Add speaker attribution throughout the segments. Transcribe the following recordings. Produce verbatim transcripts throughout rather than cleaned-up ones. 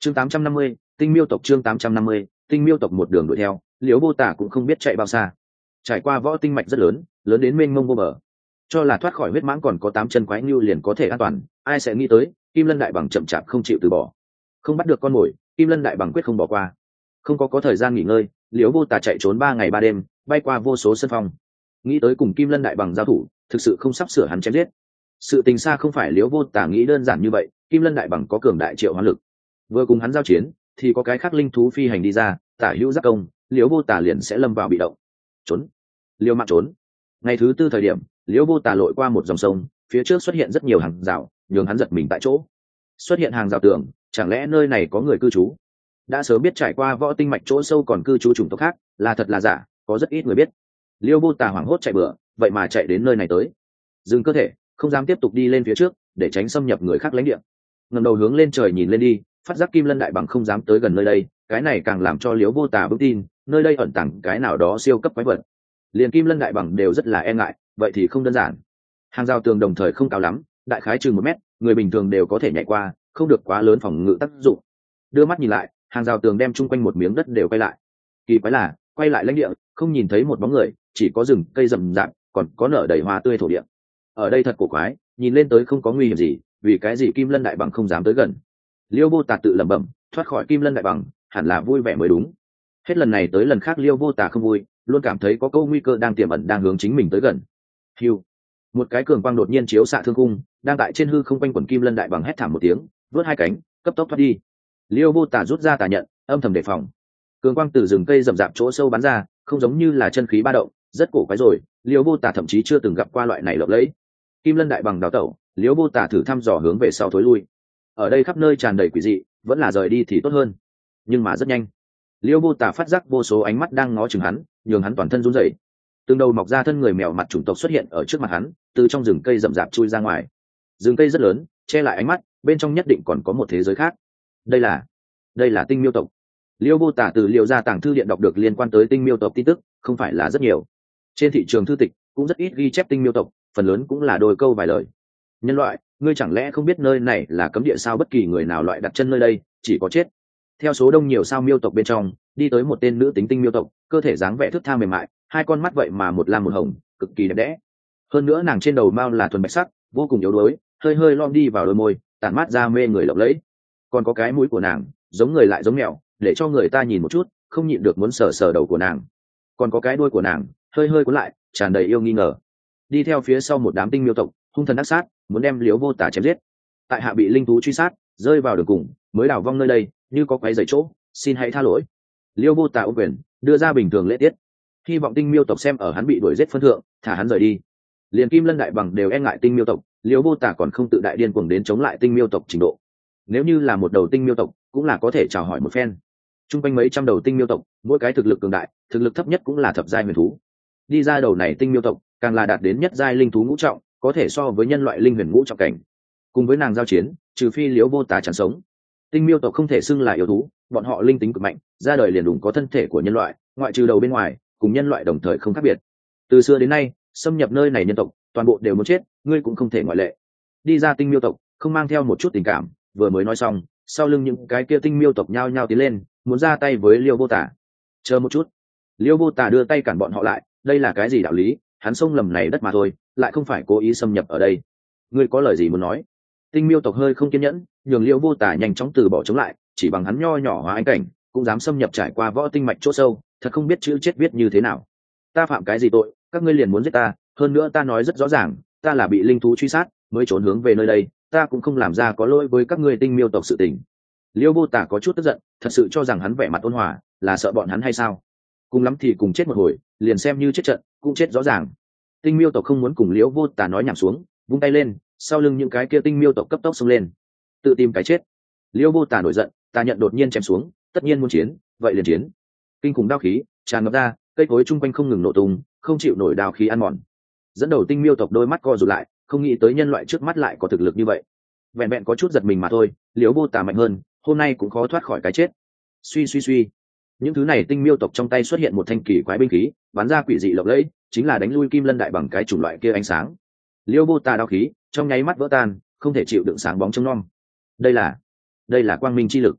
Speaker 1: chương tám trăm năm mươi, tinh miêu tộc. Chương tám trăm năm mươi, tinh miêu tộc. Một đường đuổi theo, liễu vô tả cũng không biết chạy bao xa, trải qua võ tinh mạch rất lớn, lớn đến mênh mông vô bờ. Cho là thoát khỏi huyết mãng còn có tám chân quái ngưu liền có thể an toàn, ai sẽ nghĩ tới kim lân đại bằng chậm chạp không chịu từ bỏ. Không bắt được con mồi, kim lân đại bằng quyết không bỏ qua. Không có có thời gian nghỉ ngơi, liễu vô tả chạy trốn ba ngày ba đêm, bay qua vô số sân phong. Nghĩ tới cùng kim lân đại bằng giao thủ, thực sự không sắp sửa hắn chém giết. Sự tình xa không phải liễu vô tả nghĩ đơn giản như vậy, kim lân đại bằng có cường đại triệu hoán lực. Vừa cùng hắn giao chiến thì có cái khác linh thú phi hành đi ra, tả hữu giác công, liễu vô tả liền sẽ lâm vào bị động. Trốn, liễu mạng trốn. Ngày thứ tư thời điểm, liễu vô tả lội qua một dòng sông, phía trước xuất hiện rất nhiều hàng rào, nhường hắn giật mình tại chỗ. Xuất hiện hàng rào tường, chẳng lẽ nơi này có người cư trú? Đã sớm biết trải qua võ tinh mạch chỗ sâu còn cư trú chủng tộc khác, là thật là giả, có rất ít người biết. Liễu vô tả hoảng hốt chạy bừa, vậy mà chạy đến nơi này tới. Dừng cơ thể, không dám tiếp tục đi lên phía trước, để tránh xâm nhập người khác lãnh địa. Ngẩng đầu hướng lên trời nhìn lên đi, phát giác kim lân đại bằng không dám tới gần nơi đây, cái này càng làm cho liễu vô tả vững tin nơi đây ẩn tàng cái nào đó siêu cấp quái vật. Liền kim lân đại bằng đều rất là e ngại, vậy thì không đơn giản. Hàng rào tường đồng thời không cao lắm, đại khái chừng một mét, người bình thường đều có thể nhảy qua, không được quá lớn phòng ngự tác dụng. Đưa mắt nhìn lại, hàng rào tường đem chung quanh một miếng đất đều quay lại. Kỳ quái là quay lại lãnh địa, không nhìn thấy một bóng người, chỉ có rừng cây rậm rạp, còn có nở đầy hoa tươi thổ địa. Ở đây thật cổ quái, nhìn lên tới không có nguy hiểm gì, vì cái gì kim lân đại bằng không dám tới gần? Liêu vô tả tự lẩm bẩm, thoát khỏi kim lân đại bằng hẳn là vui vẻ mới đúng. Hết lần này tới lần khác liêu vô tả không vui, luôn cảm thấy có câu nguy cơ đang tiềm ẩn đang hướng chính mình tới gần. Hiu, một cái cường quang đột nhiên chiếu xạ thương cung, đang tại trên hư không quanh quẩn kim lân đại bằng hét thảm một tiếng, vớt hai cánh, cấp tốc thoát đi. Liêu vô tả rút ra tà nhận, âm thầm đề phòng. Cường quang từ rừng cây rậm rạp chỗ sâu bắn ra, không giống như là chân khí ba động, rất cổ quái rồi. Liêu vô tả thậm chí chưa từng gặp qua loại này lộng lẫy. Kim lân đại bằng đào tẩu, liêu vô tả thử thăm dò hướng về sau thối lui. Ở đây khắp nơi tràn đầy quỷ dị, vẫn là rời đi thì tốt hơn. Nhưng mà rất nhanh, liêu vô tả phát giác vô số ánh mắt đang ngó chừng hắn, nhường hắn toàn thân run rẩy. Từng đầu mọc ra thân người mèo mặt chủng tộc xuất hiện ở trước mặt hắn, từ trong rừng cây rậm rạp chui ra ngoài. Rừng cây rất lớn, che lại ánh mắt, bên trong nhất định còn có một thế giới khác. Đây là, đây là tinh miêu tộc. Liêu vô tả từ liêu gia tàng thư điện đọc được liên quan tới tinh miêu tộc tin tức, không phải là rất nhiều. Trên thị trường thư tịch cũng rất ít ghi chép tinh miêu tộc, phần lớn cũng là đôi câu vài lời. Nhân loại, ngươi chẳng lẽ không biết nơi này là cấm địa sao? Bất kỳ người nào loại đặt chân nơi đây chỉ có chết. Theo số đông nhiều sao miêu tộc bên trong đi tới một tên nữ tính tinh miêu tộc, cơ thể dáng vẻ thướt tha mềm mại, hai con mắt vậy mà một lam một hồng, cực kỳ đẹp đẽ. Hơn nữa nàng trên đầu mao là thuần bạch sắc, vô cùng yếu đuối, hơi hơi lom đi vào đôi môi, tản mát ra mê người lộng lẫy. Còn có cái mũi của nàng giống người lại giống mèo, để cho người ta nhìn một chút không nhịn được muốn sờ sờ đầu của nàng. Còn có cái đuôi của nàng hơi hơi cuốn lại, tràn đầy yêu nghi ngờ. Đi theo phía sau một đám tinh miêu tộc hung thần ác sát, muốn đem liếu vô tả chém giết. Tại hạ bị linh thú truy sát, rơi vào đường cùng mới đào vong nơi đây, như có quấy rầy chỗ, xin hãy tha lỗi. Liêu vô tả ôm quyền đưa ra bình thường lễ tiết, hy vọng tinh miêu tộc xem ở hắn bị đuổi giết phân thượng thả hắn rời đi. Liền kim lân đại bằng đều e ngại tinh miêu tộc, liêu vô tả còn không tự đại điên cuồng đến chống lại tinh miêu tộc trình độ. Nếu như là một đầu tinh miêu tộc cũng là có thể chào hỏi một phen. Trung quanh mấy trăm đầu tinh miêu tộc, mỗi cái thực lực cường đại, thực lực thấp nhất cũng là thập giai huyền thú. Đi ra đầu này tinh miêu tộc càng là đạt đến nhất giai linh thú ngũ trọng, có thể so với nhân loại linh huyền ngũ trọng cảnh. Cùng với nàng giao chiến, trừ phi liễu vô tả chẳng sống. Tinh miêu tộc không thể xưng là yêu thú, bọn họ linh tính cực mạnh, ra đời liền đúng có thân thể của nhân loại, ngoại trừ đầu bên ngoài cùng nhân loại đồng thời không khác biệt. Từ xưa đến nay xâm nhập nơi này nhân tộc toàn bộ đều muốn chết, ngươi cũng không thể ngoại lệ. Đi ra tinh miêu tộc không mang theo một chút tình cảm, vừa mới nói xong, sau lưng những cái kia tinh miêu tộc nhao nhao tiến lên, muốn ra tay với liêu vô tả. Chờ một chút, liêu vô tả đưa tay cản bọn họ lại, đây là cái gì đạo lý? Hắn xông lầm này đất mà thôi, lại không phải cố ý xâm nhập ở đây. Ngươi có lời gì muốn nói? Tinh miêu tộc hơi không kiên nhẫn, nhường liêu vô tả nhanh chóng từ bỏ chống lại, chỉ bằng hắn nho nhỏ hóa anh cảnh cũng dám xâm nhập trải qua võ tinh mạch chỗ sâu, thật không biết chữ chết viết như thế nào. Ta phạm cái gì tội, các ngươi liền muốn giết ta? Hơn nữa ta nói rất rõ ràng, ta là bị linh thú truy sát mới trốn hướng về nơi đây, ta cũng không làm ra có lỗi với các ngươi tinh miêu tộc sự tình. Liêu vô tả có chút tức giận, thật sự cho rằng hắn vẻ mặt ôn hòa là sợ bọn hắn hay sao? Cùng lắm thì cùng chết một hồi, liền xem như chết trận cũng chết rõ ràng. Tinh miêu tộc không muốn cùng liễu vô tả nói nhảm xuống, vung tay lên, sau lưng những cái kia tinh miêu tộc cấp tốc xông lên, tự tìm cái chết. Liễu vô tả nổi giận, tà nhận đột nhiên chém xuống, tất nhiên muốn chiến, vậy liền chiến. Kinh khủng đao khí tràn ngập ra, cây cối chung quanh không ngừng nổ tung, không chịu nổi đao khí ăn mòn. Dẫn đầu tinh miêu tộc đôi mắt co rụt lại, không nghĩ tới nhân loại trước mắt lại có thực lực như vậy. Vẹn vẹn có chút giật mình mà thôi, liễu vô tả mạnh hơn, hôm nay cũng khó thoát khỏi cái chết. Suy suy suy, những thứ này tinh miêu tộc trong tay xuất hiện một thanh kỳ quái binh khí, bắn ra quỷ dị lộng lẫy, chính là đánh lui kim lân đại bằng cái chủng loại kia ánh sáng. Liêu vô tả đao khí trong nháy mắt vỡ tan, không thể chịu đựng sáng bóng trông nom. Đây là đây là quang minh chi lực.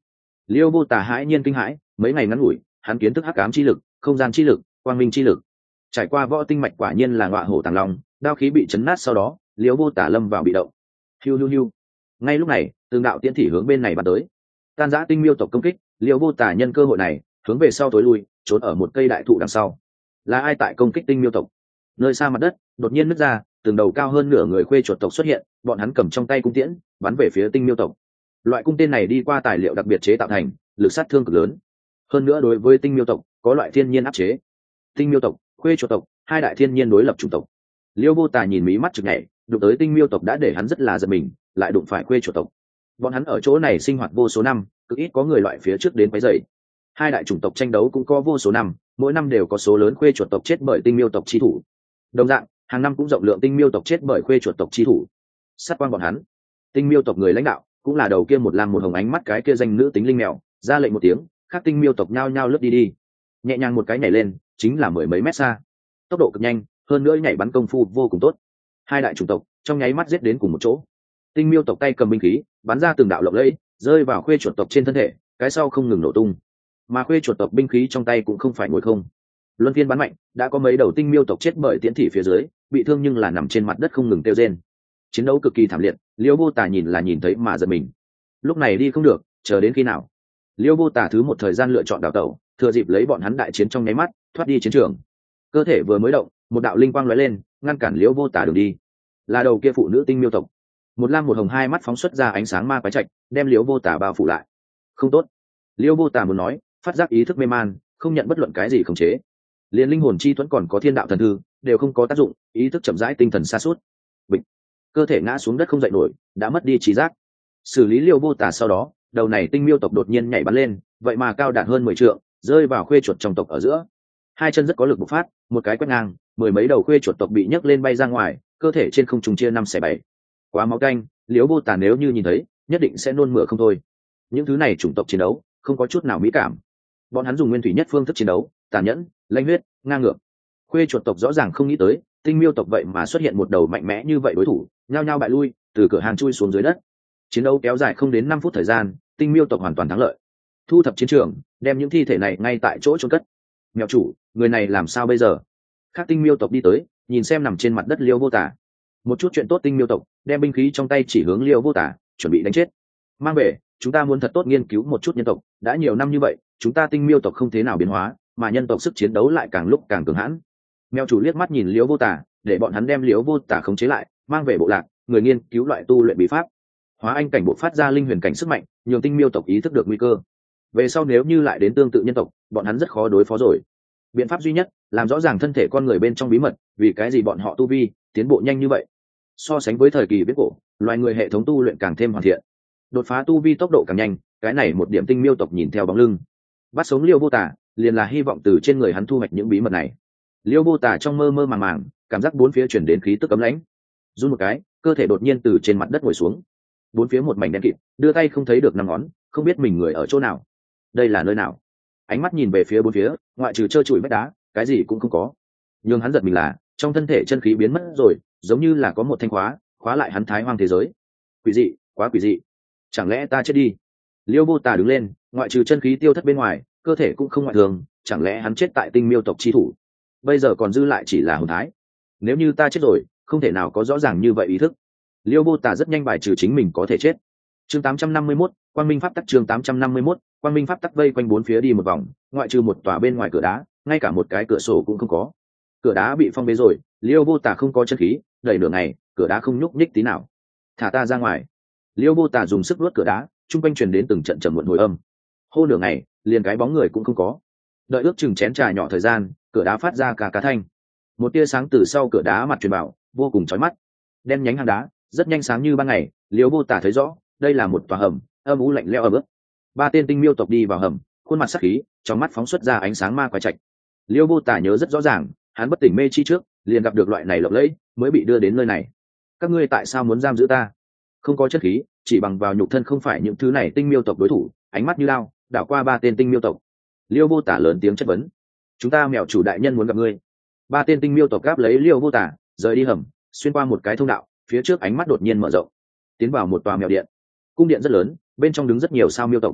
Speaker 1: Liêu vô tà hãi nhiên kinh hãi, mấy ngày ngắn ngủi hắn kiến thức hắc ám chi lực, không gian chi lực, quang minh chi lực. Trải qua võ tinh mạch quả nhiên là ngọa hổ tàng long, đao khí bị chấn nát sau đó Liêu vô tà lâm vào bị động. Hiu hiu hiu. Ngay lúc này từng đạo tiễn thị hướng bên này bắn tới, tan rã tinh miêu tộc công kích. Liêu vô tà nhân cơ hội này hướng về sau tối lui, trốn ở một cây đại thụ đằng sau. Là ai tại công kích tinh miêu tộc? Nơi xa mặt đất đột nhiên nứt ra, từng đầu cao hơn nửa người khuê chuột tộc xuất hiện, bọn hắn cầm trong tay cung tiễn bắn về phía tinh miêu tộc. Loại cung tên này đi qua tài liệu đặc biệt chế tạo thành, lực sát thương cực lớn, hơn nữa đối với tinh miêu tộc có loại thiên nhiên áp chế. Tinh miêu tộc, khuê chuột tộc, hai đại thiên nhiên đối lập chủng tộc. Liêu vô tà nhìn mí mắt chực nhảy, đụng tới tinh miêu tộc đã để hắn rất là giật mình, lại đụng phải khuê chuột tộc. Bọn hắn ở chỗ này sinh hoạt vô số năm, cực ít có người loại phía trước đến quấy rầy. Hai đại chủng tộc tranh đấu cũng có vô số năm, mỗi năm đều có số lớn khuê chuột tộc chết bởi tinh miêu tộc chi thủ. Đồng dạng, hàng năm cũng rộng lượng tinh miêu tộc chết bởi khuê chuột tộc chi thủ. Sát quan bọn hắn, tinh miêu tộc người lãnh đạo cũng là đầu kia một lam một hồng ánh mắt cái kia danh nữ tính linh mèo, ra lệnh một tiếng, các tinh miêu tộc nhao nhao lướt đi đi, nhẹ nhàng một cái nhảy lên chính là mười mấy mét xa, tốc độ cực nhanh, hơn nữa nhảy bắn công phu vô cùng tốt. Hai đại chủng tộc trong nháy mắt giết đến cùng một chỗ. Tinh miêu tộc tay cầm binh khí bắn ra từng đạo lộng lẫy, rơi vào khuê chuột tộc trên thân thể, cái sau không ngừng nổ tung. Mà khuê chuột tộc binh khí trong tay cũng không phải ngồi không, luân phiên bắn mạnh, đã có mấy đầu tinh miêu tộc chết bởi tiễn thị phía dưới, bị thương nhưng là nằm trên mặt đất không ngừng kêu rên. Chiến đấu cực kỳ thảm liệt, Liêu vô tà nhìn là nhìn thấy mà giật mình. Lúc này đi không được, chờ đến khi nào? Liêu vô tà thứ một thời gian lựa chọn đào tẩu, thừa dịp lấy bọn hắn đại chiến trong nháy mắt thoát đi chiến trường. Cơ thể vừa mới động, một đạo linh quang lóe lên, ngăn cản Liêu vô tà đường đi. Là đầu kia phụ nữ tinh miêu tộc, một lam một hồng hai mắt phóng xuất ra ánh sáng ma quái trạch, đem Liêu vô tà bao phủ lại. Không tốt! Liêu vô tà muốn nói, phát giác ý thức mê man, không nhận bất luận cái gì khống chế, liền linh hồn chi thuẫn còn có thiên đạo thần thư đều không có tác dụng, ý thức chậm rãi, tinh thần sa sút. Bịch, cơ thể ngã xuống đất không dậy nổi, đã mất đi trí giác. Xử lý Liêu vô tà sau đó, đầu này tinh miêu tộc đột nhiên nhảy bắn lên, vậy mà cao đạt hơn mười trượng, rơi vào khuê chuột trong tộc ở giữa. Hai chân rất có lực bộc phát, một cái quét ngang, mười mấy đầu khuê chuột tộc bị nhấc lên bay ra ngoài, cơ thể trên không trung chia năm xẻ bảy. Quá máu canh, Liêu vô tà nếu như nhìn thấy, nhất định sẽ nôn mửa không thôi. Những thứ này chủng tộc chiến đấu không có chút nào mỹ cảm, bọn hắn dùng nguyên thủy nhất phương thức chiến đấu, tàn nhẫn, lanh huyết, ngang ngược. Khuê chuột tộc rõ ràng không nghĩ tới tinh miêu tộc vậy mà xuất hiện một đầu mạnh mẽ như vậy đối thủ, nhao nhao bại lui, từ cửa hàng chui xuống dưới đất. Chiến đấu kéo dài không đến năm phút thời gian, tinh miêu tộc hoàn toàn thắng lợi, thu thập chiến trường, đem những thi thể này ngay tại chỗ chôn cất. Mèo chủ, người này làm sao bây giờ? Các tinh miêu tộc đi tới, nhìn xem nằm trên mặt đất Liêu vô tà. Một chút chuyện tốt, tinh miêu tộc đem binh khí trong tay chỉ hướng Liêu vô tà, chuẩn bị đánh chết. Mang về, chúng ta muốn thật tốt nghiên cứu một chút nhân tộc, đã nhiều năm như vậy chúng ta tinh miêu tộc không thế nào biến hóa, mà nhân tộc sức chiến đấu lại càng lúc càng cường hãn. Mèo chủ liếc mắt nhìn Liêu vô tà, để bọn hắn đem Liêu vô tà khống chế lại, mang về bộ lạc, người nghiên cứu loại tu luyện bí pháp. Hóa anh cảnh bộ phát ra linh huyền cảnh sức mạnh, nhường tinh miêu tộc ý thức được nguy cơ. Về sau nếu như lại đến tương tự nhân tộc, bọn hắn rất khó đối phó rồi. Biện pháp duy nhất, làm rõ ràng thân thể con người bên trong bí mật, vì cái gì bọn họ tu vi tiến bộ nhanh như vậy. So sánh với thời kỳ viễn cổ, loài người hệ thống tu luyện càng thêm hoàn thiện, đột phá tu vi tốc độ càng nhanh, cái này một điểm tinh miêu tộc nhìn theo bóng lưng. Bắt sống Liêu vô tà, liền là hy vọng từ trên người hắn thu hoạch những bí mật này. Liêu vô tà trong mơ mơ màng màng, cảm giác bốn phía chuyển đến khí tức cấm lãnh, run một cái, cơ thể đột nhiên từ trên mặt đất ngồi xuống. Bốn phía một mảnh đen kịt, đưa tay không thấy được năm ngón, không biết mình người ở chỗ nào. Đây là nơi nào? Ánh mắt nhìn về phía bốn phía, ngoại trừ trơ trụi vách đá, cái gì cũng không có. Nhưng hắn giật mình là, trong thân thể chân khí biến mất rồi, giống như là có một thanh khóa, khóa lại hắn thái hoang thế giới. Quỷ dị, quá quỷ dị. Chẳng lẽ ta chết đi? Liêu vô tà đứng lên, ngoại trừ chân khí tiêu thất bên ngoài, cơ thể cũng không ngoại thường, chẳng lẽ hắn chết tại tinh miêu tộc chi thủ? Bây giờ còn dư lại chỉ là hồn thái. Nếu như ta chết rồi, không thể nào có rõ ràng như vậy ý thức. Liêu vô tà rất nhanh bài trừ chính mình có thể chết. Chương tám trăm năm mươi mốt, Quang Minh pháp tắc. Chương tám trăm năm mươi mốt, Quang Minh pháp tắc. Vây quanh bốn phía đi một vòng, ngoại trừ một tòa bên ngoài cửa đá, ngay cả một cái cửa sổ cũng không có. Cửa đá bị phong bế rồi, Liêu vô tà không có chân khí, đẩy nửa ngày, cửa đá không nhúc nhích tí nào. Thả ta ra ngoài. Liêu vô tà dùng sức luốt cửa đá, trung quanh truyền đến từng trận trầm muộn hồi âm. Hô nửa ngày, liền cái bóng người cũng không có. Đợi ước chừng chén trà nhỏ thời gian, cửa đá phát ra cả cá thanh. Một tia sáng từ sau cửa đá mặt truyền vào, vô cùng chói mắt. Đen nhánh hang đá, rất nhanh sáng như ban ngày, Liêu vô tà thấy rõ, đây là một tòa hầm, âm u lạnh lẽo ẩm ướt. Ba tên tinh miêu tộc đi vào hầm, khuôn mặt sắc khí, trong mắt phóng xuất ra ánh sáng ma quái trạch. Liêu vô tà nhớ rất rõ ràng, hắn bất tỉnh mê chi trước, liền gặp được loại này lộng lẫy, mới bị đưa đến nơi này. Các ngươi tại sao muốn giam giữ ta? Không có chất khí, chỉ bằng vào nhục thân không phải những thứ này tinh miêu tộc đối thủ. Ánh mắt như lao đảo qua ba tên tinh miêu tộc. Liêu vô tả lớn tiếng chất vấn. Chúng ta mèo chủ đại nhân muốn gặp ngươi. Ba tên tinh miêu tộc gáp lấy Liêu vô tả, rời đi hầm, xuyên qua một cái thông đạo, phía trước ánh mắt đột nhiên mở rộng, tiến vào một tòa mèo điện. Cung điện rất lớn, bên trong đứng rất nhiều sao miêu tộc.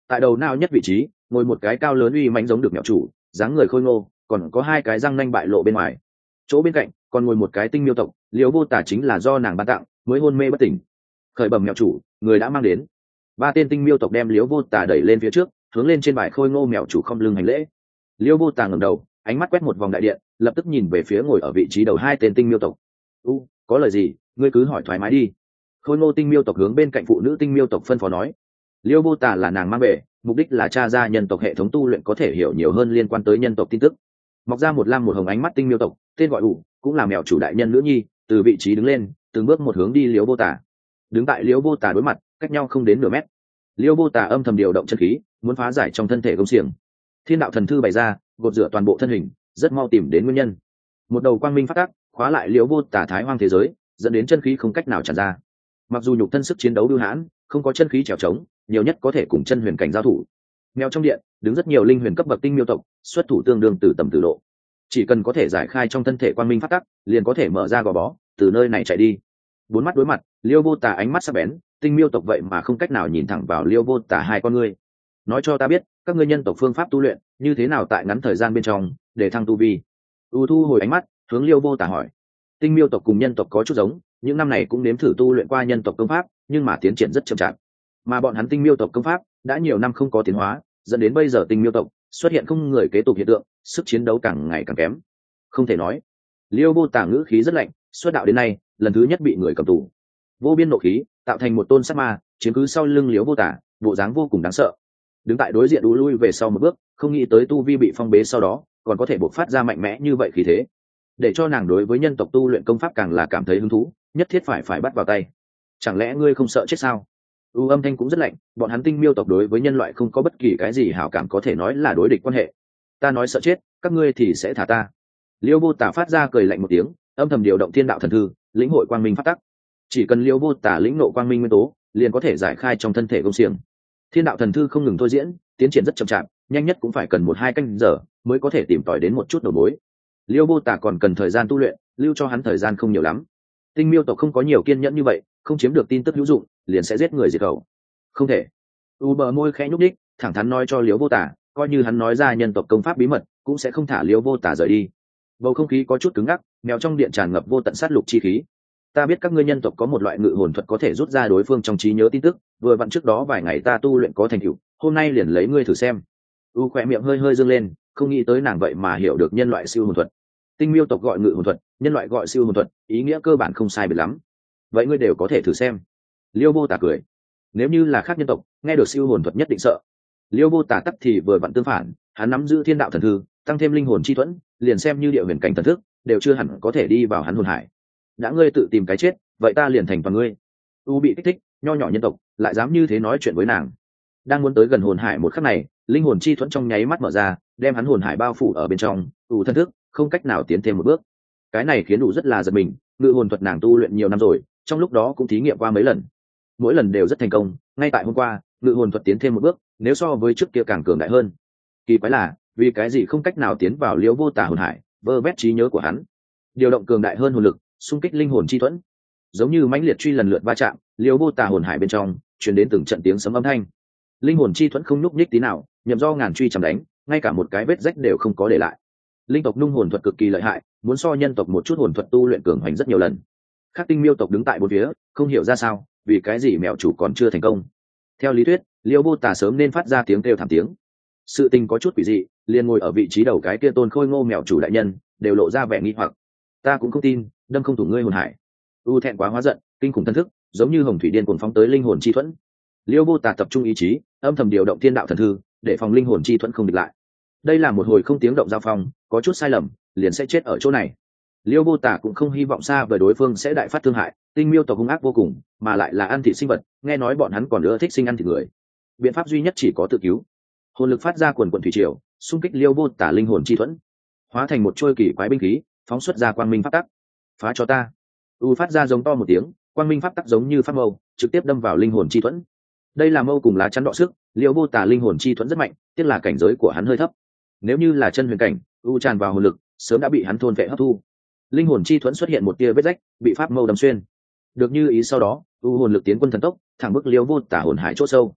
Speaker 1: tại đầu não nhất vị trí ngồi một cái cao lớn uy mãnh giống được mèo chủ, dáng người khôi ngô, còn có hai cái răng nanh bại lộ bên ngoài. Chỗ bên cạnh còn ngồi một cái tinh miêu tộc, Liễu Vô Tả chính là do nàng ban tặng, mới hôn mê bất tỉnh. Khởi bẩm mèo chủ, người đã mang đến. Ba tên tinh miêu tộc đem Liễu Vô Tả đẩy lên phía trước, hướng lên trên bài khôi ngô mèo chủ không lưng hành lễ. Liễu Vô Tả ngẩng đầu, ánh mắt quét một vòng đại điện, lập tức nhìn về phía ngồi ở vị trí đầu hai tên tinh miêu tộc. "U, có lời gì, ngươi cứ hỏi thoải mái đi." Khôi ngô tinh miêu tộc hướng bên cạnh phụ nữ tinh miêu tộc phân phó nói. Liễu Vô Tả là nàng mang về, mục đích là tra ra nhân tộc hệ thống tu luyện có thể hiểu nhiều hơn liên quan tới nhân tộc tin tức. Mọc ra một lam một hồng ánh mắt tinh miêu tộc, tên gọi ủ, cũng là mèo chủ đại nhân nữ nhi, từ vị trí đứng lên, từng bước một hướng đi Liễu Vô Tả. Đứng tại Liễu Vô Tả đối mặt, cách nhau không đến nửa mét. Liễu Vô Tả âm thầm điều động chân khí, muốn phá giải trong thân thể công xiềng. Thiên đạo thần thư bày ra, gột rửa toàn bộ thân hình, rất mau tìm đến nguyên nhân. Một đầu quang minh phát tác, khóa lại Liễu Vô Tả thái hoang thế giới, dẫn đến chân khí không cách nào tràn ra. Mặc dù nhục thân sức chiến đấu bưu hãn, không có chân khí trèo trống, nhiều nhất có thể cùng chân huyền cảnh giao thủ. Mèo trong điện đứng rất nhiều linh huyền cấp bậc tinh miêu tộc, xuất thủ tương đương từ tầm tử độ. Chỉ cần có thể giải khai trong thân thể quang minh phát tắc, liền có thể mở ra gò bó, từ nơi này chạy đi. Bốn mắt đối mặt, Liêu Vô Tả ánh mắt sắc bén, tinh miêu tộc vậy mà không cách nào nhìn thẳng vào Liêu Vô Tả hai con ngươi. Nói cho ta biết, các ngươi nhân tộc phương pháp tu luyện như thế nào tại ngắn thời gian bên trong để thăng tu vi. U thu hồi ánh mắt, hướng Liêu Vô Tả hỏi. Tinh miêu tộc cùng nhân tộc có chút giống, những năm này cũng nếm thử tu luyện qua nhân tộc công pháp, nhưng mà tiến triển rất chậm chạp. Mà bọn hắn tinh miêu tộc công pháp đã nhiều năm không có tiến hóa, dẫn đến bây giờ tinh miêu tộc xuất hiện không người kế tục hiện tượng, sức chiến đấu càng ngày càng kém. Không thể nói. Liêu Vô Tả ngữ khí rất lạnh, xuất đạo đến nay lần thứ nhất bị người cầm tù. Vô biên nộ khí tạo thành một tôn sát ma, chiếm cứ sau lưng Liêu Vô Tả, bộ dáng vô cùng đáng sợ. Đứng tại đối diện đú lui về sau một bước, không nghĩ tới tu vi bị phong bế sau đó còn có thể bộc phát ra mạnh mẽ như vậy khí thế, để cho nàng đối với nhân tộc tu luyện công pháp càng là cảm thấy hứng thú, nhất thiết phải phải bắt vào tay. Chẳng lẽ ngươi không sợ chết sao? U âm thanh cũng rất lạnh, bọn hắn tinh miêu tộc đối với nhân loại không có bất kỳ cái gì hảo cảm, có thể nói là đối địch quan hệ. Ta nói sợ chết, các ngươi thì sẽ thả ta. Liêu Vô Tả phát ra cười lạnh một tiếng, âm thầm điều động thiên đạo thần thư, lĩnh hội quang minh phát tắc. Chỉ cần Liêu Vô Tả lĩnh nộ quang minh nguyên tố, liền có thể giải khai trong thân thể công xiềng. Thiên đạo thần thư không ngừng thôi diễn, tiến triển rất chậm chạp, nhanh nhất cũng phải cần một hai canh giờ mới có thể tìm tòi đến một chút đầu mối. Liêu Vô Tả còn cần thời gian tu luyện, lưu cho hắn thời gian không nhiều lắm. Tinh miêu tộc không có nhiều kiên nhẫn như vậy, không chiếm được tin tức hữu dụng liền sẽ giết người diệt khẩu. Không thể. U bờ môi khẽ nhúc đích, thẳng thắn nói cho Liêu Vô Tả, coi như hắn nói ra nhân tộc công pháp bí mật, cũng sẽ không thả Liêu Vô Tả rời đi. Bầu không khí có chút cứng ngắc, mèo trong điện tràn ngập vô tận sát lục chi khí. Ta biết các ngươi nhân tộc có một loại ngự hồn thuật có thể rút ra đối phương trong trí nhớ tin tức, vừa vặn trước đó vài ngày ta tu luyện có thành tựu, hôm nay liền lấy ngươi thử xem. U khỏe miệng hơi hơi dương lên, không nghĩ tới nàng vậy mà hiểu được nhân loại siêu hồn thuật. Tinh miêu tộc gọi ngự hồn thuật, nhân loại gọi siêu hồn thuật, ý nghĩa cơ bản không sai biệt lắm. Vậy ngươi đều có thể thử xem. Liêu Vô Tả cười. Nếu như là khác nhân tộc, nghe được siêu hồn thuật nhất định sợ. Liêu Vô Tả tắc thì vừa vặn tương phản, hắn nắm giữ thiên đạo thần thư, tăng thêm linh hồn chi thuẫn, liền xem như địa huyền cảnh thần thức, đều chưa hẳn có thể đi vào hắn hồn hải. Đã ngươi tự tìm cái chết, vậy ta liền thành toàn ngươi. U bị kích thích, nho nhỏ nhân tộc, lại dám như thế nói chuyện với nàng. Đang muốn tới gần hồn hải một khắc này, linh hồn chi thuẫn trong nháy mắt mở ra, đem hắn hồn hải bao phủ ở bên trong, U thân thức không cách nào tiến thêm một bước. Cái này khiến U rất là giật mình, ngự hồn thuật nàng tu luyện nhiều năm rồi, trong lúc đó cũng thí nghiệm qua mấy lần, mỗi lần đều rất thành công. Ngay tại hôm qua, ngự hồn thuật tiến thêm một bước, nếu so với trước kia càng cường đại hơn. Kỳ quái là, vì cái gì không cách nào tiến vào Liễu Vô Tả hồn hải, vơ vét trí nhớ của hắn, điều động cường đại hơn hồn lực, xung kích linh hồn chi thuẫn, giống như mãnh liệt truy lần lượt va chạm, Liễu Vô Tả hồn hải bên trong truyền đến từng trận tiếng sấm âm thanh. Linh hồn chi thuẫn không nhúc nhích tí nào, nhậm do ngàn truy chằm đánh, ngay cả một cái vết rách đều không có để lại. Linh tộc nung hồn thuật cực kỳ lợi hại, muốn so nhân tộc một chút hồn thuật tu luyện cường hoành rất nhiều lần. Khác tinh miêu tộc đứng tại bốn phía, không hiểu ra sao, vì cái gì mèo chủ còn chưa thành công. Theo lý thuyết, Liễu Vô Tả sớm nên phát ra tiếng kêu thảm tiếng. Sự tình có chút quỷ dị, liền ngồi ở vị trí đầu cái kia tôn khôi ngô mèo chủ đại nhân đều lộ ra vẻ nghi hoặc. Ta cũng không tin, đâm không thủ ngươi hồn hải. U thẹn quá hóa giận, kinh khủng thân thức, giống như hồng thủy điên cuồng phóng tới linh hồn chi thuẫn. Liễu Vô Tả tập trung ý chí, âm thầm điều động thiên đạo thần thư, để phòng linh hồn chi thuẫn không địch lại. Đây là một hồi không tiếng động giao phong, có chút sai lầm, liền sẽ chết ở chỗ này. Liễu Vô Tả cũng không hy vọng xa về đối phương sẽ đại phát thương hại, tinh miêu tộc hung ác vô cùng, mà lại là ăn thịt sinh vật, nghe nói bọn hắn còn ưa thích sinh ăn thịt người. Biện pháp duy nhất chỉ có tự cứu. Hồn lực phát ra quần quần thủy triều, xung kích Liễu Vô Tả linh hồn chi thuẫn, hóa thành một trôi kỳ quái binh khí, phóng xuất ra quang minh pháp tắc. Phá cho ta! U phát ra giống to một tiếng, quang minh pháp tắc giống như pháp mâu, trực tiếp đâm vào linh hồn chi thuẫn. Đây là mâu cùng lá chắn đọ sức, Liễu Vô Tả linh hồn chi thuẫn rất mạnh, tiếc là cảnh giới của hắn hơi thấp. Nếu như là chân huyền cảnh, u tràn vào hồn lực, sớm đã bị hắn thôn vệ hấp thu. Linh hồn chi thuẫn xuất hiện một tia vết rách, bị pháp mâu đâm xuyên. Được như ý sau đó, u hồn lực tiến quân thần tốc, thẳng bức Liễu Vô Tả hồn hải chỗ sâu.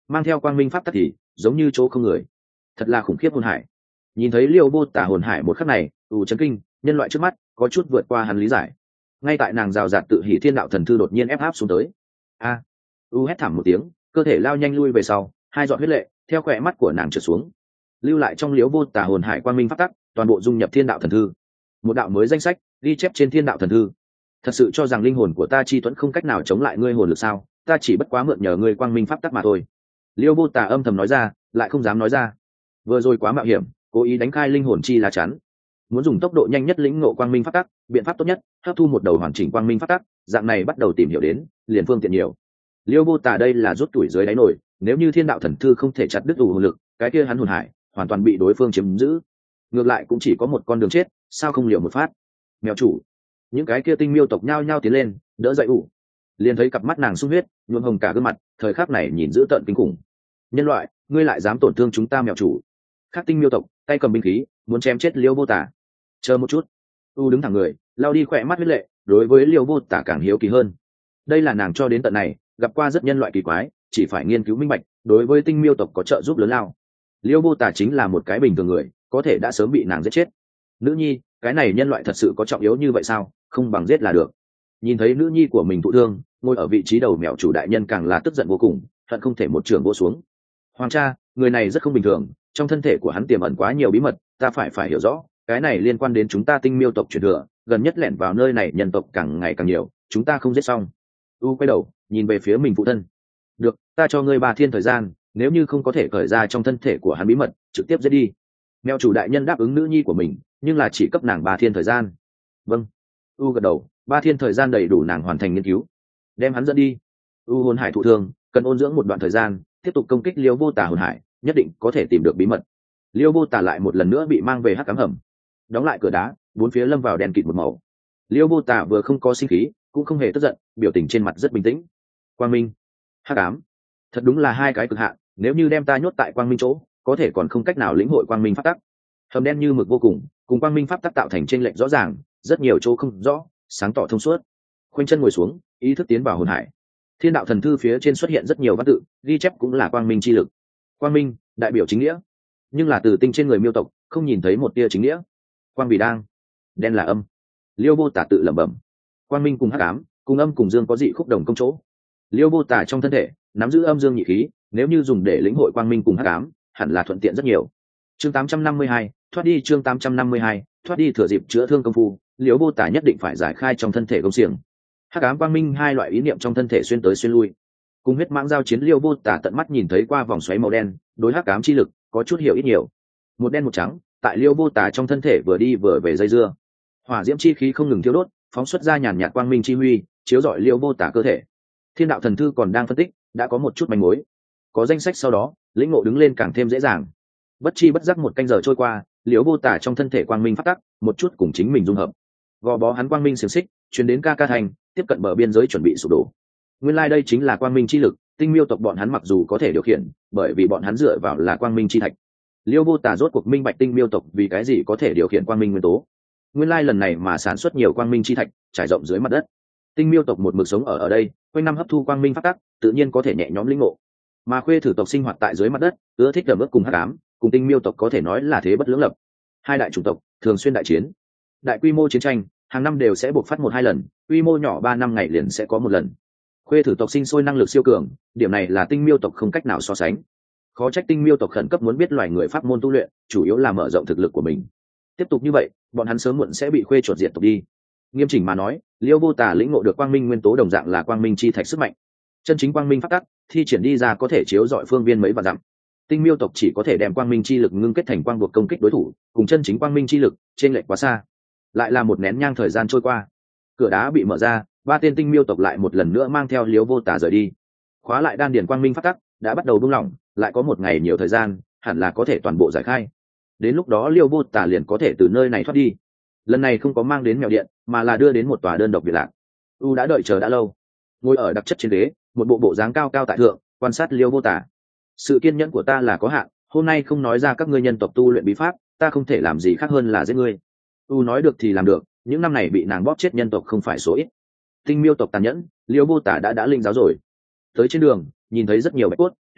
Speaker 1: mang theo quang minh pháp tắc thì giống như chỗ không người, thật là khủng khiếp hồn hải. Nhìn thấy liêu vô tả hồn hải một khắc này, ủ chấn kinh, nhân loại trước mắt có chút vượt qua hắn lý giải. Ngay tại nàng rào rạt tự hỉ thiên đạo thần thư đột nhiên ép áp xuống tới. A, u hét thảm một tiếng, cơ thể lao nhanh lui về sau, hai giọt huyết lệ theo khỏe mắt của nàng trượt xuống, lưu lại trong liếu vô tả hồn hải quang minh pháp tắc, toàn bộ dung nhập thiên đạo thần thư. Một đạo mới danh sách ghi chép trên thiên đạo thần thư. Thật sự cho rằng linh hồn của ta chi tuẫn không cách nào chống lại ngươi hồn lực sao? Ta chỉ bất quá mượn nhờ ngươi quang minh pháp tắc mà thôi. Liêu vô tả âm thầm nói ra, lại không dám nói ra. Vừa rồi quá mạo hiểm, cố ý đánh khai linh hồn chi lá chắn, muốn dùng tốc độ nhanh nhất lĩnh ngộ quang minh pháp tắc, biện pháp tốt nhất hấp thu một đầu hoàn chỉnh quang minh pháp tắc, dạng này bắt đầu tìm hiểu đến liền phương tiện nhiều. Liêu vô tả đây là rút tuổi dưới đáy nổi, nếu như thiên đạo thần thư không thể chặt đứt đủ hồn lực, cái kia hắn hồn hải hoàn toàn bị đối phương chiếm giữ, ngược lại cũng chỉ có một con đường chết, sao không liều một phát. Mèo chủ, những cái kia tinh miêu tộc nhao nhao tiến lên đỡ dậy ủ, liền thấy cặp mắt nàng sung huyết nhuộm hồng cả gương mặt, thời khắc này nhìn dữ tợn kinh khủng. Nhân loại, ngươi lại dám tổn thương chúng ta mèo chủ. Khác tinh miêu tộc tay cầm binh khí muốn chém chết liêu vô tả. Chờ một chút, u đứng thẳng người lao đi khỏe mắt huyết lệ, đối với liêu vô tả càng hiếu kỳ hơn. Đây là nàng cho đến tận này gặp qua rất nhân loại kỳ quái, chỉ phải nghiên cứu minh bạch, đối với tinh miêu tộc có trợ giúp lớn lao. Liêu vô tả chính là một cái bình thường người, có thể đã sớm bị nàng giết chết. Nữ nhi, cái này nhân loại thật sự có trọng yếu như vậy sao? Không bằng giết là được. Nhìn thấy nữ nhi của mình thụ thương, ngồi ở vị trí đầu mèo chủ đại nhân càng là tức giận vô cùng, hận không thể một trường vô xuống. Hoàng cha, người này rất không bình thường, trong thân thể của hắn tiềm ẩn quá nhiều bí mật, ta phải phải hiểu rõ, cái này liên quan đến chúng ta tinh miêu tộc truyền thừa, gần nhất lẻn vào nơi này nhân tộc càng ngày càng nhiều, chúng ta không giết xong. U quay đầu nhìn về phía mình phụ thân. Được, ta cho ngươi ba thiên thời gian, nếu như không có thể cởi ra trong thân thể của hắn bí mật, trực tiếp giết đi. Mèo chủ đại nhân đáp ứng nữ nhi của mình, nhưng là chỉ cấp nàng ba thiên thời gian. Vâng. U gật đầu, ba thiên thời gian đầy đủ nàng hoàn thành nghiên cứu. Đem hắn dẫn đi. U hồn hải thụ thương, cần ôn dưỡng một đoạn thời gian, tiếp tục công kích liêu vô tả hồn hải, nhất định có thể tìm được bí mật. Liêu vô tả lại một lần nữa bị mang về hắc cám hầm, đóng lại cửa đá, bốn phía lâm vào đèn kịt một màu. Liêu vô tả vừa không có sinh khí, cũng không hề tức giận, biểu tình trên mặt rất bình tĩnh. Quang minh, hắc ám, thật đúng là hai cái cực hạn, nếu như đem ta nhốt tại quang minh chỗ, có thể còn không cách nào lĩnh hội quang minh pháp tắc. Hầm đen như mực vô cùng, cùng quang minh pháp tắc tạo thành chênh lệch rõ ràng, rất nhiều chỗ không rõ, sáng tỏ thông suốt. Khoanh chân ngồi xuống, ý thức tiến vào hồn hải. Thiên đạo thần thư phía trên xuất hiện rất nhiều văn tự, ghi chép cũng là quang minh chi lực. Quang minh đại biểu chính nghĩa, nhưng là từ tinh trên người miêu tộc không nhìn thấy một tia chính nghĩa. Quang vì đang, đen là âm. Liêu vô tả tự lẩm bẩm. Quang minh cùng hắc ám, cùng âm cùng dương có dị khúc đồng công chỗ. Liêu vô tả trong thân thể nắm giữ âm dương nhị khí, nếu như dùng để lĩnh hội quang minh cùng hắc ám, hẳn là thuận tiện rất nhiều. Chương tám trăm năm mươi hai, thoát đi. Chương tám trăm năm mươi hai, thoát đi. Thừa dịp chữa thương công phu, Liêu vô tả nhất định phải giải khai trong thân thể công xiềng. Hắc ám quang minh hai loại ý niệm trong thân thể xuyên tới xuyên lui, cùng huyết mãng giao chiến. Liêu vô tả tận mắt nhìn thấy qua vòng xoáy màu đen, đối hắc ám chi lực có chút hiểu ít nhiều. Một đen một trắng, tại Liêu vô tả trong thân thể vừa đi vừa về dây dưa, hỏa diễm chi khí không ngừng thiêu đốt, phóng xuất ra nhàn nhạt quang minh chi huy, chiếu rọi Liêu vô tả cơ thể. Thiên đạo thần thư còn đang phân tích, đã có một chút manh mối, có danh sách sau đó lĩnh ngộ đứng lên càng thêm dễ dàng. Bất chi bất giác một canh giờ trôi qua, Liêu vô tả trong thân thể quang minh phát tắc một chút cùng chính mình dung hợp, gò bó hắn quang minh xiềng xích truyền đến ca ca thành, tiếp cận bờ biên giới chuẩn bị sụp đổ. Nguyên lai like đây chính là quang minh chi lực, tinh miêu tộc bọn hắn mặc dù có thể điều khiển, bởi vì bọn hắn dựa vào là quang minh chi thạch. Liêu vô tả rốt cuộc minh bạch tinh miêu tộc vì cái gì có thể điều khiển quang minh nguyên tố. Nguyên lai like lần này mà sản xuất nhiều quang minh chi thạch trải rộng dưới mặt đất, tinh miêu tộc một mực sống ở ở đây, quanh năm hấp thu quang minh phát tắc, tự nhiên có thể nhẹ nhõm lĩnh ngộ. Mà khuê thử tộc sinh hoạt tại dưới mặt đất, ưa thích đầm ướt cùng hắc ám, cùng tinh miêu tộc có thể nói là thế bất lưỡng lập. Hai đại chủng tộc thường xuyên đại chiến, đại quy mô chiến tranh hàng năm đều sẽ bộc phát một hai lần, quy mô nhỏ ba năm ngày liền sẽ có một lần. Khuê thử tộc sinh sôi năng lực siêu cường, điểm này là tinh miêu tộc không cách nào so sánh. Khó trách tinh miêu tộc khẩn cấp muốn biết loài người pháp môn tu luyện, chủ yếu là mở rộng thực lực của mình. Tiếp tục như vậy, bọn hắn sớm muộn sẽ bị khuê chuột diệt tộc đi. Nghiêm chỉnh mà nói, Liêu vô tả lĩnh ngộ được quang minh nguyên tố đồng dạng là quang minh chi thạch sức mạnh. Chân chính quang minh phát tắc thi triển đi ra có thể chiếu rọi phương viên mấy vạn dặm. Tinh miêu tộc chỉ có thể đem quang minh chi lực ngưng kết thành quang buộc công kích đối thủ, cùng chân chính quang minh chi lực trên lệch quá xa. Lại là một nén nhang thời gian trôi qua, cửa đá bị mở ra, ba tên tinh miêu tộc lại một lần nữa mang theo Liêu vô tả rời đi. Khóa lại đan điền quang minh phát tắc đã bắt đầu buông lỏng, lại có một ngày nhiều thời gian, hẳn là có thể toàn bộ giải khai. Đến lúc đó Liêu vô tả liền có thể từ nơi này thoát đi. Lần này không có mang đến mèo điện, mà là đưa đến một tòa đơn độc biệt lạc. U đã đợi chờ đã lâu, ngồi ở đặc chất trên ghế, một bộ bộ dáng cao cao tại thượng, quan sát Liêu vô tả. Sự kiên nhẫn của ta là có hạn, hôm nay không nói ra các ngươi nhân tộc tu luyện bí pháp, ta không thể làm gì khác hơn là giết ngươi. U nói được thì làm được, những năm này bị nàng bóp chết nhân tộc không phải số ít. Tinh miêu tộc tàn nhẫn, Liêu vô tả đã đã linh giáo rồi. Tới trên đường, nhìn thấy rất nhiều bạch cốt,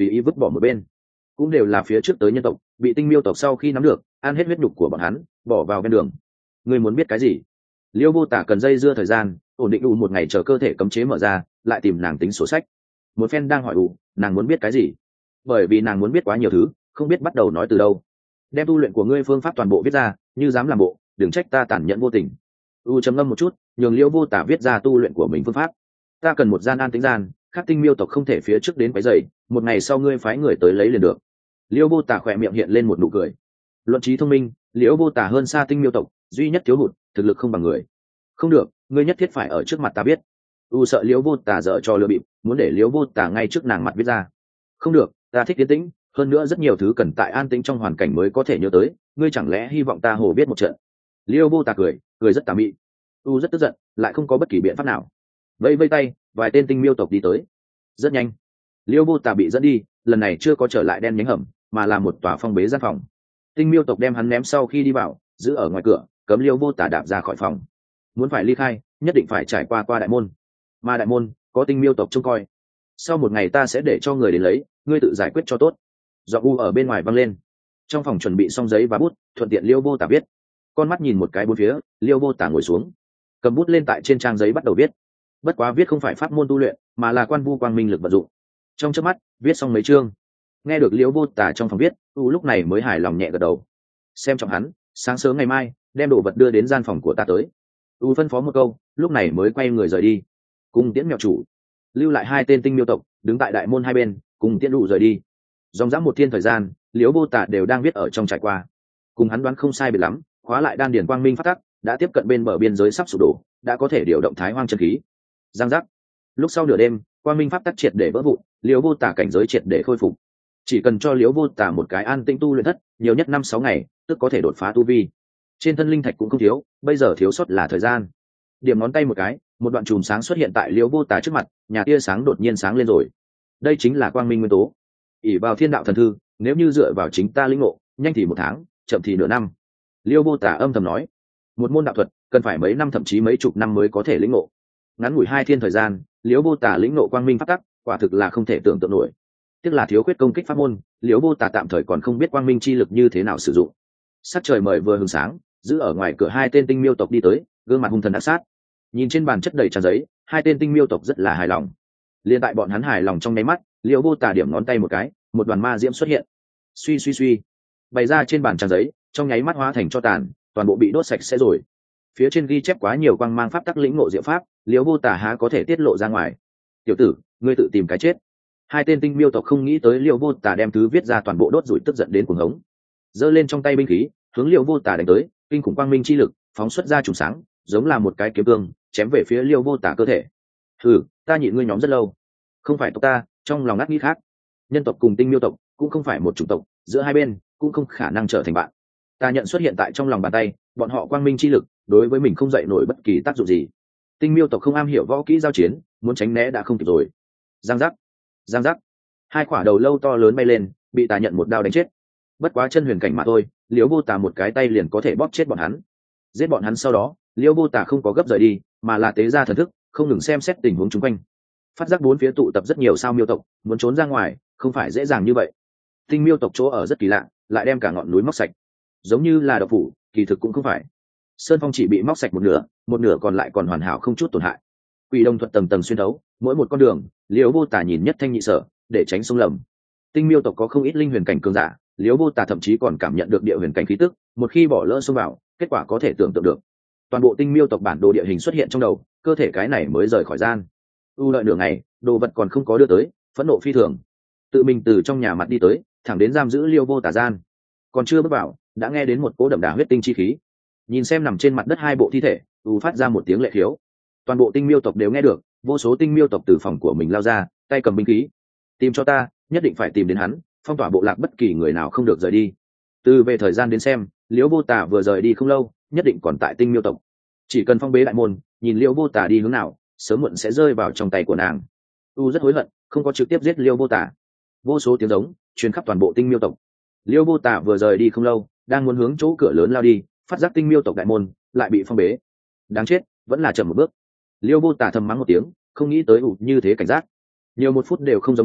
Speaker 1: tùy ý vứt bỏ một bên. Cũng đều là phía trước tới nhân tộc, bị tinh miêu tộc sau khi nắm được ăn hết huyết nhục của bọn hắn, bỏ vào bên đường. Ngươi muốn biết cái gì? Liêu Vô Tả cần dây dưa thời gian, ổn định đủ một ngày chờ cơ thể cấm chế mở ra, lại tìm nàng tính sổ sách. Một phen đang hỏi đủ, nàng muốn biết cái gì? Bởi vì nàng muốn biết quá nhiều thứ, không biết bắt đầu nói từ đâu. Đem tu luyện của ngươi phương pháp toàn bộ viết ra, như dám làm bộ, đừng trách ta tàn nhẫn vô tình. U trầm ngâm một chút, nhường Liêu Vô Tả viết ra tu luyện của mình phương pháp. Ta cần một gian an tĩnh gian, khác tinh miêu tộc không thể phía trước đến quấy rầy, một ngày sau ngươi phái người tới lấy liền được. Liêu Vô Tả khỏe miệng hiện lên một nụ cười. Luận trí thông minh, Liêu Vô Tả hơn xa tinh miêu tộc, duy nhất thiếu hụt, thực lực không bằng người. Không được, ngươi nhất thiết phải ở trước mặt ta biết. U sợ Liêu Vô Tả dở trò lừa bịp, muốn để Liêu Vô Tả ngay trước nàng mặt viết ra. Không được, ta thích tiến tĩnh, hơn nữa rất nhiều thứ cần tại an tĩnh trong hoàn cảnh mới có thể nhớ tới, ngươi chẳng lẽ hy vọng ta hồ biết một trận? Liêu Vô Tả cười, cười rất tà mị. U rất tức giận, lại không có bất kỳ biện pháp nào. Vẫy vây tay, vài tên tinh miêu tộc đi tới. Rất nhanh, Liêu Vô Tả bị dẫn đi, lần này chưa có trở lại đen nhánh hầm, mà là một tòa phong bế gian phòng. Tinh miêu tộc đem hắn ném sau khi đi vào, giữ ở ngoài cửa, cấm Liêu Vô Tả đạp ra khỏi phòng. Muốn phải ly khai, nhất định phải trải qua qua đại môn, mà đại môn có tinh miêu tộc trông coi. Sau một ngày ta sẽ để cho người đến lấy, ngươi tự giải quyết cho tốt. Giọng U ở bên ngoài vang lên. Trong phòng chuẩn bị xong giấy và bút, thuận tiện Liêu Vô Tả viết. Con mắt nhìn một cái bốn phía, Liêu Vô Tả ngồi xuống, cầm bút lên tại trên trang giấy bắt đầu viết. Bất quá viết không phải pháp môn tu luyện, mà là quan vu quang minh lực vận dụng. Trong chớp mắt, viết xong mấy chương. Nghe được Liêu Vô Tả trong phòng viết, U lúc này mới hài lòng nhẹ gật đầu. Xem trọng hắn, sáng sớm ngày mai đem đồ vật đưa đến gian phòng của ta tới. U phân phó một câu, lúc này mới quay người rời đi. Cùng tiễn mèo chủ, lưu lại hai tên tinh miêu tộc đứng tại đại môn hai bên, cùng tiễn đủ rời đi. Dòng dã một thiên thời gian, Liêu Vô Tả đều đang viết ở trong trải qua. Cùng hắn đoán không sai biệt lắm, khóa lại đan điển quang minh phát tắc, đã tiếp cận bên bờ biên giới sắp sụp đổ, đã có thể điều động thái hoang chân khí. Giang giác. Lúc sau nửa đêm, quang minh pháp tắc triệt để vỡ vụn, Liêu Vô Tả cảnh giới triệt để khôi phục. Chỉ cần cho Liêu Vô Tả một cái an tĩnh tu luyện thất, nhiều nhất năm sáu ngày, tức có thể đột phá tu vi. Trên thân linh thạch cũng không thiếu, bây giờ thiếu sót là thời gian. Điểm ngón tay một cái, một đoạn chùm sáng xuất hiện tại Liêu Vô Tả trước mặt, nhà tia sáng đột nhiên sáng lên rồi. Đây chính là quang minh nguyên tố. ỷ vào thiên đạo thần thư, nếu như dựa vào chính ta linh ngộ, nhanh thì một tháng, chậm thì nửa năm. Liêu Vô Tả âm thầm nói, một môn đạo thuật cần phải mấy năm thậm chí mấy chục năm mới có thể lĩnh ngộ. Ngắn ngủi hai thiên thời gian, Liêu Vô Tả lĩnh ngộ quang minh pháp tắc, quả thực là không thể tưởng tượng nổi. Tiếc là thiếu khuyết công kích pháp môn, Liêu Vô Tả tạm thời còn không biết quang minh chi lực như thế nào sử dụng. Sắc trời mời vừa hừng sáng, giữ ở ngoài cửa hai tên tinh miêu tộc đi tới, gương mặt hung thần ác sát. Nhìn trên bàn chất đầy trang giấy, hai tên tinh miêu tộc rất là hài lòng. Liên tại bọn hắn hài lòng trong nháy mắt, Liêu Vô Tả điểm ngón tay một cái, một đoàn ma diễm xuất hiện. Suy suy suy, bày ra trên bàn trang giấy, trong nháy mắt hóa thành cho tàn, toàn bộ bị đốt sạch sẽ rồi. Phía trên ghi chép quá nhiều quang mang pháp tắc lĩnh ngộ diệu pháp, Liêu Vô Tả há có thể tiết lộ ra ngoài. Tiểu tử, ngươi tự tìm cái chết. Hai tên tinh miêu tộc không nghĩ tới Liêu Vô Tả đem thứ viết ra toàn bộ đốt rủi, tức giận đến cuồng hống. Giơ lên trong tay binh khí, hướng Liêu Vô Tả đánh tới, kinh khủng quang minh chi lực phóng xuất ra trùng sáng, giống là một cái kiếm cương, chém về phía Liêu Vô Tả cơ thể. Hừ, ta nhịn ngươi nhóm rất lâu. Không phải tộc ta, trong lòng ngắt nghĩ khác. Nhân tộc cùng tinh miêu tộc cũng không phải một chủng tộc, giữa hai bên cũng không khả năng trở thành bạn. Ta nhận xuất hiện tại trong lòng bàn tay, bọn họ quang minh chi lực đối với mình không dậy nổi bất kỳ tác dụng gì. Tinh miêu tộc không am hiểu võ kỹ giao chiến, muốn tránh né đã không kịp rồi. Giang giác, giang giác, hai quả đầu lâu to lớn bay lên, bị ta nhận một đao đánh chết. Bất quá chân huyền cảnh mà thôi, Liêu Vô Tả một cái tay liền có thể bóp chết bọn hắn. Giết bọn hắn sau đó, Liêu Vô Tả không có gấp rời đi, mà là tế ra thần thức, không ngừng xem xét tình huống chung quanh. Phát giác bốn phía tụ tập rất nhiều sao miêu tộc, muốn trốn ra ngoài không phải dễ dàng như vậy. Tinh miêu tộc chỗ ở rất kỳ lạ, lại đem cả ngọn núi móc sạch, giống như là đậu phủ, kỳ thực cũng không phải. Sơn phong chỉ bị móc sạch một nửa, một nửa còn lại còn hoàn hảo không chút tổn hại. Quỷ đồng thuật tầng tầng xuyên thấu, mỗi một con đường, Liêu Vô Tả nhìn nhất thanh nhị sở, để tránh sông lầm. Tinh miêu tộc có không ít linh huyền cảnh cường giả, Liêu Vô Tả thậm chí còn cảm nhận được địa huyền cảnh khí tức, một khi bỏ lỡ xông vào, kết quả có thể tưởng tượng được. Toàn bộ tinh miêu tộc bản đồ địa hình xuất hiện trong đầu, cơ thể cái này mới rời khỏi gian. U đợi nửa ngày, đồ vật còn không có đưa tới, phẫn nộ phi thường, tự mình từ trong nhà mặt đi tới, thẳng đến giam giữ Liêu Vô Tả gian. Còn chưa bước vào, đã nghe đến một cỗ đậm đà huyết tinh chi khí. Nhìn xem nằm trên mặt đất hai bộ thi thể, U phát ra một tiếng lệ khiếu. Toàn bộ tinh miêu tộc đều nghe được, vô số tinh miêu tộc từ phòng của mình lao ra, tay cầm binh khí. Tìm cho ta, nhất định phải tìm đến hắn, phong tỏa bộ lạc bất kỳ người nào không được rời đi. Từ về thời gian đến xem, Liêu Vô Tả vừa rời đi không lâu, nhất định còn tại tinh miêu tộc. Chỉ cần phong bế đại môn, nhìn Liêu Vô Tả đi hướng nào, sớm muộn sẽ rơi vào trong tay của nàng. U rất hối hận, không có trực tiếp giết Liêu Vô Tả. Vô số tiếng giống truyền khắp toàn bộ tinh miêu tộc. Liêu Vô Tả vừa rời đi không lâu, đang muốn hướng chỗ cửa lớn lao đi, phát giác tinh miêu tộc đại môn lại bị phong bế. Đáng chết, vẫn là chậm một bước. Liêu Vô Tả thầm mắng một tiếng, không nghĩ tới U như thế cảnh giác. Nhiều một phút đều không giống nhau,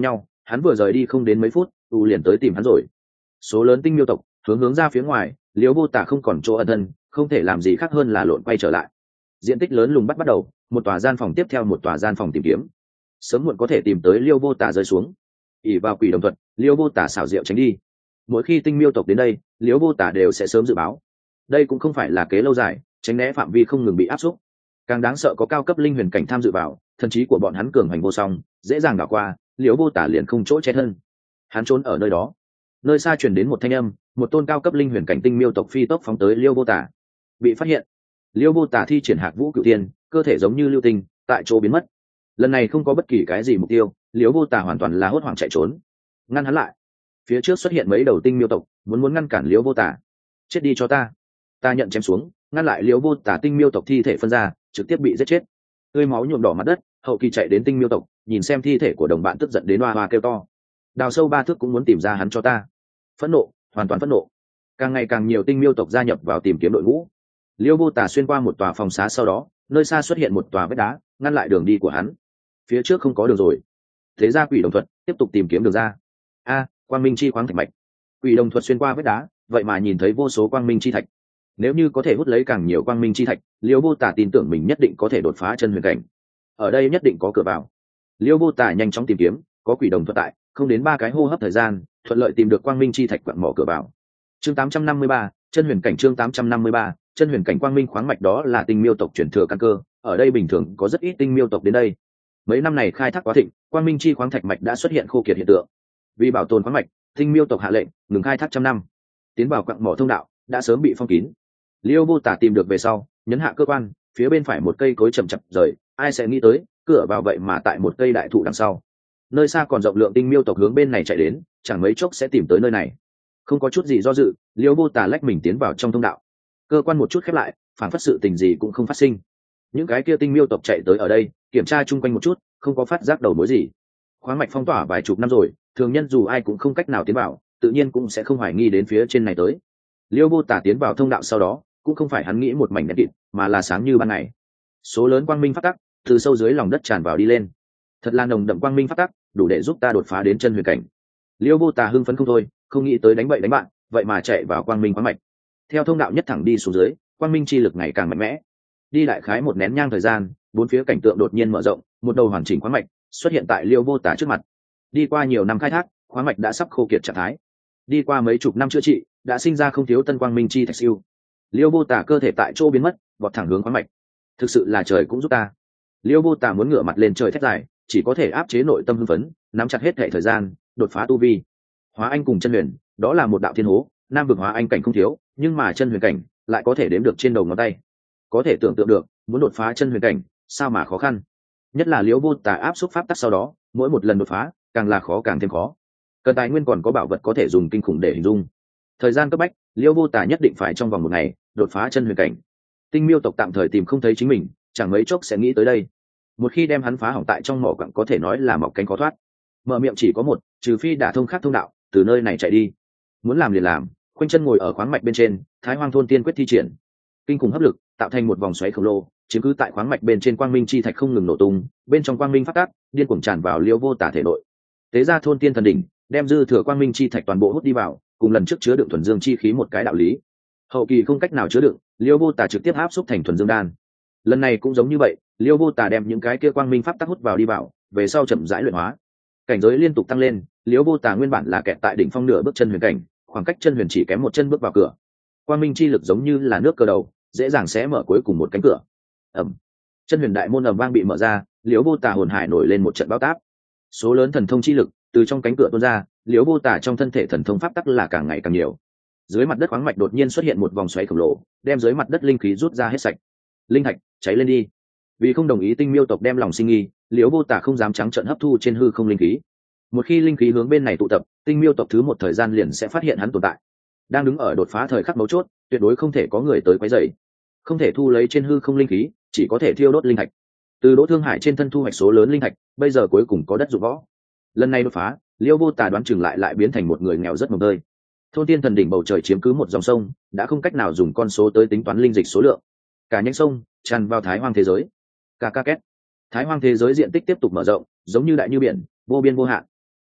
Speaker 1: hắn vừa rời đi không đến mấy phút u liền tới tìm hắn rồi. Số lớn tinh miêu tộc hướng hướng ra phía ngoài, liễu vô tả không còn chỗ ẩn thân, không thể làm gì khác hơn là lộn quay trở lại. Diện tích lớn lùng bắt bắt đầu, một tòa gian phòng tiếp theo một tòa gian phòng tìm kiếm, sớm muộn có thể tìm tới liêu vô tả rơi xuống. ỉ vào quỷ đồng thuật, liêu vô tả xảo diệu tránh đi. Mỗi khi tinh miêu tộc đến đây, liêu vô tả đều sẽ sớm dự báo. Đây cũng không phải là kế lâu dài, tránh né phạm vi không ngừng bị áp xúc. Càng đáng sợ có cao cấp linh huyền cảnh tham dự vào, thần trí của bọn hắn cường hành vô song, dễ dàng đảo qua, liêu vô tả liền không chỗ che thân. Hắn trốn ở nơi đó. Nơi xa truyền đến một thanh âm, một tôn cao cấp linh huyền cảnh tinh miêu tộc phi tốc phóng tới liêu vô tả. Bị phát hiện, liêu vô tả thi triển hạc vũ cửu tiên, cơ thể giống như lưu tinh, tại chỗ biến mất. Lần này không có bất kỳ cái gì mục tiêu, liêu vô tả hoàn toàn là hốt hoảng chạy trốn. Ngăn hắn lại. Phía trước xuất hiện mấy đầu tinh miêu tộc, muốn muốn ngăn cản liêu vô tả. Chết đi cho ta. Ta nhận chém xuống, ngăn lại liêu vô tả tinh miêu tộc thi thể phân ra, trực tiếp bị giết chết. Tươi máu nhuộm đỏ mặt đất, hậu kỳ chạy đến tinh miêu tộc, nhìn xem thi thể của đồng bạn tức giận đến hoa hoa kêu to. Đào sâu ba thước cũng muốn tìm ra hắn cho ta. Phẫn nộ, hoàn toàn phẫn nộ. Càng ngày càng nhiều tinh miêu tộc gia nhập vào tìm kiếm đội ngũ. Liêu vô tả xuyên qua một tòa phòng xá, sau đó nơi xa xuất hiện một tòa vách đá, ngăn lại đường đi của hắn. Phía trước không có đường rồi. Thế ra quỷ đồng thuật tiếp tục tìm kiếm đường ra. A, quang minh chi khoáng thạch mạch. Quỷ đồng thuật xuyên qua vách đá, vậy mà nhìn thấy vô số quang minh chi thạch. Nếu như có thể hút lấy càng nhiều quang minh chi thạch, Liêu vô tả tin tưởng mình nhất định có thể đột phá chân huyền cảnh. Ở đây nhất định có cửa vào. Liêu vô tả nhanh chóng tìm kiếm, có quỷ đồng thuật tại, không đến ba cái hô hấp thời gian, thuận lợi tìm được quang minh chi thạch quặng mỏ cửa vào. Chương tám trăm năm mươi ba, chân huyền cảnh. Chương tám trăm năm mươi ba, chân huyền cảnh. Quang minh khoáng mạch đó là tinh miêu tộc truyền thừa căn cơ, ở đây bình thường có rất ít tinh miêu tộc đến đây. Mấy năm này khai thác quá thịnh, quang minh chi khoáng thạch mạch đã xuất hiện khô kiệt hiện tượng. Vì bảo tồn khoáng mạch, tinh miêu tộc hạ lệnh ngừng khai thác trăm năm. Tiến vào quặng mỏ thông đạo đã sớm bị phong kín. Liêu vô tả tìm được về sau, nhấn hạ cơ quan, phía bên phải một cây cối chậm chậm rời, ai sẽ nghĩ tới, cửa vào vậy mà tại một cây đại thụ đằng sau. Nơi xa còn rộng lượng tinh miêu tộc hướng bên này chạy đến, chẳng mấy chốc sẽ tìm tới nơi này. Không có chút gì do dự, Liêu vô tả lách mình tiến vào trong thông đạo. Cơ quan một chút khép lại, phản phất sự tình gì cũng không phát sinh. Những cái kia tinh miêu tộc chạy tới ở đây, kiểm tra chung quanh một chút, không có phát giác đầu mối gì. Khoáng mạch phong tỏa vài chục năm rồi, thường nhân dù ai cũng không cách nào tiến vào, tự nhiên cũng sẽ không hoài nghi đến phía trên này tới. Liêu vô tả tiến vào thông đạo sau đó, cũng không phải hắn nghĩ một mảnh đen kịt, mà là sáng như ban ngày. Số lớn quang minh phát tắc từ sâu dưới lòng đất tràn vào đi lên. Thật là nồng đậm quang minh phát tắc, đủ để giúp ta đột phá đến chân huyền cảnh. Liêu vô tả hưng phấn không thôi, không nghĩ tới đánh bậy đánh bạn, vậy mà chạy vào quang minh khoáng mạch. Theo thông đạo nhất thẳng đi xuống dưới, quang minh chi lực ngày càng mạnh mẽ. Đi đại khái một nén nhang thời gian, bốn phía cảnh tượng đột nhiên mở rộng, một đầu hoàn chỉnh khoáng mạch xuất hiện tại Liêu vô tả trước mặt. Đi qua nhiều năm khai thác, khoáng mạch đã sắp khô kiệt trạng thái. Đi qua mấy chục năm chữa trị, đã sinh ra không thiếu tân quang minh chi thạch siêu. Liêu vô tả cơ thể tại chỗ biến mất, vọt thẳng hướng khoáng mạch. Thực sự là trời cũng giúp ta. Liêu vô tả muốn ngửa mặt lên trời thét dài, chỉ có thể áp chế nội tâm hưng phấn, nắm chặt hết thảy thời gian, đột phá tu vi. Hóa anh cùng chân huyền, đó là một đạo thiên hố, nam vực hóa anh cảnh không thiếu, nhưng mà chân huyền cảnh lại có thể đếm được trên đầu ngón tay. Có thể tưởng tượng được, muốn đột phá chân huyền cảnh, sao mà khó khăn. Nhất là Liêu vô tả áp xúc pháp tắc sau đó, mỗi một lần đột phá, càng là khó càng thêm khó. Cần tài nguyên còn có bảo vật có thể dùng kinh khủng để hình dung. Thời gian cấp bách, Liêu vô tả nhất định phải trong vòng một ngày đột phá chân huyền cảnh. Tinh miêu tộc tạm thời tìm không thấy chính mình, chẳng mấy chốc sẽ nghĩ tới đây. Một khi đem hắn phá hỏng tại trong mỏ quặng, có thể nói là mọc cánh khó thoát. Mở miệng chỉ có một, trừ phi đả thông khác thông đạo, từ nơi này chạy đi. Muốn làm liền làm, khoanh chân ngồi ở khoáng mạch bên trên, Thái Hoang thôn tiên quyết thi triển. Kinh khủng hấp lực tạo thành một vòng xoáy khổng lồ, chiếm cứ tại khoáng mạch bên trên, quang minh chi thạch không ngừng nổ tung, bên trong quang minh phát tác điên cuồng tràn vào Liêu vô tả thể nội. Tế ra thôn tiên thần đỉnh, đem dư thừa quang minh chi thạch toàn bộ hút đi vào, cùng lần trước chứa đựng thuần dương chi khí một cái đạo lý. Hậu kỳ không cách nào chứa đựng, Liêu vô tả trực tiếp áp xúc thành thuần dương đan. Lần này cũng giống như vậy, Liêu vô tả đem những cái kia quang minh pháp tắc hút vào đi vào, về sau chậm rãi luyện hóa. Cảnh giới liên tục tăng lên, Liêu vô tả nguyên bản là kẹt tại đỉnh phong nửa bước chân huyền cảnh, khoảng cách chân huyền chỉ kém một chân bước vào cửa. Quang minh chi lực giống như là nước cờ đầu, dễ dàng xé mở cuối cùng một cánh cửa. Ầm. Chân huyền đại môn ầm vang bị mở ra, Liêu vô tả hồn hải nổi lên một trận bão táp. Số lớn thần thông chi lực từ trong cánh cửa tuôn ra, Liêu vô tả trong thân thể thần thông pháp tắc là càng ngày càng nhiều. Dưới mặt đất khoáng mạch đột nhiên xuất hiện một vòng xoáy khổng lồ, đem dưới mặt đất linh khí rút ra hết sạch. Linh thạch, cháy lên đi. Vì không đồng ý tinh miêu tộc đem lòng sinh nghi, Liêu vô tả không dám trắng trợn hấp thu trên hư không linh khí. Một khi linh khí hướng bên này tụ tập, tinh miêu tộc thứ một thời gian liền sẽ phát hiện hắn tồn tại. Đang đứng ở đột phá thời khắc mấu chốt, tuyệt đối không thể có người tới quấy rầy. Không thể thu lấy trên hư không linh khí, chỉ có thể thiêu đốt linh thạch. Từ Đỗ Thương Hải trên thân thu hoạch số lớn linh thạch, bây giờ cuối cùng có đất dụng võ. Lần này đột phá, Liêu vô tả đoán chừng lại lại biến thành một người nghèo rất mồng tơi. Thôn tiên thần đỉnh bầu trời chiếm cứ một dòng sông, đã không cách nào dùng con số tới tính toán linh dịch số lượng. Cả nhánh sông tràn vào Thái Hoang thế giới. Ca ca két. Thái Hoang thế giới diện tích tiếp tục mở rộng, giống như đại như biển, vô biên vô hạn.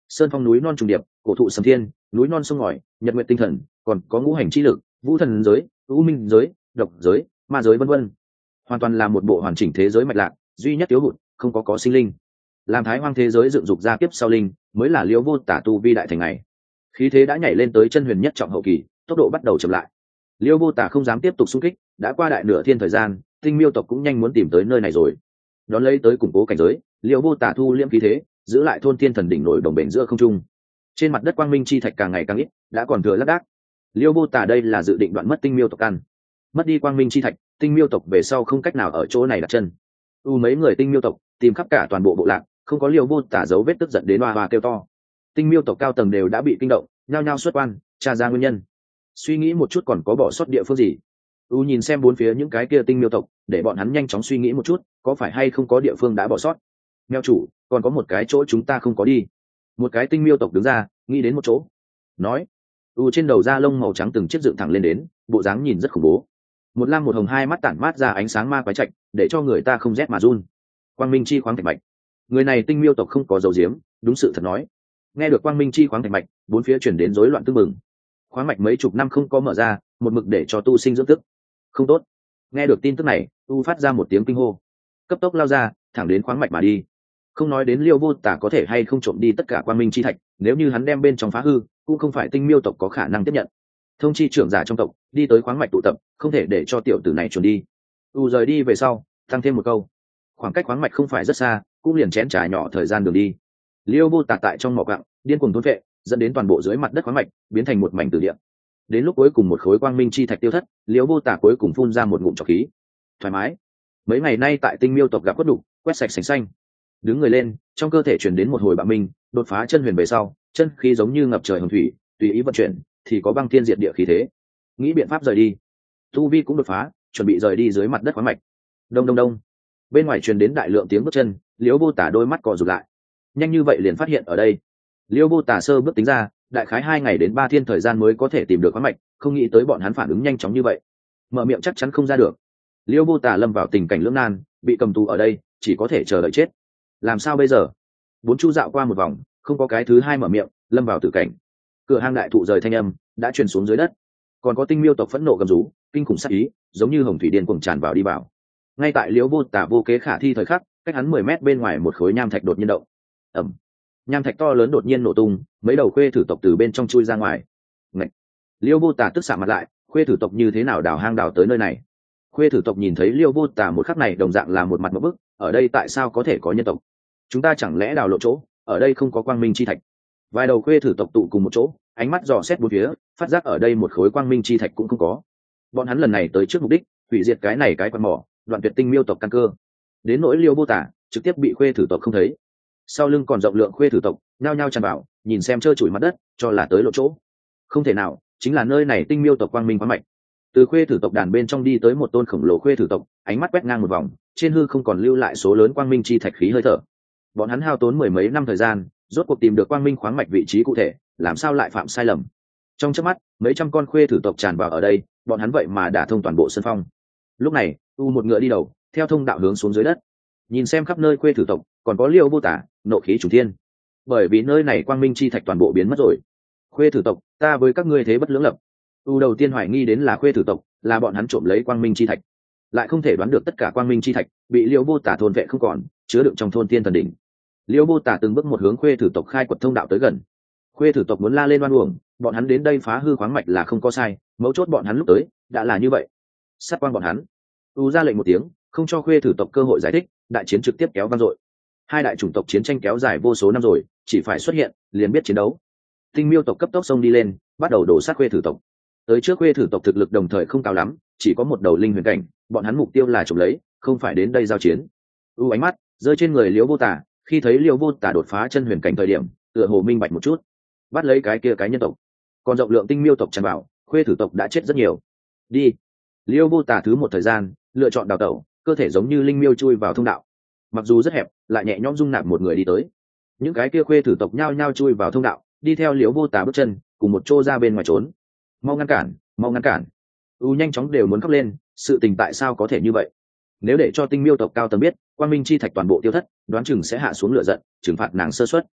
Speaker 1: sơn phong núi non trùng điệp, cổ thụ sầm thiên, núi non sông ngòi, nhật nguyện tinh thần, còn có ngũ hành chi lực, vũ thần giới, u minh giới, độc giới, ma giới vân vân, hoàn toàn là một bộ hoàn chỉnh thế giới mạch lạc, duy nhất thiếu hụt không có có sinh linh. Làm thái hoang thế giới dựng dục ra kiếp sau linh, mới là Liễu Vô Tả tu vi đại thành này. Khí thế đã nhảy lên tới chân huyền nhất trọng hậu kỳ, tốc độ bắt đầu chậm lại. Liễu Vô Tả không dám tiếp tục xung kích, đã qua đại nửa thiên thời gian, tinh miêu tộc cũng nhanh muốn tìm tới nơi này rồi. Đón lấy tới củng cố cảnh giới, Liễu Vô Tả thu liễm khí thế, giữ lại thôn thiên thần đỉnh nổi đồng bền giữa không trung. Trên mặt đất quang minh chi thạch càng ngày càng ít, đã còn thừa lác đác. Liễu Vô Tả đây là dự định đoạn mất tinh miêu tộc ăn. Mất đi quang minh chi thạch, tinh miêu tộc về sau không cách nào ở chỗ này đặt chân. U mấy người tinh miêu tộc tìm khắp cả toàn bộ bộ lạc, không có Liễu Vô Tả dấu vết, tức giận đến hoa hoa kêu to. Tinh miêu tộc cao tầng đều đã bị kinh động, nhao nhao xuất quan tra ra nguyên nhân. Suy nghĩ một chút còn có bỏ sót địa phương gì. U nhìn xem bốn phía những cái kia tinh miêu tộc, để bọn hắn nhanh chóng suy nghĩ một chút, có phải hay không có địa phương đã bỏ sót. Mèo chủ, còn có một cái chỗ chúng ta không có đi. Một cái tinh miêu tộc đứng ra, nghĩ đến một chỗ, nói. U trên đầu da lông màu trắng từng chiếc dựng thẳng lên đến, bộ dáng nhìn rất khủng bố. Một lam một hồng hai mắt tản mát ra ánh sáng ma quái trạch, để cho người ta không rét mà run. Quang minh chi khoáng thạch mạch. Người này tinh miêu tộc không có dấu diếm, đúng sự thật nói. Nghe được quang minh chi khoáng thạch mạch, bốn phía chuyển đến rối loạn tương mừng. Khoáng mạch mấy chục năm không có mở ra, một mực để cho tu sinh dưỡng tức. Không tốt. Nghe được tin tức này, u phát ra một tiếng kinh hô, cấp tốc lao ra, thẳng đến khoáng mạch mà đi. Không nói đến Liễu Vô Tả có thể hay không trộm đi tất cả quang minh chi thạch, nếu như hắn đem bên trong phá hư, cũng không phải tinh miêu tộc có khả năng tiếp nhận. Thông chi trưởng giả trong tộc, đi tới khoáng mạch tụ tập, không thể để cho tiểu tử này trốn đi. U rời đi về sau, tăng thêm một câu, khoảng cách khoáng mạch không phải rất xa, cũng liền chén trà nhỏ thời gian đường đi. Liễu Vô Tả tại trong mỏ quặng, điên cuồng thôn vệ, dẫn đến toàn bộ dưới mặt đất khoáng mạch biến thành một mảnh tử địa. Đến lúc cuối cùng một khối quang minh chi thạch tiêu thất, Liễu Vô Tả cuối cùng phun ra một ngụm trọc khí, thoải mái. Mấy ngày nay tại tinh miêu tộc gặp quất đục, quét sạch sành xanh. Đứng người lên, trong cơ thể chuyển đến một hồi bạo minh, đột phá chân huyền về sau, chân khí giống như ngập trời hồng thủy, tùy ý vận chuyển, thì có băng thiên diệt địa khí thế. Nghĩ biện pháp rời đi. Tu vi cũng đột phá, chuẩn bị rời đi dưới mặt đất khoáng mạch. Đông đông đông. Bên ngoài truyền đến đại lượng tiếng bước chân, Liễu Vô Tả đôi mắt co rụt lại. Nhanh như vậy liền phát hiện ở đây. Liễu Vô Tả sơ bước tính ra, đại khái hai ngày đến ba thiên thời gian mới có thể tìm được khoáng mạch, không nghĩ tới bọn hắn phản ứng nhanh chóng như vậy. Mở miệng chắc chắn không ra được. Liễu Vô Tả lâm vào tình cảnh lưỡng nan, bị cầm tù ở đây, chỉ có thể chờ đợi chết. Làm sao bây giờ? Bốn chu dạo qua một vòng, không có cái thứ hai mở miệng, lâm vào tử cảnh. Cửa hang đại thụ rời thanh âm đã truyền xuống dưới đất, còn có tinh miêu tộc phẫn nộ gầm rú, kinh khủng sát ý, giống như hồng thủy điên cuồng tràn vào đi vào. Ngay tại Liễu Vô Tả vô kế khả thi thời khắc, cách hắn mười mét bên ngoài một khối nham thạch đột nhiên động. Ầm. Nham thạch to lớn đột nhiên nổ tung, mấy đầu khuê thử tộc từ bên trong chui ra ngoài. Ngậy. Liễu Vô Tả tức xạ mặt lại, khuê thử tộc như thế nào đào hang đào tới nơi này? Khuê thử tộc nhìn thấy Liễu Vô Tả một khắc này đồng dạng là một mặt một bức, ở đây tại sao có thể có nhân tộc? Chúng ta chẳng lẽ đào lộ chỗ, ở đây không có quang minh chi thạch? Vài đầu khuê thử tộc tụ cùng một chỗ, ánh mắt dò xét bốn phía, phát giác ở đây một khối quang minh chi thạch cũng không có. Bọn hắn lần này tới trước mục đích, hủy diệt cái này cái quan mỏ, đoạn tuyệt tinh miêu tộc căn cơ. Đến nỗi Liễu Vô Tả, trực tiếp bị khuê thử tộc không thấy. Sau lưng còn rộng lượng khuê thử tộc, nhao nhao tràn vào, nhìn xem trơ trụi mặt đất, cho là tới lộ chỗ. Không thể nào, chính là nơi này tinh miêu tộc quang minh khoáng mạch. Từ khuê thử tộc đàn bên trong đi tới một tôn khổng lồ khuê thử tộc, ánh mắt quét ngang một vòng, trên hư không còn lưu lại số lớn quang minh chi thạch khí hơi thở. Bọn hắn hao tốn mười mấy năm thời gian, rốt cuộc tìm được quang minh khoáng mạch vị trí cụ thể, làm sao lại phạm sai lầm? Trong chớp mắt, mấy trăm con khuê thử tộc tràn vào ở đây, bọn hắn vậy mà đả thông toàn bộ sân phong. Lúc này, u một ngựa đi đầu, theo thông đạo hướng xuống dưới đất, nhìn xem khắp nơi khuê thử tộc, còn có Liễu Vô Tả, nộ khí trùng thiên. Bởi vì nơi này quang minh chi thạch toàn bộ biến mất rồi. Khuê thử tộc, ta với các ngươi thế bất lưỡng lập. U đầu tiên hoài nghi đến là khuê thử tộc, là bọn hắn trộm lấy quang minh chi thạch, lại không thể đoán được tất cả quang minh chi thạch bị Liễu Vô Tả thôn vệ không còn, chứa đựng trong thôn tiên thần đỉnh. Liễu Vô Tả từng bước một hướng khuê thử tộc khai quật thông đạo tới gần. Khuê thử tộc muốn la lên oan uổng, bọn hắn đến đây phá hư khoáng mạch là không có sai, mấu chốt bọn hắn lúc tới đã là như vậy. Sát quang bọn hắn. U ra lệnh một tiếng, không cho khuê thử tộc cơ hội giải thích, đại chiến trực tiếp kéo vang dội. Hai đại chủng tộc chiến tranh kéo dài vô số năm rồi, chỉ phải xuất hiện liền biết chiến đấu. Tinh miêu tộc cấp tốc xông đi lên, bắt đầu đổ sát khuê thử tộc. Tới trước khuê thử tộc thực lực đồng thời không cao lắm, chỉ có một đầu linh huyền cảnh, bọn hắn mục tiêu là trộm lấy, không phải đến đây giao chiến. U ánh mắt rơi trên người Liễu Vô Tả, khi thấy Liễu Vô Tả đột phá chân huyền cảnh thời điểm, tựa hồ minh bạch một chút, bắt lấy cái kia cái nhân tộc. Còn rộng lượng tinh miêu tộc tràn vào, khuê thử tộc đã chết rất nhiều. Đi. Liễu Vô Tả thứ một thời gian lựa chọn đào tẩu, cơ thể giống như linh miêu chui vào thông đạo, mặc dù rất hẹp, lại nhẹ nhõm dung nạp một người đi tới. Những cái kia khuê thử tộc nhao nhao chui vào thông đạo, đi theo Liễu Vô Tả bước chân, cùng một chỗ ra bên ngoài trốn. Mau ngăn cản, mau ngăn cản. U nhanh chóng đều muốn khóc lên, sự tình tại sao có thể như vậy? Nếu để cho tinh miêu tộc cao tầng biết, quang minh chi thạch toàn bộ tiêu thất, đoán chừng sẽ hạ xuống lửa giận, trừng phạt nàng sơ suất.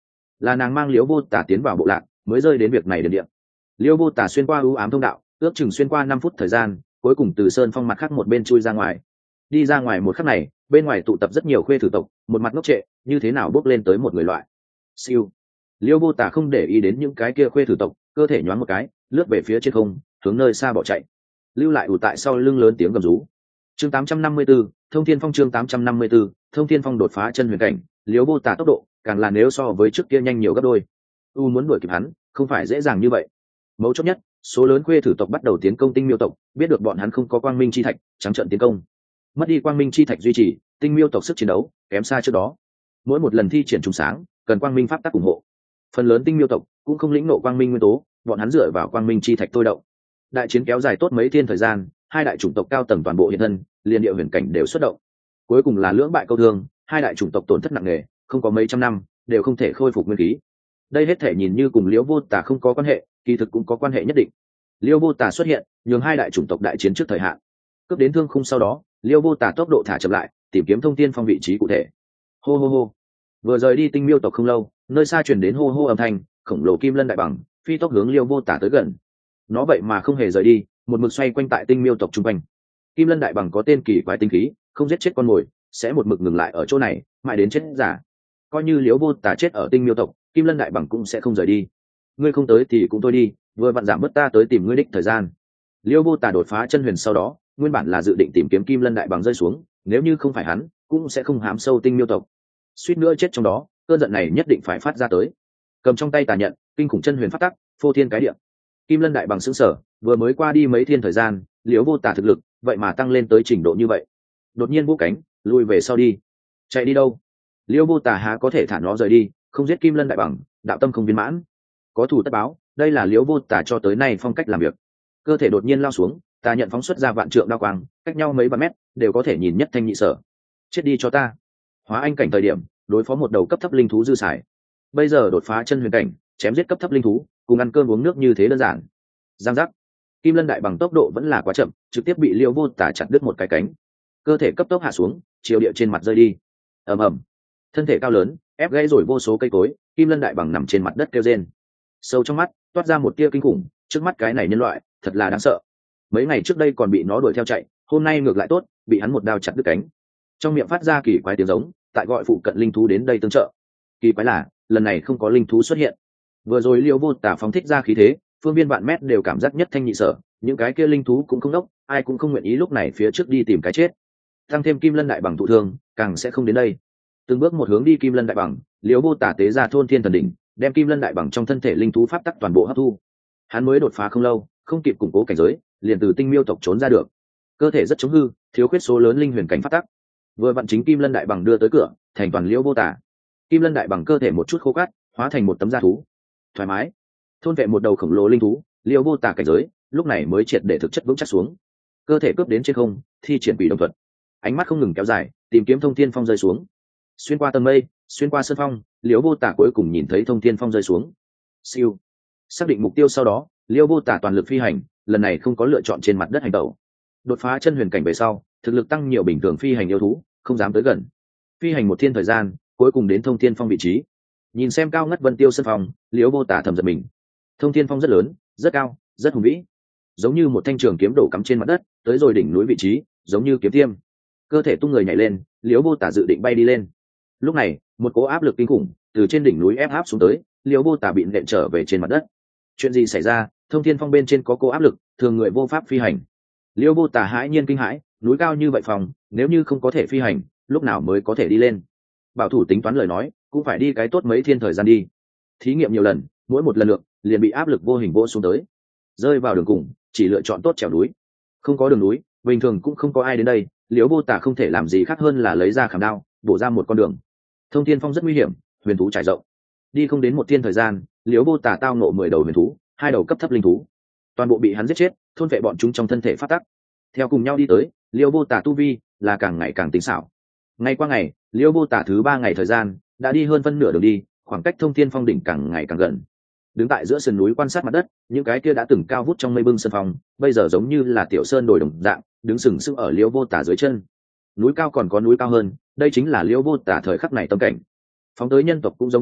Speaker 1: là nàng mang liễu vô tả tiến vào bộ lạc mới rơi đến việc này đền điện. Liễu vô tả xuyên qua ưu ám thông đạo, ước chừng xuyên qua năm phút thời gian, cuối cùng từ sơn phong mặt khác một bên chui ra ngoài. Đi ra ngoài một khắc này, bên ngoài tụ tập rất nhiều khuê thử tộc, một mặt ngốc trệ, như thế nào bước lên tới một người loại. Siêu. Liễu vô tả không để ý đến những cái kia khuê thử tộc, cơ thể nhoáng một cái, lướt về phía trên không, hướng nơi xa bỏ chạy. Lưu lại ủ tại sau lưng lớn tiếng gầm rú. Chương tám trăm năm mươi tư, Thông Thiên Phong chương tám trăm năm mươi tư, Thông Thiên Phong đột phá chân huyền cảnh, Liễu vô tả tốc độ, càng là nếu so với trước kia nhanh nhiều gấp đôi. U muốn đuổi kịp hắn, không phải dễ dàng như vậy. Mấu chốt nhất, số lớn khuê thử tộc bắt đầu tiến công Tinh Miêu tộc, biết được bọn hắn không có quang minh chi thạch, trắng trợn tiến công. Mất đi quang minh chi thạch duy trì, Tinh Miêu tộc sức chiến đấu kém xa trước đó. Mỗi một lần thi triển trùng sáng, cần quang minh pháp tắc ủng hộ. Phần lớn Tinh Miêu tộc cũng không lĩnh ngộ quang minh nguyên tố, bọn hắn dựa vào quang minh chi thạch tôi động. Đại chiến kéo dài tốt mấy thiên thời gian, hai đại chủng tộc cao tầng toàn bộ hiện thân, liên địa huyền cảnh đều xuất động. Cuối cùng là lưỡng bại câu thương, hai đại chủng tộc tổn thất nặng nề, không có mấy trăm năm đều không thể khôi phục nguyên khí. Đây hết thể nhìn như cùng Liễu vô tả không có quan hệ, kỳ thực cũng có quan hệ nhất định. Liễu vô tả xuất hiện, nhường hai đại chủng tộc đại chiến trước thời hạn. Cướp đến thương khung sau đó, Liễu vô tả tốc độ thả chậm lại, tìm kiếm Thông Thiên Phong vị trí cụ thể. Hô hô hô. Vừa rời đi Tinh Miêu tộc không lâu, nơi xa truyền đến hô hô âm thanh, khổng lồ kim lân đại bằng phi tốc hướng Liễu vô tả tới gần. Nó vậy mà không hề rời đi, một mực xoay quanh tại Tinh Miêu tộc trung quanh. Kim lân đại bằng có tên kỳ quái tinh khí, không giết chết con mồi, sẽ một mực ngừng lại ở chỗ này, mãi đến chết giả. Coi như Liễu vô tả chết ở Tinh Miêu tộc, Kim lân đại bằng cũng sẽ không rời đi. Ngươi không tới thì cũng thôi đi, vừa vặn giảm bớt ta tới tìm ngươi đích thời gian. Liễu vô tả đột phá chân huyền sau đó, nguyên bản là dự định tìm kiếm Kim lân đại bằng rơi xuống, nếu như không phải hắn, cũng sẽ không hám sâu Tinh Miêu tộc. Suýt nữa chết trong đó, cơn giận này nhất định phải phát ra tới. Cầm trong tay tà nhận, kinh khủng chân huyền phát tắc, phô thiên cái địa. Kim lân đại bằng sững sở, vừa mới qua đi mấy thiên thời gian, Liễu vô tả thực lực vậy mà tăng lên tới trình độ như vậy. Đột nhiên vỗ cánh, lùi về sau đi. Chạy đi đâu? Liễu vô tả há có thể thả nó rời đi, không giết Kim lân đại bằng, đạo tâm không viên mãn. Có thủ tất báo, đây là Liễu vô tả cho tới nay phong cách làm việc. Cơ thể đột nhiên lao xuống, tà nhận phóng xuất ra vạn trượng đao quang, cách nhau mấy vạn mét, đều có thể nhìn nhất thanh nhị sở. Chết đi cho ta. Hóa anh cảnh thời điểm, đối phó một đầu cấp thấp linh thú dư xài. Bây giờ đột phá chân huyền cảnh, chém giết cấp thấp linh thú, cùng ăn cơm uống nước như thế đơn giản. Giang giác. Kim lân đại bằng tốc độ vẫn là quá chậm, trực tiếp bị Liễu vô tả chặt đứt một cái cánh. Cơ thể cấp tốc hạ xuống, chiều địa trên mặt rơi đi. Ầm ầm. Thân thể cao lớn, ép gãy rồi vô số cây cối, Kim lân đại bằng nằm trên mặt đất kêu rên. Sâu trong mắt toát ra một tia kinh khủng, trước mắt cái này nhân loại thật là đáng sợ. Mấy ngày trước đây còn bị nó đuổi theo chạy, hôm nay ngược lại tốt, bị hắn một đao chặt đứt cánh. Trong miệng phát ra kỳ quái tiếng giống, tại gọi phụ cận linh thú đến đây tương trợ. Kỳ quái là lần này không có linh thú xuất hiện. Vừa rồi Liễu vô tả phóng thích ra khí thế, phương viên vạn mét đều cảm giác nhất thanh nhị sở, những cái kia linh thú cũng không đốc, ai cũng không nguyện ý lúc này phía trước đi tìm cái chết. Tăng thêm Kim lân đại bằng thụ thương, càng sẽ không đến đây. Từng bước một hướng đi Kim lân đại bằng, Liễu vô tả tế ra thôn thiên thần đỉnh, đem Kim lân đại bằng trong thân thể linh thú pháp tắc toàn bộ hấp thu. Hắn mới đột phá không lâu, không kịp củng cố cảnh giới, liền từ Tinh Miêu tộc trốn ra được. Cơ thể rất chống hư, thiếu khuyết số lớn linh huyền cảnh pháp tắc. Vừa vặn chính Kim lân đại bằng đưa tới cửa, thành toàn Liễu vô tả. Kim lân đại bằng cơ thể một chút khô cát, hóa thành một tấm da thú. Thoải mái. Thôn vệ một đầu khổng lồ linh thú, Liễu vô tả cảnh giới, lúc này mới triệt để thực chất vững chắc xuống. Cơ thể cướp đến trên không, thi triển quỷ đồng thuật. Ánh mắt không ngừng kéo dài, tìm kiếm Thông Thiên Phong rơi xuống. Xuyên qua tầng mây, xuyên qua sơn phong, Liễu vô tả cuối cùng nhìn thấy Thông Thiên Phong rơi xuống. Siêu. Xác định mục tiêu sau đó, Liễu vô tả toàn lực phi hành, lần này không có lựa chọn trên mặt đất hành tẩu. Đột phá chân huyền cảnh về sau, thực lực tăng nhiều bình thường phi hành yêu thú không dám tới gần. Phi hành một thiên thời gian, cuối cùng đến Thông Thiên Phong vị trí. Nhìn xem cao ngất vân tiêu sân phong, Liễu vô tả thầm giật mình. Thông Thiên Phong rất lớn, rất cao, rất hùng vĩ, giống như một thanh trường kiếm đổ cắm trên mặt đất, tới rồi đỉnh núi vị trí, giống như kiếm tiêm. Cơ thể tung người nhảy lên, Liễu vô tả dự định bay đi lên. Lúc này, một cỗ áp lực kinh khủng từ trên đỉnh núi ép áp xuống tới, Liễu vô tả bị nện trở về trên mặt đất. Chuyện gì xảy ra? Thông Thiên Phong bên trên có cỗ áp lực, thường người vô pháp phi hành. Liễu vô tả hãi nhiên kinh hãi, núi cao như vậy phòng, nếu như không có thể phi hành, lúc nào mới có thể đi lên? Bảo thủ tính toán lời nói, cũng phải đi cái tốt mấy thiên thời gian đi. Thí nghiệm nhiều lần, mỗi một lần lượng liền bị áp lực vô hình vô xuống tới, rơi vào đường cùng, chỉ lựa chọn tốt trèo núi. Không có đường núi, bình thường cũng không có ai đến đây, Liễu vô tả không thể làm gì khác hơn là lấy ra khảm đao, bổ ra một con đường. Thông Thiên Phong rất nguy hiểm, huyền thú trải rộng. Đi không đến một thiên thời gian, Liễu vô tả tao nộ mười đầu huyền thú, hai đầu cấp thấp linh thú, toàn bộ bị hắn giết chết, thôn vệ bọn chúng trong thân thể phát tắc. Theo cùng nhau đi tới, Liễu vô tả tu vi là càng ngày càng tinh xảo. Ngày qua ngày, Liễu vô tả thứ ba ngày thời gian đã đi hơn phân nửa đường đi, khoảng cách Thông Thiên Phong đỉnh càng ngày càng gần. Đứng tại giữa sườn núi quan sát mặt đất, những cái kia đã từng cao vút trong mây bưng sơn phong, bây giờ giống như là tiểu sơn đồi đồng dạng, đứng sừng sững ở Liễu vô tả dưới chân. Núi cao còn có núi cao hơn, đây chính là Liễu vô tả thời khắc này tâm cảnh. Phóng tới nhân tộc cũng giống như vậy,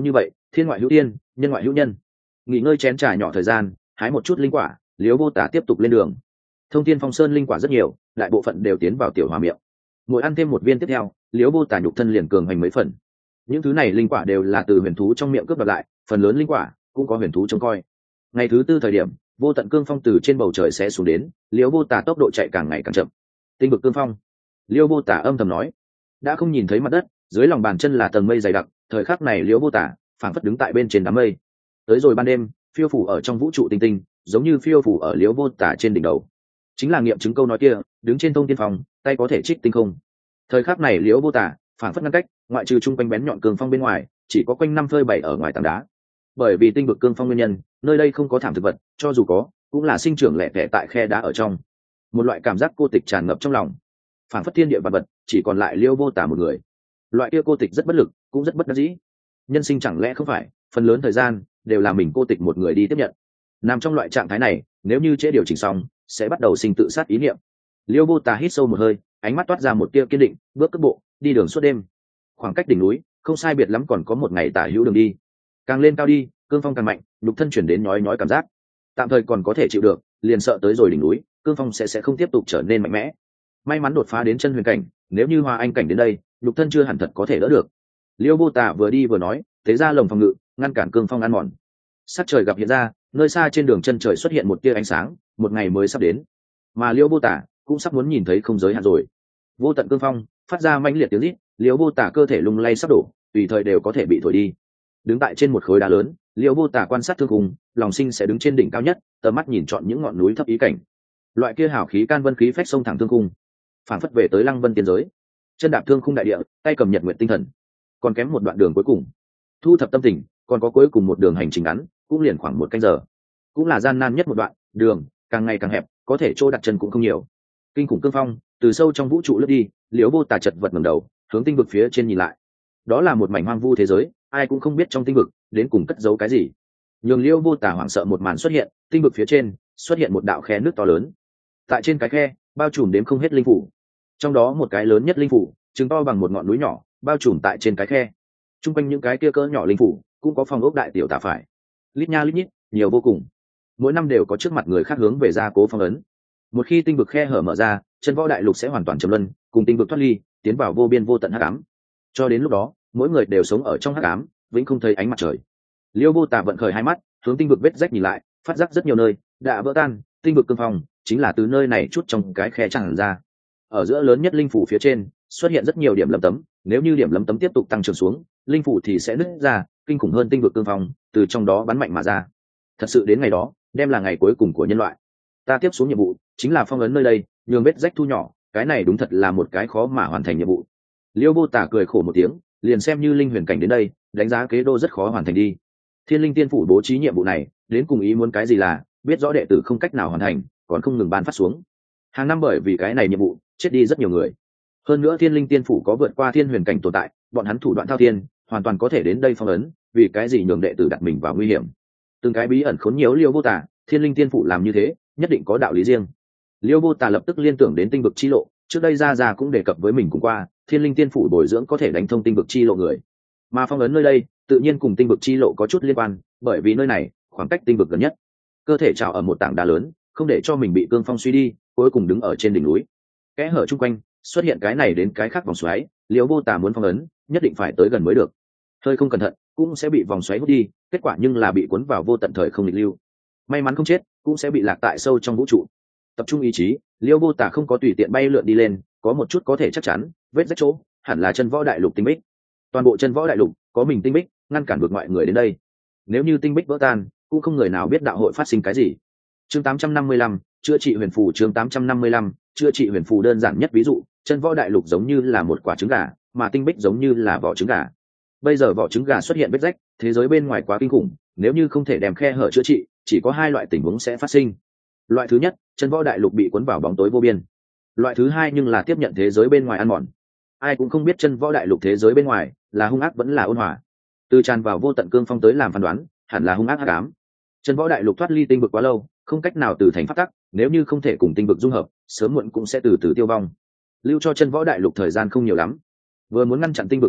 Speaker 1: thiên ngoại hữu tiên, nhân ngoại hữu nhân. Nghỉ ngơi chén trà nhỏ thời gian, hái một chút linh quả, Liễu Vô Tả tiếp tục lên đường. Thông Thiên Phong Sơn linh quả rất nhiều, đại bộ phận đều tiến vào tiểu hòa miệng. Mỗi ăn thêm một viên tiếp theo, Liễu Vô Tả nhục thân liền cường hành mấy phần. Những thứ này linh quả đều là từ huyền thú trong miệng cướp đoạt lại, phần lớn linh quả cũng có huyền thú trông coi. Ngày thứ tư thời điểm, vô tận cương phong từ trên bầu trời sẽ xuống đến, Liễu Vô Tả tốc độ chạy càng ngày càng chậm. Tinh vực cương phong, Liễu Vô Tả âm thầm nói, đã không nhìn thấy mặt đất, dưới lòng bàn chân là tầng mây dày đặc. Thời khắc này Liễu Vô Tả phảng phất đứng tại bên trên đám mây. Tới rồi ban đêm, phiêu phủ ở trong vũ trụ tinh tinh, giống như phiêu phủ ở Liễu Vô Tả trên đỉnh đầu. Chính là nghiệm chứng câu nói kia, đứng trên thông tiên phong, tay có thể trích tinh không. Thời khắc này Liễu Vô Tả phảng phất ngăn cách, ngoại trừ trung quanh bén nhọn cương phong bên ngoài, chỉ có quanh năm phơi bày ở ngoài tảng đá. Bởi vì tinh vực cương phong nguyên nhân, nơi đây không có thảm thực vật, cho dù có, cũng là sinh trưởng lẻ tẻ tại khe đá ở trong. Một loại cảm giác cô tịch tràn ngập trong lòng, phảng phất thiên địa vạn vật chỉ còn lại Liễu Vô Tả một người. Loại kia cô tịch rất bất lực, cũng rất bất đắc dĩ. Nhân sinh chẳng lẽ không phải phần lớn thời gian đều là mình cô tịch một người đi tiếp nhận. Nằm trong loại trạng thái này, nếu như trễ điều chỉnh xong, sẽ bắt đầu sinh tự sát ý niệm. Liễu Vô Tả hít sâu một hơi, ánh mắt toát ra một tia kiên định, bước cất bộ đi đường suốt đêm. Khoảng cách đỉnh núi không sai biệt lắm, còn có một ngày tả hữu đường đi. Càng lên cao đi, cương phong càng mạnh, nhục thân chuyển đến nhói nhói cảm giác. Tạm thời còn có thể chịu được, liền sợ tới rồi đỉnh núi, cương phong sẽ sẽ không tiếp tục trở nên mạnh mẽ. May mắn đột phá đến chân huyền cảnh, nếu như hoa anh cảnh đến đây, nhục thân chưa hẳn thật có thể đỡ được. Liễu Vô Tả vừa đi vừa nói, thế ra lồng phòng ngự ngăn cản cương phong ăn mòn. Sắc trời gặp hiện ra, nơi xa trên đường chân trời xuất hiện một tia ánh sáng, một ngày mới sắp đến, mà Liễu Vô Tả cũng sắp muốn nhìn thấy không giới hạn rồi. Vô tận cương phong phát ra mãnh liệt tiếng rít, Liễu Vô Tả cơ thể lung lay sắp đổ, tùy thời đều có thể bị thổi đi. Đứng tại trên một khối đá lớn, Liễu Vô Tả quan sát thương khung, lòng sinh sẽ đứng trên đỉnh cao nhất, tầm mắt nhìn trọn những ngọn núi thấp ý cảnh. Loại kia hào khí can vân khí phách sông thẳng thương khung, phản phất về tới lăng vân tiên giới. Chân đạp thương khung đại địa, tay cầm nhật nguyện tinh thần. Còn kém một đoạn đường cuối cùng, thu thập tâm tình, còn có cuối cùng một đường hành trình ngắn, cũng liền khoảng một canh giờ, cũng là gian nan nhất một đoạn đường, càng ngày càng hẹp, có thể chỗ đặt chân cũng không nhiều. Kinh khủng cương phong từ sâu trong vũ trụ lướt đi, Liễu Vô Tả chật vật ngẩng đầu, hướng tinh vực phía trên nhìn lại. Đó là một mảnh hoang vu thế giới, ai cũng không biết trong tinh vực đến cùng cất giấu cái gì. Nhường Liễu Vô Tả hoảng sợ một màn xuất hiện, tinh vực phía trên xuất hiện một đạo khe nước to lớn. Tại trên cái khe, bao trùm đếm không hết linh phủ. Trong đó một cái lớn nhất linh phủ, chừng to bằng một ngọn núi nhỏ, bao trùm tại trên cái khe. Trung quanh những cái kia cỡ nhỏ linh phủ, cũng có phòng ốc đại tiểu tả phải. Lít nha lít nhít, nhiều vô cùng. Mỗi năm đều có trước mặt người khác hướng về gia cố phong ấn. Một khi tinh vực khe hở mở ra, chân võ đại lục sẽ hoàn toàn trầm luân, cùng tinh vực thoát ly, tiến vào vô biên vô tận hắc ám. Cho đến lúc đó, mỗi người đều sống ở trong hắc ám, vĩnh không thấy ánh mặt trời. Liễu Vô Tả vận khởi hai mắt, hướng tinh vực vết rách nhìn lại, phát giác rất nhiều nơi đã vỡ tan, tinh vực cương phong chính là từ nơi này chút trong cái khe tràn ra. Ở giữa lớn nhất linh phủ phía trên, xuất hiện rất nhiều điểm lấm tấm, nếu như điểm lấm tấm tiếp tục tăng trưởng xuống, linh phủ thì sẽ nứt ra, kinh khủng hơn tinh vực cương phong từ trong đó bắn mạnh mà ra. Thật sự đến ngày đó, đem là ngày cuối cùng của nhân loại. Ta tiếp xuống nhiệm vụ chính là phong ấn nơi đây, nhường vết rách thu nhỏ, cái này đúng thật là một cái khó mà hoàn thành nhiệm vụ. Liễu Vô Tả cười khổ một tiếng, liền xem như linh huyền cảnh đến đây, đánh giá kế đô rất khó hoàn thành đi. Thiên Linh Tiên phủ bố trí nhiệm vụ này, đến cùng ý muốn cái gì là, biết rõ đệ tử không cách nào hoàn thành, còn không ngừng ban phát xuống. Hàng năm bởi vì cái này nhiệm vụ, chết đi rất nhiều người. Hơn nữa Thiên Linh Tiên phủ có vượt qua thiên huyền cảnh tồn tại, bọn hắn thủ đoạn thao thiên, hoàn toàn có thể đến đây phong ấn, vì cái gì nhường đệ tử đặt mình vào nguy hiểm. Từng cái bí ẩn khốn nhiễu Liễu Vô Tả, Thiên Linh Tiên phủ làm như thế, nhất định có đạo lý riêng. Liễu Vô Tả lập tức liên tưởng đến tinh vực chi lộ, trước đây ra ra cũng đề cập với mình cùng qua, Thiên Linh Tiên phủ bồi dưỡng có thể đánh thông tinh vực chi lộ người, mà phong ấn nơi đây tự nhiên cùng tinh vực chi lộ có chút liên quan, bởi vì nơi này khoảng cách tinh vực gần nhất. Cơ thể trào ở một tảng đá lớn, không để cho mình bị cương phong suy đi, cuối cùng đứng ở trên đỉnh núi. Kẽ hở chung quanh xuất hiện cái này đến cái khác vòng xoáy, Liễu Vô Tả muốn phong ấn, nhất định phải tới gần mới được. Hơi không cẩn thận, cũng sẽ bị vòng xoáy hút đi, kết quả nhưng là bị cuốn vào vô tận thời không nghịch lưu. May mắn không chết, cũng sẽ bị lạc tại sâu trong vũ trụ. Tập trung ý chí, Liễu Vô Tả không có tùy tiện bay lượn đi lên, có một chút có thể chắc chắn, vết rách chỗ hẳn là chân võ đại lục tinh bích. Toàn bộ chân võ đại lục có mình tinh bích, ngăn cản được mọi người đến đây. Nếu như tinh bích vỡ tan, cũng không người nào biết đạo hội phát sinh cái gì. Chương tám trăm năm mươi lăm, chữa trị huyền phù. Chương tám trăm năm mươi lăm, chữa trị huyền phù. Đơn giản nhất ví dụ, chân võ đại lục giống như là một quả trứng gà, mà tinh bích giống như là vỏ trứng gà. Bây giờ vỏ trứng gà xuất hiện vết rách, thế giới bên ngoài quá kinh khủng, nếu như không thể đem khe hở chữa trị, chỉ có hai loại tình huống sẽ phát sinh. Loại thứ nhất, chân võ đại lục bị cuốn vào bóng tối vô biên. Loại thứ hai nhưng là tiếp nhận thế giới bên ngoài ăn mòn. Ai cũng không biết chân võ đại lục thế giới bên ngoài là hung ác vẫn là ôn hòa. Từ tràn vào vô tận cương phong tới làm phán đoán, hẳn là hung ác hắc ám. Chân võ đại lục thoát ly tinh vực quá lâu, không cách nào từ thành phát tắc, nếu như không thể cùng tinh vực dung hợp, sớm muộn cũng sẽ từ từ tiêu vong. Lưu cho chân võ đại lục thời gian không nhiều lắm. Vừa muốn ngăn chặn tinh vực vết rách,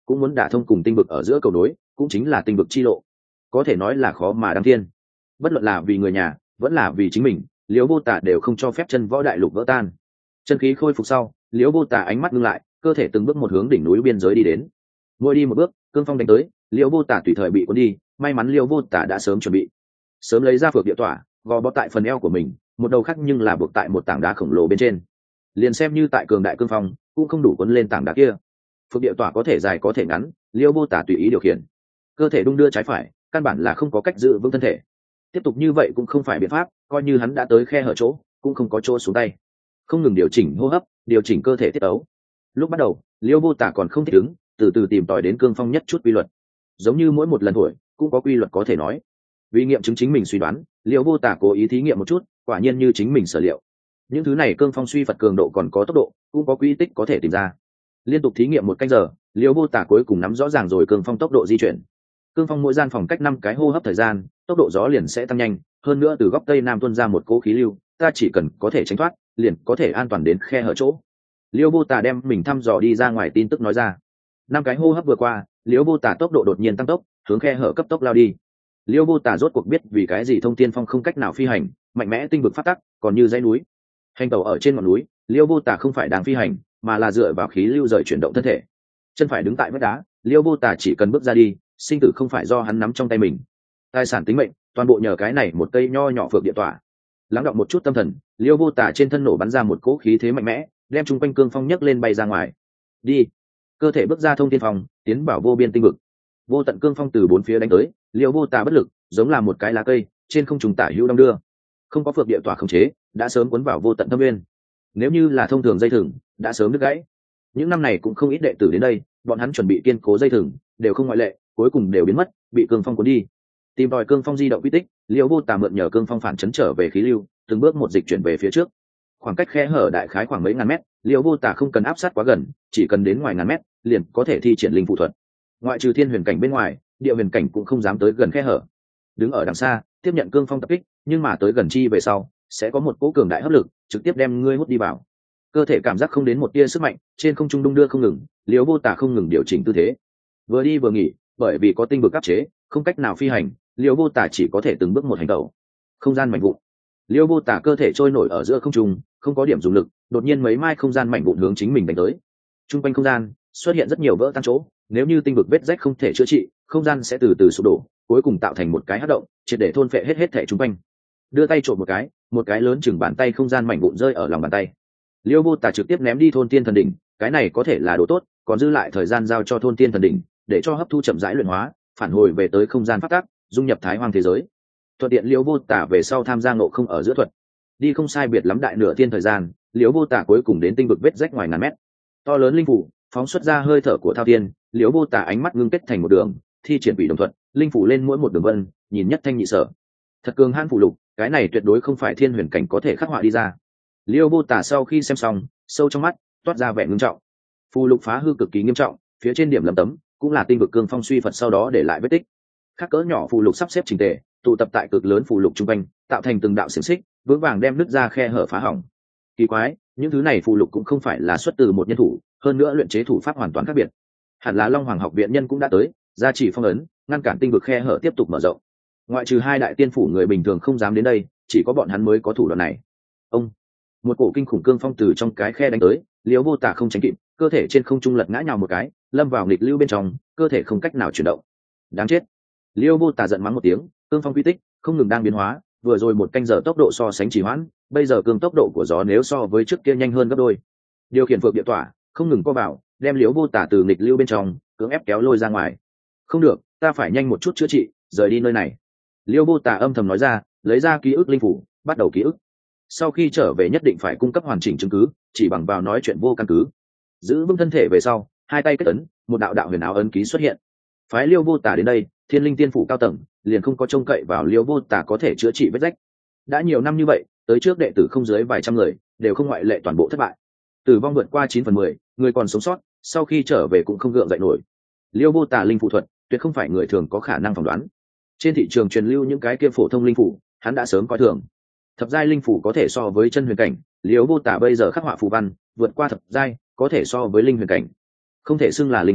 Speaker 1: cũng muốn đả thông cùng tinh vực ở giữa cầu nối, cũng chính là tinh vực chi lộ, có thể nói là khó mà đăng thiên. Bất luận là vì người nhà vẫn là vì chính mình, Liễu Vô Tả đều không cho phép chân võ đại lục vỡ tan. Chân khí khôi phục sau, Liễu Vô Tả ánh mắt ngưng lại, cơ thể từng bước một hướng đỉnh núi biên giới đi đến. Mỗi đi một bước, cương phong đánh tới, Liễu Vô Tả tùy thời bị cuốn đi, may mắn Liễu Vô Tả đã sớm chuẩn bị, sớm lấy ra phược địa tỏa, gò bó tại phần eo của mình, một đầu khác nhưng là buộc tại một tảng đá khổng lồ bên trên. Liền xem như tại cường đại cương phong, cũng không đủ cuốn lên tảng đá kia. Phược địa tỏa có thể dài có thể ngắn, Liễu Vô Tả tùy ý điều khiển, cơ thể đung đưa trái phải, căn bản là không có cách giữ vững thân thể. Tiếp tục như vậy cũng không phải biện pháp, coi như hắn đã tới khe hở chỗ, cũng không có chỗ xuống tay. Không ngừng điều chỉnh hô hấp, điều chỉnh cơ thể tiết ấu. Lúc bắt đầu, Liễu Vô Tả còn không thích ứng, từ từ tìm tòi đến cương phong nhất chút quy luật. Giống như mỗi một lần thổi, cũng có quy luật có thể nói. Vì nghiệm chứng chính mình suy đoán, Liễu Vô Tả cố ý thí nghiệm một chút, quả nhiên như chính mình sở liệu. Những thứ này cương phong suy phật cường độ còn có tốc độ, cũng có quy tích có thể tìm ra. Liên tục thí nghiệm một canh giờ, Liễu Vô Tả cuối cùng nắm rõ ràng rồi cương phong tốc độ di chuyển. Cương phong mỗi gian phòng cách năm cái hô hấp thời gian, tốc độ gió liền sẽ tăng nhanh, hơn nữa từ góc tây nam tuôn ra một cỗ khí lưu, ta chỉ cần có thể tránh thoát, liền có thể an toàn đến khe hở chỗ. Liễu Vô Tả đem mình thăm dò đi ra ngoài tin tức nói ra. Năm cái hô hấp vừa qua, Liễu Vô Tả tốc độ đột nhiên tăng tốc, hướng khe hở cấp tốc lao đi. Liễu Vô Tả rốt cuộc biết vì cái gì thông tiên phong không cách nào phi hành, mạnh mẽ tinh vực phát tắc, còn như dãy núi. Hành tàu ở trên ngọn núi, Liễu Vô Tả không phải đang phi hành, mà là dựa vào khí lưu rời chuyển động thân thể. Chân phải đứng tại vách đá, Liễu Vô Tả chỉ cần bước ra đi, sinh tử không phải do hắn nắm trong tay mình. Tài sản tính mệnh, toàn bộ nhờ cái này một cây nho nhỏ phược địa tỏa. Lắng đọng một chút tâm thần, Liễu Vô Tả trên thân nổ bắn ra một cỗ khí thế mạnh mẽ, đem chung quanh cương phong nhấc lên bay ra ngoài. Đi. Cơ thể bước ra thông tiên phong, tiến vào vô biên tinh vực. Vô tận cương phong từ bốn phía đánh tới, Liễu Vô Tả bất lực, giống là một cái lá cây, trên không trung tả hữu đong đưa. Không có phược địa tỏa khống chế, đã sớm cuốn vào vô tận thâm nguyên. Nếu như là thông thường dây thừng, đã sớm đứt gãy. Những năm này cũng không ít đệ tử đến đây, bọn hắn chuẩn bị kiên cố dây thừng, đều không ngoại lệ, cuối cùng đều biến mất, bị cương phong cuốn đi. Tìm tòi cương phong di động quy tích, Liễu Vô Tả mượn nhờ cương phong phản chấn trở về khí lưu, từng bước một dịch chuyển về phía trước. Khoảng cách khe hở đại khái khoảng mấy ngàn mét, Liễu Vô Tả không cần áp sát quá gần, chỉ cần đến ngoài ngàn mét, liền có thể thi triển linh phụ thuật. Ngoại trừ thiên huyền cảnh bên ngoài, địa huyền cảnh cũng không dám tới gần khe hở. Đứng ở đằng xa, tiếp nhận cương phong tập kích, nhưng mà tới gần chi về sau, sẽ có một cỗ cường đại hấp lực, trực tiếp đem ngươi hút đi vào. Cơ thể cảm giác không đến một tia sức mạnh, trên không trung đung đưa không ngừng, Liễu Vô Tả không ngừng điều chỉnh tư thế. Vừa đi vừa nghỉ, bởi vì có tinh vực áp chế, không cách nào phi hành, Liễu Vô Tả chỉ có thể từng bước một hành động. Không gian mảnh vụn. Liễu Vô Tả cơ thể trôi nổi ở giữa không trung, không có điểm dùng lực, đột nhiên mấy mai không gian mảnh vụn hướng chính mình đánh tới. Trung quanh không gian xuất hiện rất nhiều vỡ tan chỗ, nếu như tinh vực vết rách không thể chữa trị, không gian sẽ từ từ sụp đổ, cuối cùng tạo thành một cái hắc động, triệt để thôn phệ hết hết thể trung quanh. Đưa tay trộm một cái, một cái lớn chừng bàn tay không gian mảnh vụn rơi ở lòng bàn tay. Liễu Vô Tả trực tiếp ném đi thôn tiên thần đỉnh, cái này có thể là đồ tốt, còn dư lại thời gian giao cho thôn tiên thần đỉnh, để cho hấp thu chậm rãi luyện hóa, phản hồi về tới không gian phát tác, dung nhập thái hoang thế giới. Thuận tiện Liễu Vô Tả về sau tham gia ngộ không ở giữa thuật, đi không sai biệt lắm đại nửa thiên thời gian, Liễu Vô Tả cuối cùng đến tinh vực vết rách ngoài ngàn mét. To lớn linh phủ phóng xuất ra hơi thở của thao tiên, Liễu Vô Tả ánh mắt ngưng kết thành một đường, thi triển quỷ đồng thuật, linh phủ lên mỗi một đường vân, nhìn nhất thanh nhị sở. Thật cường hãn phủ lục, cái này tuyệt đối không phải thiên huyền cảnh có thể khắc họa đi ra. Liễu Vô Tả sau khi xem xong, sâu trong mắt toát ra vẻ ngưng trọng. Phù lục phá hư cực kỳ nghiêm trọng, phía trên điểm lấm tấm cũng là tinh vực cương phong suy phật sau đó để lại vết tích. Các cỡ nhỏ phù lục sắp xếp chỉnh tề, tụ tập tại cực lớn phù lục trung quanh, tạo thành từng đạo xiềng xích, vững vàng đem nứt ra khe hở phá hỏng. Kỳ quái, những thứ này phù lục cũng không phải là xuất từ một nhân thủ, hơn nữa luyện chế thủ pháp hoàn toàn khác biệt. Hẳn là Long Hoàng học viện nhân cũng đã tới, gia trì phong ấn, ngăn cản tinh vực khe hở tiếp tục mở rộng. Ngoại trừ hai đại tiên phủ người bình thường không dám đến đây, chỉ có bọn hắn mới có thủ đoạn này. Ông, một cổ kinh khủng cương phong từ trong cái khe đánh tới, Liễu Vô Tả không tránh kịp, cơ thể trên không trung lật ngã nhào một cái, lâm vào nghịch lưu bên trong, cơ thể không cách nào chuyển động. Đáng chết! Liễu Vô Tả giận mắng một tiếng, cương phong quy tích không ngừng đang biến hóa, vừa rồi một canh giờ tốc độ so sánh trì hoãn, bây giờ cương tốc độ của gió nếu so với trước kia nhanh hơn gấp đôi. Điều khiển phược địa tỏa không ngừng co vào, đem Liễu Vô Tả từ nghịch lưu bên trong cưỡng ép kéo lôi ra ngoài. Không được, ta phải nhanh một chút chữa trị, rời đi nơi này. Liễu Vô Tả âm thầm nói ra, lấy ra ký ức linh phủ, bắt đầu ký ức. Sau khi trở về nhất định phải cung cấp hoàn chỉnh chứng cứ, chỉ bằng vào nói chuyện vô căn cứ. Giữ vững thân thể về sau, hai tay kết ấn, một đạo đạo huyền áo ấn ký xuất hiện. Phái Liễu Vô Tả đến đây, Thiên Linh Tiên phủ cao tầng liền không có trông cậy vào Liễu Vô Tả có thể chữa trị vết rách. Đã nhiều năm như vậy, tới trước đệ tử không dưới vài trăm người, đều không ngoại lệ toàn bộ thất bại. Tử vong vượt qua chín phần mười, người còn sống sót, sau khi trở về cũng không gượng dậy nổi. Liễu Vô Tả linh phụ thuật, tuyệt không phải người thường có khả năng phỏng đoán. Trên thị trường truyền lưu những cái kia phổ thông linh phủ, hắn đã sớm coi thường. Thập giai linh phủ có thể so với chân huyền cảnh, Liễu Vô Tả bây giờ khắc họa phù văn, vượt qua thập giai, có thể so với linh huyền cảnh. Không thể xưng là linh phủ,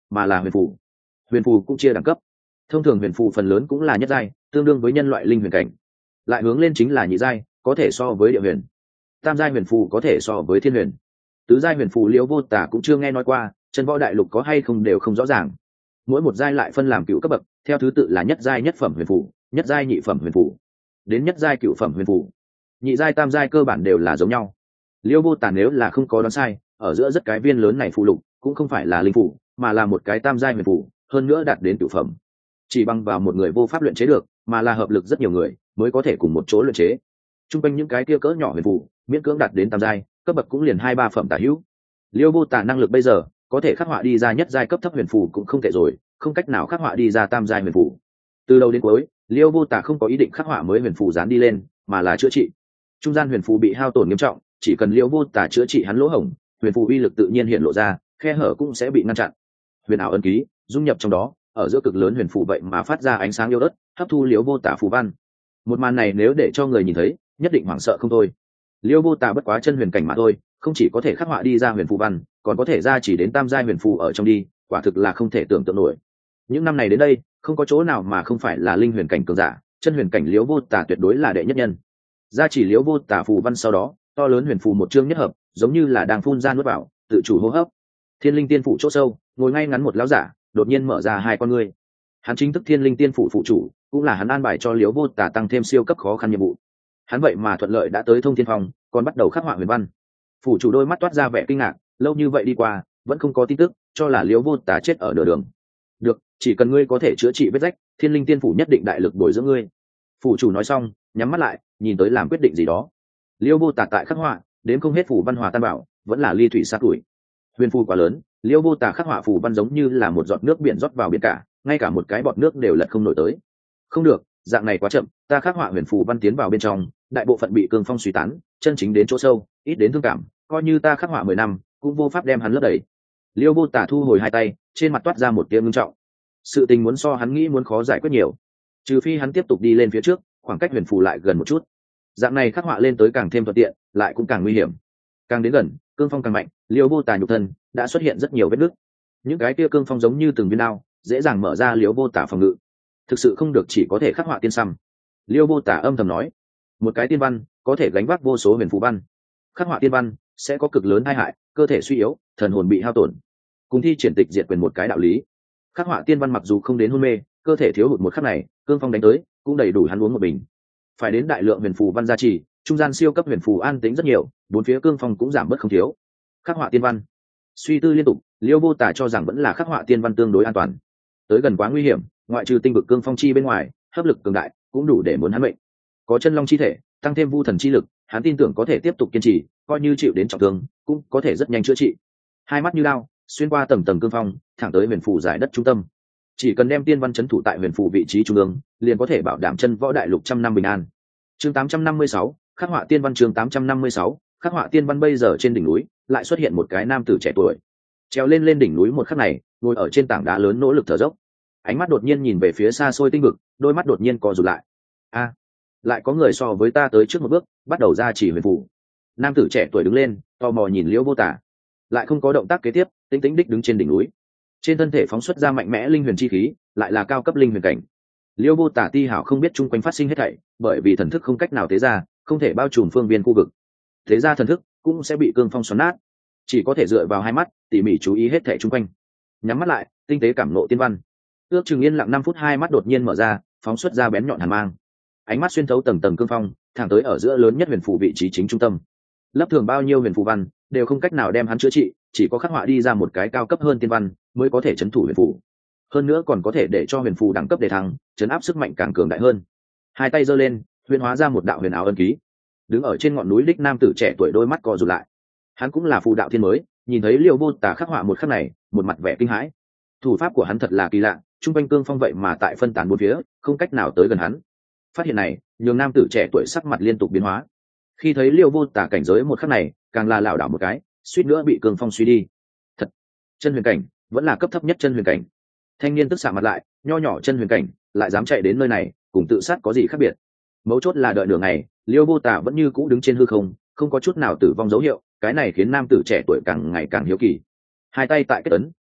Speaker 1: mà là huyền phù. Huyền phù cũng chia đẳng cấp, thông thường huyền phù phần lớn cũng là nhất giai, tương đương với nhân loại linh huyền cảnh, lại hướng lên chính là nhị giai, có thể so với địa huyền, tam giai huyền phù có thể so với thiên huyền, tứ giai huyền phù Liễu Vô Tả cũng chưa nghe nói qua, chân võ đại lục có hay không đều không rõ ràng. Mỗi một giai lại phân làm cựu cấp bậc, theo thứ tự là nhất giai nhất phẩm huyền phù, nhất giai nhị phẩm huyền phù, đến nhất giai cựu phẩm huyền phù. Nhị giai tam giai cơ bản đều là giống nhau. Liễu Vô Tả nếu là không có đoán sai, ở giữa rất cái viên lớn này phù lục cũng không phải là linh phù, mà là một cái tam giai huyền phù, hơn nữa đạt đến cựu phẩm. Chỉ bằng vào một người vô pháp luyện chế được, mà là hợp lực rất nhiều người mới có thể cùng một chỗ luyện chế. Trung quanh những cái kia cỡ nhỏ huyền phù, miễn cưỡng đạt đến tam giai, cấp bậc cũng liền hai ba phẩm tả hữu. Liễu Vô Tả năng lực bây giờ có thể khắc họa đi ra nhất giai cấp thấp huyền phù cũng không tệ rồi, không cách nào khắc họa đi ra tam giai huyền phù. Từ đầu đến cuối, Liễu Vô Tả không có ý định khắc họa mới huyền phù dán đi lên, mà là chữa trị. Trung gian huyền phù bị hao tổn nghiêm trọng, chỉ cần Liễu Vô Tả chữa trị hắn lỗ hổng, huyền phù uy lực tự nhiên hiện lộ ra, khe hở cũng sẽ bị ngăn chặn. Huyền ảo ấn ký dung nhập trong đó, ở giữa cực lớn huyền phù vậy mà phát ra ánh sáng yếu ớt, hấp thu Liễu Vô Tả phù văn. Một màn này nếu để cho người nhìn thấy, nhất định hoảng sợ không thôi. Liễu Vô Tả bất quá chân huyền cảnh mà thôi, không chỉ có thể khắc họa đi ra huyền phù văn, còn có thể ra chỉ đến tam giai huyền phù ở trong đi, quả thực là không thể tưởng tượng nổi. Những năm này đến đây, không có chỗ nào mà không phải là linh huyền cảnh cường giả, chân huyền cảnh Liễu Vô Tả tuyệt đối là đệ nhất nhân. Ra chỉ Liễu Vô Tả phù văn sau đó, to lớn huyền phù một chương nhất hợp, giống như là đang phun ra nuốt vào, tự chủ hô hấp. Thiên Linh Tiên phủ chỗ sâu, ngồi ngay ngắn một lão giả, đột nhiên mở ra hai con ngươi. Hắn chính thức Thiên Linh Tiên phủ phụ chủ, cũng là hắn an bài cho Liễu Vô Tả tăng thêm siêu cấp khó khăn nhiệm vụ. Hắn vậy mà thuận lợi đã tới Thông Thiên Phong, còn bắt đầu khắc họa huyền văn. Phủ chủ đôi mắt toát ra vẻ kinh ngạc, lâu như vậy đi qua, vẫn không có tin tức, cho là Liễu Vô Tả chết ở nửa đường. Được, chỉ cần ngươi có thể chữa trị vết rách, Thiên Linh Tiên phủ nhất định đại lực bồi dưỡng ngươi. Phủ chủ nói xong, nhắm mắt lại, nhìn tới làm quyết định gì đó. Liễu Vô Tả tại khắc họa, đến không hết phủ văn hòa tan bảo, vẫn là ly thủy sát tuổi. Huyền phù quá lớn, Liễu Vô Tả khắc họa phù văn giống như là một giọt nước biển rót vào biển cả, ngay cả một cái bọt nước đều lật không nổi tới. Không được, dạng này quá chậm, ta khắc họa huyền phù văn tiến vào bên trong, đại bộ phận bị cương phong suy tán, chân chính đến chỗ sâu, ít đến thương cảm, coi như ta khắc họa mười năm, cũng vô pháp đem hắn lấp đầy. Liễu Vô Tả thu hồi hai tay, trên mặt toát ra một tia ngưng trọng. Sự tình muốn so hắn nghĩ muốn khó giải quyết nhiều, trừ phi hắn tiếp tục đi lên phía trước, khoảng cách huyền phù lại gần một chút. Dạng này khắc họa lên tới càng thêm thuận tiện, lại cũng càng nguy hiểm. Càng đến gần, cương phong càng mạnh, Liễu Vô Tả nhục thân đã xuất hiện rất nhiều vết nứt. Những cái kia cương phong giống như từng viên đao, dễ dàng mở ra Liễu Vô Tả phòng ngự. Thực sự không được chỉ có thể khắc họa tiên xăm. Liễu Vô Tả âm thầm nói, một cái tiên văn có thể gánh vác vô số huyền phù văn, khắc họa tiên văn sẽ có cực lớn tai hại, cơ thể suy yếu, thần hồn bị hao tổn, cùng thi triển tịch diệt quyền một cái đạo lý. Khắc họa tiên văn mặc dù không đến hôn mê, cơ thể thiếu hụt một khắc này, cương phong đánh tới cũng đầy đủ hắn uống một bình. Phải đến đại lượng huyền phù văn gia trì, trung gian siêu cấp huyền phù an tĩnh rất nhiều, bốn phía cương phong cũng giảm bớt không thiếu. Khắc họa tiên văn, suy tư liên tục, Liễu Vô Tả cho rằng vẫn là khắc họa tiên văn tương đối an toàn. Tới gần quá nguy hiểm, ngoại trừ tinh vực cương phong chi bên ngoài, hấp lực cường đại cũng đủ để muốn hắn mệnh. Có chân long chi thể, tăng thêm vu thần chi lực, hắn tin tưởng có thể tiếp tục kiên trì, coi như chịu đến trọng thương, cũng có thể rất nhanh chữa trị. Hai mắt như lao, xuyên qua tầng tầng cương phong, thẳng tới huyền phù giải đất trung tâm. Chỉ cần đem tiên văn chấn thủ tại huyền phù vị trí trung ương, liền có thể bảo đảm chân võ đại lục trăm năm bình an. Chương tám trăm năm mươi sáu, khắc họa tiên văn. Chương tám trăm năm mươi sáu, khắc họa tiên văn. Bây giờ trên đỉnh núi lại xuất hiện một cái nam tử trẻ tuổi, trèo lên lên đỉnh núi một khắc này, ngồi ở trên tảng đá lớn nỗ lực thở dốc. Ánh mắt đột nhiên nhìn về phía xa xôi tinh vực, đôi mắt đột nhiên co rụt lại. A, lại có người so với ta tới trước một bước, bắt đầu ra chỉ huyền phù. Nam tử trẻ tuổi đứng lên, tò mò nhìn Liễu Vô Tả, lại không có động tác kế tiếp, tĩnh tĩnh đích đứng trên đỉnh núi. Trên thân thể phóng xuất ra mạnh mẽ linh huyền chi khí, lại là cao cấp linh huyền cảnh. Liễu Vô Tả ti hảo không biết chung quanh phát sinh hết thảy, bởi vì thần thức không cách nào tế ra, không thể bao trùm phương viên khu vực. Tế ra thần thức cũng sẽ bị cương phong xoắn nát, chỉ có thể dựa vào hai mắt, tỉ mỉ chú ý hết thảy chung quanh. Nhắm mắt lại, tinh tế cảm nộ tiên văn. Ước chừng yên lặng năm phút, hai mắt đột nhiên mở ra, phóng xuất ra bén nhọn hàn mang. Ánh mắt xuyên thấu tầng tầng cương phong, thẳng tới ở giữa lớn nhất huyền phù vị trí chính trung tâm. Lấp thường bao nhiêu huyền phù văn, đều không cách nào đem hắn chữa trị, chỉ có khắc họa đi ra một cái cao cấp hơn tiên văn, mới có thể chấn thủ huyền phù. Hơn nữa còn có thể để cho huyền phù đẳng cấp đề thăng, chấn áp sức mạnh càng cường đại hơn. Hai tay giơ lên, huyền hóa ra một đạo huyền ảo ân ký. Đứng ở trên ngọn núi đích nam tử trẻ tuổi đôi mắt co rụt lại. Hắn cũng là phù đạo thiên mới, nhìn thấy Liễu Vô Tả khắc họa một khắc này, một mặt vẻ kinh hãi. Thủ pháp của hắn thật là kỳ lạ, trung quanh cương phong vậy mà tại phân tán bốn phía, không cách nào tới gần hắn. Phát hiện này, nhường nam tử trẻ tuổi sắc mặt liên tục biến hóa. Khi thấy Liễu Vô Tả cảnh giới một khắc này, càng là lảo đảo một cái, suýt nữa bị cương phong suy đi. Thật, chân huyền cảnh, vẫn là cấp thấp nhất chân huyền cảnh. Thanh niên tức xạ mặt lại, nho nhỏ chân huyền cảnh, lại dám chạy đến nơi này, cùng tự sát có gì khác biệt? Mấu chốt là đợi nửa ngày, Liễu Vô Tả vẫn như cũ đứng trên hư không, không có chút nào tử vong dấu hiệu, cái này khiến nam tử trẻ tuổi càng ngày càng hiếu kỳ. Hai tay tại kết ấn,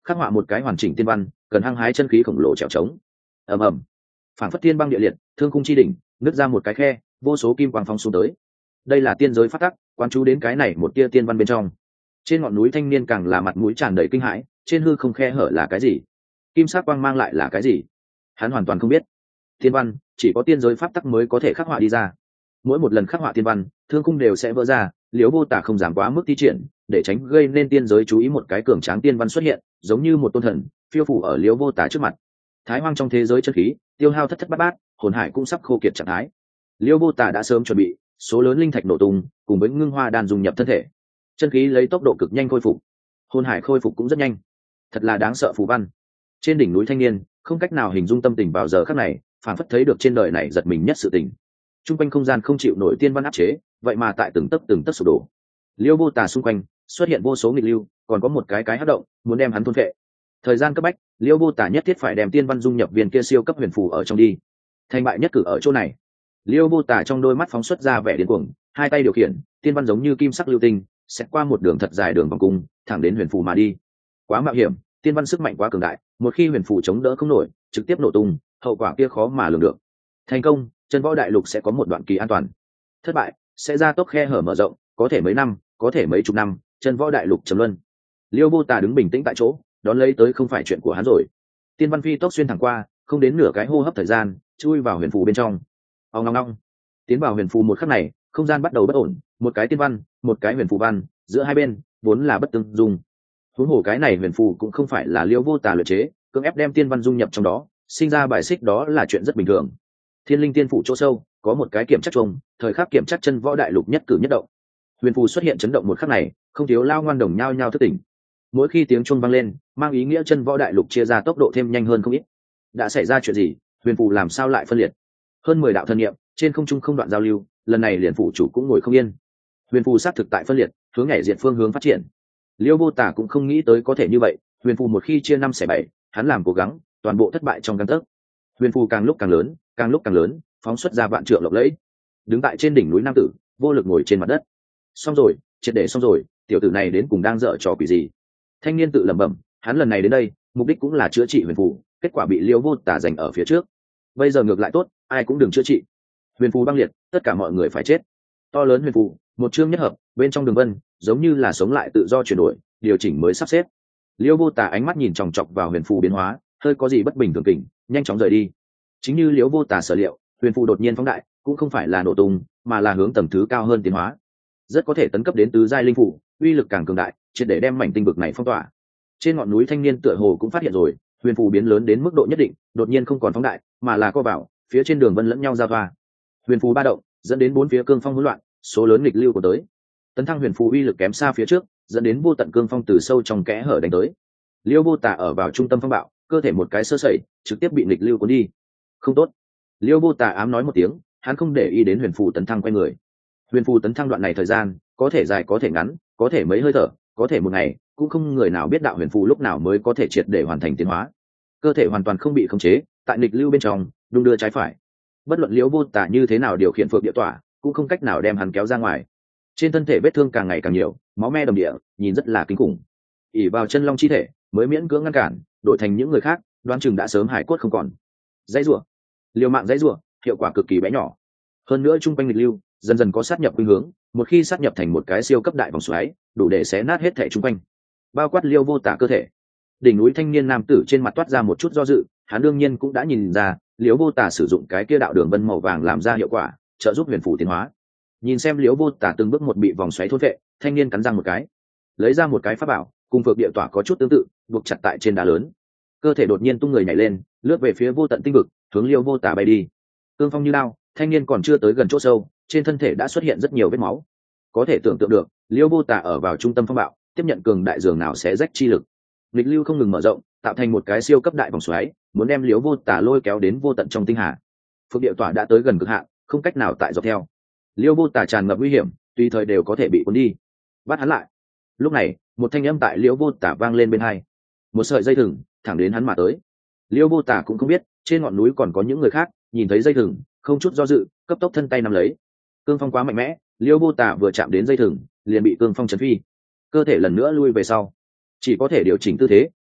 Speaker 1: khắc họa một cái hoàn chỉnh tiên văn cần hăng hái chân khí khổng lồ trèo trống. Ầm ầm, phản phất tiên băng địa liệt, thương khung chi đỉnh nứt ra một cái khe, vô số kim quang phong xuống tới. Đây là tiên giới phát tắc, quan chú đến cái này một tia tiên văn bên trong. Trên ngọn núi thanh niên càng là mặt mũi tràn đầy kinh hãi, trên hư không khe hở là cái gì, kim sắc quang mang lại là cái gì, hắn hoàn toàn không biết. Tiên văn chỉ có tiên giới pháp tắc mới có thể khắc họa đi ra, mỗi một lần khắc họa tiên văn thương khung đều sẽ vỡ ra. Liễu Vô Tả không dám quá mức thi triển, để tránh gây nên tiên giới chú ý một cái cường tráng tiên văn xuất hiện, giống như một tôn thần phiêu phủ ở Liễu Vô Tả trước mặt. Thái hoang trong thế giới chân khí tiêu hao thất thất bát bát, hồn hải cũng sắp khô kiệt trạng thái. Liễu Vô Tả đã sớm chuẩn bị số lớn linh thạch nổ tung, cùng với ngưng hoa đan dung nhập thân thể, chân khí lấy tốc độ cực nhanh khôi phục, hồn hải khôi phục cũng rất nhanh. Thật là đáng sợ phù văn. Trên đỉnh núi thanh niên không cách nào hình dung tâm tình vào giờ khắc này, phản phất thấy được trên đời này giật mình nhất sự tình. Trung quanh không gian không chịu nổi tiên văn áp chế, vậy mà tại từng tấc từng tấc sụp đổ. Liễu Vô Tả xung quanh xuất hiện vô số nghịch lưu, còn có một cái cái hất động muốn đem hắn thôn phệ. Thời gian cấp bách, Liễu Vô Tả nhất thiết phải đem tiên văn dung nhập viên kia siêu cấp huyền phù ở trong đi. Thành bại nhất cử ở chỗ này. Liễu Vô Tả trong đôi mắt phóng xuất ra vẻ điên cuồng, hai tay điều khiển tiên văn giống như kim sắc lưu tinh, xét qua một đường thật dài đường vòng cung, thẳng đến huyền phù mà đi. Quá mạo hiểm, tiên văn sức mạnh quá cường đại, một khi huyền phù chống đỡ không nổi, trực tiếp nổ tung, hậu quả kia khó mà lường được. Thành công, chân võ đại lục sẽ có một đoạn kỳ an toàn. Thất bại, sẽ ra tốc khe hở mở rộng, có thể mấy năm, có thể mấy chục năm, chân võ đại lục trầm luân. Liễu Vô Tả đứng bình tĩnh tại chỗ, đón lấy tới không phải chuyện của hắn rồi. Tiên văn phi tốc xuyên thẳng qua, không đến nửa cái hô hấp thời gian, chui vào huyền phù bên trong. Ong ong ong. Tiến vào huyền phù một khắc này, không gian bắt đầu bất ổn, một cái tiên văn, một cái huyền phù văn, giữa hai bên vốn là bất tương dung. Huống hồ cái này huyền phù cũng không phải là Liễu Vô Tả luyện chế, cưỡng ép đem tiên văn dung nhập trong đó, sinh ra bài xích đó là chuyện rất bình thường. Thiên linh tiên phủ chỗ sâu có một cái kiểm chắc chung, thời khắc kiểm chắc chân võ đại lục nhất cử nhất động. Huyền phù xuất hiện chấn động một khắc này, không thiếu lao ngoan đồng nhao nhao thức tỉnh. Mỗi khi tiếng chuông vang lên, mang ý nghĩa chân võ đại lục chia ra tốc độ thêm nhanh hơn không ít. Đã xảy ra chuyện gì? Huyền phù làm sao lại phân liệt? Hơn mười đạo thân niệm trên không trung không đoạn giao lưu, lần này liền phủ chủ cũng ngồi không yên. Huyền phù sát thực tại phân liệt, hướng nhảy diện phương hướng phát triển. Liễu Vô Tả cũng không nghĩ tới có thể như vậy, huyền phù một khi chia năm xẻ bảy, hắn làm cố gắng, toàn bộ thất bại trong gang tấc. Huyền phù càng lúc càng lớn, càng lúc càng lớn, phóng xuất ra vạn trượng lộng lẫy. Đứng tại trên đỉnh núi nam tử, vô lực ngồi trên mặt đất. Xong rồi, triệt để xong rồi, tiểu tử này đến cùng đang dở trò quỷ gì? Thanh niên tự lẩm bẩm, hắn lần này đến đây, mục đích cũng là chữa trị huyền phù, kết quả bị Liễu Vô Tả giành ở phía trước. Bây giờ ngược lại tốt, ai cũng đừng chữa trị. Huyền phù băng liệt, tất cả mọi người phải chết. To lớn huyền phù, một chương nhất hợp, bên trong đường vân, giống như là sống lại tự do chuyển đổi, điều chỉnh mới sắp xếp. Liễu Vô Tả ánh mắt nhìn chòng chọc vào huyền phù biến hóa, hơi có gì bất bình thường kình, nhanh chóng rời đi. Chính như Liễu Vô Tả sở liệu, huyền phù đột nhiên phóng đại, cũng không phải là nổ tung, mà là hướng tầng thứ cao hơn tiến hóa, rất có thể tấn cấp đến tứ giai linh phủ, uy lực càng cường đại, triệt để đem mảnh tinh vực này phong tỏa. Trên ngọn núi thanh niên tựa hồ cũng phát hiện rồi, huyền phù biến lớn đến mức độ nhất định, đột nhiên không còn phóng đại, mà là co vào, phía trên đường vân lẫn nhau giao thoa. Huyền phù ba động, dẫn đến bốn phía cương phong hỗn loạn, số lớn nghịch lưu của tới. Tấn thăng huyền phù uy lực kém xa phía trước, dẫn đến vô tận cương phong từ sâu trong kẽ hở đánh tới. Liễu Vô Tả ở vào trung tâm phong bạo, cơ thể một cái sơ sẩy, trực tiếp bị nghịch lưu cuốn đi. Không tốt. Liễu Vô Tả ám nói một tiếng, hắn không để ý đến huyền phù tấn thăng quay người. Huyền phù tấn thăng đoạn này thời gian, có thể dài có thể ngắn, có thể mấy hơi thở, có thể một ngày, cũng không người nào biết đạo huyền phù lúc nào mới có thể triệt để hoàn thành tiến hóa. Cơ thể hoàn toàn không bị khống chế, tại nghịch lưu bên trong, đung đưa trái phải. Bất luận Liễu Vô Tả như thế nào điều khiển phượng địa tỏa, cũng không cách nào đem hắn kéo ra ngoài. Trên thân thể vết thương càng ngày càng nhiều, máu me đầm địa, nhìn rất là kinh khủng. ỉ vào chân long chi thể, mới miễn cưỡng ngăn cản, đổi thành những người khác, đoán chừng đã sớm hải cốt không còn. Dãy rủa, liều mạng dãy rủa, hiệu quả cực kỳ bé nhỏ. Hơn nữa trung quanh nghịch lưu, dần dần có sát nhập khuynh hướng, một khi sát nhập thành một cái siêu cấp đại vòng xoáy, đủ để xé nát hết thể trung quanh, bao quát Liễu Vô Tả cơ thể. Đỉnh núi thanh niên nam tử trên mặt toát ra một chút do dự, hắn đương nhiên cũng đã nhìn ra, Liễu Vô Tả sử dụng cái kia đạo đường vân màu vàng làm ra hiệu quả, trợ giúp huyền phù tiến hóa. Nhìn xem Liễu Vô Tả từng bước một bị vòng xoáy thôn vệ, thanh niên cắn răng một cái, lấy ra một cái pháp bảo, cùng phược địa tỏa có chút tương tự, buộc chặt tại trên đá lớn. Cơ thể đột nhiên tung người nhảy lên, lướt về phía vô tận tinh vực, hướng Liễu Vô Tả bay đi. Cương phong như đao, thanh niên còn chưa tới gần chỗ sâu, trên thân thể đã xuất hiện rất nhiều vết máu. Có thể tưởng tượng được, Liễu Vô Tả ở vào trung tâm phong bạo, tiếp nhận cường đại dường nào sẽ rách chi lực. Nghịch lưu không ngừng mở rộng, tạo thành một cái siêu cấp đại vòng xoáy, muốn đem Liễu Vô Tả lôi kéo đến vô tận trong tinh hà. Phược địa tỏa đã tới gần cực hạn, không cách nào tại dọc theo. Liễu Vô Tả tràn ngập nguy hiểm, tùy thời đều có thể bị cuốn đi. Bắt hắn lại. Lúc này, một thanh âm tại Liễu Vô Tả vang lên bên hai. Một sợi dây thừng thẳng đến hắn mà tới. Liễu Vô Tả cũng không biết, trên ngọn núi còn có những người khác, nhìn thấy dây thừng, không chút do dự, cấp tốc thân tay nắm lấy. Cương phong quá mạnh mẽ, Liễu Vô Tả vừa chạm đến dây thừng, liền bị cương phong chấn phi, cơ thể lần nữa lui về sau, chỉ có thể điều chỉnh tư thế,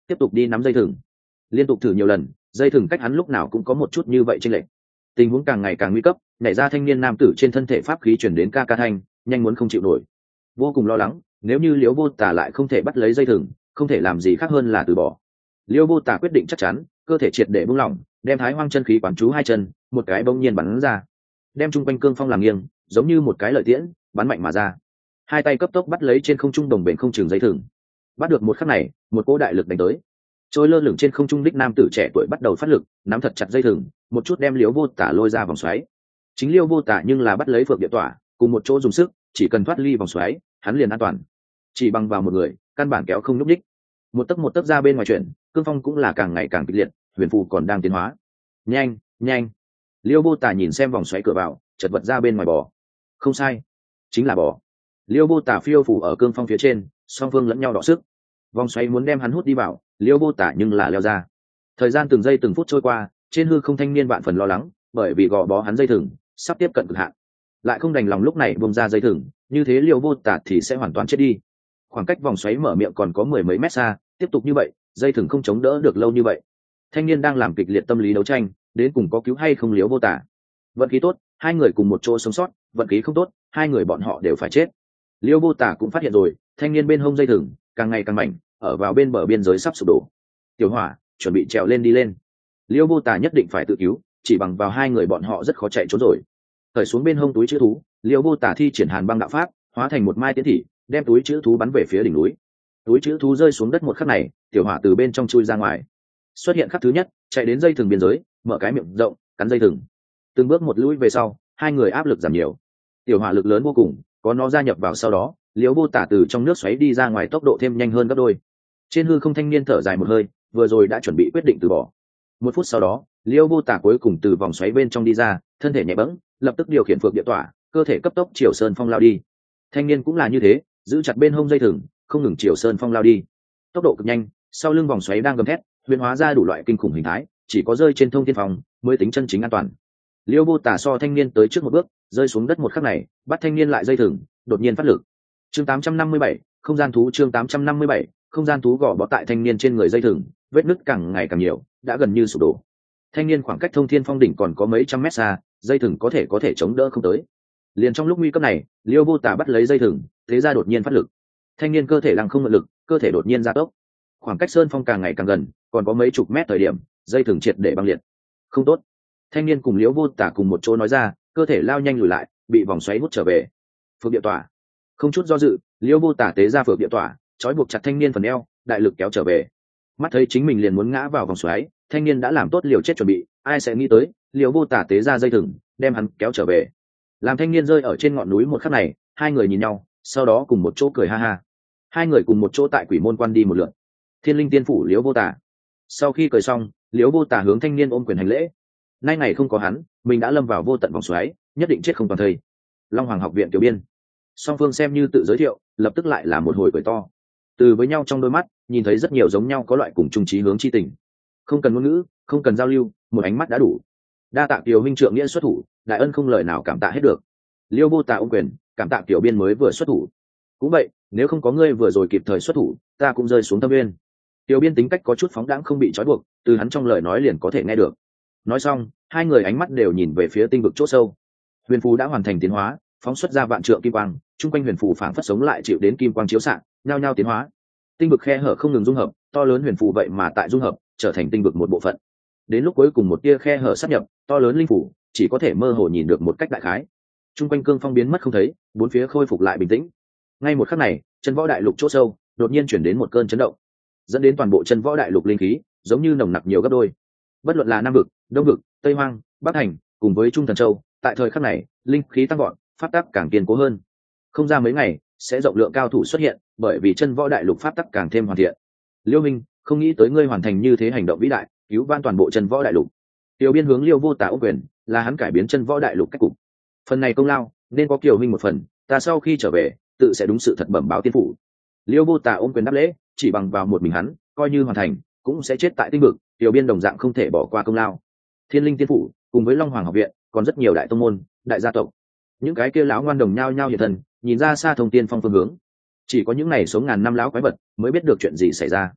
Speaker 1: tiếp tục đi nắm dây thừng. Liên tục thử nhiều lần, dây thừng cách hắn lúc nào cũng có một chút như vậy chênh lệch. Tình huống càng ngày càng nguy cấp, nhảy ra thanh niên nam tử trên thân thể pháp khí chuyển đến ca ca thanh, nhanh muốn không chịu nổi. Vô cùng lo lắng, nếu như Liễu Vô Tả lại không thể bắt lấy dây thừng, không thể làm gì khác hơn là từ bỏ. Liễu Vô Tả quyết định chắc chắn, cơ thể triệt để buông lỏng, đem Thái Hoang chân khí quán chú hai chân, một cái bỗng nhiên bắn ra, đem trung quanh cương phong làm nghiêng, giống như một cái lợi tiễn, bắn mạnh mà ra. Hai tay cấp tốc bắt lấy trên không trung đồng bền không chừng dây thừng. Bắt được một khắc này, một cỗ đại lực đánh tới. Trôi lơ lửng trên không trung đích nam tử trẻ tuổi bắt đầu phát lực, nắm thật chặt dây thừng, một chút đem Liễu Vô Tả lôi ra vòng xoáy. Chính Liễu Vô Tả nhưng là bắt lấy Phượng Địa Tỏa, cùng một chỗ dùng sức, chỉ cần thoát ly vòng xoáy, hắn liền an toàn. Chỉ bằng vào một người, căn bản kéo không nhúc nhích. Một tấc một tấc ra bên ngoài chuyển, cương phong cũng là càng ngày càng kịch liệt, huyền phù còn đang tiến hóa. Nhanh, nhanh. Liễu Vô Tả nhìn xem vòng xoáy cửa vào, chợt vật ra bên ngoài bò. Không sai, chính là bò. Liễu Vô Tả phiêu phù ở cương phong phía trên, song phương lẫn nhau đọ sức. Vòng xoáy muốn đem hắn hút đi vào, Liễu Vô Tả nhưng là leo ra. Thời gian từng giây từng phút trôi qua, trên hư không thanh niên vạn phần lo lắng, bởi vì gò bó hắn dây thừng sắp tiếp cận cực hạn, lại không đành lòng lúc này buông ra dây thừng, như thế Liễu Vô Tả thì sẽ hoàn toàn chết đi. Khoảng cách vòng xoáy mở miệng còn có mười mấy mét xa, tiếp tục như vậy, dây thừng không chống đỡ được lâu như vậy. Thanh niên đang làm kịch liệt tâm lý đấu tranh, đến cùng có cứu hay không Liễu Vô Tả. Vận khí tốt, hai người cùng một chỗ sống sót, vận khí không tốt, hai người bọn họ đều phải chết. Liễu Vô Tả cũng phát hiện rồi, thanh niên bên hông dây thừng càng ngày càng mạnh, ở vào bên bờ biên giới sắp sụp đổ. Tiểu Hỏa, chuẩn bị trèo lên đi lên. Liễu Vô Tả nhất định phải tự cứu, chỉ bằng vào hai người bọn họ rất khó chạy trốn rồi. Cởi xuống bên hông túi chữ thú, Liễu Vô Tả thi triển Hàn Băng đạo pháp, hóa thành một mai tiến thị, đem túi chữ thú bắn về phía đỉnh núi. Túi chữ thú rơi xuống đất một khắc này, Tiểu Hỏa từ bên trong chui ra ngoài. Xuất hiện khắc thứ nhất, chạy đến dây thừng biên giới, mở cái miệng rộng, cắn dây thừng. Từng bước một lùi về sau, hai người áp lực giảm nhiều. Tiểu Hỏa lực lớn vô cùng, có nó gia nhập vào sau đó, Liễu Vô Tả từ trong nước xoáy đi ra ngoài tốc độ thêm nhanh hơn gấp đôi. Trên hư không thanh niên thở dài một hơi, vừa rồi đã chuẩn bị quyết định từ bỏ. Một phút sau đó, Liễu Vô Tả cuối cùng từ vòng xoáy bên trong đi ra, thân thể nhẹ bẫng, lập tức điều khiển Phượng Địa Tỏa, cơ thể cấp tốc chiều sơn phong lao đi. Thanh niên cũng là như thế, giữ chặt bên hông dây thừng, không ngừng chiều sơn phong lao đi. Tốc độ cực nhanh, sau lưng vòng xoáy đang gầm thét, biến hóa ra đủ loại kinh khủng hình thái, chỉ có rơi trên thông thiên phòng mới tính chân chính an toàn. Liễu Vô Tả so thanh niên tới trước một bước, rơi xuống đất một khắc này, bắt thanh niên lại dây thừng, đột nhiên phát lực. Chương tám trăm năm mươi bảy, không gian thú chương tám trăm năm mươi bảy, không gian thú gò bó tại thanh niên trên người dây thừng, vết nứt càng ngày càng nhiều, đã gần như sụp đổ. Thanh niên khoảng cách thông thiên phong đỉnh còn có mấy trăm mét xa, dây thừng có thể có thể chống đỡ không tới. Liền trong lúc nguy cấp này, Liễu Vô Tả bắt lấy dây thừng, thế ra đột nhiên phát lực. Thanh niên cơ thể lăng không ngự lực, cơ thể đột nhiên gia tốc. Khoảng cách sơn phong càng ngày càng gần, còn có mấy chục mét thời điểm, dây thừng triệt để băng liệt. Không tốt. Thanh niên cùng Liễu Vô Tả cùng một chỗ nói ra, cơ thể lao nhanh lùi lại, bị vòng xoáy hút trở về. Phượng Địa Tỏa. Không chút do dự, Liễu Vô Tả tế ra Phượng Địa Tỏa, trói buộc chặt thanh niên phần eo, đại lực kéo trở về. Mắt thấy chính mình liền muốn ngã vào vòng xoáy, thanh niên đã làm tốt liều chết chuẩn bị, ai sẽ nghĩ tới, Liễu Vô Tả tế ra dây thừng, đem hắn kéo trở về. Làm thanh niên rơi ở trên ngọn núi một khắc này, hai người nhìn nhau, sau đó cùng một chỗ cười ha ha. Hai người cùng một chỗ tại Quỷ Môn Quan đi một lượt. Thiên Linh Tiên phủ Liễu Vô Tả. Sau khi cười xong, Liễu Vô Tả hướng thanh niên ôm quyền hành lễ. Nay ngày không có hắn, mình đã lâm vào vô tận vòng xoáy, nhất định chết không toàn thây. Long Hoàng học viện Tiểu Biên. Song phương xem như tự giới thiệu, lập tức lại là một hồi cười to. Từ với nhau trong đôi mắt, nhìn thấy rất nhiều giống nhau có loại cùng chung chí hướng chi tình. Không cần ngôn ngữ, không cần giao lưu, một ánh mắt đã đủ. Đa tạ Tiểu huynh trượng nghĩa xuất thủ, đại ân không lời nào cảm tạ hết được. Liễu Vô Tả ôm quyền, cảm tạ Tiểu Biên mới vừa xuất thủ. Cũng vậy, nếu không có ngươi vừa rồi kịp thời xuất thủ, ta cũng rơi xuống thâm nguyên. Tiểu Biên tính cách có chút phóng đãng không bị trói buộc, từ hắn trong lời nói liền có thể nghe được. Nói xong, hai người ánh mắt đều nhìn về phía tinh vực chỗ sâu. Huyền phù đã hoàn thành tiến hóa, phóng xuất ra vạn trượng kim quang, chung quanh huyền phù phảng phất sống lại chịu đến kim quang chiếu xạ, nhao nhao tiến hóa. Tinh vực khe hở không ngừng dung hợp, to lớn huyền phù vậy mà tại dung hợp, trở thành tinh vực một bộ phận. Đến lúc cuối cùng một tia khe hở sáp nhập, to lớn linh phủ chỉ có thể mơ hồ nhìn được một cách đại khái. Chung quanh cương phong biến mất không thấy, bốn phía khôi phục lại bình tĩnh. Ngay một khắc này, chân võ đại lục chỗ sâu đột nhiên chuyển đến một cơn chấn động, dẫn đến toàn bộ chân võ đại lục linh khí giống như nồng nặc nhiều gấp đôi. Bất luận là nam vực, đông vực, tây hoang, bắc thành, cùng với trung thần châu, tại thời khắc này linh khí tăng gọn, pháp tắc càng kiên cố hơn. Không ra mấy ngày sẽ rộng lượng cao thủ xuất hiện, bởi vì chân võ đại lục pháp tắc càng thêm hoàn thiện. Liêu Minh, không nghĩ tới ngươi hoàn thành như thế hành động vĩ đại, cứu vãn toàn bộ chân võ đại lục. Tiểu Biên hướng Liêu Vô Tả ôm quyền, là hắn cải biến chân võ đại lục cách cục. Phần này công lao nên có Kiều Minh một phần, ta sau khi trở về tự sẽ đúng sự thật bẩm báo tiên phủ. Liêu Vô Tả ôm quyền đáp lễ, chỉ bằng vào một mình hắn, coi như hoàn thành cũng sẽ chết tại tinh vực. Tiểu Biên đồng dạng không thể bỏ qua công lao. Thiên Linh Tiên phủ cùng với Long Hoàng học viện còn rất nhiều đại tông môn, đại gia tộc, những cái kia lão ngoan đồng nhao nhao hiện thân, nhìn ra xa thông tiên phong phương hướng. Chỉ có những này sống ngàn năm lão quái vật mới biết được chuyện gì xảy ra.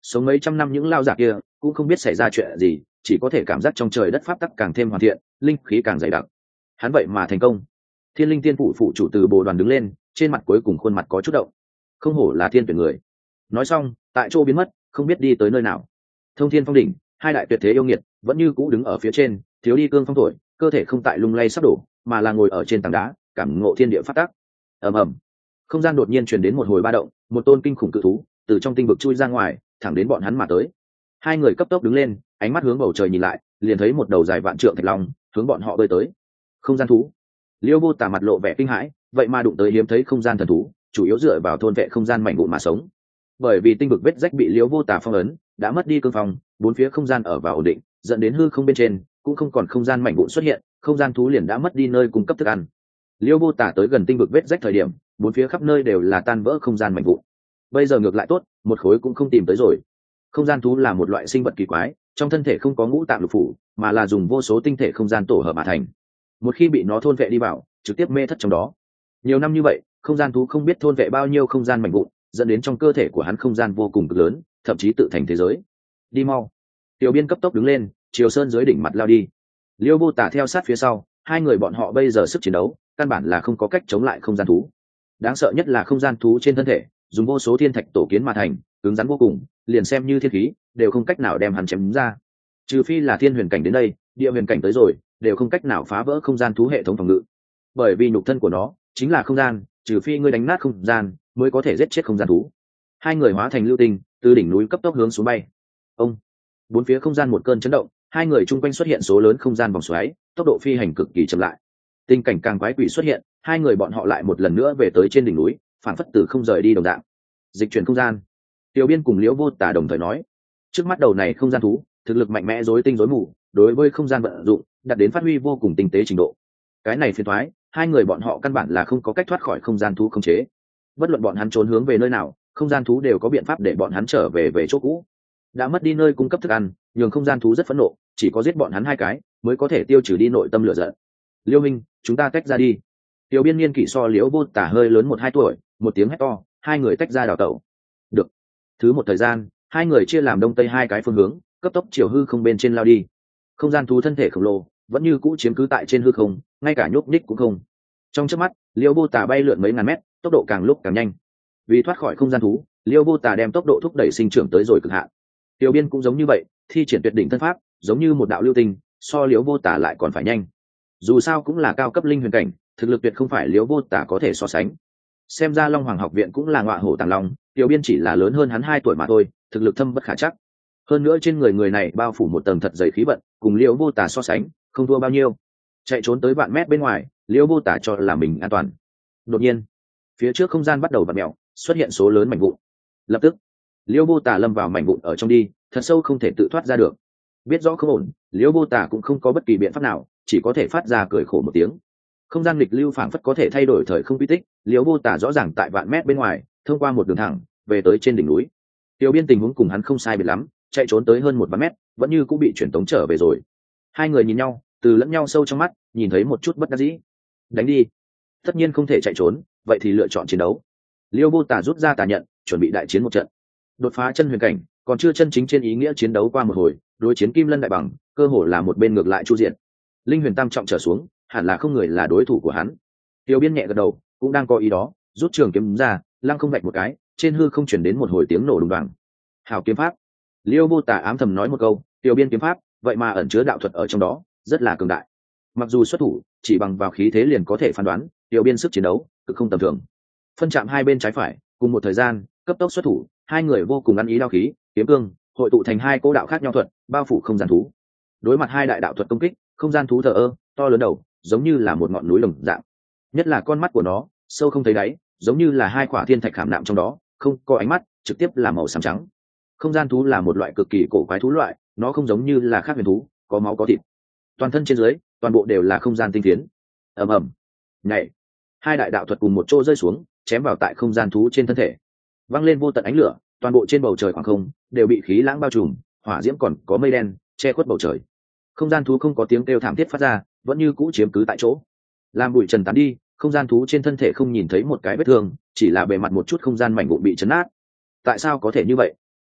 Speaker 1: sống mấy trăm năm những lao giả kia cũng không biết xảy ra chuyện gì, chỉ có thể cảm giác trong trời đất pháp tắc càng thêm hoàn thiện, linh khí càng dày đặc. Hắn vậy mà thành công. Thiên Linh Tiên phủ phụ chủ từ bồ đoàn đứng lên, trên mặt cuối cùng khuôn mặt có chút động. Không hổ là thiên tuyển người. Nói xong, tại chỗ biến mất, không biết đi tới nơi nào. Thông Thiên Phong đỉnh, hai đại tuyệt thế yêu nghiệt vẫn như cũ đứng ở phía trên, thiếu đi cương phong thổi, cơ thể không tại lung lay sắp đổ, mà là ngồi ở trên tảng đá, cảm ngộ thiên địa pháp tắc. Ầm ầm. Không gian đột nhiên truyền đến một hồi ba động, một tôn kinh khủng cự thú từ trong tinh vực chui ra ngoài, thẳng đến bọn hắn mà tới. Hai người cấp tốc đứng lên, ánh mắt hướng bầu trời nhìn lại, liền thấy một đầu dài vạn trượng thạch long hướng bọn họ bơi tới. Không gian thú. Liêu Vô Tả mặt lộ vẻ kinh hãi, vậy mà đụng tới hiếm thấy không gian thần thú, chủ yếu dựa vào thôn vệ không gian mảnh vụn mà sống. Bởi vì tinh vực vết rách bị Liêu Vô Tả phong ấn, đã mất đi cương phong, bốn phía không gian ở vào ổn định, dẫn đến hư không bên trên cũng không còn không gian mảnh vụn xuất hiện, không gian thú liền đã mất đi nơi cung cấp thức ăn. Liêu Vô Tả tới gần tinh vực vết rách thời điểm, bốn phía khắp nơi đều là tan vỡ không gian mảnh vụn. Bây giờ ngược lại tốt, một khối cũng không tìm tới rồi. Không gian thú là một loại sinh vật kỳ quái, trong thân thể không có ngũ tạng lục phủ, mà là dùng vô số tinh thể không gian tổ hợp mà thành. Một khi bị nó thôn vệ đi vào, trực tiếp mê thất trong đó. Nhiều năm như vậy, không gian thú không biết thôn vệ bao nhiêu không gian mảnh vụn, dẫn đến trong cơ thể của hắn không gian vô cùng cực lớn, thậm chí tự thành thế giới. Đi mau. Tiểu Biên cấp tốc đứng lên, Triều Sơn dưới đỉnh mặt lao đi. Liêu Vô Tả theo sát phía sau, hai người bọn họ bây giờ sức chiến đấu, căn bản là không có cách chống lại không gian thú. Đáng sợ nhất là không gian thú trên thân thể, dùng vô số thiên thạch tổ kiến mà thành, cứng rắn vô cùng, liền xem như thiên khí, đều không cách nào đem hắn chém ra. Trừ phi là thiên huyền cảnh đến đây, địa huyền cảnh tới rồi, đều không cách nào phá vỡ không gian thú hệ thống phòng ngự. Bởi vì nhục thân của nó chính là không gian, trừ phi ngươi đánh nát không gian, mới có thể giết chết không gian thú. Hai người hóa thành lưu tinh, từ đỉnh núi cấp tốc hướng xuống bay. Ông, bốn phía không gian một cơn chấn động, hai người chung quanh xuất hiện số lớn không gian vòng xoáy, tốc độ phi hành cực kỳ chậm lại. Tình cảnh càng quái quỷ xuất hiện, hai người bọn họ lại một lần nữa về tới trên đỉnh núi, phản phất từ không rời đi đồng dạng. Dịch chuyển không gian. Tiểu Biên cùng Liễu Vô Tả đồng thời nói, trước mắt đầu này không gian thú, thực lực mạnh mẽ rối tinh rối mù, đối với không gian vận dụng, đạt đến phát huy vô cùng tinh tế trình độ. Cái này phiền toái, hai người bọn họ căn bản là không có cách thoát khỏi không gian thú khống chế. Bất luận bọn hắn trốn hướng về nơi nào, không gian thú đều có biện pháp để bọn hắn trở về về chỗ cũ. Đã mất đi nơi cung cấp thức ăn, nhường không gian thú rất phẫn nộ, chỉ có giết bọn hắn hai cái mới có thể tiêu trừ đi nội tâm lửa giận. Liêu Minh, chúng ta tách ra đi. Tiểu Biên niên kỷ so Liễu Vô Tả hơi lớn một hai tuổi, một tiếng hét to, hai người tách ra đào tẩu. Được. Thứ một thời gian, hai người chia làm đông tây hai cái phương hướng, cấp tốc chiều hư không bên trên lao đi. Không gian thú thân thể khổng lồ vẫn như cũ chiếm cứ tại trên hư không, ngay cả nhúc nhích cũng không. Trong chớp mắt, Liêu Vô Tả bay lượn mấy ngàn mét, tốc độ càng lúc càng nhanh. Vì thoát khỏi không gian thú, Liêu Vô Tả đem tốc độ thúc đẩy sinh trưởng tới rồi cực hạn. Tiểu Biên cũng giống như vậy, thi triển tuyệt đỉnh thân pháp, giống như một đạo lưu tinh, so Liêu Vô Tả lại còn phải nhanh. Dù sao cũng là cao cấp linh huyền cảnh, thực lực tuyệt không phải Liêu Vô Tả có thể so sánh. Xem ra Long Hoàng học viện cũng là ngọa hổ tàng long, Tiểu Biên chỉ là lớn hơn hắn hai tuổi mà thôi, thực lực thâm bất khả trắc. Hơn nữa trên người người này bao phủ một tầng thật dày khí vận, cùng Liêu Vô Tả so sánh, không thua bao nhiêu. Chạy trốn tới vạn mét bên ngoài, Liêu Vô Tả cho là mình an toàn. Đột nhiên, phía trước không gian bắt đầu vặn mèo, xuất hiện số lớn mảnh vụn. Lập tức, Liêu Vô Tả lâm vào mảnh vụn ở trong đi, thật sâu không thể tự thoát ra được. Biết rõ không ổn, Liêu Vô Tả cũng không có bất kỳ biện pháp nào, chỉ có thể phát ra cười khổ một tiếng. Không gian nghịch lưu phảng phất có thể thay đổi thời không quy tích, Liêu Vô Tả rõ ràng tại vạn mét bên ngoài, thông qua một đường thẳng về tới trên đỉnh núi. Tiểu Biên tình huống cùng hắn không sai biệt lắm, chạy trốn tới hơn một vạn mét, vẫn như cũng bị chuyển tống trở về rồi. Hai người nhìn nhau, từ lẫn nhau sâu trong mắt, nhìn thấy một chút bất đắc dĩ. Đánh đi. Tất nhiên không thể chạy trốn, vậy thì lựa chọn chiến đấu. Liêu Vô Tả rút ra tà nhận, chuẩn bị đại chiến một trận. Đột phá chân huyền cảnh, còn chưa chân chính trên ý nghĩa chiến đấu qua một hồi, đối chiến Kim Lân đại bằng, cơ hồ là một bên ngược lại chu diện. Linh huyền tam trọng trở xuống, hẳn là không người là đối thủ của hắn. Tiểu Biên nhẹ gật đầu, cũng đang có ý đó, rút trường kiếm ra, lăng không vạch một cái, trên hư không chuyển đến một hồi tiếng nổ đùng đoàng. Hảo kiếm pháp. Liêu Vô Tả ám thầm nói một câu, Tiểu Biên kiếm pháp, vậy mà ẩn chứa đạo thuật ở trong đó, rất là cường đại. Mặc dù xuất thủ, chỉ bằng vào khí thế liền có thể phán đoán, Tiểu Biên sức chiến đấu cực không tầm thường. Phân chạm hai bên trái phải, cùng một thời gian, cấp tốc xuất thủ, hai người vô cùng ăn ý đao khí, kiếm cương, hội tụ thành hai cô đạo khác nhau thuật, bao phủ không gian thú. Đối mặt hai đại đạo thuật công kích, không gian thú thờ ơ, to lớn đầu, giống như là một ngọn núi lồng dạng. Nhất là con mắt của nó, sâu không thấy đáy, giống như là hai quả thiên thạch khảm nạm trong đó, không có ánh mắt, trực tiếp là màu xám trắng. Không gian thú là một loại cực kỳ cổ quái thú loại, nó không giống như là khác huyền thú, có máu có thịt. Toàn thân trên dưới, toàn bộ đều là không gian tinh phiến. Ầm ầm. Nhảy. Hai đại đạo thuật cùng một chỗ rơi xuống, chém vào tại không gian thú trên thân thể. Văng lên vô tận ánh lửa, toàn bộ trên bầu trời khoảng không đều bị khí lãng bao trùm, hỏa diễm còn có mây đen che khuất bầu trời. Không gian thú không có tiếng kêu thảm thiết phát ra, vẫn như cũ chiếm cứ tại chỗ. Làm bụi trần tán đi, không gian thú trên thân thể không nhìn thấy một cái vết thương, chỉ là bề mặt một chút không gian mảnh vụn bị chấn nát. Tại sao có thể như vậy?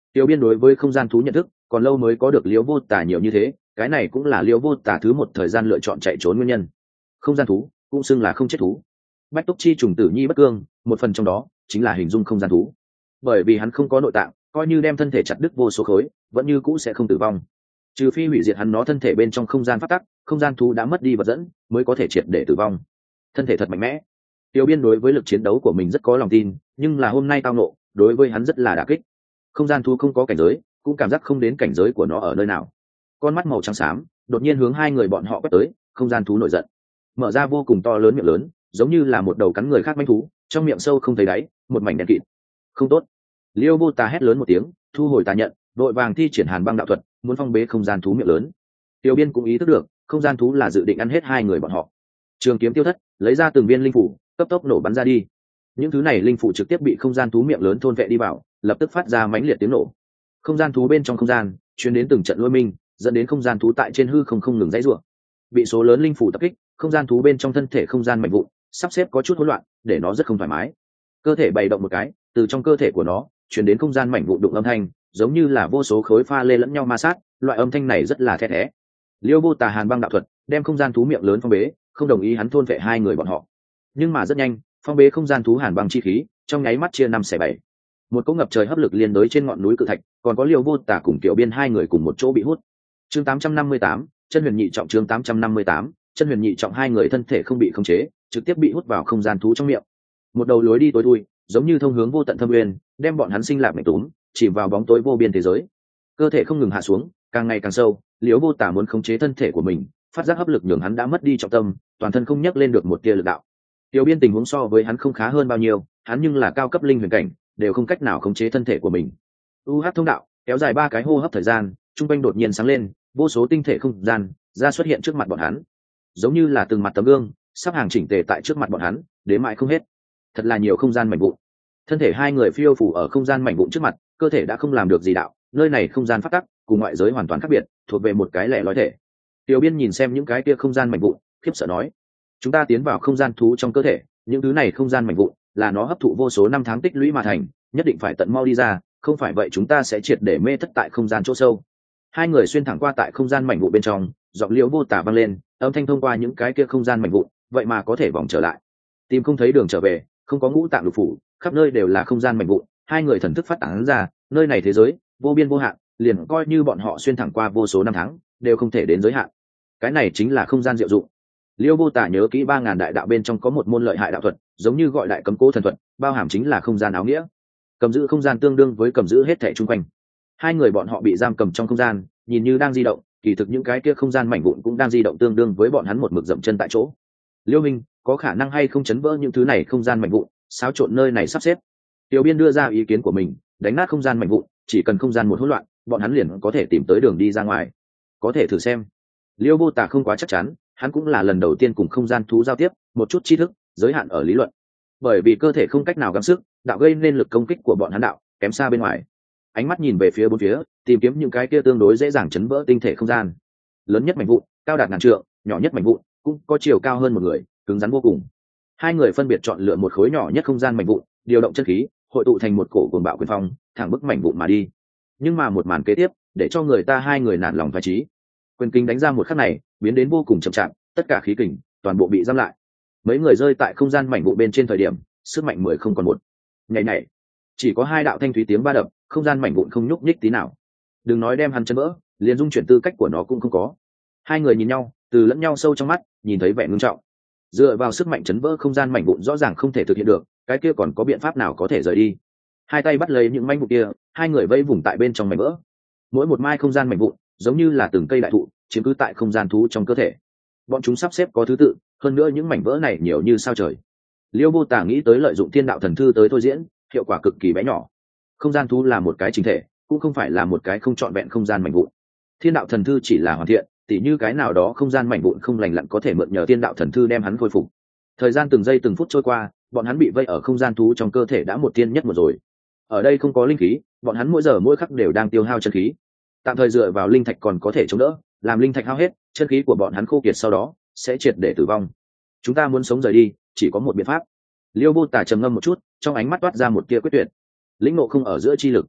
Speaker 1: Tiểu Biên đối với không gian thú nhận thức còn lâu mới có được Liễu Vô Tả nhiều như thế, cái này cũng là Liễu Vô Tả thứ một thời gian lựa chọn chạy trốn nguyên nhân. Không gian thú cũng xưng là không chết thú. Bách Túc Chi trùng tử nhi bất cương, một phần trong đó chính là hình dung không gian thú. Bởi vì hắn không có nội tạng, coi như đem thân thể chặt đứt vô số khối, vẫn như cũ sẽ không tử vong. Trừ phi hủy diệt hắn nó thân thể bên trong không gian phát tắc, không gian thú đã mất đi vật dẫn, mới có thể triệt để tử vong. Thân thể thật mạnh mẽ. Tiểu Biên đối với lực chiến đấu của mình rất có lòng tin, nhưng là hôm nay tao nộ, đối với hắn rất là đả kích. Không gian thú không có cảnh giới, cũng cảm giác không đến cảnh giới của nó ở nơi nào. Con mắt màu trắng xám đột nhiên hướng hai người bọn họ quét tới, không gian thú nổi giận, mở ra vô cùng to lớn miệng lớn, giống như là một đầu cắn người khác manh thú, trong miệng sâu không thấy đáy, một mảnh đen kịt. Không tốt. Liêu Vô Tà hét lớn một tiếng, thu hồi tà nhận, đội vàng thi triển Hàn Băng đạo thuật, muốn phong bế không gian thú miệng lớn. Tiểu Biên cũng ý thức được, không gian thú là dự định ăn hết hai người bọn họ. Trường kiếm tiêu thất, lấy ra từng viên linh phủ, cấp tốc nổ bắn ra đi. Những thứ này linh phủ trực tiếp bị không gian thú miệng lớn thôn vệ đi vào, lập tức phát ra mãnh liệt tiếng nổ. Không gian thú bên trong không gian truyền đến từng trận lôi minh, dẫn đến không gian thú tại trên hư không không ngừng dãy rủa. Bị số lớn linh phủ tập kích, không gian thú bên trong thân thể không gian mạnh vụn sắp xếp có chút hỗn loạn, để nó rất không thoải mái. Cơ thể bày động một cái, từ trong cơ thể của nó truyền đến không gian mảnh vụn đụng âm thanh, giống như là vô số khối pha lê lẫn nhau ma sát, loại âm thanh này rất là thét thé. Liêu Vô Tà Hàn Băng đạo thuật đem không gian thú miệng lớn phong bế, không đồng ý hắn thôn vệ hai người bọn họ. Nhưng mà rất nhanh, phong bế không gian thú Hàn Băng chi khí trong nháy mắt chia năm xẻ bảy. Một cỗ ngập trời hấp lực liên đới trên ngọn núi cự thạch, còn có Liêu Vô Tà cùng Tiểu Biên hai người cùng một chỗ bị hút. Chương tám trăm năm mươi tám, chân huyền nhị trọng. Chương tám trăm năm mươi tám, chân huyền nhị trọng. Hai người thân thể không bị khống chế, trực tiếp bị hút vào không gian thú trong miệng. Một đầu lối đi tối thui, giống như thông hướng vô tận thâm nguyên, đem bọn hắn sinh lạc mệnh túm, chìm vào bóng tối vô biên thế giới. Cơ thể không ngừng hạ xuống, càng ngày càng sâu. Liễu Vô Tả muốn khống chế thân thể của mình, phát giác hấp lực nhường hắn đã mất đi trọng tâm, toàn thân không nhấc lên được một tia lực đạo. Tiểu Biên tình huống so với hắn không khá hơn bao nhiêu, hắn nhưng là cao cấp linh huyền cảnh, đều không cách nào khống chế thân thể của mình. u hát thông đạo kéo dài ba cái hô hấp thời gian, trung quanh đột nhiên sáng lên, vô số tinh thể không gian ra xuất hiện trước mặt bọn hắn, giống như là từng mặt tấm gương sắp hàng chỉnh tề tại trước mặt bọn hắn, đến mãi không hết. Thật là nhiều không gian mảnh vụn. Thân thể hai người phiêu phù ở không gian mảnh vụn trước mặt, cơ thể đã không làm được gì đạo, nơi này không gian phát tắc cùng ngoại giới hoàn toàn khác biệt, thuộc về một cái lẻ loi thể. Tiểu Biên nhìn xem những cái kia không gian mảnh vụn, khiếp sợ nói: chúng ta tiến vào không gian thú trong cơ thể, những thứ này không gian mảnh vụn là nó hấp thụ vô số năm tháng tích lũy mà thành, nhất định phải tận mau đi ra, không phải vậy chúng ta sẽ triệt để mê thất tại không gian chỗ sâu. Hai người xuyên thẳng qua tại không gian mảnh vụn bên trong, giọng Liễu Vô Tả vang lên, âm thanh thông qua những cái kia không gian mảnh vụn, vậy mà có thể vòng trở lại. Tìm không thấy đường trở về, không có ngũ tạng lục phủ, khắp nơi đều là không gian mảnh vụn. Hai người thần thức phát tán ra, nơi này thế giới vô biên vô hạn, liền coi như bọn họ xuyên thẳng qua vô số năm tháng, đều không thể đến giới hạn. Cái này chính là không gian diệu dụng. Liêu Vô Tả nhớ kỹ ba ngàn đại đạo bên trong có một môn lợi hại đạo thuật, giống như gọi đại cấm cố thần thuật, bao hàm chính là không gian áo nghĩa, cầm giữ không gian tương đương với cầm giữ hết thảy chung quanh. Hai người bọn họ bị giam cầm trong không gian, nhìn như đang di động, kỳ thực những cái kia không gian mảnh vụn cũng đang di động, tương đương với bọn hắn một mực dậm chân tại chỗ. Liêu Minh, có khả năng hay không chấn vỡ những thứ này không gian mảnh vụn, xáo trộn nơi này sắp xếp? Tiểu Biên đưa ra ý kiến của mình, đánh nát không gian mảnh vụn, chỉ cần không gian một hỗn loạn, bọn hắn liền có thể tìm tới đường đi ra ngoài. Có thể thử xem. Liêu Vô Tả không quá chắc chắn, hắn cũng là lần đầu tiên cùng không gian thú giao tiếp, một chút tri thức giới hạn ở lý luận. Bởi vì cơ thể không cách nào gắng sức, đạo gây nên lực công kích của bọn hắn đạo kém xa bên ngoài. Ánh mắt nhìn về phía bốn phía, tìm kiếm những cái kia tương đối dễ dàng chấn vỡ tinh thể không gian. Lớn nhất mảnh vụn cao đạt ngàn trượng, nhỏ nhất mảnh vụn cũng có chiều cao hơn một người, cứng rắn vô cùng. Hai người phân biệt chọn lựa một khối nhỏ nhất không gian mảnh vụn, điều động chân khí, hội tụ thành một cổ cuồng bạo quyền phong, thẳng bức mảnh vụn mà đi. Nhưng mà một màn kế tiếp, để cho người ta hai người nản lòng phách trí. Quyền kinh đánh ra một khắc này, biến đến vô cùng chậm chạp, tất cả khí kình toàn bộ bị giam lại. Mấy người rơi tại không gian mảnh vụn bên trên thời điểm, sức mạnh mười không còn một. Nhảy nhảy, chỉ có hai đạo thanh thúy tiếng ba đập, không gian mảnh vụn không nhúc nhích tí nào. Đừng nói đem hắn chấn vỡ, liền dung chuyển tư cách của nó cũng không có. Hai người nhìn nhau, từ lẫn nhau sâu trong mắt, nhìn thấy vẻ ngưng trọng. Dựa vào sức mạnh chấn vỡ không gian mảnh vụn rõ ràng không thể thực hiện được, cái kia còn có biện pháp nào có thể rời đi? Hai tay bắt lấy những mảnh vụn kia, hai người vây vùng tại bên trong mảnh vỡ. Mỗi một mai không gian mảnh vụn, giống như là từng cây đại thụ, chiếm cứ tại không gian thú trong cơ thể. Bọn chúng sắp xếp có thứ tự, hơn nữa những mảnh vỡ này nhiều như sao trời. Liêu Vô Tả nghĩ tới lợi dụng thiên đạo thần thư tới thôi diễn, hiệu quả cực kỳ bé nhỏ. Không gian thú là một cái chính thể, cũng không phải là một cái không trọn vẹn không gian mảnh vụn. Thiên đạo thần thư chỉ là hoàn thiện, tỉ như cái nào đó không gian mảnh vụn không lành lặn có thể mượn nhờ thiên đạo thần thư đem hắn khôi phục. Thời gian từng giây từng phút trôi qua, bọn hắn bị vây ở không gian thú trong cơ thể đã một tiên nhất một rồi. Ở đây không có linh khí, bọn hắn mỗi giờ mỗi khắc đều đang tiêu hao chân khí. Tạm thời dựa vào linh thạch còn có thể chống đỡ, làm linh thạch hao hết, chân khí của bọn hắn khô kiệt sau đó sẽ triệt để tử vong. Chúng ta muốn sống rời đi, chỉ có một biện pháp. Liêu Vô Tả trầm ngâm một chút, trong ánh mắt toát ra một tia quyết tuyệt. Lĩnh ngộ không ở giữa chi lực.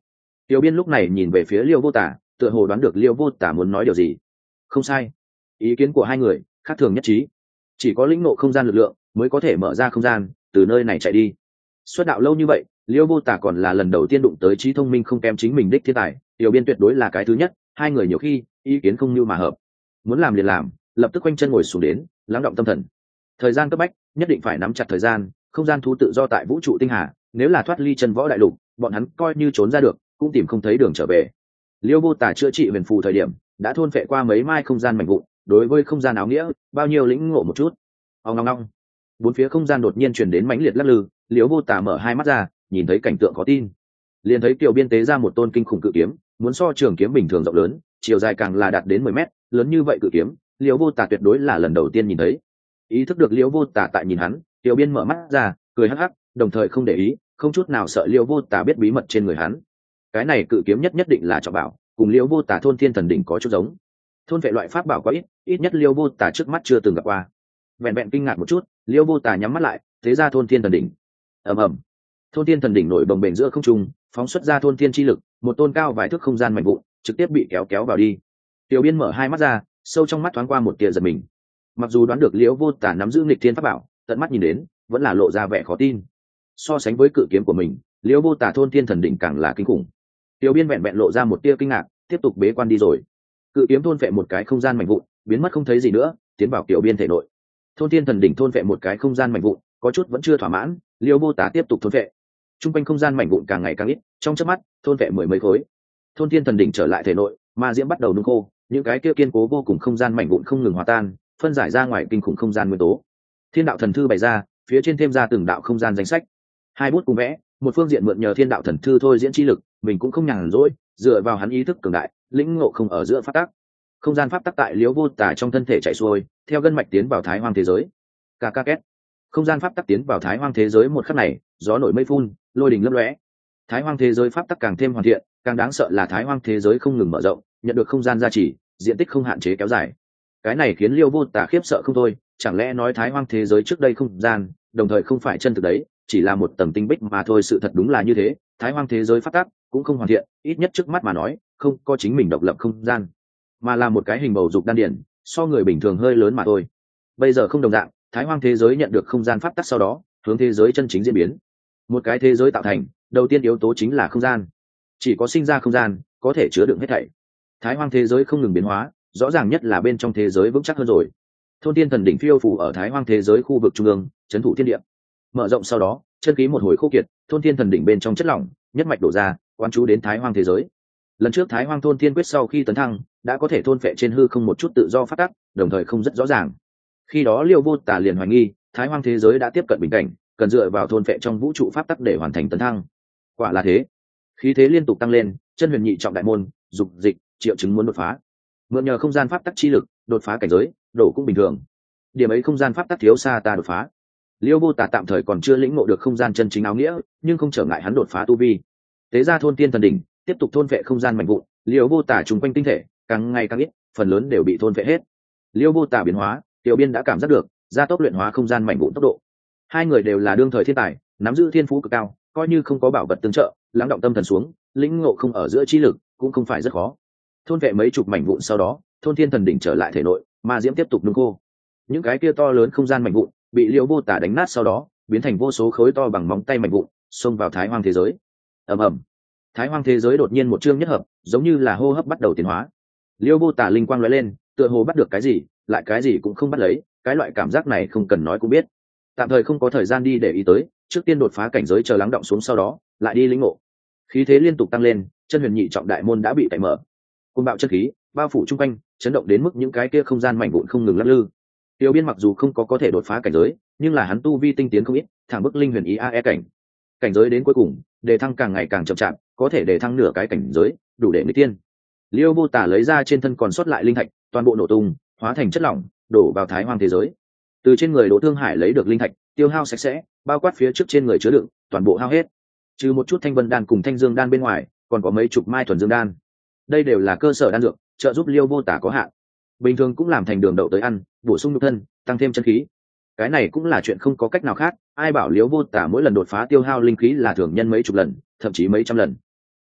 Speaker 1: Tiểu Biên lúc này nhìn về phía Liêu Vô Tả, tựa hồ đoán được Liêu Vô Tả muốn nói điều gì. Không sai, ý kiến của hai người khác thường nhất trí. Chỉ có lĩnh ngộ không gian lực lượng mới có thể mở ra không gian, từ nơi này chạy đi. Xuất đạo lâu như vậy, Liêu Vô Tả còn là lần đầu tiên đụng tới trí thông minh không kém chính mình đích thiên tài, Tiểu Biên tuyệt đối là cái thứ nhất. Hai người nhiều khi ý kiến không như mà hợp, muốn làm liền làm, lập tức quanh chân ngồi xuống đến, lắng động tâm thần. Thời gian cấp bách, nhất định phải nắm chặt thời gian. Không gian thú tự do tại vũ trụ tinh hà, nếu là thoát ly chân võ đại lục, bọn hắn coi như trốn ra được cũng tìm không thấy đường trở về. Liêu Vô Tả chữa trị huyền phù thời điểm đã thôn phệ qua mấy mai không gian mạnh vụn, đối với không gian áo nghĩa bao nhiêu lĩnh ngộ một chút. Ông ngong ngong, bốn phía không gian đột nhiên truyền đến mãnh liệt lắc lư. Liêu Vô Tả mở hai mắt ra, nhìn thấy cảnh tượng khó tin, liền thấy Tiểu Biên tế ra một tôn kinh khủng cự kiếm, muốn so trường kiếm bình thường rộng lớn, chiều dài càng là đạt đến mười mét, lớn như vậy cự kiếm, Liêu Vô Tả tuyệt đối là lần đầu tiên nhìn thấy. Ý thức được Liêu Vô Tả tại nhìn hắn, Tiểu Biên mở mắt ra, cười hắc hắc, đồng thời không để ý, không chút nào sợ Liêu Vô Tả biết bí mật trên người hắn. Cái này cự kiếm nhất nhất định là trọng bảo, cùng Liêu Vô Tả thôn thiên thần đỉnh có chút giống. Thôn vệ loại pháp bảo có ít, ít nhất Liêu Vô Tả trước mắt chưa từng gặp qua. Vẹn vẹn kinh ngạc một chút, Liêu Vô Tả nhắm mắt lại, thế ra thôn thiên thần đỉnh. Ầm ầm, thôn thiên thần đỉnh nổi bồng bềnh giữa không trung, phóng xuất ra thôn thiên chi lực, một tôn cao vài thước không gian mạnh vụn trực tiếp bị kéo kéo vào đi. Tiểu Biên mở hai mắt ra, sâu trong mắt thoáng qua một tia giật mình. Mặc dù đoán được Liêu Vô Tả nắm giữ nghịch thiên pháp bảo, tận mắt nhìn đến vẫn là lộ ra vẻ khó tin. So sánh với cự kiếm của mình, Liêu Vô Tả thôn thiên thần đỉnh càng là kinh khủng. Tiểu Biên vẹn vẹn lộ ra một tia kinh ngạc, tiếp tục bế quan đi rồi. Cự kiếm thôn phệ một cái không gian mạnh vụn, biến mất không thấy gì nữa, tiến vào Tiểu Biên thể nội. Thôn thiên thần đỉnh thôn phệ một cái không gian mạnh vụn, có chút vẫn chưa thỏa mãn, Liêu Vô Tả tiếp tục thôn phệ. Trung quanh không gian mạnh vụn càng ngày càng ít, trong chớp mắt thôn phệ mười mấy khối. Thôn thiên thần đỉnh trở lại thể nội, ma diễm bắt đầu nung khô, những cái kia kiên cố vô cùng không gian mạnh vụn không ngừng hòa tan, phân giải ra ngoài kinh khủng không gian nguyên tố. Thiên đạo thần thư bày ra, phía trên thêm ra từng đạo không gian danh sách. Hai bút cùng vẽ, một phương diện mượn nhờ thiên đạo thần thư thôi diễn chi lực, mình cũng không nhàn rỗi, dựa vào hắn ý thức cường đại, lĩnh ngộ không ở giữa pháp tắc. Không gian pháp tắc tại Liễu Vô Tả trong thân thể chạy xuôi, theo gân mạch tiến vào Thái Hoang thế giới. Ca ca két. Không gian pháp tắc tiến vào Thái Hoang thế giới một khắc này, gió nổi mây phun, lôi đình lấp lóe. Thái Hoang thế giới pháp tắc càng thêm hoàn thiện, càng đáng sợ là Thái Hoang thế giới không ngừng mở rộng, nhận được không gian gia trì, diện tích không hạn chế kéo dài. Cái này khiến Liễu Vô Tả khiếp sợ không thôi, chẳng lẽ nói Thái Hoang thế giới trước đây không gian, đồng thời không phải chân thực đấy, chỉ là một tầng tinh bích mà thôi. Sự thật đúng là như thế, Thái Hoang thế giới pháp tắc cũng không hoàn thiện, ít nhất trước mắt mà nói, không có chính mình độc lập không gian, mà là một cái hình bầu dục đan điển, so người bình thường hơi lớn mà thôi. Bây giờ không đồng dạng, Thái Hoang thế giới nhận được không gian pháp tắc sau đó, hướng thế giới chân chính diễn biến. Một cái thế giới tạo thành, đầu tiên yếu tố chính là không gian. Chỉ có sinh ra không gian, có thể chứa đựng hết thảy. Thái Hoang thế giới không ngừng biến hóa, rõ ràng nhất là bên trong thế giới vững chắc hơn rồi. Thôn Tiên Thần đỉnh phiêu phù ở Thái Hoang thế giới khu vực trung ương, trấn thủ thiên địa. Mở rộng sau đó, chân khí một hồi khô kiệt, Thôn Tiên Thần đỉnh bên trong chất lỏng nhất mạch đổ ra, quán chú đến Thái Hoang thế giới. Lần trước Thái Hoang thôn thiên quyết sau khi tấn thăng, đã có thể thôn phệ trên hư không một chút tự do phát tắc, đồng thời không rất rõ ràng. Khi đó Liêu Vô Tả liền hoài nghi, Thái Hoang thế giới đã tiếp cận bình cảnh, cần dựa vào thôn phệ trong vũ trụ pháp tắc để hoàn thành tấn thăng. Quả là thế, khí thế liên tục tăng lên, chân huyền nhị trọng đại môn, dục dịch, triệu chứng muốn đột phá. Mượn nhờ không gian pháp tắc chi lực, đột phá cảnh giới, đổ cũng bình thường. Điểm ấy không gian pháp tắc thiếu xa ta đột phá. Liêu Vô Tả tạm thời còn chưa lĩnh ngộ được không gian chân chính áo nghĩa, nhưng không trở ngại hắn đột phá tu vi. Tế ra thôn tiên thần đỉnh, tiếp tục thôn vệ không gian mạnh vụn, Liêu Vô Tả trùng quanh tinh thể càng ngày càng ít, phần lớn đều bị thôn vệ hết. Liêu Vô Tả biến hóa, Tiểu Biên đã cảm giác được gia tốc luyện hóa không gian mạnh vụn tốc độ. Hai người đều là đương thời thiên tài, nắm giữ thiên phú cực cao, coi như không có bảo vật tương trợ, lắng động tâm thần xuống, lĩnh ngộ không ở giữa trí lực, cũng không phải rất khó. Thôn vệ mấy chục mảnh vụn sau đó, thôn thiên thần đỉnh trở lại thể nội, ma diễm tiếp tục nung khô. Những cái kia to lớn không gian mạnh vụn bị Liêu Vô Tả đánh nát sau đó, biến thành vô số khối to bằng móng tay mạnh vụn, xông vào Thái Hoang thế giới. Ầm ầm. Thái Hoang thế giới đột nhiên một chương nhất hợp, giống như là hô hấp bắt đầu tiến hóa. Liêu Vô Tả linh quang lóe lên, tựa hồ bắt được cái gì, lại cái gì cũng không bắt lấy, cái loại cảm giác này không cần nói cũng biết. Tạm thời không có thời gian đi để ý tới, trước tiên đột phá cảnh giới chờ lắng động xuống sau đó, lại đi lĩnh ngộ. Khí thế liên tục tăng lên, chân huyền nhị trọng đại môn đã bị tẩy mở. Côn bạo chân khí bao phủ chung quanh, chấn động đến mức những cái kia không gian mạnh vụn không ngừng lắc lư. Tiêu Biên mặc dù không có có thể đột phá cảnh giới, nhưng là hắn tu vi tinh tiến không ít, thẳng bức linh huyền ý a e cảnh. Cảnh giới đến cuối cùng, đề thăng càng ngày càng chậm chạp, có thể đề thăng nửa cái cảnh giới, đủ để người tiên. Liêu Vô Tả lấy ra trên thân còn sót lại linh thạch, toàn bộ nổ tung, hóa thành chất lỏng, đổ vào Thái Hoang thế giới. Từ trên người Đỗ Thương Hải lấy được linh thạch, tiêu hao sạch sẽ, bao quát phía trước trên người chứa đựng, toàn bộ hao hết. Trừ một chút thanh vân đan cùng thanh dương đan bên ngoài, còn có mấy chục mai thuần dương đan. Đây đều là cơ sở đan dược, trợ giúp Liêu Vô Tả có hạn. Bình thường cũng làm thành đường đậu tới ăn, bổ sung nhục thân, tăng thêm chân khí. Cái này cũng là chuyện không có cách nào khác, ai bảo Liêu Vô Tả mỗi lần đột phá tiêu hao linh khí là thường nhân mấy chục lần, thậm chí mấy trăm lần.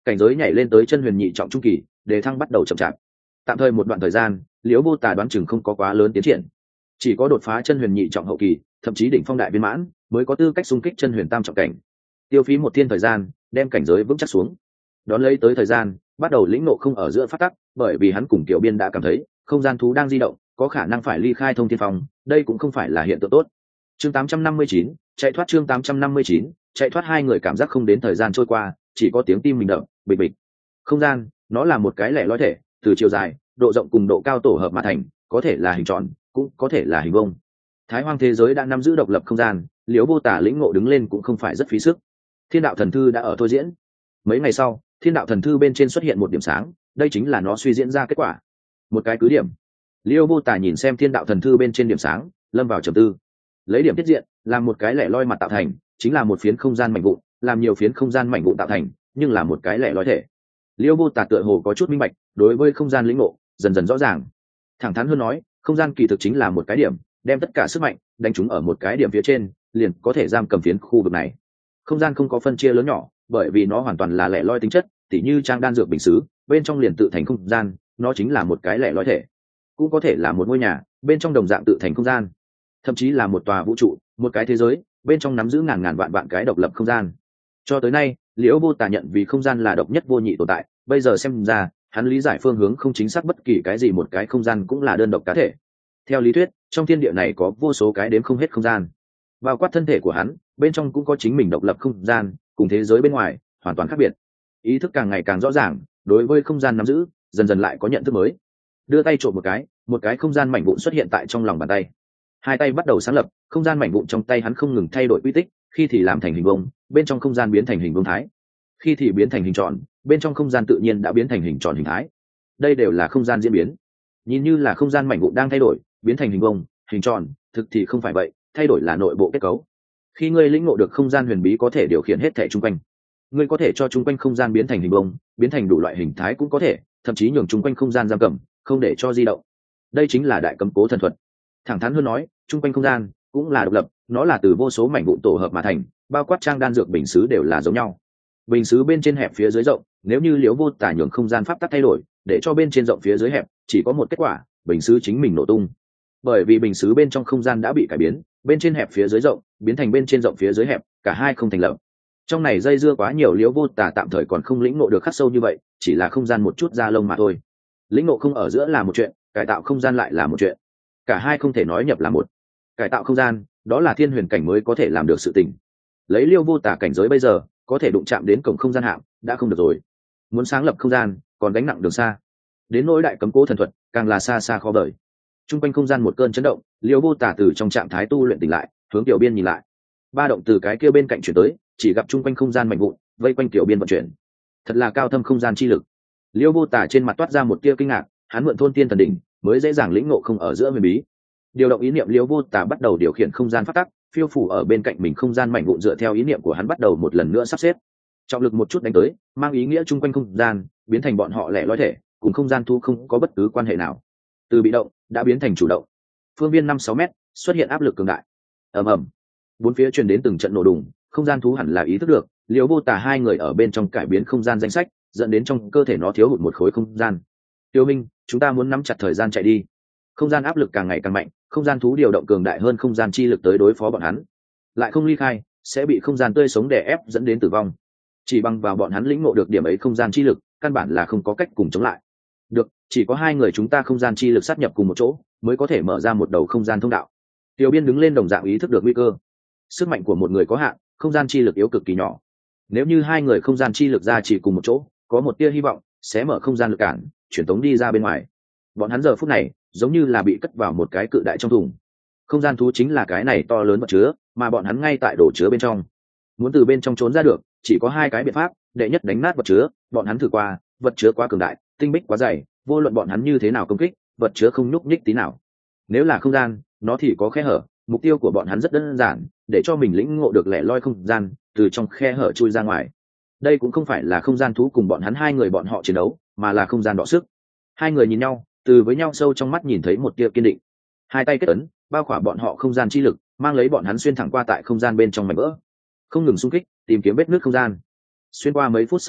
Speaker 1: cảnh giới nhảy lên tới chân huyền nhị trọng trung kỳ, đề thăng bắt đầu chậm chạp. Tạm thời một đoạn thời gian, Liễu Vô Tà đoán chừng không có quá lớn tiến triển, chỉ có đột phá chân huyền nhị trọng hậu kỳ, thậm chí đỉnh phong đại viên mãn mới có tư cách xung kích chân huyền tam trọng cảnh. Tiêu phí một thiên thời gian, đem cảnh giới vững chắc xuống. Đón lấy tới thời gian, bắt đầu lĩnh ngộ không ở giữa phát tắc, bởi vì hắn cùng Tiểu Biên đã cảm thấy, không gian thú đang di động, có khả năng phải ly khai thông thiên phong, đây cũng không phải là hiện tượng tốt. Chương tám trăm năm mươi chín, chạy thoát chương tám trăm năm mươi chín, chạy thoát hai người cảm giác không đến thời gian trôi qua, chỉ có tiếng tim mình đập, bịch bịch. Không gian, nó là một cái lẻ loi thể, từ chiều dài, độ rộng cùng độ cao tổ hợp mà thành, có thể là hình tròn, cũng có thể là hình vuông. Thái Hoang thế giới đã nắm giữ độc lập không gian, Liễu Vô Tà lĩnh ngộ đứng lên cũng không phải rất phí sức. Thiên đạo thần thư đã ở thôi diễn. Mấy ngày sau, Thiên đạo thần thư bên trên xuất hiện một điểm sáng, đây chính là nó suy diễn ra kết quả. Một cái cứ điểm. Liễu Vô Tà nhìn xem Thiên đạo thần thư bên trên điểm sáng, lâm vào trầm tư. Lấy điểm tiết diện, làm một cái lẻ loi mặt tạo thành, chính là một phiến không gian mảnh vụn, làm nhiều phiến không gian mảnh vụn tạo thành, nhưng là một cái lẻ loi thể. Liễu Vô Tà tựa hồ có chút minh bạch, đối với không gian lĩnh ngộ dần dần rõ ràng. Thẳng thắn hơn nói, không gian kỳ thực chính là một cái điểm, đem tất cả sức mạnh đánh trúng ở một cái điểm phía trên, liền có thể giam cầm phiến khu vực này. Không gian không có phân chia lớn nhỏ, bởi vì nó hoàn toàn là lẻ loi tính chất, tỉ như trang đan dược bình sứ, bên trong liền tự thành không gian, nó chính là một cái lẻ loi thể. Cũng có thể là một ngôi nhà, bên trong đồng dạng tự thành không gian, thậm chí là một tòa vũ trụ, một cái thế giới, bên trong nắm giữ ngàn ngàn vạn vạn cái độc lập không gian. Cho tới nay, Liễu Vô Tà nhận vì không gian là độc nhất vô nhị tồn tại, bây giờ xem ra, hắn lý giải phương hướng không chính xác, bất kỳ cái gì một cái không gian cũng là đơn độc cá thể. Theo lý thuyết, trong thiên địa này có vô số cái đếm không hết không gian, bao quát thân thể của hắn, bên trong cũng có chính mình độc lập không gian, cùng thế giới bên ngoài hoàn toàn khác biệt. Ý thức càng ngày càng rõ ràng, đối với không gian nắm giữ, dần dần lại có nhận thức mới. Đưa tay trộm một cái, một cái không gian mảnh vụn xuất hiện tại trong lòng bàn tay. Hai tay bắt đầu sáng lập, không gian mảnh vụn trong tay hắn không ngừng thay đổi quy tích, khi thì làm thành hình vuông, bên trong không gian biến thành hình vuông thái, khi thì biến thành hình tròn, bên trong không gian tự nhiên đã biến thành hình tròn hình thái. Đây đều là không gian diễn biến, nhìn như là không gian mảnh vụn đang thay đổi, biến thành hình vuông, hình tròn, thực thì không phải vậy, thay đổi là nội bộ kết cấu. Khi ngươi lĩnh ngộ được không gian huyền bí có thể điều khiển hết thảy chung quanh, ngươi có thể cho chung quanh không gian biến thành hình vuông, biến thành đủ loại hình thái cũng có thể, thậm chí nhường chung quanh không gian giam cầm, không để cho di động. Đây chính là đại cấm cố thần thuật. Thẳng thắn hơn nói, chung quanh không gian cũng là độc lập, nó là từ vô số mảnh vụn tổ hợp mà thành, bao quát trang đan dược bình sứ đều là giống nhau. Bình sứ bên trên hẹp phía dưới rộng, nếu như Liễu Vô Tà nhường không gian pháp tắc thay đổi, để cho bên trên rộng phía dưới hẹp, chỉ có một kết quả, bình sứ chính mình nổ tung. Bởi vì bình sứ bên trong không gian đã bị cải biến, bên trên hẹp phía dưới rộng biến thành bên trên rộng phía dưới hẹp, cả hai không thành lập. Trong này dây dưa quá nhiều, Liễu Vô Tà tạm thời còn không lĩnh ngộ được khắc sâu như vậy, chỉ là không gian một chút da lông mà thôi. Lĩnh ngộ không ở giữa là một chuyện, cải tạo không gian lại là một chuyện, cả hai không thể nói nhập là một. Cải tạo không gian, đó là thiên huyền cảnh mới có thể làm được sự tình. Lấy Liễu Vô Tà cảnh giới bây giờ, có thể đụng chạm đến cổng không gian hạm đã không được rồi, muốn sáng lập không gian còn gánh nặng đường xa. Đến nỗi đại cấm cố thần thuật càng là xa xa khó vời. Trung quanh không gian một cơn chấn động, Liễu Vô Tà từ trong trạng thái tu luyện tỉnh lại, hướng Tiểu Biên nhìn lại. Ba động từ cái kia bên cạnh chuyển tới, chỉ gặp trung quanh không gian mạnh vụn vây quanh Tiểu Biên vận chuyển. Thật là cao thâm không gian chi lực. Liễu Vô Tà trên mặt toát ra một tia kinh ngạc, hắn mượn thôn tiên thần đỉnh mới dễ dàng lĩnh ngộ không ở giữa huyền bí. Điều động ý niệm, Liễu Vô Tà bắt đầu điều khiển không gian phát tắc, phiêu phủ ở bên cạnh mình không gian mạnh vụn dựa theo ý niệm của hắn bắt đầu một lần nữa sắp xếp. Trọng lực một chút đánh tới, mang ý nghĩa chung quanh không gian biến thành bọn họ lẻ loi thể, cùng không gian thu không có bất cứ quan hệ nào. Từ bị động đã biến thành chủ động. Phương viên năm sáu mét xuất hiện áp lực cường đại. Ầm ầm, bốn phía truyền đến từng trận nổ đùng, không gian thú hẳn là ý thức được, Liễu Vô Tà hai người ở bên trong cải biến không gian danh sách, dẫn đến trong cơ thể nó thiếu hụt một khối không gian. Tiêu Minh, chúng ta muốn nắm chặt thời gian chạy đi. Không gian áp lực càng ngày càng mạnh, không gian thú điều động cường đại hơn không gian chi lực tới đối phó bọn hắn, lại không ly khai sẽ bị không gian tươi sống đè ép dẫn đến tử vong. Chỉ bằng vào bọn hắn lĩnh ngộ được điểm ấy không gian chi lực, căn bản là không có cách cùng chống lại. Được, chỉ có hai người chúng ta không gian chi lực sát nhập cùng một chỗ, mới có thể mở ra một đầu không gian thông đạo. Tiểu Biên đứng lên đồng dạng ý thức được nguy cơ. Sức mạnh của một người có hạn, không gian chi lực yếu cực kỳ nhỏ. Nếu như hai người không gian chi lực ra chỉ cùng một chỗ, có một tia hy vọng sẽ mở không gian lực cản, chuyển tống đi ra bên ngoài. Bọn hắn giờ phút này giống như là bị cất vào một cái cự đại trong thùng. Không gian thú chính là cái này to lớn vật chứa, mà bọn hắn ngay tại đồ chứa bên trong. Muốn từ bên trong trốn ra được, chỉ có hai cái biện pháp. Đệ nhất, đánh nát vật chứa. Bọn hắn thử qua, vật chứa quá cường đại, tinh bích quá dày, vô luận bọn hắn như thế nào công kích, vật chứa không nhúc nhích tí nào. Nếu là không gian, nó thì có khe hở. Mục tiêu của bọn hắn rất đơn giản, để cho mình lĩnh ngộ được lẻ loi không gian, từ trong khe hở chui ra ngoài. Đây cũng không phải là không gian thú cùng bọn hắn hai người bọn họ chiến đấu, mà là không gian đọ sức. Hai người nhìn nhau, từ với nhau sâu trong mắt nhìn thấy một tia kiên định. Hai tay kết ấn, bao khỏa bọn họ không gian chi lực, mang lấy bọn hắn xuyên thẳng qua tại không gian bên trong mảnh vỡ, không ngừng xung kích, tìm kiếm vết nứt không gian. Xuyên qua mấy phút sau đó,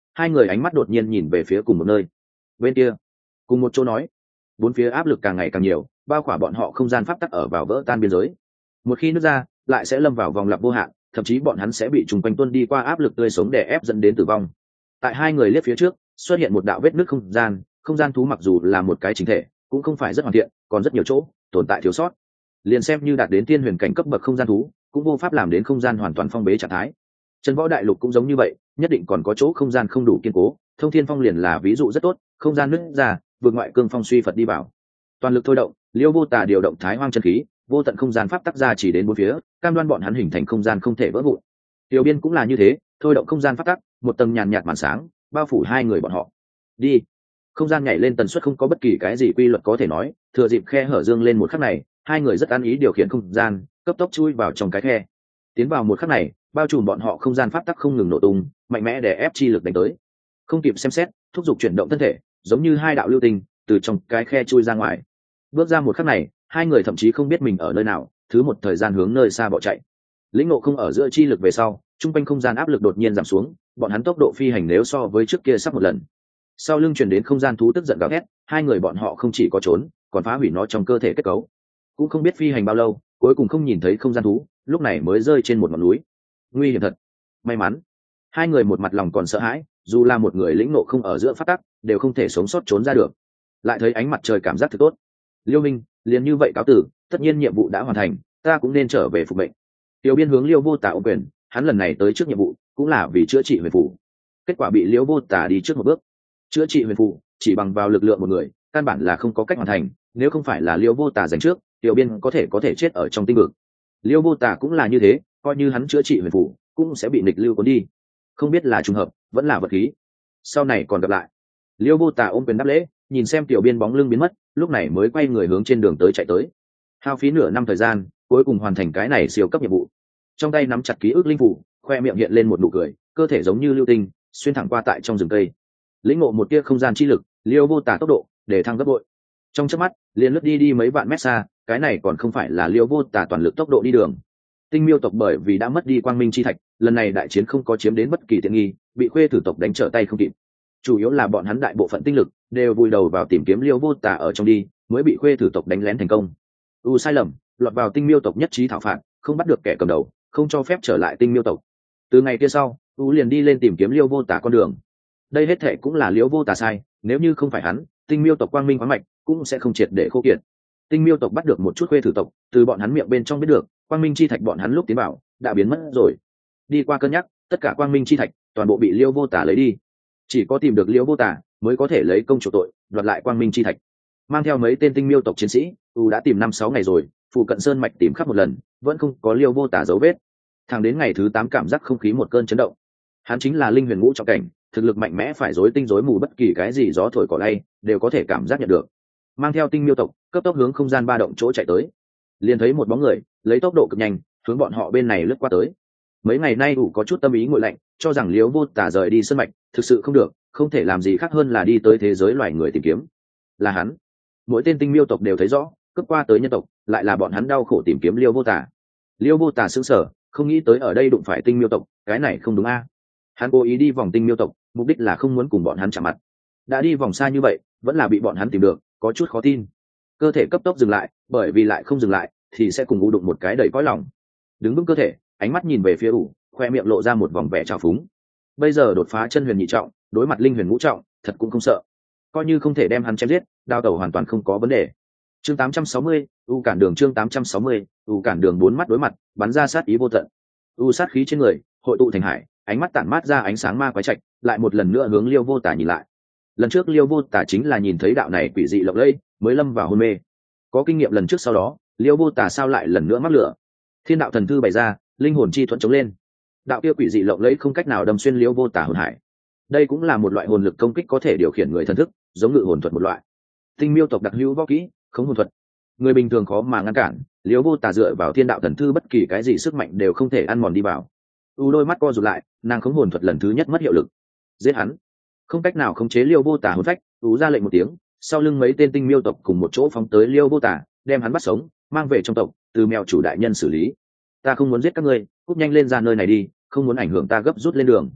Speaker 1: hai người ánh mắt đột nhiên nhìn về phía cùng một nơi. Bên kia cùng một chỗ nói, bốn phía áp lực càng ngày càng nhiều, bao khỏa bọn họ không gian pháp tắc ở vào vỡ tan biên giới. Một khi nứt ra lại sẽ lâm vào vòng lặp vô hạn, thậm chí bọn hắn sẽ bị trùng quanh tuôn đi qua áp lực tươi sống đè ép dẫn đến tử vong. Tại hai người liếc phía trước xuất hiện một đạo vết nứt không gian, không gian thú mặc dù là một cái chính thể cũng không phải rất hoàn thiện, còn rất nhiều chỗ tồn tại thiếu sót. Liền xem như đạt đến tiên huyền cảnh cấp bậc không gian thú cũng vô pháp làm đến không gian hoàn toàn phong bế trạng thái. Chân võ đại lục cũng giống như vậy, nhất định còn có chỗ không gian không đủ kiên cố. Thông thiên phong liền là ví dụ rất tốt, không gian nứt ra vượt ngoại cương phong suy phật đi vào, toàn lực thôi động Liêu Vô Tà điều động thái hoang chân khí, vô tận không gian pháp tắc ra chỉ đến bốn phía, cam đoan bọn hắn hình thành không gian không thể vỡ vụn. Tiểu Biên cũng là như thế, thôi động không gian pháp tắc, một tầng nhàn nhạt màn sáng bao phủ hai người bọn họ. Đi. Không gian nhảy lên tần suất không có bất kỳ cái gì quy luật có thể nói, thừa dịp khe hở dương lên một khắc này, hai người rất ăn ý điều khiển không gian, cấp tốc chui vào trong cái khe. Tiến vào một khắc này, bao trùm bọn họ không gian pháp tắc không ngừng nổ tung, mạnh mẽ để ép chi lực đánh tới. Không kịp xem xét, thúc giục chuyển động thân thể, giống như hai đạo lưu tinh từ trong cái khe chui ra ngoài. Bước ra một khắc này, hai người thậm chí không biết mình ở nơi nào, thứ một thời gian hướng nơi xa bỏ chạy. Lĩnh ngộ không ở giữa chi lực về sau, trung quanh không gian áp lực đột nhiên giảm xuống, bọn hắn tốc độ phi hành nếu so với trước kia sắp một lần. Sau lưng truyền đến không gian thú tức giận gào thét, hai người bọn họ không chỉ có trốn, còn phá hủy nó trong cơ thể kết cấu. Cũng không biết phi hành bao lâu, cuối cùng không nhìn thấy không gian thú, lúc này mới rơi trên một ngọn núi. Nguy hiểm thật. May mắn. Hai người một mặt lòng còn sợ hãi, dù là một người lĩnh ngộ không ở giữa phát tắc, đều không thể sống sót trốn ra được. Lại thấy ánh mặt trời cảm giác thật tốt. Liêu Minh, liền như vậy cáo tử, tất nhiên nhiệm vụ đã hoàn thành, ta cũng nên trở về phục mệnh. Tiểu Biên hướng Liêu Vô Tà ôm quyền, hắn lần này tới trước nhiệm vụ, cũng là vì chữa trị huyền phù. Kết quả bị Liêu Vô Tà đi trước một bước. Chữa trị huyền phù, chỉ bằng vào lực lượng một người, căn bản là không có cách hoàn thành, nếu không phải là Liêu Vô Tà giành trước, Tiểu Biên có thể có thể chết ở trong tinh vực. Liêu Vô Tà cũng là như thế, coi như hắn chữa trị huyền phù, cũng sẽ bị nghịch lưu cuốn đi. Không biết là trùng hợp, vẫn là vật khí. Sau này còn gặp lại. Liêu Vô Tà ôm quyền đáp lễ, nhìn xem Tiểu Biên bóng lưng biến mất, lúc này mới quay người hướng trên đường tới chạy tới. Hao phí nửa năm thời gian, cuối cùng hoàn thành cái này siêu cấp nhiệm vụ. Trong tay nắm chặt ký ức linh phủ, khoe miệng hiện lên một nụ cười, cơ thể giống như lưu tinh, xuyên thẳng qua tại trong rừng cây. Lĩnh ngộ một tia không gian chi lực, Liêu Vô Tà tốc độ để thăng gấp bội. Trong chớp mắt, liền lướt đi đi mấy vạn mét xa, cái này còn không phải là Liêu Vô Tà toàn lực tốc độ đi đường. Tinh Miêu tộc bởi vì đã mất đi quang minh chi thạch, lần này đại chiến không có chiếm đến bất kỳ tiện nghi, bị Khuê Thử tộc đánh trở tay không kịp. Chủ yếu là bọn hắn đại bộ phận tinh lực đều vùi đầu vào tìm kiếm Liêu Vô Tà ở trong đi, mới bị Khuê Thử tộc đánh lén thành công. U sai lầm, lọt vào Tinh Miêu tộc nhất trí thảo phạt, không bắt được kẻ cầm đầu, không cho phép trở lại Tinh Miêu tộc. Từ ngày kia sau, U liền đi lên tìm kiếm Liêu Vô Tà con đường. Đây hết thệ cũng là Liêu Vô Tà sai, nếu như không phải hắn, Tinh Miêu tộc quang minh khoáng mạch cũng sẽ không triệt để khô kiệt. Tinh Miêu tộc bắt được một chút Khuê Thử tộc, từ bọn hắn miệng bên trong biết được, quang minh chi thạch bọn hắn lúc tiến vào đã biến mất rồi. Đi qua cân nhắc, tất cả quang minh chi thạch toàn bộ bị Liêu Vô Tà lấy đi. Chỉ có tìm được Liêu Vô Tà mới có thể lấy công chủ tội, đoạt lại quang minh chi thạch. Mang theo mấy tên Tinh Miêu tộc chiến sĩ, U đã tìm năm sáu ngày rồi, phụ cận sơn mạch tìm khắp một lần, vẫn không có Liêu Vô Tà dấu vết. Thẳng đến ngày thứ tám cảm giác không khí một cơn chấn động. Hắn chính là linh huyền ngũ trọng cảnh, thực lực mạnh mẽ phải rối tinh rối mù, bất kỳ cái gì gió thổi cỏ lay đều có thể cảm giác nhận được. Mang theo Tinh Miêu tộc cấp tốc hướng không gian ba động chỗ chạy tới, liền thấy một bóng người lấy tốc độ cực nhanh hướng bọn họ bên này lướt qua tới. Mấy ngày nay U có chút tâm ý nguội lạnh, cho rằng Liêu Vô Tà rời đi sơn mạch thực sự không được, không thể làm gì khác hơn là đi tới thế giới loài người tìm kiếm. Là hắn. Mỗi tên Tinh Miêu tộc đều thấy rõ, cướp qua tới nhân tộc, lại là bọn hắn đau khổ tìm kiếm Liêu Vô Tà. Liêu Vô Tà sững sờ, không nghĩ tới ở đây đụng phải Tinh Miêu tộc, cái này không đúng a. Hắn cố ý đi vòng Tinh Miêu tộc, mục đích là không muốn cùng bọn hắn chạm mặt. Đã đi vòng xa như vậy, vẫn là bị bọn hắn tìm được, có chút khó tin. Cơ thể cấp tốc dừng lại, bởi vì lại không dừng lại thì sẽ cùng U đụng một cái đầy cõi lòng. Đứng vững cơ thể, ánh mắt nhìn về phía U, khoe miệng lộ ra một vòng vẻ trào phúng. Bây giờ đột phá chân huyền nhị trọng, đối mặt linh huyền ngũ trọng, thật cũng không sợ. Coi như không thể đem hắn chém giết, đao tẩu hoàn toàn không có vấn đề. Chương tám trăm sáu mươi, U cản đường. Chương tám trăm sáu mươi, U cản đường. Bốn mắt đối mặt, bắn ra sát ý vô tận. U sát khí trên người hội tụ thành hải, ánh mắt tản mát ra ánh sáng ma quái trạch, lại một lần nữa hướng Liêu Vô Tà nhìn lại. Lần trước Liêu Vô Tà chính là nhìn thấy đạo này quỷ dị lộng lẫy, mới lâm vào hôn mê. Có kinh nghiệm lần trước sau đó, Liêu Vô Tà sao lại lần nữa mắc lửa? Thiên đạo thần thư bày ra, linh hồn chi thuẫn chống lên. Đạo kia quỷ dị lộng lẫy không cách nào đâm xuyên Liêu Vô Tà hồn hải. Đây cũng là một loại hồn lực công kích có thể điều khiển người thần thức, giống ngự hồn thuật một loại. Tinh Miêu tộc đặc hữu võ kỹ, khống hồn thuật. Người bình thường khó mà ngăn cản, Liêu Vô Tà dựa vào thiên đạo thần thư bất kỳ cái gì sức mạnh đều không thể ăn mòn đi vào. U đôi mắt co rụt lại, nàng khống hồn thuật lần thứ nhất mất hiệu lực. Giết hắn. Không cách nào khống chế Liêu Vô Tà hồn phách, U ra lệnh một tiếng, sau lưng mấy tên Tinh Miêu tộc cùng một chỗ phóng tới Liêu Vô Tà, đem hắn bắt sống, mang về trong tộc, từ mèo chủ đại nhân xử lý. Ta không muốn giết các ngươi, cút nhanh lên ra nơi này đi, không muốn ảnh hưởng ta gấp rút lên đường.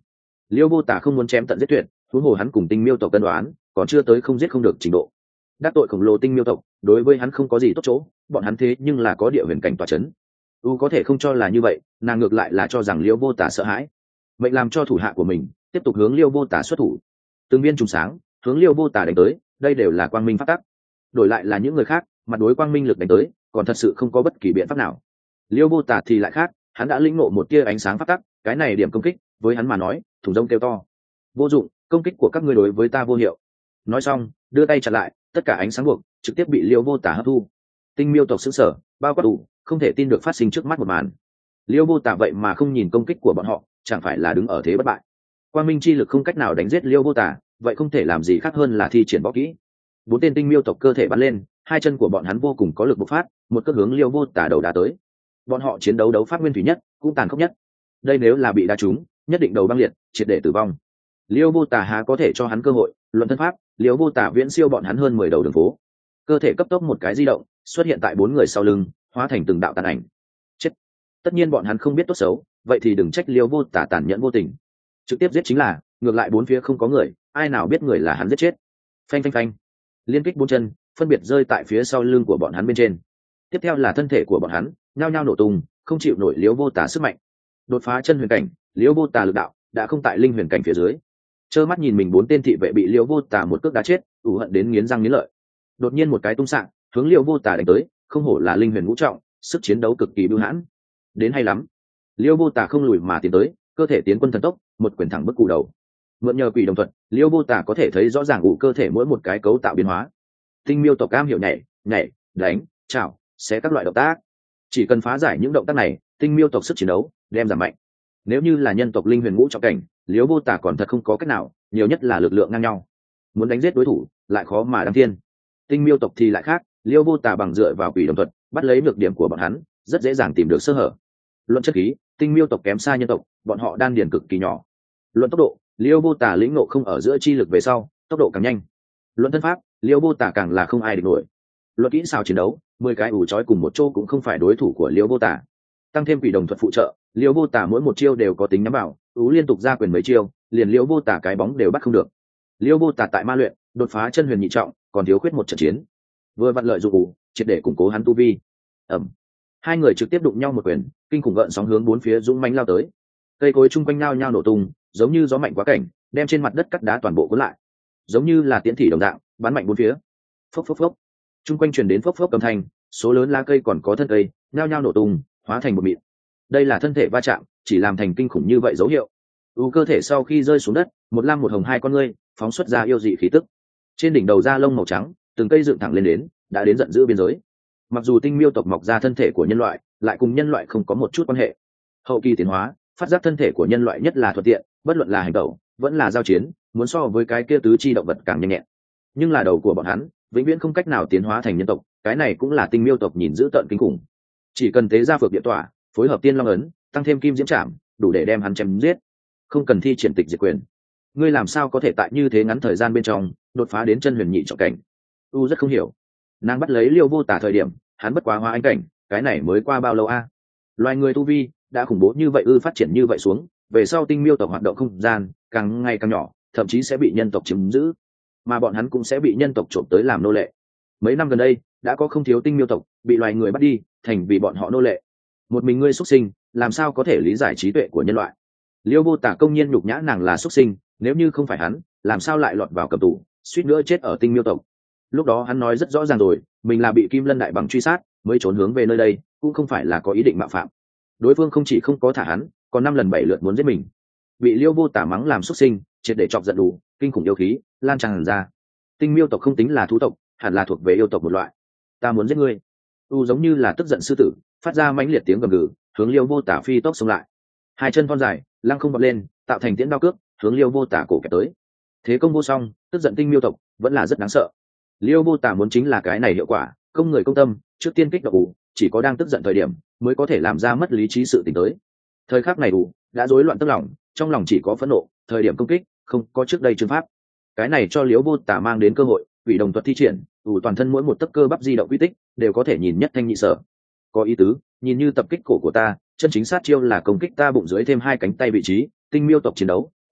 Speaker 1: Liêu vô tả không muốn chém tận giết tuyệt, huống hồ hắn cùng tinh miêu tộc cân đoán còn chưa tới không giết không được trình độ. Đắc tội khổng lồ tinh miêu tộc đối với hắn không có gì tốt chỗ, bọn hắn thế nhưng là có địa huyền cảnh tỏa chấn. U có thể không cho là như vậy, nàng ngược lại là cho rằng Liêu vô tả sợ hãi, mệnh làm cho thủ hạ của mình tiếp tục hướng Liêu vô tả xuất thủ. Từng viên trùng sáng hướng Liêu vô tả đánh tới, đây đều là quang minh pháp tắc. Đổi lại là những người khác, mặt đối quang minh lực đánh tới, còn thật sự không có bất kỳ biện pháp nào. Liêu vô tả thì lại khác, hắn đã lĩnh ngộ một tia ánh sáng pháp tắc, cái này điểm công kích với hắn mà nói thùng rông kêu to, vô dụng, công kích của các ngươi đối với ta vô hiệu. Nói xong đưa tay chặn lại, tất cả ánh sáng buộc trực tiếp bị Liêu vô tả hấp thu. Tinh miêu tộc xứng sở, bao quát đủ, không thể tin được phát sinh trước mắt một màn. Liêu vô tả vậy mà không nhìn công kích của bọn họ, chẳng phải là đứng ở thế bất bại. Quang minh chi lực không cách nào đánh giết Liêu vô tả, vậy không thể làm gì khác hơn là thi triển võ kỹ. Bốn tên tinh miêu tộc cơ thể bắn lên, hai chân của bọn hắn vô cùng có lực bộc phát, một cước hướng Liêu vô tả đầu đá tới. Bọn họ chiến đấu đấu pháp nguyên thủy nhất, cũng tàn khốc nhất. Đây nếu là bị đá trúng, nhất định đầu băng liệt, triệt để tử vong. Liêu vô tả há có thể cho hắn cơ hội, luận thân pháp, Liêu vô tả viễn siêu bọn hắn hơn mười đầu đường phố. Cơ thể cấp tốc một cái di động, xuất hiện tại bốn người sau lưng, hóa thành từng đạo tàn ảnh. Chết. Tất nhiên bọn hắn không biết tốt xấu, vậy thì đừng trách Liêu vô tả tàn nhẫn vô tình. Trực tiếp giết chính là, ngược lại bốn phía không có người, ai nào biết người là hắn giết chết. Phanh phanh phanh. Liên kích bốn chân, phân biệt rơi tại phía sau lưng của bọn hắn bên trên. Tiếp theo là thân thể của bọn hắn, nhao nhao nổ tung, không chịu nổi Liêu vô tả sức mạnh. Đột phá chân huyền cảnh, Liêu vô tả lực đạo đã không tại linh huyền cảnh phía dưới. Trơ mắt nhìn mình bốn tên thị vệ bị Liêu vô tả một cước đá chết, ủ hận đến nghiến răng nghiến lợi. Đột nhiên một cái tung sạng, hướng Liêu vô tả đánh tới, không hổ là linh huyền ngũ trọng, sức chiến đấu cực kỳ bưu hãn. Đến hay lắm. Liêu vô tả không lùi mà tiến tới, cơ thể tiến quân thần tốc, một quyền thẳng bức cù đầu. Mượn nhờ quỷ đồng thuật, Liêu vô tả có thể thấy rõ ràng ủ cơ thể mỗi một cái cấu tạo biến hóa. Tinh miêu tộc cam hiểu nhảy, nhảy, đánh, chảo, xé các loại động tác. Chỉ cần phá giải những động tác này, tinh miêu tộc sức chiến đấu đem giảm mạnh. Nếu như là nhân tộc linh huyền ngũ trọng cảnh, Liêu vô tả còn thật không có cách nào, nhiều nhất là lực lượng ngang nhau. Muốn đánh giết đối thủ, lại khó mà đăng thiên. Tinh miêu tộc thì lại khác, Liêu vô tả bằng dựa vào quỷ đồng thuật, bắt lấy nhược điểm của bọn hắn, rất dễ dàng tìm được sơ hở. Luận chất khí, tinh miêu tộc kém xa nhân tộc, bọn họ đan điền cực kỳ nhỏ. Luận tốc độ, Liêu vô tả lĩnh ngộ không ở giữa chi lực về sau, tốc độ càng nhanh. Luận thân pháp, Liêu vô tả càng là không ai địch nổi. Luận kỹ xảo chiến đấu, mười cái ủ trói cùng một chỗ cũng không phải đối thủ của Liêu vô tả. Tăng thêm quỷ đồng thuật phụ trợ, Liêu vô tả mỗi một chiêu đều có tính nhắm vào, ú liên tục ra quyền mấy chiêu, liền Liêu vô tả cái bóng đều bắt không được. Liêu vô tả tại ma luyện, đột phá chân huyền nhị trọng, còn thiếu khuyết một trận chiến. Vừa vặn lợi dụng ủ, triệt để củng cố hắn tu vi. Ẩm. Hai người trực tiếp đụng nhau một quyền, kinh khủng gợn sóng hướng bốn phía dũng mãnh lao tới. Cây cối chung quanh nhau nhau nổ tung, giống như gió mạnh quá cảnh, đem trên mặt đất cắt đá toàn bộ cuốn lại, giống như là tiễn thị đồng dạng, bắn mạnh bốn phía. Phốc phốc phốc. Chung quanh truyền đến phốc phốc âm thanh, số lớn lá cây còn có thân cây, nhau nhau nổ tung, hóa thành một mịn. Đây là thân thể va chạm, chỉ làm thành kinh khủng như vậy dấu hiệu. U cơ thể sau khi rơi xuống đất, một lam một hồng hai con ngươi, phóng xuất ra yêu dị khí tức. Trên đỉnh đầu da lông màu trắng, từng cây dựng thẳng lên đến, đã đến giận dữ biên giới. Mặc dù tinh miêu tộc mọc ra thân thể của nhân loại, lại cùng nhân loại không có một chút quan hệ. Hậu kỳ tiến hóa, phát giác thân thể của nhân loại nhất là thuận tiện, bất luận là hành động, vẫn là giao chiến, muốn so với cái kia tứ chi động vật càng nhanh nhẹn. Nhưng là đầu của bọn hắn, vĩnh viễn không cách nào tiến hóa thành nhân tộc, cái này cũng là tinh miêu tộc nhìn dữ tợn kinh khủng. Chỉ cần tế ra phược địa tỏa, phối hợp tiên long ấn, tăng thêm kim diễm trảm, đủ để đem hắn chém giết. Không cần thi triển tịch diệt quyền. Ngươi làm sao có thể tại như thế ngắn thời gian bên trong đột phá đến chân huyền nhị trọng cảnh? U rất không hiểu. Nàng bắt lấy Liêu vô tả thời điểm, hắn bất quá hóa anh cảnh, cái này mới qua bao lâu a? Loài người tu vi đã khủng bố như vậy ư, phát triển như vậy xuống, về sau tinh miêu tộc hoạt động không gian càng ngày càng nhỏ, thậm chí sẽ bị nhân tộc chiếm giữ, mà bọn hắn cũng sẽ bị nhân tộc trộm tới làm nô lệ. Mấy năm gần đây đã có không thiếu tinh miêu tộc bị loài người bắt đi, thành vì bọn họ nô lệ. Một mình ngươi xuất sinh, làm sao có thể lý giải trí tuệ của nhân loại? Liêu vô tả công nhiên nhục nhã nàng là xuất sinh, nếu như không phải hắn, làm sao lại lọt vào cầm tù, suýt nữa chết ở tinh miêu tộc. Lúc đó hắn nói rất rõ ràng rồi, mình là bị Kim Lân đại bằng truy sát mới trốn hướng về nơi đây, cũng không phải là có ý định mạo phạm. Đối phương không chỉ không có thả hắn, còn năm lần bảy lượt muốn giết mình. Bị Liêu vô tả mắng làm xuất sinh, triệt để chọc giận đủ, kinh khủng yêu khí lan tràn ra. Tinh miêu tộc không tính là thú tộc, hẳn là thuộc về yêu tộc một loại. Ta muốn giết ngươi. U giống như là tức giận sư tử, phát ra mãnh liệt tiếng gầm gừ, hướng Liêu vô tả phi tốc xông lại. Hai chân thon dài, lăng không bật lên, tạo thành tiễn đao cước, hướng Liêu vô tả cổ kẹp tới. Thế công vô song, tức giận tinh miêu tộc vẫn là rất đáng sợ. Liêu vô tả muốn chính là cái này hiệu quả, công người công tâm, trước tiên kích động ủ, chỉ có đang tức giận thời điểm mới có thể làm ra mất lý trí sự tình tới. Thời khắc này ủ đã rối loạn tức lòng, trong lòng chỉ có phẫn nộ, thời điểm công kích không có trước đây chương pháp. Cái này cho Liêu vô tả mang đến cơ hội, ủy đồng thuật thi triển, ủ toàn thân mỗi một tấc cơ bắp di động quy tích đều có thể nhìn nhất thanh nhị sở. Có ý tứ, nhìn như tập kích cổ của ta, chân chính sát chiêu là công kích ta bụng dưới thêm hai cánh tay vị trí, tinh miêu tộc chiến đấu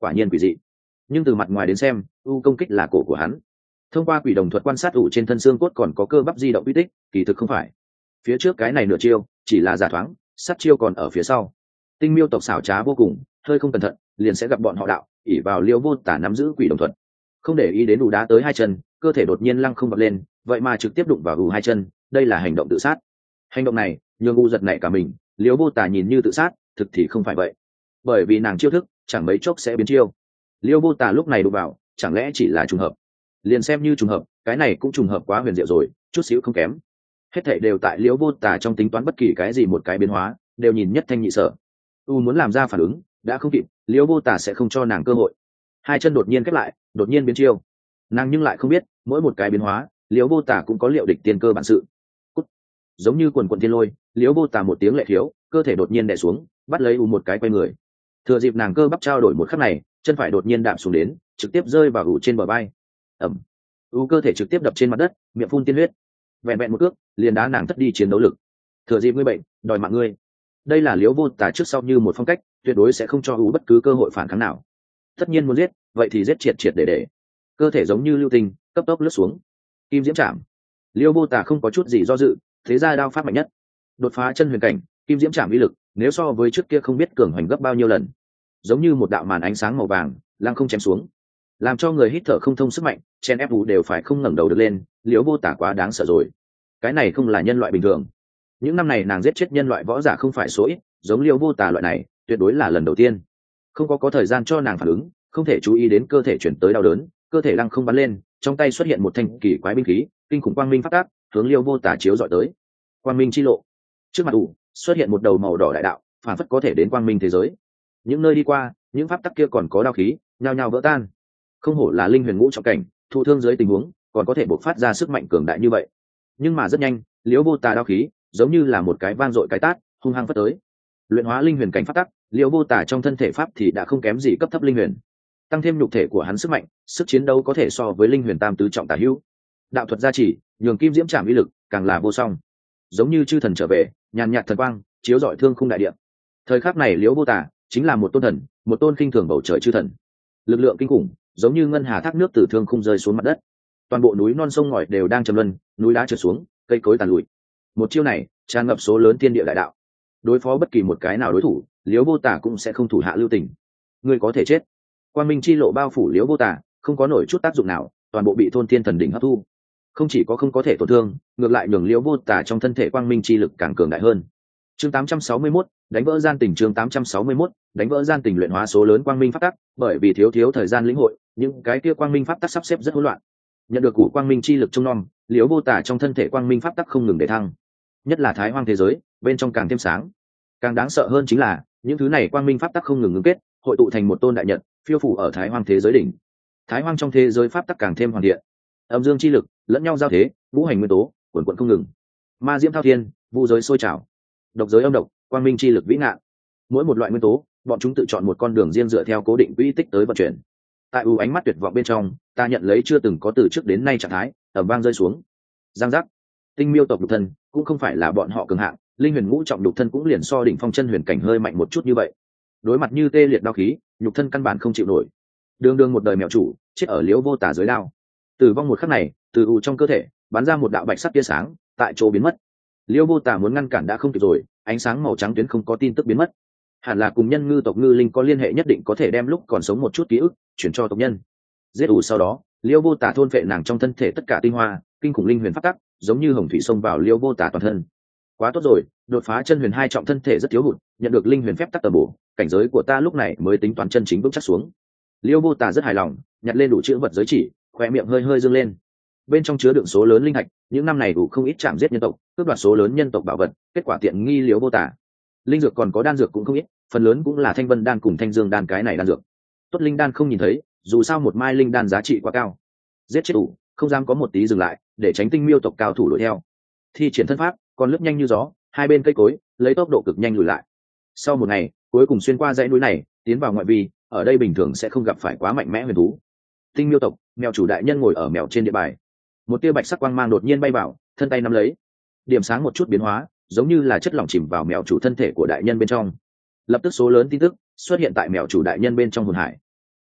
Speaker 1: quả nhiên quỷ dị. Nhưng từ mặt ngoài đến xem, u công kích là cổ của hắn. Thông qua quỷ đồng thuật quan sát ủ trên thân xương cốt còn có cơ bắp di động uy tích, kỳ thực không phải. Phía trước cái này nửa chiêu chỉ là giả thoáng, sát chiêu còn ở phía sau. Tinh miêu tộc xảo trá vô cùng, hơi không cẩn thận liền sẽ gặp bọn họ đạo ỉ vào Liêu Vô Tả nắm giữ quỷ đồng thuật, không để ý đến ủ đá tới hai chân, cơ thể đột nhiên lăng không bật lên, vậy mà trực tiếp đụng vào ủ hai chân, đây là hành động tự sát. Hành động này nhường u giật nảy cả mình. Liêu Vô Tả nhìn như tự sát, thực thì không phải vậy, bởi vì nàng chiêu thức chẳng mấy chốc sẽ biến chiêu. Liêu Vô Tả lúc này đụng vào, chẳng lẽ chỉ là trùng hợp? Liền xem như trùng hợp, cái này cũng trùng hợp quá huyền diệu rồi, chút xíu không kém. Hết thảy đều tại Liêu Vô Tả trong tính toán, bất kỳ cái gì một cái biến hóa đều nhìn nhất thanh nhị sở. U muốn làm ra phản ứng đã không kịp, Liêu Vô Tả sẽ không cho nàng cơ hội. Hai chân đột nhiên khép lại, đột nhiên biến chiêu. Nàng nhưng lại không biết, mỗi một cái biến hóa Liêu Vô Tả cũng có liệu địch tiên cơ bản sự. Cút. Giống như quần quần thiên lôi, Liêu Vô Tả một tiếng lệ thiếu, cơ thể đột nhiên đè xuống, bắt lấy U một cái quay người. Thừa dịp nàng cơ bắp trao đổi một khắc này, chân phải đột nhiên đạp xuống đến, trực tiếp rơi vào U trên bờ vai. Ẩm. U cơ thể trực tiếp đập trên mặt đất, miệng phun tiên huyết. Vẹn vẹn một cước liền đá nàng thất đi chiến đấu lực. Thừa dịp ngươi bệnh, đòi mạng ngươi. Đây là Liêu Vô Tả trước sau như một phong cách, tuyệt đối sẽ không cho U bất cứ cơ hội phản kháng nào. Tất nhiên muốn giết, vậy thì giết triệt triệt để để. Cơ thể giống như lưu tinh, cấp tốc lướt xuống. Kim diễm chạm. Liêu Vô Tả không có chút gì do dự, thế ra đao pháp mạnh nhất, đột phá chân huyền cảnh. Kim diễm chạm uy lực nếu so với trước kia không biết cường hoành gấp bao nhiêu lần. Giống như một đạo màn ánh sáng màu vàng lăng không chém xuống, làm cho người hít thở không thông sức mạnh, chen ép U đều phải không ngẩng đầu được lên. Liêu Vô Tả quá đáng sợ rồi, cái này không là nhân loại bình thường. Những năm này nàng giết chết nhân loại võ giả không phải số ít, giống Liêu Vô Tả loại này tuyệt đối là lần đầu tiên. Không có có thời gian cho nàng phản ứng, không thể chú ý đến cơ thể chuyển tới đau đớn, cơ thể lăng không bắn lên, trong tay xuất hiện một thanh kỳ quái binh khí, kinh khủng quang minh phát tác hướng Liêu Vô Tả chiếu dọi tới. Quang minh chi lộ. Trước mặt ủ xuất hiện một đầu màu đỏ đại đạo, phản phất có thể đến quang minh thế giới. Những nơi đi qua, những pháp tắc kia còn có đao khí nhao nhao vỡ tan. Không hổ là linh huyền ngũ trọng cảnh, thụ thương dưới tình huống còn có thể bộc phát ra sức mạnh cường đại như vậy. Nhưng mà rất nhanh, Liêu Vô Tả đao khí giống như là một cái vang dội cái tát, hung hăng phất tới. Luyện hóa linh huyền cảnh pháp tắc, Liêu Vô Tả trong thân thể pháp thì đã không kém gì cấp thấp linh huyền, tăng thêm nhục thể của hắn sức mạnh, sức chiến đấu có thể so với linh huyền tam tứ trọng tả hữu. Đạo thuật gia trì nhường kim diễm trảm uy lực càng là vô song, giống như chư thần trở về, nhàn nhạt thần quang chiếu rọi thương khung đại địa. Thời khắc này Liêu Vô Tả chính là một tôn thần, một tôn khinh thường bầu trời chư thần. Lực lượng kinh khủng giống như ngân hà thác nước từ thương khung rơi xuống mặt đất, toàn bộ núi non sông ngòi đều đang trầm luân, núi đá trượt xuống, cây cối tàn lụi. Một chiêu này tràn ngập số lớn thiên địa đại đạo, đối phó bất kỳ một cái nào đối thủ, Liêu Vô Tả cũng sẽ không thủ hạ lưu tình. Ngươi có thể chết. Quang minh chi lộ bao phủ Liêu Vô Tả, không có nổi chút tác dụng nào, toàn bộ bị thôn thiên thần đỉnh hấp thu. Không chỉ có không có thể tổn thương, ngược lại nhường Liêu Vô Tả trong thân thể quang minh chi lực càng cường đại hơn. Chương tám trăm sáu mươi mốt, đánh vỡ gian tình. Chương tám trăm sáu mươi mốt, đánh vỡ gian tình. Luyện hóa số lớn quang minh pháp tắc, bởi vì thiếu thiếu thời gian lĩnh hội, những cái kia quang minh pháp tắc sắp xếp rất hỗn loạn. Nhận được củ quang minh chi lực trông nom, Liêu Vô Tả trong thân thể quang minh pháp tắc không ngừng để thăng, nhất là thái hoang thế giới bên trong càng thêm sáng. Càng đáng sợ hơn chính là những thứ này quang minh pháp tắc không ngừng ngưng kết, hội tụ thành một tôn đại nhật, phiêu phủ ở thái hoang thế giới đỉnh. Thái hoang trong thế giới pháp tắc càng thêm hoàn thiện, âm dương chi lực lẫn nhau giao thế, ngũ hành nguyên tố quần quận không ngừng. Ma diễm thao thiên, vu giới sôi trào, độc giới âm độc, quang minh chi lực vĩ ngạn. Mỗi một loại nguyên tố, bọn chúng tự chọn một con đường riêng dựa theo cố định quỹ tích tới vận chuyển. Tại u ánh mắt tuyệt vọng bên trong, ta nhận lấy chưa từng có từ trước đến nay trạng thái, ầm vang rơi xuống. Giang giác. Tinh miêu tộc đục thân cũng không phải là bọn họ cường hạng, linh huyền ngũ trọng đục thân cũng liền so đỉnh phong chân huyền cảnh hơi mạnh một chút như vậy. Đối mặt như tê liệt đao khí, nhục thân căn bản không chịu nổi. Đường đường một đời mèo chủ, chết ở Liêu Vô Tả dưới đao. Tử vong một khắc này, từ u trong cơ thể bắn ra một đạo bạch sắc tia sáng, tại chỗ biến mất. Liêu Vô Tả muốn ngăn cản đã không kịp rồi, ánh sáng màu trắng tuyến không có tin tức biến mất. Hẳn là cùng nhân ngư tộc ngư linh có liên hệ, nhất định có thể đem lúc còn sống một chút ký ức chuyển cho tộc nhân. Giết u sau đó, Liêu Vô Tả thôn phệ nàng trong thân thể tất cả tinh hoa, kinh khủng linh huyền pháp tắc, giống như hồng thủy xông vào Liêu Vô Tả toàn thân. Quá tốt rồi, đột phá chân huyền hai trọng, thân thể rất thiếu hụt, nhận được linh huyền phép tắc tầm bổ, cảnh giới của ta lúc này mới tính toán chân chính vững chắc xuống. Liêu Vô Tả rất hài lòng, nhặt lên đủ chữ vật giới chỉ, khóe miệng hơi hơi dương lên. Bên trong chứa đựng số lớn linh hạch, những năm này đủ không ít chạm giết nhân tộc, cướp đoạt số lớn nhân tộc bảo vật, kết quả tiện nghi Liêu Vô Tả. Linh dược còn có đan dược cũng không ít, phần lớn cũng là thanh vân đan cùng thanh dương đan, cái này đan dược tốt linh đan không nhìn thấy, dù sao một mai linh đan giá trị quá cao. Giết chết đủ, không dám có một tí dừng lại, để tránh tinh miêu tộc cao thủ đuổi theo. Thi triển thân pháp, còn lướt nhanh như gió, hai bên cây cối lấy tốc độ cực nhanh lùi lại. Sau một ngày, cuối cùng xuyên qua dãy núi này, tiến vào ngoại vi, ở đây bình thường sẽ không gặp phải quá mạnh mẽ huyền thú. Tinh miêu tộc, mèo chủ đại nhân ngồi ở mèo trên địa bài. Một tia bạch sắc quang mang đột nhiên bay vào, thân tay nắm lấy. Điểm sáng một chút biến hóa, giống như là chất lỏng chìm vào mèo chủ thân thể của đại nhân bên trong. Lập tức số lớn tin tức xuất hiện tại mèo chủ đại nhân bên trong hồn hải.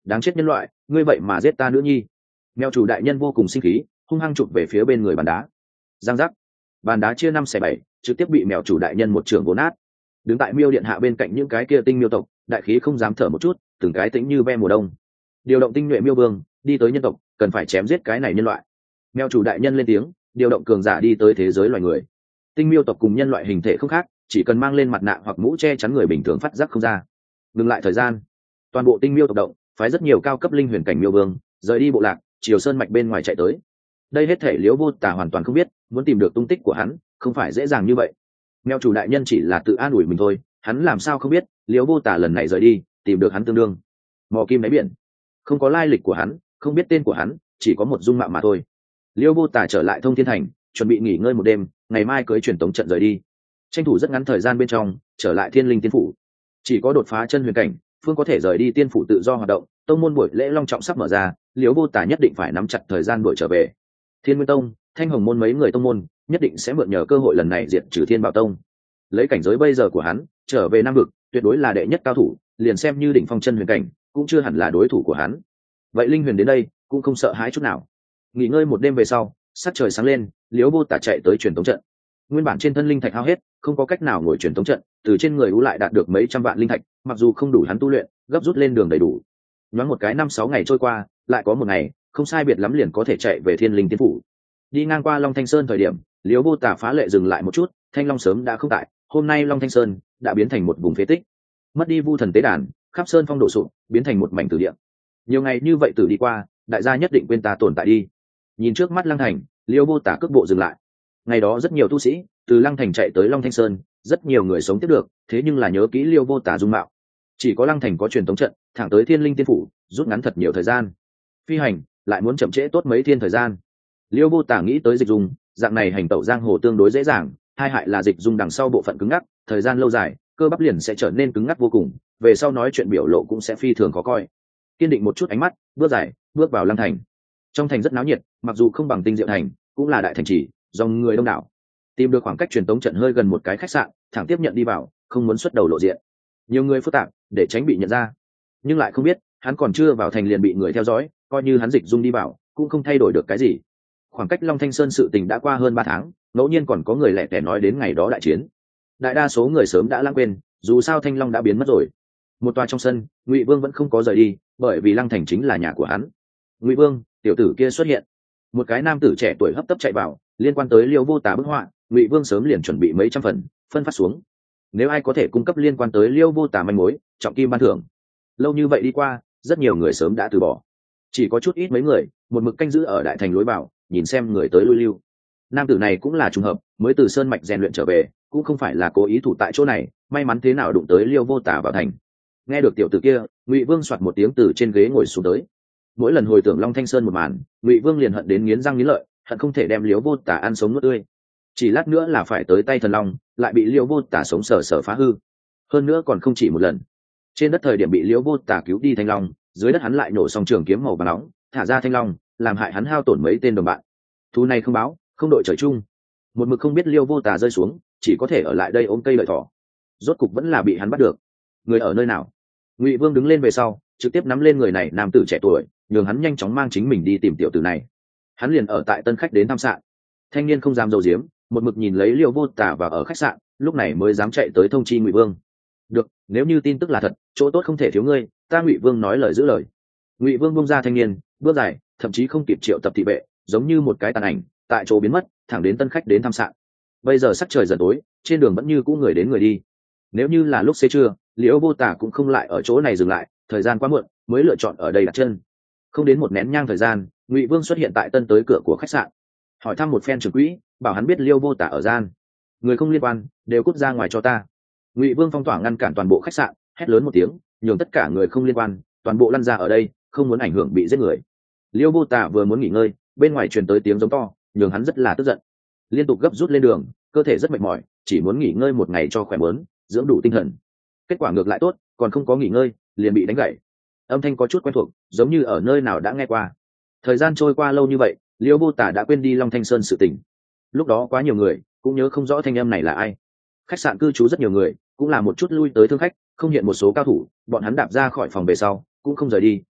Speaker 1: đáng chết nhân loại, ngươi vậy mà giết ta nữ nhi. Mèo chủ đại nhân vô cùng sinh khí, hung hăng chụp về phía bên người bàn đá. Giang giác, bàn đá chia năm xẻ bảy, trực tiếp bị mèo chủ đại nhân một trường vỗ nát. Đứng tại miêu điện hạ bên cạnh những cái kia tinh miêu tộc, đại khí không dám thở một chút, từng cái tĩnh như ve mùa đông. Điều động tinh nhuệ miêu vương đi tới nhân tộc, cần phải chém giết cái này nhân loại. Mèo chủ đại nhân lên tiếng, điều động cường giả đi tới thế giới loài người. Tinh miêu tộc cùng nhân loại hình thể không khác, chỉ cần mang lên mặt nạ hoặc mũ che chắn người bình thường phát giác không ra. Ngừng lại thời gian, toàn bộ tinh miêu tộc động phái rất nhiều cao cấp linh huyền cảnh miêu vương rời đi bộ lạc, chiều sơn mạch bên ngoài chạy tới. Đây hết thể Liễu Vô Tả hoàn toàn không biết, muốn tìm được tung tích của hắn không phải dễ dàng như vậy. Mèo chủ đại nhân chỉ là tự an ủi mình thôi, hắn làm sao không biết Liễu Vô Tả lần này rời đi tìm được hắn tương đương mò kim đáy biển, không có lai lịch của hắn, không biết tên của hắn, chỉ có một dung mạo mà thôi. Liễu Vô Tả trở lại Thông Thiên Thành, chuẩn bị nghỉ ngơi một đêm, ngày mai cưới truyền tống trận rời đi, tranh thủ rất ngắn thời gian bên trong trở lại Thiên Linh Tiên Phủ. Chỉ có đột phá chân huyền cảnh, phương có thể rời đi tiên phủ tự do hoạt động. Tông môn buổi lễ long trọng sắp mở ra, Liễu Vô Tả nhất định phải nắm chặt thời gian đuổi trở về. Thiên Nguyên Tông, Thanh Hồng môn mấy người tông môn nhất định sẽ mượn nhờ cơ hội lần này diệt trừ Thiên Bảo Tông. Lấy cảnh giới bây giờ của hắn, trở về Nam vực, tuyệt đối là đệ nhất cao thủ, liền xem như đỉnh phong chân huyền cảnh, cũng chưa hẳn là đối thủ của hắn. Vậy linh huyền đến đây, cũng không sợ hãi chút nào. Nghỉ ngơi một đêm về sau, sắc trời sáng lên, Liễu Vô Tả chạy tới truyền tống trận. Nguyên bản trên thân linh thạch hao hết, không có cách nào ngồi truyền tống trận, từ trên người u lại đạt được mấy trăm vạn linh thạch, mặc dù không đủ hắn tu luyện, gấp rút lên đường đầy đủ. Nhoáng một cái năm sáu ngày trôi qua, lại có một ngày, không sai biệt lắm liền có thể chạy về Thiên Linh Tiên Phủ. Đi ngang qua Long Thanh Sơn thời điểm, Liễu Vô Tả phá lệ dừng lại một chút, Thanh Long sớm đã không tại, hôm nay Long Thanh Sơn đã biến thành một vùng phế tích. Mất đi Vu Thần tế đàn, khắp sơn phong đổ sụp, biến thành một mảnh tử địa. Nhiều ngày như vậy tử đi qua, đại gia nhất định quên ta tồn tại đi. Nhìn trước mắt Lăng Thành, Liễu Vô Tả cước bộ dừng lại. Ngày đó rất nhiều tu sĩ từ Lăng Thành chạy tới Long Thanh Sơn, rất nhiều người sống tiếp được, thế nhưng là nhớ kỹ Liễu Vô Tả dung mạo. Chỉ có Lăng Thành có truyền tống trận, thẳng tới Thiên Linh Tiên Phủ, rút ngắn thật nhiều thời gian. Phi hành lại muốn chậm trễ tốt mấy thiên thời gian. Liễu Vô Tả nghĩ tới Dịch Dung, dạng này hành tẩu giang hồ tương đối dễ dàng, hai hại là Dịch Dung đằng sau bộ phận cứng ngắc, thời gian lâu dài, cơ bắp liền sẽ trở nên cứng ngắc vô cùng, về sau nói chuyện biểu lộ cũng sẽ phi thường khó coi. Kiên định một chút ánh mắt, bước dài, bước vào Lăng Thành. Trong thành rất náo nhiệt, mặc dù không bằng Tinh Diệu Thành, cũng là đại thành trì, dòng người đông đảo. Tìm được khoảng cách truyền tống trận hơi gần một cái khách sạn, thẳng tiếp nhận đi vào, không muốn xuất đầu lộ diện. Nhiều người phức tạp, để tránh bị nhận ra. Nhưng lại không biết, hắn còn chưa vào thành liền bị người theo dõi, coi như hắn Dịch Dung đi vào, cũng không thay đổi được cái gì. Khoảng cách Long Thanh Sơn sự tình đã qua hơn ba tháng, ngẫu nhiên còn có người lẻ tẻ nói đến ngày đó đại chiến. Đại đa số người sớm đã lãng quên, dù sao Thanh Long đã biến mất rồi. Một tòa trong sân, Ngụy Vương vẫn không có rời đi, bởi vì Lăng Thành chính là nhà của hắn. Ngụy Vương, tiểu tử kia xuất hiện. Một cái nam tử trẻ tuổi hấp tấp chạy vào, liên quan tới Liễu Vô Tả bức họa, Ngụy Vương sớm liền chuẩn bị mấy trăm phần, phân phát xuống. Nếu ai có thể cung cấp liên quan tới Liễu Vô Tả manh mối, trọng kim ban thưởng. Lâu như vậy đi qua, rất nhiều người sớm đã từ bỏ. Chỉ có chút ít mấy người, một mực canh giữ ở đại thành lối vào, nhìn xem người tới lui lưu. Nam tử này cũng là trùng hợp, mới từ sơn mạch rèn luyện trở về, cũng không phải là cố ý thủ tại chỗ này, may mắn thế nào đụng tới Liễu Vô Tả vào thành. Nghe được tiểu tử kia, Ngụy Vương soạt một tiếng từ trên ghế ngồi xuống tới. Mỗi lần hồi tưởng Long Thanh Sơn một màn, Ngụy Vương liền hận đến nghiến răng nghiến lợi, hận không thể đem Liễu Vô Tả ăn sống nuốt tươi. Chỉ lát nữa là phải tới tay thần long, lại bị Liễu Vô Tả sống sờ sờ phá hư. Hơn nữa còn không chỉ một lần. Trên đất thời điểm bị Liễu Vô Tả cứu đi Thanh Long, dưới đất hắn lại nổ xong trường kiếm màu vàng nóng, thả ra Thanh Long, làm hại hắn hao tổn mấy tên đồng bạn. Thù này không báo, không đội trời chung. Một mực không biết Liễu Vô Tả rơi xuống, chỉ có thể ở lại đây ôm cây lợi thỏ. Rốt cục vẫn là bị hắn bắt được. Người ở nơi nào? Ngụy Vương đứng lên về sau, trực tiếp nắm lên người này nam tử trẻ tuổi, nhường hắn nhanh chóng mang chính mình đi tìm tiểu tử này. Hắn liền ở tại tân khách đến thăm sạn. Thanh niên không dám dầu diếm, một mực nhìn lấy Liễu Vô Tả và ở khách sạn, lúc này mới dám chạy tới thông chi Ngụy Vương. Được, nếu như tin tức là thật, chỗ tốt không thể thiếu ngươi, ta Ngụy Vương nói lời giữ lời. Ngụy Vương buông ra thanh niên, bước dài, thậm chí không kịp triệu tập thị vệ, giống như một cái tàn ảnh, tại chỗ biến mất, thẳng đến tân khách đến thăm sạn. Bây giờ sắc trời dần tối, trên đường vẫn như cũ người đến người đi. Nếu như là lúc xế trưa, Liễu Vô Tả cũng không lại ở chỗ này dừng lại, thời gian quá muộn, mới lựa chọn ở đây đặt chân. Không đến một nén nhang thời gian, Ngụy Vương xuất hiện tại tân tới cửa của khách sạn, hỏi thăm một phen trưởng quỹ, bảo hắn biết Liễu Vô Tả ở gian. Người không liên quan đều cút ra ngoài cho ta. Ngụy Vương phong tỏa ngăn cản toàn bộ khách sạn, hét lớn một tiếng, nhường tất cả người không liên quan toàn bộ lăn ra ở đây, không muốn ảnh hưởng bị giết người. Liễu Vô Tả vừa muốn nghỉ ngơi, bên ngoài truyền tới tiếng giống to, nhường hắn rất là tức giận. Liên tục gấp rút lên đường, cơ thể rất mệt mỏi, chỉ muốn nghỉ ngơi một ngày cho khỏe mớn, dưỡng đủ tinh thần. Kết quả ngược lại tốt, còn không có nghỉ ngơi, liền bị đánh gãy. Âm thanh có chút quen thuộc, giống như ở nơi nào đã nghe qua. Thời gian trôi qua lâu như vậy, Liễu Vô Tả đã quên đi Long Thanh Sơn sự tình. Lúc đó quá nhiều người, cũng nhớ không rõ thanh âm này là ai. Khách sạn cư trú rất nhiều người, cũng là một chút lui tới thương khách, không hiện một số cao thủ, bọn hắn đạp ra khỏi phòng về sau, cũng không rời đi,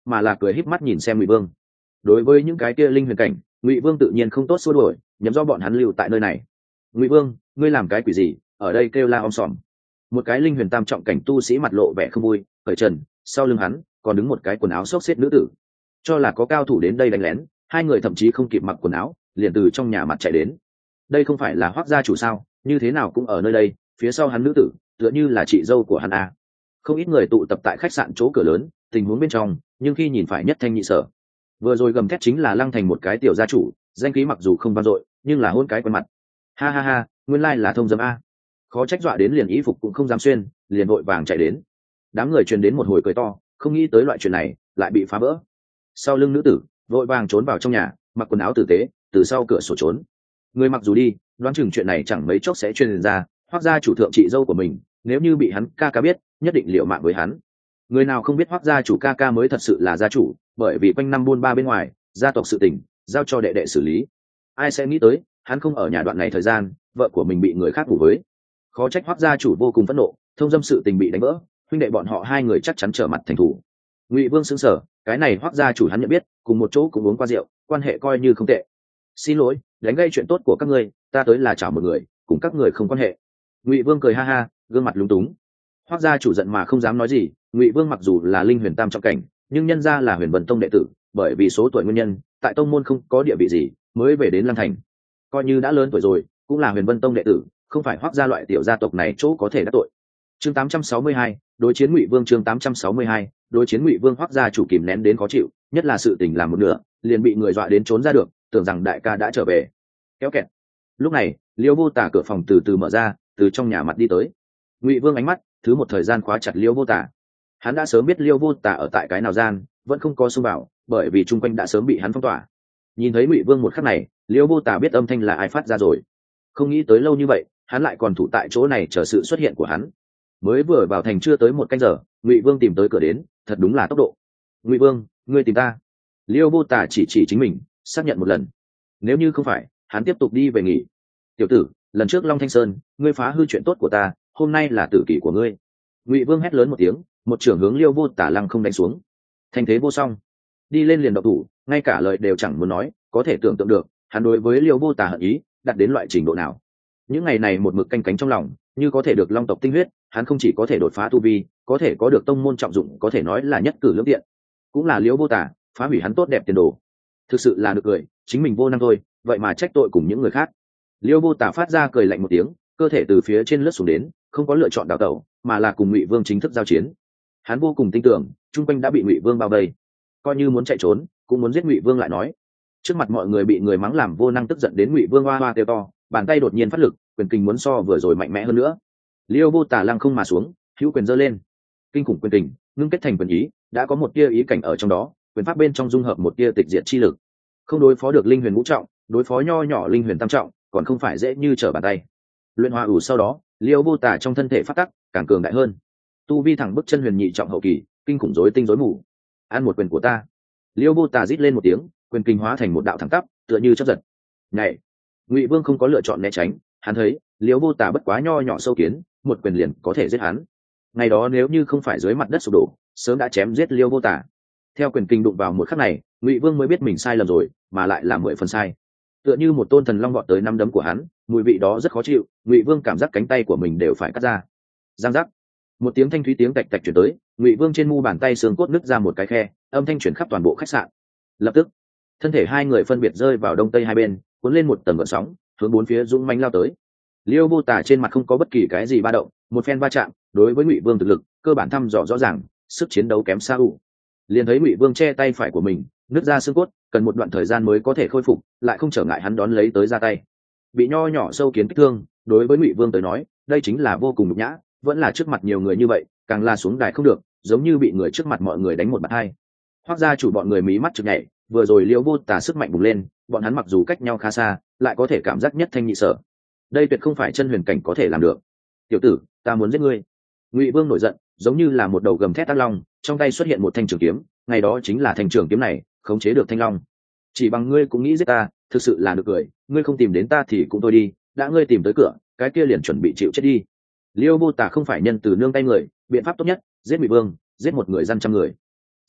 Speaker 1: mà là cười híp mắt nhìn xem Ngụy Vương. Đối với những cái kia linh huyền cảnh, Ngụy Vương tự nhiên không tốt xua đuổi, nhắm do bọn hắn lưu tại nơi này. Ngụy Vương, ngươi làm cái quỷ gì ở đây kêu la om sòm? Một cái linh huyền tam trọng cảnh tu sĩ mặt lộ vẻ không vui, cởi trần, sau lưng hắn còn đứng một cái quần áo xốc xếp nữ tử. Cho là có cao thủ đến đây đánh lén, hai người thậm chí không kịp mặc quần áo, liền từ trong nhà mặt chạy đến. Đây không phải là Hoắc gia chủ sao, như thế nào cũng ở nơi đây? Phía sau hắn nữ tử tựa như là chị dâu của hắn à. Không ít người tụ tập tại khách sạn chỗ cửa lớn, tình huống bên trong, nhưng khi nhìn phải nhất thanh nhị sở. Vừa rồi gầm thét chính là Lăng Thành một cái tiểu gia chủ, danh khí mặc dù không vang dội, nhưng là hôn cái quen mặt. Ha ha ha, nguyên lai là thông dâm a. Khó trách dọa đến liền y phục cũng không dám xuyên, liền vội vàng chạy đến. Đám người truyền đến một hồi cười to, không nghĩ tới loại chuyện này lại bị phá vỡ. Sau lưng nữ tử vội vàng trốn vào trong nhà, mặc quần áo tử tế, từ sau cửa sổ trốn. Người mặc dù đi, đoán chừng chuyện này chẳng mấy chốc sẽ truyền ra, Hoắc gia chủ thượng chị dâu của mình, nếu như bị hắn ca ca biết, nhất định liều mạng với hắn. Người nào không biết Hoắc gia chủ ca ca mới thật sự là gia chủ, bởi vì quanh năm buôn ba bên ngoài, gia tộc sự tình giao cho đệ đệ xử lý. Ai sẽ nghĩ tới, hắn không ở nhà đoạn này thời gian, vợ của mình bị người khác ngủ với. Khó trách Hoắc gia chủ vô cùng phẫn nộ, thông dâm sự tình bị đánh vỡ, huynh đệ bọn họ hai người chắc chắn trở mặt thành thủ. Ngụy Vương sững sờ, cái này Hoắc gia chủ hắn nhận biết, cùng một chỗ cũng uống qua rượu, quan hệ coi như không tệ. Xin lỗi, đánh gây chuyện tốt của các ngươi, ta tới là chào một người, cùng các người không quan hệ. Ngụy Vương cười ha ha, gương mặt lúng túng. Hoắc gia chủ giận mà không dám nói gì. Ngụy Vương mặc dù là linh huyền tam trọng cảnh, nhưng nhân ra là Huyền Vân Tông đệ tử, bởi vì số tuổi nguyên nhân, tại tông môn không có địa vị gì, mới về đến Lăng Thành. Coi như đã lớn tuổi rồi, cũng là Huyền Vân Tông đệ tử, không phải Hoắc gia loại tiểu gia tộc này chỗ có thể đắc tội. Chương tám trăm sáu mươi hai, đối chiến Ngụy Vương. Chương tám trăm sáu mươi hai, đối chiến Ngụy Vương. Hoắc gia chủ kìm nén đến khó chịu, nhất là sự tình làm một nửa, liền bị người dọa đến trốn ra được, tưởng rằng đại ca đã trở về. Kéo kẹt. Lúc này, Liêu Vô Tả cửa phòng từ từ mở ra, từ trong nhà mặt đi tới. Ngụy Vương ánh mắt thứ một thời gian khóa chặt Liêu Vô Tả. Hắn đã sớm biết Liêu Vô Tả ở tại cái nào gian, vẫn không có xông vào, bởi vì chung quanh đã sớm bị hắn phong tỏa. Nhìn thấy Ngụy Vương một khắc này, Liêu Vô Tả biết âm thanh là ai phát ra rồi. Không nghĩ tới lâu như vậy, hắn lại còn thủ tại chỗ này chờ sự xuất hiện của hắn. Mới vừa vào thành chưa tới một canh giờ, Ngụy Vương tìm tới cửa đến, thật đúng là tốc độ. Ngụy Vương, ngươi tìm ta? Liêu Vô Tả chỉ chỉ chính mình, xác nhận một lần. Nếu như không phải, hắn tiếp tục đi về nghỉ. Tiểu tử, lần trước Long Thanh Sơn, ngươi phá hư chuyện tốt của ta, hôm nay là tử kỷ của ngươi. Ngụy Vương hét lớn một tiếng, một trưởng hướng Liêu Vô Tả lăng không đánh xuống. Thành thế vô song, đi lên liền độc thủ, ngay cả lời đều chẳng muốn nói, có thể tưởng tượng được, hắn đối với Liêu Vô Tả hận ý đạt đến loại trình độ nào. Những ngày này một mực canh cánh trong lòng, như có thể được Long tộc tinh huyết, hắn không chỉ có thể đột phá tu vi, có thể có được tông môn trọng dụng, có thể nói là nhất cử lưỡng tiện. Cũng là Liêu Vô Tả phá hủy hắn tốt đẹp tiền đồ. Thực sự là được cười, chính mình vô năng thôi, vậy mà trách tội cùng những người khác. Liêu Vô Tả phát ra cười lạnh một tiếng, cơ thể từ phía trên lướt xuống đến, không có lựa chọn đào tẩu, mà là cùng Ngụy Vương chính thức giao chiến. Hắn vô cùng tin tưởng, chung quanh đã bị Ngụy Vương bao vây, coi như muốn chạy trốn, cũng muốn giết Ngụy Vương lại nói. Trước mặt mọi người bị người mắng làm vô năng, tức giận đến Ngụy Vương hoa hoa kêu to, bàn tay đột nhiên phát lực, quyền kình muốn so vừa rồi mạnh mẽ hơn nữa. Liêu Vô Tả lăng không mà xuống, hữu quyền giơ lên, kinh khủng quyền kình ngưng kết thành quyền ý, đã có một tia ý cảnh ở trong đó, quyền pháp bên trong dung hợp một tia tịch diệt chi lực. Không đối phó được linh huyền ngũ trọng, đối phó nho nhỏ linh huyền tam trọng, còn không phải dễ như trở bàn tay. Luyện hóa ủ sau đó, Liêu Vô Tả trong thân thể phát tắc càng cường đại hơn, tu vi thẳng bức chân huyền nhị trọng hậu kỳ, kinh khủng rối tinh rối mù. Ăn một quyền của ta! Liêu Vô Tả rít lên một tiếng, quyền kinh hóa thành một đạo thẳng tắp, tựa như chớp giật. Nhảy! Ngụy Vương không có lựa chọn né tránh, hắn thấy Liêu Vô Tả bất quá nho nhỏ sâu kiến, một quyền liền có thể giết hắn. Ngày đó nếu như không phải dưới mặt đất sụp đổ, sớm đã chém giết Liêu Vô Tả. Theo quyền kinh đụng vào một khắc này, Ngụy Vương mới biết mình sai lầm rồi, mà lại là mười phần sai. Tựa như một tôn thần long vọt tới năm đấm của hắn, mùi vị đó rất khó chịu. Ngụy Vương cảm giác cánh tay của mình đều phải cắt ra. Giang giác, một tiếng thanh thúy tiếng tạch tạch chuyển tới, Ngụy Vương trên mu bàn tay xương cốt nứt ra một cái khe, âm thanh chuyển khắp toàn bộ khách sạn. Lập tức, thân thể hai người phân biệt rơi vào đông tây hai bên, cuốn lên một tầng gợn sóng, hướng bốn phía dũng mãnh lao tới. Liêu Vô Tả trên mặt không có bất kỳ cái gì ba động, một phen va chạm, đối với Ngụy Vương thực lực cơ bản thăm dò rõ ràng, sức chiến đấu kém xa ủ. Liền thấy Ngụy Vương che tay phải của mình, nứt ra xương cốt, cần một đoạn thời gian mới có thể khôi phục, lại không trở ngại hắn đón lấy tới ra tay. Bị nho nhỏ sâu kiến kích thương, đối với Ngụy Vương tới nói, đây chính là vô cùng nhục nhã, vẫn là trước mặt nhiều người như vậy, càng là xuống đài không được, giống như bị người trước mặt mọi người đánh một bạt hai. Hoắc gia chủ bọn người mí mắt chực nhảy, vừa rồi Liêu Vô Tả sức mạnh bùng lên, bọn hắn mặc dù cách nhau khá xa, lại có thể cảm giác nhất thanh nhị sở. Đây tuyệt không phải chân huyền cảnh có thể làm được. Tiểu tử, ta muốn giết ngươi! Ngụy Vương nổi giận, giống như là một đầu gầm thét tác long, trong tay xuất hiện một thanh trường kiếm, ngày đó chính là thanh trường kiếm này khống chế được thanh long. Chỉ bằng ngươi cũng nghĩ giết ta, thực sự là được cười, ngươi không tìm đến ta thì cũng thôi đi, đã ngươi tìm tới cửa, cái kia liền chuẩn bị chịu chết đi. Liêu Vô Tả không phải nhân từ nương tay người, biện pháp tốt nhất, giết Ngụy Vương, giết một người dân trăm người.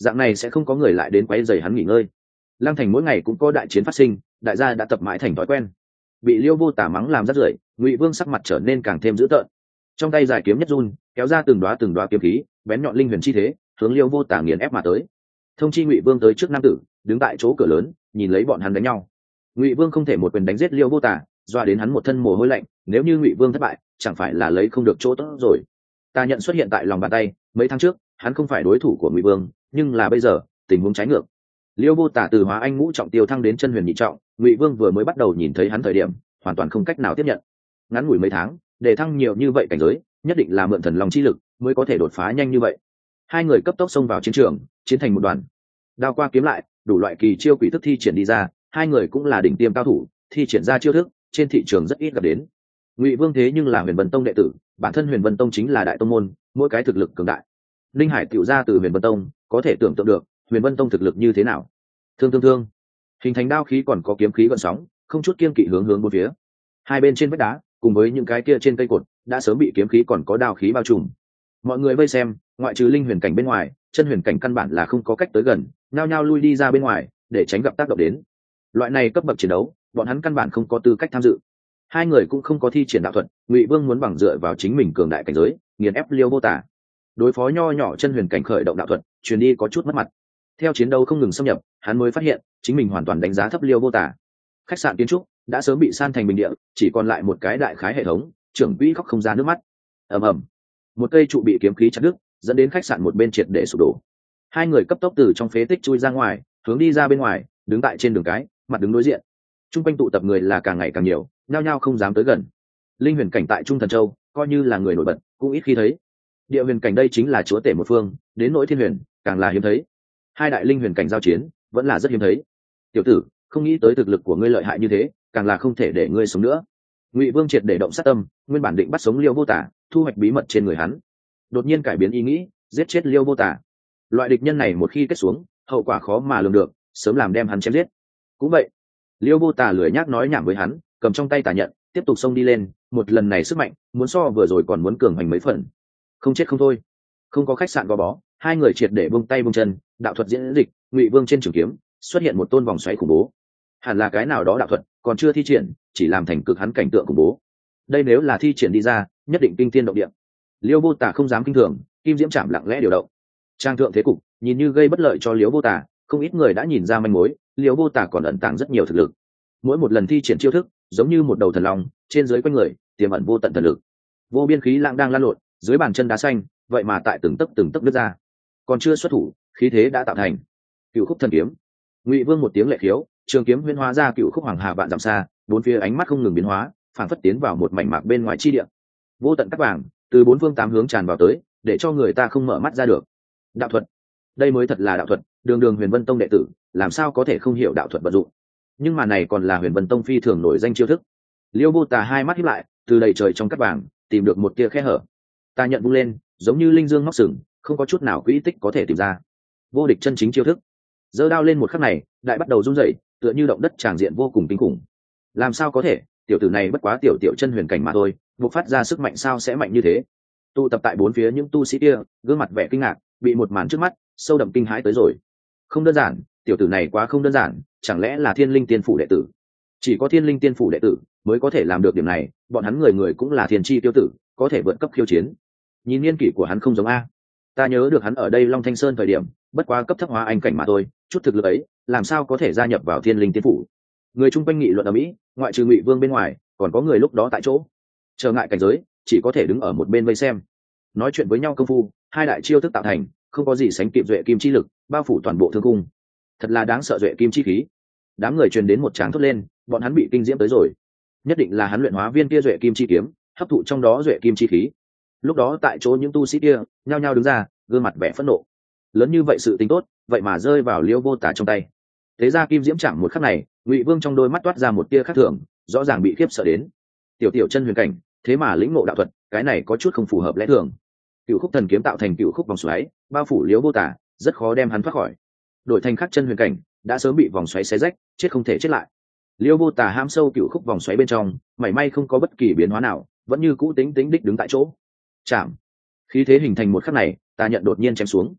Speaker 1: dạng này sẽ không có người lại đến quấy rầy hắn nghỉ ngơi. Lăng thành mỗi ngày cũng có đại chiến phát sinh, đại gia đã tập mãi thành thói quen. Bị Liêu Vô Tả mắng làm rất rưởi, Ngụy Vương sắc mặt trở nên càng thêm dữ tợn, trong tay giải kiếm nhất run, kéo ra từng đoá từng đoá kiếm khí, bén nhọn linh huyền chi thế, hướng Liêu Vô Tả nghiền ép mà tới. Thông chi Ngụy Vương tới trước nam tử, đứng tại chỗ cửa lớn, nhìn lấy bọn hắn đánh nhau. Ngụy Vương không thể một quyền đánh giết Liêu Vô Tả, doa đến hắn một thân mồ hôi lạnh, nếu như Ngụy Vương thất bại, chẳng phải là lấy không được chỗ tốt rồi. Ta nhận xuất hiện tại lòng bàn tay, mấy tháng trước, hắn không phải đối thủ của Ngụy Vương, nhưng là bây giờ, tình huống trái ngược. Liêu Vô Tả từ hóa anh ngũ trọng tiêu thăng đến chân huyền nhị trọng, Ngụy Vương vừa mới bắt đầu nhìn thấy hắn thời điểm, hoàn toàn không cách nào tiếp nhận. Ngắn ngủi mấy tháng, để thăng nhiều như vậy cảnh giới, nhất định là mượn thần long chi lực mới có thể đột phá nhanh như vậy. Hai người cấp tốc xông vào chiến trường, chiến thành một đoàn. Đao qua kiếm lại, đủ loại kỳ chiêu quỷ thức thi triển đi ra, hai người cũng là đỉnh tiêm cao thủ, thi triển ra chiêu thức, trên thị trường rất ít gặp đến. Ngụy Vương thế nhưng là Huyền Vân Tông đệ tử, bản thân Huyền Vân Tông chính là đại tông môn, mỗi cái thực lực cường đại. Linh Hải tiểu ra từ Huyền Vân Tông, có thể tưởng tượng được Huyền Vân Tông thực lực như thế nào. Thương thương thương, hình thành đao khí còn có kiếm khí gợn sóng, không chút kiêng kỵ hướng hướng bốn phía. Hai bên trên vách đá, cùng với những cái kia trên cây cột, đã sớm bị kiếm khí còn có đao khí bao trùm. Mọi người vây xem, ngoại trừ linh huyền cảnh bên ngoài, chân huyền cảnh căn bản là không có cách tới gần, nhao nhao lui đi ra bên ngoài để tránh gặp tác động đến. Loại này cấp bậc chiến đấu, bọn hắn căn bản không có tư cách tham dự. Hai người cũng không có thi triển đạo thuật, Ngụy Vương muốn bằng dựa vào chính mình cường đại cảnh giới, nghiền ép Liêu Vô Tả. Đối phó nho nhỏ chân huyền cảnh khởi động đạo thuật, truyền đi có chút mất mặt. Theo chiến đấu không ngừng xâm nhập, hắn mới phát hiện chính mình hoàn toàn đánh giá thấp Liêu Vô Tả. Khách sạn kiến trúc đã sớm bị san thành bình địa, chỉ còn lại một cái đại khái hệ thống, trưởng quỹ khóc không ra nước mắt. Ầm ầm, một cây trụ bị kiếm khí chặt đứt, dẫn đến khách sạn một bên triệt để sụp đổ. Hai người cấp tốc từ trong phế tích chui ra ngoài, hướng đi ra bên ngoài, đứng tại trên đường cái, mặt đứng đối diện. Trung quanh tụ tập người là càng ngày càng nhiều, nhao nhao không dám tới gần. Linh huyền cảnh tại Trung Thần Châu, coi như là người nổi bật, cũng ít khi thấy. Địa huyền cảnh đây chính là chúa tể một phương, đến nỗi thiên huyền, càng là hiếm thấy. Hai đại linh huyền cảnh giao chiến, vẫn là rất hiếm thấy. Tiểu tử, không nghĩ tới thực lực của ngươi lợi hại như thế, càng là không thể để ngươi sống nữa. Ngụy Vương triệt để động sát tâm, nguyên bản định bắt sống Liêu Vô Tả, thu hoạch bí mật trên người hắn, đột nhiên cải biến ý nghĩ, giết chết Liêu Vô Tả. Loại địch nhân này một khi kết xuống, hậu quả khó mà lường được, sớm làm đem hắn chém giết. Cũng vậy, Liêu Vô Tả lười nhác nói nhảm với hắn, cầm trong tay tà nhận, tiếp tục xông đi lên, một lần này sức mạnh, muốn so vừa rồi còn muốn cường hành mấy phần. Không chết không thôi. Không có khách sạn gò bó, hai người triệt để buông tay buông chân, đạo thuật diễn dịch, Ngụy Vương trên trường kiếm xuất hiện một tôn vòng xoáy khủng bố. Hẳn là cái nào đó đạo thuật, còn chưa thi triển, chỉ làm thành cực hắn cảnh tượng khủng bố. Đây nếu là thi triển đi ra, nhất định kinh thiên động địa. Liêu Vô Tả không dám kinh thường, kim diễm chạm lặng lẽ điều động. Trang thượng thế cục, nhìn như gây bất lợi cho Liêu Vô Tả, không ít người đã nhìn ra manh mối, Liêu Vô Tả còn ẩn tàng rất nhiều thực lực. Mỗi một lần thi triển chiêu thức, giống như một đầu thần long, trên dưới quanh người, tiềm ẩn vô tận thần lực. Vô biên khí lãng đang lan lộn, dưới bàn chân đá xanh, vậy mà tại từng tấc từng tấc đứt ra. Còn chưa xuất thủ, khí thế đã tạo thành. Cựu khúc thần kiếm. Ngụy Vương một tiếng lệ khiếu, trường kiếm huyễn hóa ra cựu khúc hoàng hà vạn dặm xa, bốn phía ánh mắt không ngừng biến hóa, phản phất tiến vào một mảnh mạc bên ngoài chi địa. Vô tận cắt vàng từ bốn phương tám hướng tràn vào tới, để cho người ta không mở mắt ra được. Đạo thuật, đây mới thật là đạo thuật, đường đường Huyền Vân Tông đệ tử, làm sao có thể không hiểu đạo thuật vận dụng. Nhưng mà này còn là Huyền Vân Tông phi thường nổi danh chiêu thức. Liêu Vô Tả hai mắt híp lại, từ đầy trời trong cắt vàng tìm được một tia khe hở. Ta nhận vung lên, giống như linh dương móc sừng, không có chút nào quỹ tích có thể tìm ra. Vô địch chân chính chiêu thức. Giơ đao lên một khắc này, đại bắt đầu rung rẩy, tựa như động đất tràng diện vô cùng kinh khủng. Làm sao có thể, tiểu tử này bất quá tiểu tiểu chân huyền cảnh mà thôi, bộc phát ra sức mạnh sao sẽ mạnh như thế. Tụ tập tại bốn phía những tu sĩ kia, gương mặt vẻ kinh ngạc, bị một màn trước mắt sâu đậm kinh hãi tới rồi. Không đơn giản, tiểu tử này quá không đơn giản, chẳng lẽ là Thiên Linh Tiên phủ đệ tử? Chỉ có Thiên Linh Tiên phủ đệ tử mới có thể làm được điểm này, bọn hắn người người cũng là thiên chi tiêu tử, có thể vượt cấp khiêu chiến. Nhìn niên kỷ của hắn không giống a. Ta nhớ được hắn ở đây Long Thanh Sơn thời điểm, bất quá cấp thấp hóa anh cảnh mà thôi, chút thực lực ấy, làm sao có thể gia nhập vào Thiên Linh Tiên phủ? Người chung quanh nghị luận ở mỹ, ngoại trừ Ngụy Vương bên ngoài, còn có người lúc đó tại chỗ. Trở ngại cảnh giới, chỉ có thể đứng ở một bên vây xem. Nói chuyện với nhau công phu, hai đại chiêu thức tạo thành, không có gì sánh kịp duệ kim chi lực, bao phủ toàn bộ thương cung. Thật là đáng sợ duệ kim chi khí. Đám người truyền đến một tràng thốt lên, bọn hắn bị kinh diễm tới rồi. Nhất định là hắn luyện hóa viên kia duệ kim chi kiếm, hấp thụ trong đó duệ kim chi khí. Lúc đó tại chỗ những tu sĩ kia nhao nhao đứng ra, gương mặt vẻ phẫn nộ. Lớn như vậy sự tính tốt, vậy mà rơi vào Liêu Vô Tả trong tay. Thế ra kim diễm chạm một khắc này, Ngụy Vương trong đôi mắt toát ra một tia khác thường, rõ ràng bị khiếp sợ đến. Tiểu tiểu chân huyền cảnh, thế mà lĩnh ngộ đạo thuật, cái này có chút không phù hợp lẽ thường. Cựu khúc thần kiếm tạo thành cựu khúc vòng xoáy, bao phủ Liêu Vô Tả, rất khó đem hắn thoát khỏi. Đổi thành khắc chân huyền cảnh, đã sớm bị vòng xoáy xé rách, chết không thể chết lại. Liêu Vô Tả ham sâu cựu khúc vòng xoáy bên trong, mảy may không có bất kỳ biến hóa nào, vẫn như cũ tính tính đích đứng tại chỗ. Chạm. Khí thế hình thành một khắc này, ta nhận đột nhiên chém xuống.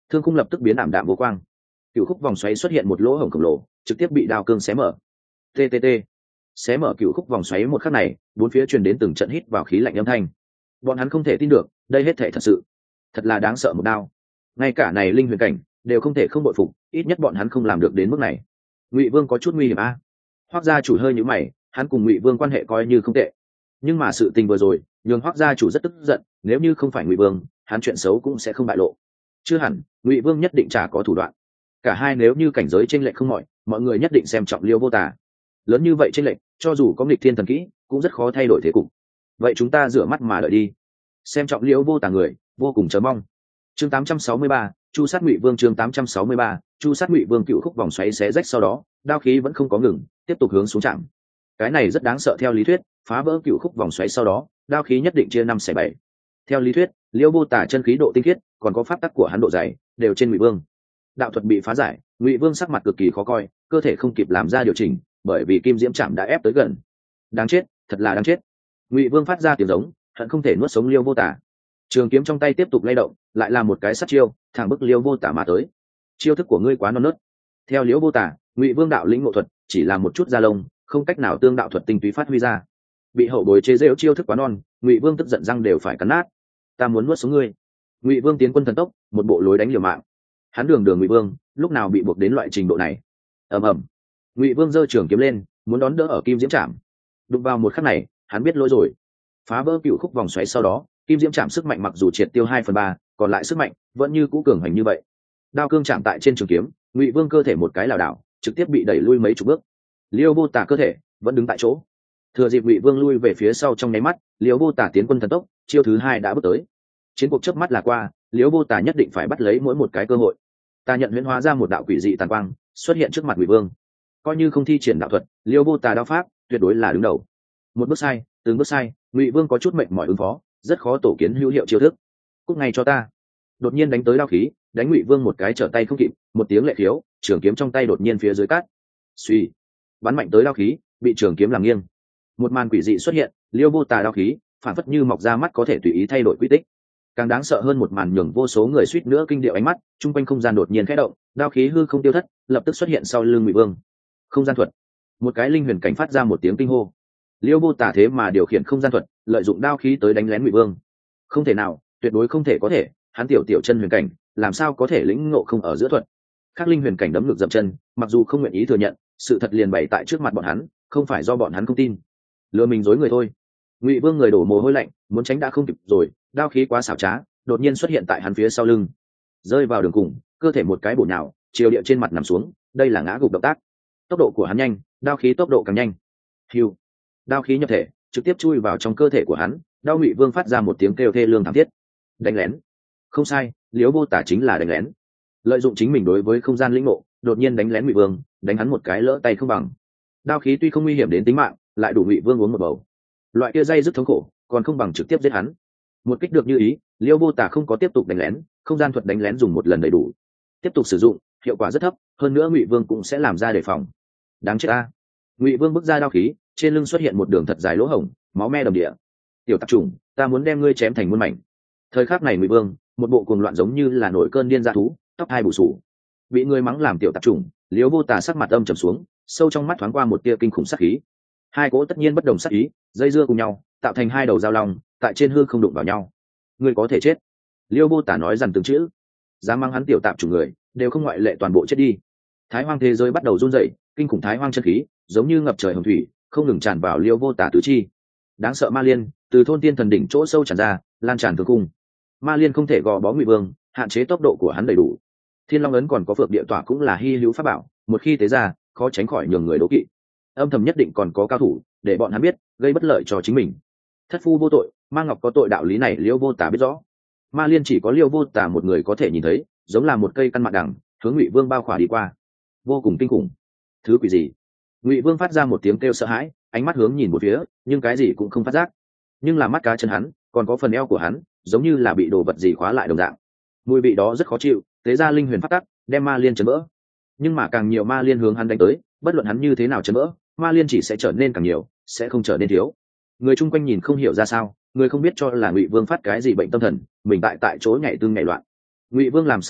Speaker 1: thương khung lập tức biến ảm đạm vô quang. Cựu khúc vòng xoáy xuất hiện một lỗ hổng khổng lồ, trực tiếp bị đao cương xé mở. Ttt, xé mở cựu khúc vòng xoáy một khắc này, bốn phía truyền đến từng trận hít vào khí lạnh âm thanh. Bọn hắn không thể tin được, đây hết thể thật sự, thật là đáng sợ một đao. Ngay cả này linh huyền cảnh đều không thể không bội phục, ít nhất bọn hắn không làm được đến mức này. Ngụy Vương có chút nguy hiểm a. À? Hoắc gia chủ hơi nhíu mày, hắn cùng Ngụy Vương quan hệ coi như không tệ, nhưng mà sự tình vừa rồi nhường Hoắc gia chủ rất tức giận, nếu như không phải Ngụy Vương, hắn chuyện xấu cũng sẽ không bại lộ. Chưa hẳn, Ngụy Vương nhất định chả có thủ đoạn. Cả hai nếu như cảnh giới chênh lệch không mọi, mọi người nhất định xem trọng Liêu Vô Tà. Lớn như vậy chênh lệch, cho dù có nghịch thiên thần kỹ, cũng rất khó thay đổi thế cục. Vậy chúng ta rửa mắt mà đợi đi. Xem trọng Liêu Vô Tà người, vô cùng chờ mong. Chương tám trăm sáu mươi ba, Chu sát Ngụy Vương. Chương tám trăm sáu mươi ba, Chu sát Ngụy Vương. Cựu khúc vòng xoáy xé rách sau đó, đao khí vẫn không có ngừng, tiếp tục hướng xuống chạm. Cái này rất đáng sợ. Theo lý thuyết, phá vỡ cựu khúc vòng xoáy sau đó, đao khí nhất định chia năm xẻ bảy. Theo lý thuyết, Liêu Vô Tà chân khí độ tinh khiết, còn có pháp tắc của hắn độ dày, đều trên Ngụy Vương. Đạo thuật bị phá giải, Ngụy Vương sắc mặt cực kỳ khó coi, cơ thể không kịp làm ra điều chỉnh, bởi vì kim diễm chạm đã ép tới gần. Đáng chết, thật là đáng chết. Ngụy Vương phát ra tiếng giống, hận không thể nuốt sống Liêu Vô Tà. Trường kiếm trong tay tiếp tục lay động, lại là một cái sát chiêu, thẳng bức Liêu Vô Tà mà tới. Chiêu thức của ngươi quá non nớt. Theo Liêu Vô Tà, Ngụy Vương đạo lĩnh ngộ thuật chỉ là một chút da lông, không cách nào tương đạo thuật tinh túy phát huy ra. Bị hậu bối chế giễu chiêu thức quá non, Ngụy Vương tức giận răng đều phải cắn nát. Ta muốn nuốt sống ngươi. Ngụy Vương tiến quân thần tốc, một bộ lối đánh liều mạng. Hắn đường đường Ngụy Vương, lúc nào bị buộc đến loại trình độ này? Ầm ầm. Ngụy Vương giơ trường kiếm lên, muốn đón đỡ ở kim diễm trảm. Đụng vào một khắc này, hắn biết lỗi rồi. Phá vỡ cựu khúc vòng xoáy sau đó, kim diễm trảm sức mạnh mặc dù triệt tiêu hai phần ba, còn lại sức mạnh vẫn như cũ cường hành như vậy. Đao cương chạm tại trên trường kiếm, Ngụy Vương cơ thể một cái lảo đảo, trực tiếp bị đẩy lui mấy chục bước. Liêu Vô Tà cơ thể vẫn đứng tại chỗ. Thừa dịp Ngụy Vương lui về phía sau trong nháy mắt, Liêu Vô Tà tiến quân thần tốc, chiêu thứ hai đã bước tới. Chiến cuộc chớp mắt là qua, Liêu Vô Tà nhất định phải bắt lấy mỗi một cái cơ hội. Ta nhận huyễn hóa ra một đạo quỷ dị tàn quang, xuất hiện trước mặt Ngụy Vương. Coi như không thi triển đạo thuật, Liêu Vô Tà đao pháp tuyệt đối là đứng đầu. Một bước sai, từng bước sai, Ngụy Vương có chút mệt mỏi ứng phó, rất khó tổ kiến hữu hiệu chiêu thức. Cúc ngay cho ta. Đột nhiên đánh tới đao khí, đánh Ngụy Vương một cái trở tay không kịp, một tiếng lệ khiếu, trường kiếm trong tay đột nhiên phía dưới cát. Suy, bắn mạnh tới đao khí, bị trường kiếm làm nghiêng. Một màn quỷ dị xuất hiện, Liêu Vô Tà đao khí phản phất như mọc ra mắt có thể tùy ý thay đổi quy tích. Càng đáng sợ hơn một màn nhường vô số người suýt nữa kinh điệu ánh mắt, trung quanh không gian đột nhiên khẽ động, đao khí hư không tiêu thất, lập tức xuất hiện sau lưng Ngụy Vương. Không gian thuật. Một cái linh huyền cảnh phát ra một tiếng kinh hô. Liêu Vô Tà thế mà điều khiển không gian thuật, lợi dụng đao khí tới đánh lén Ngụy Vương. Không thể nào, tuyệt đối không thể có thể, hắn tiểu tiểu chân huyền cảnh, làm sao có thể lĩnh ngộ không ở giữa thuật. Khác linh huyền cảnh đấm ngược dậm chân, mặc dù không nguyện ý thừa nhận, sự thật liền bày tại trước mặt bọn hắn, không phải do bọn hắn không tin. Lừa mình dối người thôi. Ngụy Vương người đổ mồ hôi lạnh, muốn tránh đã không kịp rồi, đao khí quá xảo trá, đột nhiên xuất hiện tại hắn phía sau lưng, rơi vào đường cùng, cơ thể một cái bổ nhào, chiều địa trên mặt nằm xuống, đây là ngã gục động tác. Tốc độ của hắn nhanh, đao khí tốc độ càng nhanh. Hưu, đao khí nhập thể, trực tiếp chui vào trong cơ thể của hắn, đao Ngụy Vương phát ra một tiếng kêu thê lương thảm thiết. Đánh lén. Không sai, Liễu Vô Tà chính là đánh lén. Lợi dụng chính mình đối với không gian lĩnh ngộ, đột nhiên đánh lén Ngụy Vương, đánh hắn một cái lỡ tay không bằng. Đao khí tuy không nguy hiểm đến tính mạng, lại đủ Ngụy Vương uống một bầu. Loại kia dây rất thống khổ, còn không bằng trực tiếp giết hắn. Một kích được như ý, Liêu Vô Tà không có tiếp tục đánh lén, không gian thuật đánh lén dùng một lần đầy đủ. Tiếp tục sử dụng, hiệu quả rất thấp, hơn nữa Ngụy Vương cũng sẽ làm ra đề phòng. Đáng chết a. Ngụy Vương bước ra đao khí, trên lưng xuất hiện một đường thật dài lỗ hổng, máu me đầm địa. Tiểu tạp trùng, ta muốn đem ngươi chém thành muôn mảnh. Thời khắc này Ngụy Vương, một bộ cuồng loạn giống như là nổi cơn điên dã thú, tóc hai bù sù. Bị người mắng làm tiểu tạp trùng, Liêu Vô Tà sắc mặt âm trầm xuống, sâu trong mắt thoáng qua một tia kinh khủng sát khí. Hai cỗ tất nhiên bất đồng sát ý, dây dưa cùng nhau, tạo thành hai đầu dao long, tại trên hư không đụng vào nhau. Ngươi có thể chết. Liêu Vô Tà nói dằn từng chữ. Dám mang hắn tiểu tạp chủng người, đều không ngoại lệ toàn bộ chết đi. Thái hoang thế giới bắt đầu run rẩy, kinh khủng thái hoang chân khí, giống như ngập trời hồng thủy, không ngừng tràn vào Liêu Vô Tà tứ chi. Đáng sợ ma liên, từ thôn tiên thần đỉnh chỗ sâu tràn ra, lan tràn thương cung. Ma liên không thể gò bó Ngụy Vương, hạn chế tốc độ của hắn đầy đủ. Thiên Long ấn còn có phượng địa tỏa cũng là hy hữu pháp bảo, một khi tế ra, khó tránh khỏi nhường người đố kỵ. Âm thầm nhất định còn có cao thủ, để bọn hắn biết, gây bất lợi cho chính mình. Thất phu vô tội, ma ngọc có tội đạo lý này Liêu Vô Tà biết rõ. Ma liên chỉ có Liêu Vô Tà một người có thể nhìn thấy, giống là một cây căn mạ đằng, hướng Ngụy Vương bao khỏa đi qua. Vô cùng kinh khủng. Thứ quỷ gì? Ngụy Vương phát ra một tiếng kêu sợ hãi, ánh mắt hướng nhìn một phía, nhưng cái gì cũng không phát giác. Nhưng là mắt cá chân hắn, còn có phần eo của hắn, giống như là bị đồ vật gì khóa lại đồng dạng. Mùi vị đó rất khó chịu, tế ra linh huyền phát tắc, đem ma liên chấn vỡ. Nhưng mà càng nhiều ma liên hướng hắn đánh tới, bất luận hắn như thế nào chấn vỡ, ma liên chỉ sẽ trở nên càng nhiều, sẽ không trở nên thiếu. Người chung quanh nhìn không hiểu ra sao, người không biết cho là Ngụy Vương phát cái gì bệnh tâm thần, mình tại tại chỗ nhảy tương nhảy loạn. Ngụy Vương làm sao vậy?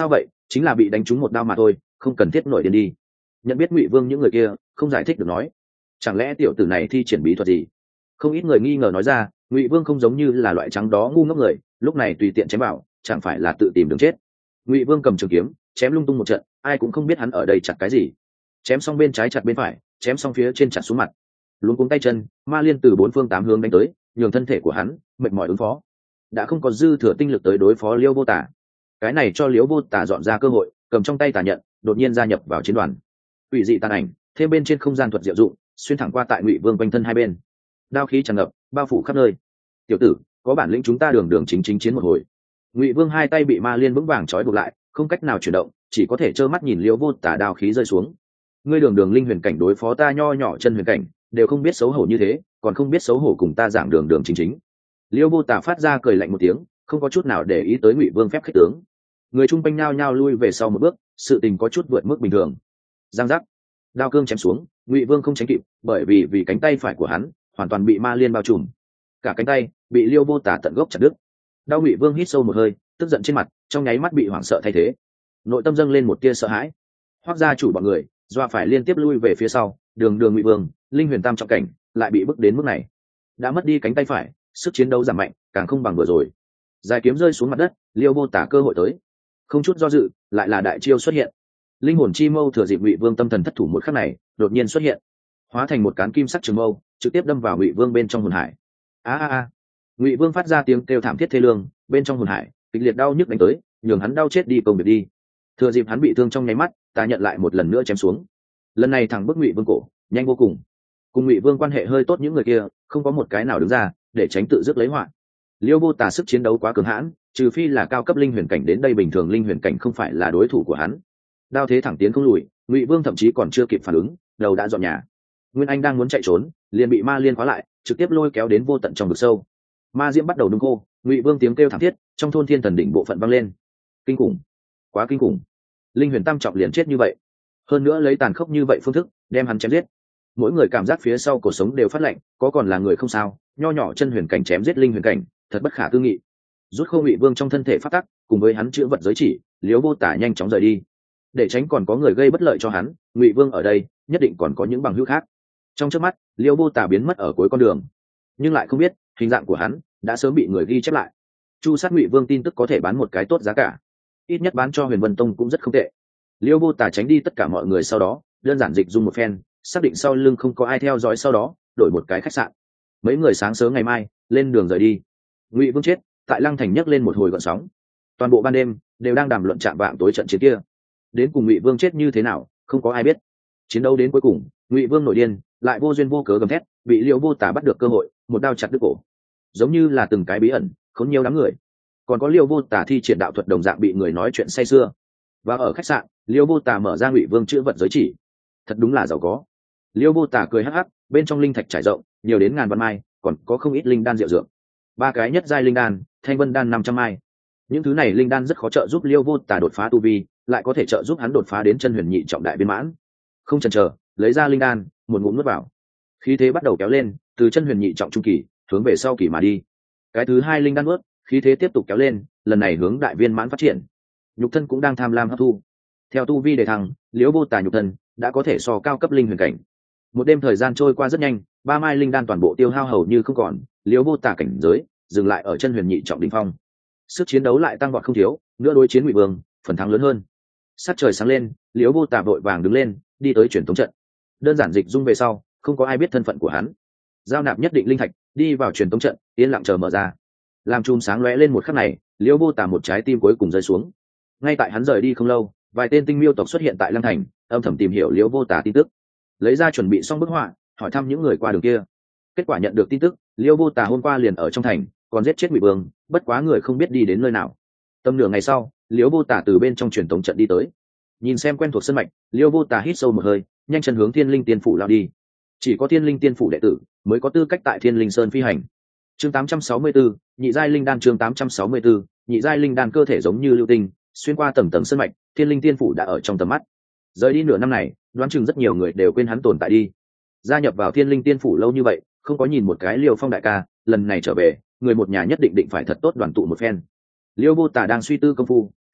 Speaker 1: chính là bị đánh trúng một đao mà thôi, không cần thiết nổi điên đi. Nhận biết Ngụy Vương những người kia không giải thích được nói, chẳng lẽ tiểu tử này thi triển bí thuật gì? Không ít người nghi ngờ nói ra, Ngụy Vương không giống như là loại trắng đó ngu ngốc người, lúc này tùy tiện chém vào chẳng phải là tự tìm đường chết. Ngụy Vương cầm trường kiếm chém lung tung một trận, ai cũng không biết hắn ở đây chặt cái gì. Chém xong bên trái chặt bên phải, chém xong phía trên chặt xuống mặt, luống cuống tay chân, ma liên từ bốn phương tám hướng đánh tới, nhường thân thể của hắn mệt mỏi ứng phó, đã không có dư thừa tinh lực tới đối phó Liễu Vô Tả. Cái này cho Liễu Vô Tả dọn ra cơ hội, cầm trong tay tà nhận đột nhiên gia nhập vào chiến đoàn. Quỷ dị tàn ảnh thêm bên trên không gian thuật diệu dụng, xuyên thẳng qua tại Ngụy Vương quanh thân hai bên, đao khí tràn ngập bao phủ khắp nơi. Tiểu tử, có bản lĩnh chúng ta đường đường chính chính chiến một hồi. Ngụy Vương hai tay bị ma liên vững vàng trói buộc lại, không cách nào chuyển động, chỉ có thể trơ mắt nhìn Liễu Vô Tả đao khí rơi xuống. Ngươi đường đường linh huyền cảnh đối phó ta nho nhỏ chân huyền cảnh, đều không biết xấu hổ như thế, còn không biết xấu hổ cùng ta giảng đường đường chính chính. Liễu Vô Tả phát ra cười lạnh một tiếng, không có chút nào để ý tới Ngụy Vương phép khích tướng. Người chung quanh nhao nhao lui về sau một bước, sự tình có chút vượt mức bình thường. Giang giác, đao cương chém xuống, Ngụy Vương không tránh kịp, bởi vì vì cánh tay phải của hắn hoàn toàn bị ma liên bao trùm, cả cánh tay bị Liễu Vô Tả tận gốc chặt đứt. Đao Ngụy Vương hít sâu một hơi, tức giận trên mặt trong nháy mắt bị hoảng sợ thay thế, nội tâm dâng lên một tia sợ hãi. Hoắc gia chủ bọn người doa phải liên tiếp lui về phía sau, đường đường Ngụy Vương linh huyền tam trọng cảnh lại bị bức đến mức này, đã mất đi cánh tay phải, sức chiến đấu giảm mạnh, càng không bằng vừa rồi. Dài kiếm rơi xuống mặt đất, Liễu Vô Tả cơ hội tới, không chút do dự, lại là đại chiêu xuất hiện. Linh hồn chi mâu thừa dịp Ngụy Vương tâm thần thất thủ một khắc này đột nhiên xuất hiện, hóa thành một cán kim sắc trường mâu, trực tiếp đâm vào Ngụy Vương bên trong hồn hải. A a a! Ngụy Vương phát ra tiếng kêu thảm thiết thê lương, bên trong hồn hải kịch liệt đau nhức đánh tới, nhường hắn đau chết đi công việc đi. Thừa dịp hắn bị thương trong nháy mắt, ta nhận lại một lần nữa chém xuống. Lần này thẳng bức Ngụy Vương cổ, nhanh vô cùng. Cùng Ngụy Vương quan hệ hơi tốt những người kia, không có một cái nào đứng ra để tránh tự dứt lấy họa. Liễu Vô Tả sức chiến đấu quá cường hãn, trừ phi là cao cấp linh huyền cảnh đến đây, bình thường linh huyền cảnh không phải là đối thủ của hắn. Đao thế thẳng tiến không lùi, Ngụy Vương thậm chí còn chưa kịp phản ứng, đầu đã dọn nhà. Nguyên Anh đang muốn chạy trốn, liền bị ma liên khóa lại, trực tiếp lôi kéo đến vô tận trong vực sâu. Ma diễm bắt đầu nung khô, Ngụy Vương tiếng kêu thảm thiết trong thôn thiên thần đỉnh bộ phận vang lên. Kinh khủng, quá kinh khủng, linh huyền tam trọng liền chết như vậy, hơn nữa lấy tàn khốc như vậy phương thức đem hắn chém giết. Mỗi người cảm giác phía sau cổ sống đều phát lạnh, có còn là người không sao, nho nhỏ chân huyền cảnh chém giết linh huyền cảnh, thật bất khả tư nghị. Rút khô Ngụy Vương trong thân thể phát tắc, cùng với hắn chữa vật giới chỉ, Liễu Vô Tả nhanh chóng rời đi, để tránh còn có người gây bất lợi cho hắn. Ngụy Vương ở đây nhất định còn có những bằng hữu khác. Trong chớp mắt, Liễu Vô Tả biến mất ở cuối con đường, nhưng lại không biết hình dạng của hắn đã sớm bị người ghi chép lại. Chu sát Ngụy Vương tin tức có thể bán một cái tốt giá cả, ít nhất bán cho Huyền Vân Tông cũng rất không tệ. Liễu Vô Tả tránh đi tất cả mọi người, sau đó đơn giản dịch dung một phen, xác định sau lưng không có ai theo dõi, sau đó đổi một cái khách sạn. Mấy người sáng sớm ngày mai lên đường rời đi. Ngụy Vương chết, tại Lăng Thành nhấc lên một hồi gợn sóng, toàn bộ ban đêm đều đang đàm luận chạm vạng tối trận chiến kia. Đến cùng Ngụy Vương chết như thế nào, không có ai biết. Chiến đấu đến cuối cùng, Ngụy Vương nổi điên, lại vô duyên vô cớ gầm thét, bị Liễu Vô Tả bắt được cơ hội, một đao chặt đứt cổ, giống như là từng cái bí ẩn khốn nhiều đám người. Còn có Liễu Vô Tả thi triển đạo thuật đồng dạng bị người nói chuyện say sưa. Và ở khách sạn, Liễu Vô Tả mở ra Ngụy Vương chữ vật giới chỉ, thật đúng là giàu có. Liễu Vô Tả cười hắc hắc, bên trong linh thạch trải rộng, nhiều đến ngàn vạn mai, còn có không ít linh đan diệu dược. Ba cái nhất giai linh đan, thanh vân đan năm trăm mai. Những thứ này linh đan rất khó trợ giúp Liễu Vô Tả đột phá tu vi, lại có thể trợ giúp hắn đột phá đến chân huyền nhị trọng đại viên mãn. Không chần chờ, lấy ra linh đan, một ngụm nuốt vào. Khí thế bắt đầu kéo lên, từ chân huyền nhị trọng trung kỳ hướng về sau kỳ mà đi. Cái thứ hai linh đan nuốt, khí thế tiếp tục kéo lên, lần này hướng đại viên mãn phát triển. Nhục thân cũng đang tham lam hấp thu. Theo tu vi đề thăng, Liễu Vô Tả nhục thân đã có thể so cao cấp linh huyền cảnh. Một đêm thời gian trôi qua rất nhanh, ba mai linh đan toàn bộ tiêu hao hầu như không còn, Liễu Vô Tả cảnh giới dừng lại ở chân huyền nhị trọng đỉnh phong. Sức chiến đấu lại tăng vọt không thiếu, nữa đối chiến Ngụy Vương, phần thắng lớn hơn. Sát trời sáng lên, Liễu Vô Tả vội vàng đứng lên, đi tới truyền tống trận. Đơn giản dịch dung về sau, không có ai biết thân phận của hắn. Giao nạp nhất định linh thạch, đi vào truyền tống trận, yên lặng chờ mở ra. Làm chùm sáng lóe lên một khắc này, Liễu Vô Tả một trái tim cuối cùng rơi xuống. Ngay tại hắn rời đi không lâu, vài tên tinh miêu tộc xuất hiện tại Lăng Thành, âm thầm tìm hiểu Liễu Vô Tả tin tức, lấy ra chuẩn bị xong bức họa, hỏi thăm những người qua đường kia. Kết quả nhận được tin tức, Liễu Vô Tả hôm qua liền ở trong thành, còn giết chết Ngụy Vương, bất quá người không biết đi đến nơi nào. Tầm nửa ngày sau, Liễu Vô Tả từ bên trong truyền tống trận đi tới, nhìn xem quen thuộc sân mạch, Liễu Vô Tả hít sâu một hơi, nhanh chân hướng Thiên Linh Tiên phủ lao đi. Chỉ có Thiên Linh Tiên phủ đệ tử mới có tư cách tại Thiên Linh Sơn phi hành. Chương tám trăm sáu mươi tư, nhị giai linh đan. Chương tám trăm sáu mươi tư, nhị giai linh đan. Cơ thể giống như lưu tinh, xuyên qua tầng tầng sân mạch, Thiên Linh Tiên phủ đã ở trong tầm mắt. Rời đi nửa năm này, đoán chừng rất nhiều người đều quên hắn tồn tại đi. Gia nhập vào Thiên Linh Tiên phủ lâu như vậy, không có nhìn một cái Liêu Phong đại ca, lần này trở về, người một nhà nhất định định phải thật tốt đoàn tụ một phen. Liêu Vô Tả đang suy tư công phu,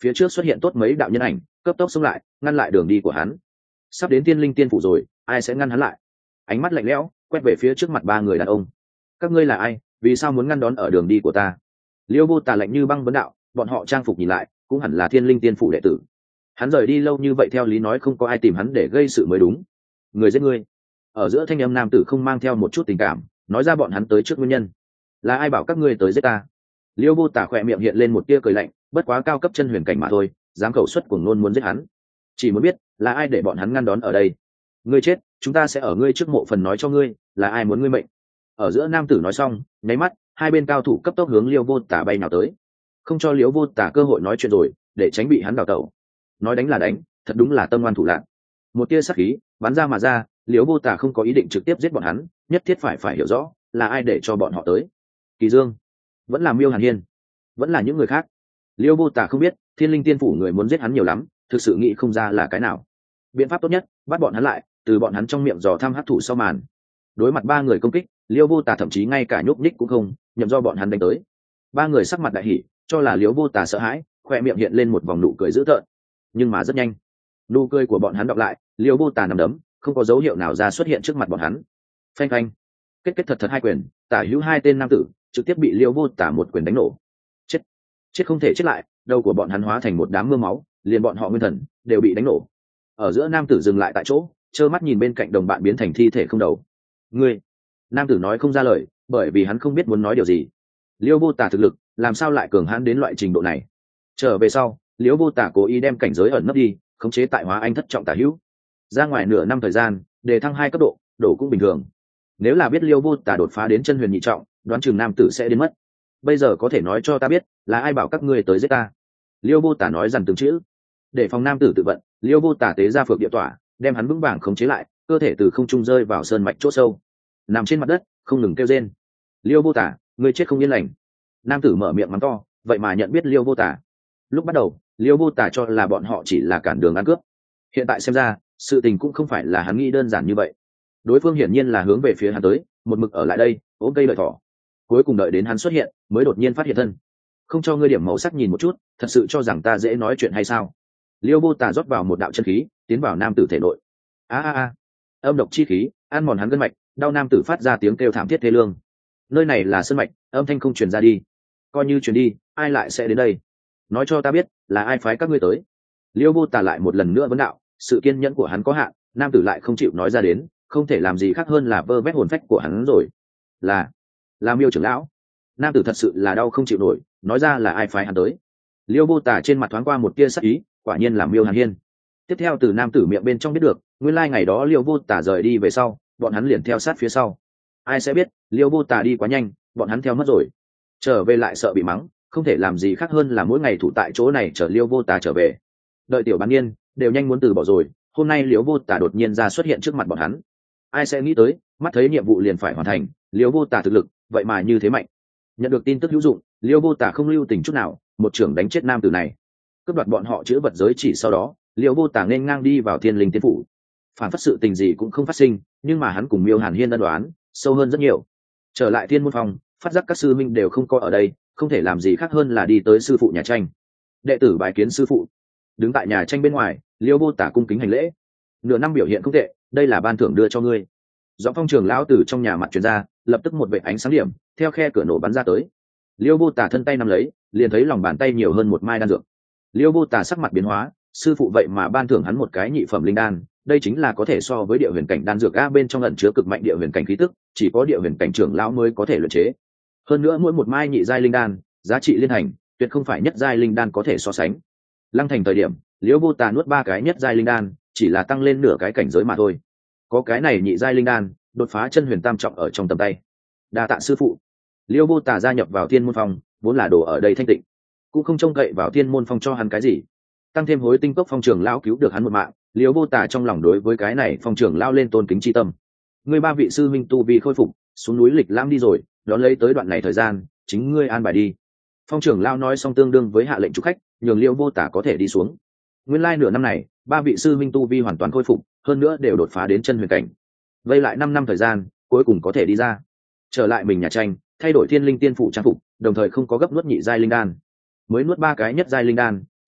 Speaker 1: phía trước xuất hiện tốt mấy đạo nhân ảnh cấp tốc xông lại ngăn lại đường đi của hắn. Sắp đến tiên linh tiên phủ rồi, ai sẽ ngăn hắn lại? Ánh mắt lạnh lẽo quét về phía trước mặt ba người đàn ông. Các ngươi là ai, vì sao muốn ngăn đón ở đường đi của ta? Liêu Vô Tà lạnh như băng vấn đạo. Bọn họ trang phục nhìn lại cũng hẳn là thiên linh tiên phủ đệ tử. Hắn rời đi lâu như vậy theo lý nói không có ai tìm hắn để gây sự mới đúng. Người giết ngươi. Ở giữa thanh âm nam tử không mang theo một chút tình cảm nói ra bọn hắn tới trước nguyên nhân. Là ai bảo các ngươi tới giết ta? Liêu Vô Tà khỏe miệng hiện lên một tia cười lạnh, bất quá cao cấp chân huyền cảnh mà thôi, dám khẩu xuất cuồng ngôn muốn giết hắn. Chỉ muốn biết là ai để bọn hắn ngăn đón ở đây. Ngươi chết, chúng ta sẽ ở ngươi trước mộ phần nói cho ngươi là ai muốn ngươi mệnh. Ở giữa nam tử nói xong, nháy mắt, hai bên cao thủ cấp tốc hướng Liêu Vô Tà bay nào tới, không cho Liêu Vô Tà cơ hội nói chuyện rồi, để tránh bị hắn đào tẩu. Nói đánh là đánh, thật đúng là tâm ngoan thủ lạn. Một tia sát khí bắn ra mà ra, Liêu Vô Tà không có ý định trực tiếp giết bọn hắn, nhất thiết phải phải hiểu rõ là ai để cho bọn họ tới. Kỳ Dương, vẫn là Miêu Hàn Hiên, vẫn là những người khác. Liêu Vô Tà không biết, Thiên Linh Tiên phủ người muốn giết hắn nhiều lắm, thực sự nghĩ không ra là cái nào. Biện pháp tốt nhất, bắt bọn hắn lại, từ bọn hắn trong miệng dò thăm hắc thủ sau màn. Đối mặt ba người công kích, Liêu Vô Tà thậm chí ngay cả nhúc nhích cũng không, nhậm do bọn hắn đánh tới. Ba người sắc mặt đại hỉ, cho là Liêu Vô Tà sợ hãi, khoe miệng hiện lên một vòng nụ cười dữ tợn. Nhưng mà rất nhanh, nụ cười của bọn hắn đọc lại, Liêu Vô Tà nằm đấm, không có dấu hiệu nào ra xuất hiện trước mặt bọn hắn. Phanh phanh, kết kết thật thật hai quyền, tả hữu hai tên nam tử trực tiếp bị Liêu Vô Tà một quyền đánh nổ. Chết, chết không thể chết lại, đầu của bọn hắn hóa thành một đám mưa máu, liền bọn họ nguyên thần đều bị đánh nổ. Ở giữa nam tử dừng lại tại chỗ, trơ mắt nhìn bên cạnh đồng bạn biến thành thi thể không đầu. Ngươi, nam tử nói không ra lời, bởi vì hắn không biết muốn nói điều gì. Liêu Vô Tà thực lực làm sao lại cường hãn đến loại trình độ này? Trở về sau, Liêu Vô Tà cố ý đem cảnh giới ẩn nấp đi, khống chế tại hóa anh thất trọng tả hữu. Ra ngoài nửa năm thời gian, đề thăng hai cấp độ, đổ cũng bình thường. Nếu là biết Liêu Vô Tà đột phá đến chân huyền nhị trọng, đoán chừng nam tử sẽ đến mất. Bây giờ có thể nói cho ta biết, là ai bảo các ngươi tới giết ta? Liêu Vô Tà nói dằn từng chữ. Để phòng nam tử tự vận, Liêu Vô Tà tế ra phược địa tỏa, đem hắn vững vàng khống chế lại, cơ thể từ không trung rơi vào sơn mạch chỗ sâu, nằm trên mặt đất không ngừng kêu rên. Liêu Vô Tà, ngươi chết không yên lành. Nam tử mở miệng mắng to, vậy mà nhận biết Liêu Vô Tà. Lúc bắt đầu, Liêu Vô Tà cho là bọn họ chỉ là cản đường ăn cướp, hiện tại xem ra sự tình cũng không phải là hắn nghĩ đơn giản như vậy. Đối phương hiển nhiên là hướng về phía hắn tới, một mực ở lại đây ốm cây lợi thỏ, cuối cùng đợi đến hắn xuất hiện mới đột nhiên phát hiện thân. Không cho ngươi điểm màu sắc nhìn một chút, thật sự cho rằng ta dễ nói chuyện hay sao? Liêu Vô Tà rót vào một đạo chân khí tiến vào nam tử thể nội. A a a, âm độc chi khí ăn mòn hắn gân mạch, đau. Nam tử phát ra tiếng kêu thảm thiết thê lương. Nơi này là sơn mạch, âm thanh không truyền ra đi, coi như truyền đi ai lại sẽ đến đây? Nói cho ta biết là ai phái các ngươi tới. Liêu Vô Tà lại một lần nữa vấn đạo. Sự kiên nhẫn của hắn có hạn, nam tử lại không chịu nói ra đến, không thể làm gì khác hơn là vơ vét hồn phách của hắn rồi. Là, là Miêu trưởng lão. Nam tử thật sự là đau không chịu nổi, nói ra là ai phái hắn tới. Liêu Vô Tà trên mặt thoáng qua một tia sắc ý, quả nhiên là Miêu Hàn Hiên. Tiếp theo từ nam tử miệng bên trong biết được, nguyên lai ngày đó Liêu Vô Tà rời đi về sau, bọn hắn liền theo sát phía sau. Ai sẽ biết, Liêu Vô Tà đi quá nhanh, bọn hắn theo mất rồi. Trở về lại sợ bị mắng, không thể làm gì khác hơn là mỗi ngày thủ tại chỗ này chờ Liêu Vô Tà trở về. Đợi tiểu bán niên đều nhanh muốn từ bỏ rồi, hôm nay Liêu Vô Tà đột nhiên ra xuất hiện trước mặt bọn hắn. Ai sẽ nghĩ tới, mắt thấy nhiệm vụ liền phải hoàn thành, Liêu Vô Tà thực lực vậy mà như thế mạnh. Nhận được tin tức hữu dụng, Liêu Vô Tà không lưu tình chút nào, một trưởng đánh chết nam tử này, cướp đoạt bọn họ chữ vật giới chỉ. Sau đó Liêu Vô Tà nên ngang đi vào Thiên Linh Tiên phủ, phản phất sự tình gì cũng không phát sinh, nhưng mà hắn cùng Miêu Hàn Hiên ân đoán sâu hơn rất nhiều. Trở lại Thiên Môn Phòng, phát giác các sư minh đều không có ở đây, không thể làm gì khác hơn là đi tới sư phụ nhà tranh. Đệ tử bái kiến sư phụ. Đứng tại nhà tranh bên ngoài, Liêu Vô Tà cung kính hành lễ. Nửa năm biểu hiện không tệ, đây là ban thưởng đưa cho ngươi. Giọng phong trường lão từ trong nhà mặt truyền ra, lập tức một vệt ánh sáng điểm theo khe cửa nổ bắn ra tới. Liêu Vô Tà thân tay nắm lấy, liền thấy lòng bàn tay nhiều hơn một mai đan dược. Liêu Vô Tà sắc mặt biến hóa, sư phụ vậy mà ban thưởng hắn một cái nhị phẩm linh đan, đây chính là có thể so với địa huyền cảnh đan dược a, bên trong ẩn chứa cực mạnh địa huyền cảnh khí tức, chỉ có địa huyền cảnh trưởng lão mới có thể luyện chế. Hơn nữa mỗi một mai nhị giai linh đan, giá trị liên hành, tuyệt không phải nhất giai linh đan có thể so sánh. Lăng thành thời điểm, Liêu Vô Tà nuốt ba cái nhất giai linh đan, chỉ là tăng lên nửa cái cảnh giới mà thôi. Có cái này nhị giai linh đan, đột phá chân huyền tam trọng ở trong tầm tay. Đa tạ sư phụ. Liêu Vô Tà gia nhập vào Thiên Môn Phong, vốn là đồ ở đây thanh tịnh, cũng không trông cậy vào Thiên Môn Phong cho hắn cái gì. Tăng thêm hối tinh cốc phong trưởng lão cứu được hắn một mạng, Liêu Vô Tà trong lòng đối với cái này phong trưởng lão lên tôn kính chi tâm. Ngươi ba vị sư minh tu vi khôi phục, xuống núi lịch lãm đi rồi, đón lấy tới đoạn này thời gian, chính ngươi an bài đi. Phong trưởng lão nói xong tương đương với hạ lệnh chủ khách, nhường Liêu Vô Tà có thể đi xuống. Nguyên lai nửa năm này, ba vị sư minh tu vi hoàn toàn khôi phục, hơn nữa đều đột phá đến chân huyền cảnh. Vây lại năm năm thời gian, cuối cùng có thể đi ra. Trở lại mình nhà tranh, thay đổi Thiên Linh Tiên phủ trang phục, đồng thời không có gấp nuốt nhị giai linh đan. Mới nuốt ba cái nhất giai linh đan,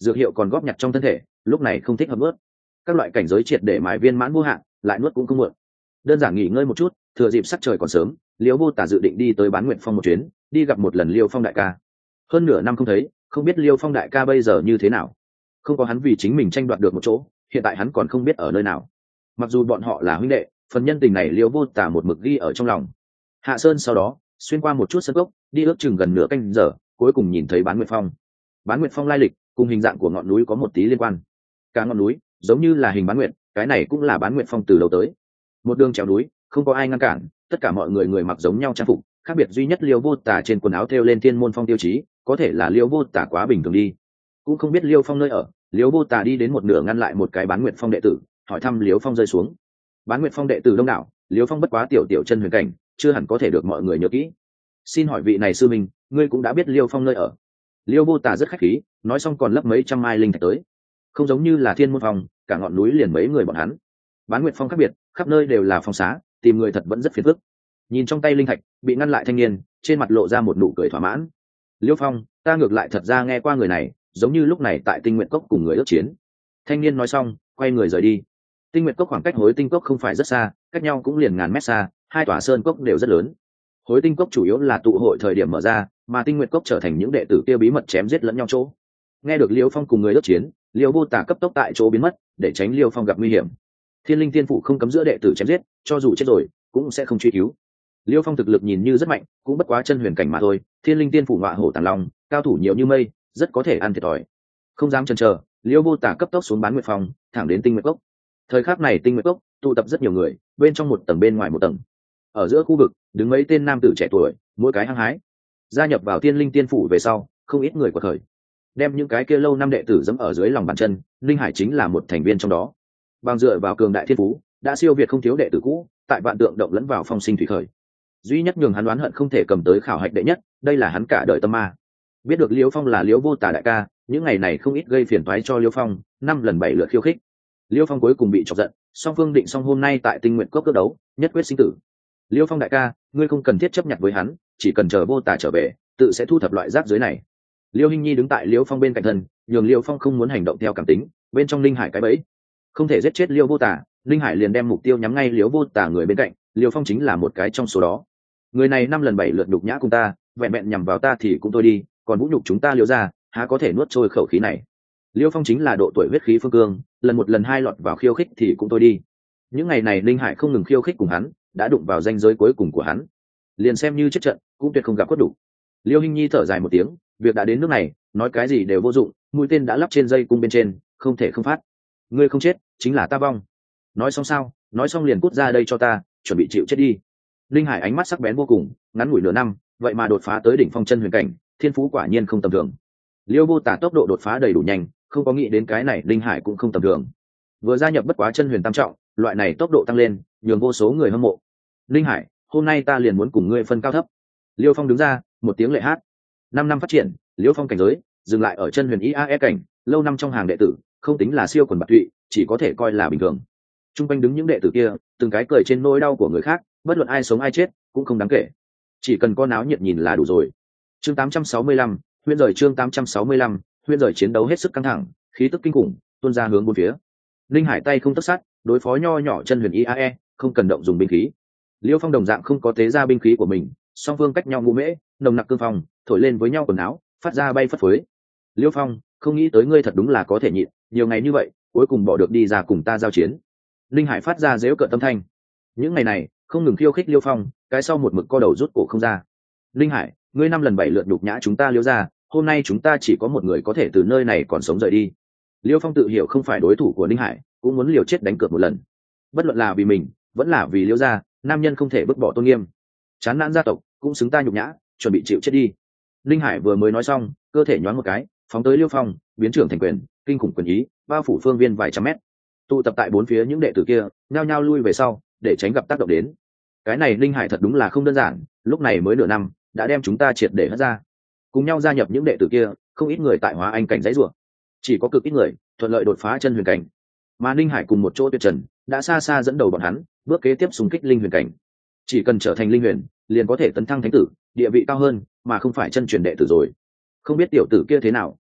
Speaker 1: dược hiệu còn góp nhặt trong thân thể, lúc này không thích hợp nuốt. Các loại cảnh giới triệt để mài viên mãn vô hạn, lại nuốt cũng không muộn. Đơn giản nghỉ ngơi một chút, thừa dịp sắc trời còn sớm, Liễu Vô Tả dự định đi tới Bán Nguyệt Phong một chuyến, đi gặp một lần Liêu Phong đại ca. Hơn nửa năm không thấy, không biết Liêu Phong đại ca bây giờ như thế nào. Không có hắn vì chính mình tranh đoạt được một chỗ, hiện tại hắn còn không biết ở nơi nào. Mặc dù bọn họ là huynh đệ, phần nhân tình này Liễu Vô Tả một mực ghi ở trong lòng. Hạ Sơn sau đó xuyên qua một chút sân gốc, đi ước chừng gần nửa canh giờ, cuối cùng nhìn thấy Bán Nguyệt Phong. Bán Nguyệt Phong lai lịch cùng hình dạng của ngọn núi có một tí liên quan. Cả ngọn núi giống như là hình bán nguyệt, cái này cũng là Bán Nguyệt Phong từ đầu tới. Một đường trèo núi, không có ai ngăn cản, tất cả mọi người người mặc giống nhau trang phục, khác biệt duy nhất Liêu Vô Tả trên quần áo thêu lên Thiên Môn Phong tiêu chí, có thể là Liêu Vô Tả quá bình thường đi. Cũng không biết Liêu Phong nơi ở, Liêu Vô Tả đi đến một nửa ngăn lại một cái Bán Nguyệt Phong đệ tử, hỏi thăm Liêu Phong rơi xuống. Bán Nguyệt Phong đệ tử đông đảo, Liêu Phong bất quá tiểu tiểu chân huyền cảnh, chưa hẳn có thể được mọi người nhớ kỹ. Xin hỏi vị này sư minh, ngươi cũng đã biết Liêu Phong nơi ở? Liêu Vô Tả rất khách khí, nói xong còn lấp mấy trăm mai linh thạch tới. Không giống như là Thiên Môn Phong, cả ngọn núi liền mấy người bọn hắn. Bán Nguyệt Phong khác biệt, khắp nơi đều là phong xá, tìm người thật vẫn rất phiền phức. Nhìn trong tay linh thạch, bị ngăn lại thanh niên, trên mặt lộ ra một nụ cười thỏa mãn. Liêu Phong, ta ngược lại thật ra nghe qua người này, giống như lúc này tại Tinh Nguyệt Cốc cùng người ước chiến. Thanh niên nói xong, quay người rời đi. Tinh Nguyệt Cốc khoảng cách Hối Tinh Cốc không phải rất xa, cách nhau cũng liền ngàn mét xa, hai tòa sơn cốc đều rất lớn. Hối Tinh Cốc chủ yếu là tụ hội thời điểm mở ra, mà Tinh Nguyệt Cốc trở thành những đệ tử kia bí mật chém giết lẫn nhau chỗ. Nghe được Liêu Phong cùng người ước chiến, Liêu Vô Tả cấp tốc tại chỗ biến mất, để tránh Liêu Phong gặp nguy hiểm. Thiên Linh Tiên Phủ không cấm giữa đệ tử chém giết, cho dù chết rồi, cũng sẽ không truy cứu. Liêu Phong thực lực nhìn như rất mạnh, cũng bất quá chân huyền cảnh mà thôi. Thiên Linh Tiên Phủ ngọa hổ tàng long, cao thủ nhiều như mây, rất có thể ăn thiệt thòi. Không dám chần chờ, Liêu Vô Tả cấp tốc xuống Bán Nguyệt Phong, thẳng đến Tinh Nguyệt Cốc. Thời khắc này Tinh Nguyệt Cốc tụ tập rất nhiều người, bên trong một tầng bên ngoài một tầng. Ở giữa khu vực đứng mấy tên nam tử trẻ tuổi, mỗi cái hăng hái. Gia nhập vào Thiên Linh Tiên Phủ về sau, không ít người của thời đem những cái kia lâu năm đệ tử dẫm ở dưới lòng bàn chân. Linh Hải chính là một thành viên trong đó. Bằng dựa vào cường đại thiên phú, đã siêu việt không thiếu đệ tử cũ, tại vạn tượng động lẫn vào phong sinh thủy khởi. Duy nhất nhường hắn đoán hận không thể cầm tới khảo hạch đệ nhất, đây là hắn cả đời tâm ma. Biết được Liêu Phong là Liêu Vô Tả đại ca, những ngày này không ít gây phiền toái cho Liêu Phong, năm lần bảy lượt khiêu khích. Liêu Phong cuối cùng bị chọc giận, song phương định xong hôm nay tại Tinh Nguyệt Cốc cướp đấu, nhất quyết sinh tử. Liêu Phong đại ca, ngươi không cần thiết chấp nhận với hắn, chỉ cần chờ Vô Tả trở về, tự sẽ thu thập loại rác dưới này. Liêu Hinh Nhi đứng tại Liêu Phong bên cạnh thân, nhường Liêu Phong không muốn hành động theo cảm tính, bên trong linh hải cái bẫy, không thể giết chết Liêu Vô Tả, linh hải liền đem mục tiêu nhắm ngay Liêu Vô Tả người bên cạnh, Liêu Phong chính là một cái trong số đó. Người này năm lần bảy lượt đục nhã cùng ta, vẹn vẹn nhằm vào ta thì cũng thôi đi, còn vũ nhục chúng ta Liêu ra, há có thể nuốt trôi khẩu khí này. Liêu Phong chính là độ tuổi huyết khí phương cương, lần một lần hai lọt vào khiêu khích thì cũng thôi đi. Những ngày này linh hải không ngừng khiêu khích cùng hắn, đã đụng vào ranh giới cuối cùng của hắn, liền xem như chết trận cũng tuyệt không gặp khuất đủ. Liêu Hinh Nhi thở dài một tiếng, việc đã đến nước này, nói cái gì đều vô dụng, mũi tên đã lắp trên dây cung bên trên, không thể không phát. Ngươi không chết, chính là ta vong. Nói xong sao? Nói xong liền cút ra đây cho ta, chuẩn bị chịu chết đi. Linh Hải ánh mắt sắc bén vô cùng, ngắn ngủi nửa năm, vậy mà đột phá tới đỉnh phong chân huyền cảnh, thiên phú quả nhiên không tầm thường. Liêu Vô Tả tốc độ đột phá đầy đủ nhanh, không có nghĩ đến cái này Linh Hải cũng không tầm thường. Vừa gia nhập bất quá chân huyền tam trọng, loại này tốc độ tăng lên, nhường vô số người hâm mộ. Linh Hải, hôm nay ta liền muốn cùng ngươi phân cao thấp. Liêu Phong đứng ra, một tiếng lệ hát. Năm năm phát triển, Liêu Phong cảnh giới dừng lại ở chân huyền i a e cảnh, lâu năm trong hàng đệ tử, không tính là siêu quần bạc tụy, chỉ có thể coi là bình thường. Trung quanh đứng những đệ tử kia, từng cái cười trên nỗi đau của người khác, bất luận ai sống ai chết cũng không đáng kể, chỉ cần có náo nhiệt nhìn là đủ rồi. Chương tám trăm sáu mươi lăm, huyễn rời chương tám trăm sáu mươi lăm, huyễn rời chiến đấu hết sức căng thẳng, khí tức kinh khủng tuôn ra hướng bốn phía. Linh Hải tay không tất sát, đối phó nho nhỏ chân huyền i a e, không cần động dùng binh khí. Liêu Phong đồng dạng không có tế ra binh khí của mình, song phương cách nhau ngũ mễ, nồng nặc cương phong thổi lên với nhau quần áo, phát ra bay phất phới. Liêu Phong, không nghĩ tới ngươi thật đúng là có thể nhịn nhiều ngày như vậy, cuối cùng bỏ được đi ra cùng ta giao chiến. Linh Hải phát ra dễu cợt tâm thanh. Những ngày này không ngừng khiêu khích Liêu Phong, cái sau một mực co đầu rút cổ không ra. Linh Hải, ngươi năm lần bảy lượt đục nhã chúng ta Liêu ra, hôm nay chúng ta chỉ có một người có thể từ nơi này còn sống rời đi. Liêu Phong tự hiểu không phải đối thủ của Linh Hải, cũng muốn liều chết đánh cược một lần. Bất luận là vì mình vẫn là vì Liêu gia, nam nhân không thể vứt bỏ tôn nghiêm. Chán nản gia tộc cũng xứng ta nhục nhã, chuẩn bị chịu chết đi. Linh Hải vừa mới nói xong, cơ thể nhoáng một cái, phóng tới Liêu Phong, biến trưởng thành quyền, kinh khủng quyền ý, bao phủ phương viên vài trăm mét. Tụ tập tại bốn phía những đệ tử kia, nhao nhao lui về sau, để tránh gặp tác động đến. Cái này Linh Hải thật đúng là không đơn giản, lúc này mới nửa năm, đã đem chúng ta triệt để hất ra. Cùng nhau gia nhập những đệ tử kia, không ít người tại hóa anh cảnh dãy rủa, chỉ có cực ít người thuận lợi đột phá chân huyền cảnh. Mà Linh Hải cùng một chỗ tuyệt trần, đã xa xa dẫn đầu bọn hắn, bước kế tiếp xung kích linh huyền cảnh. Chỉ cần trở thành linh huyền, liền có thể tấn thăng thánh tử, địa vị cao hơn, mà không phải chân truyền đệ tử rồi. Không biết tiểu tử kia thế nào,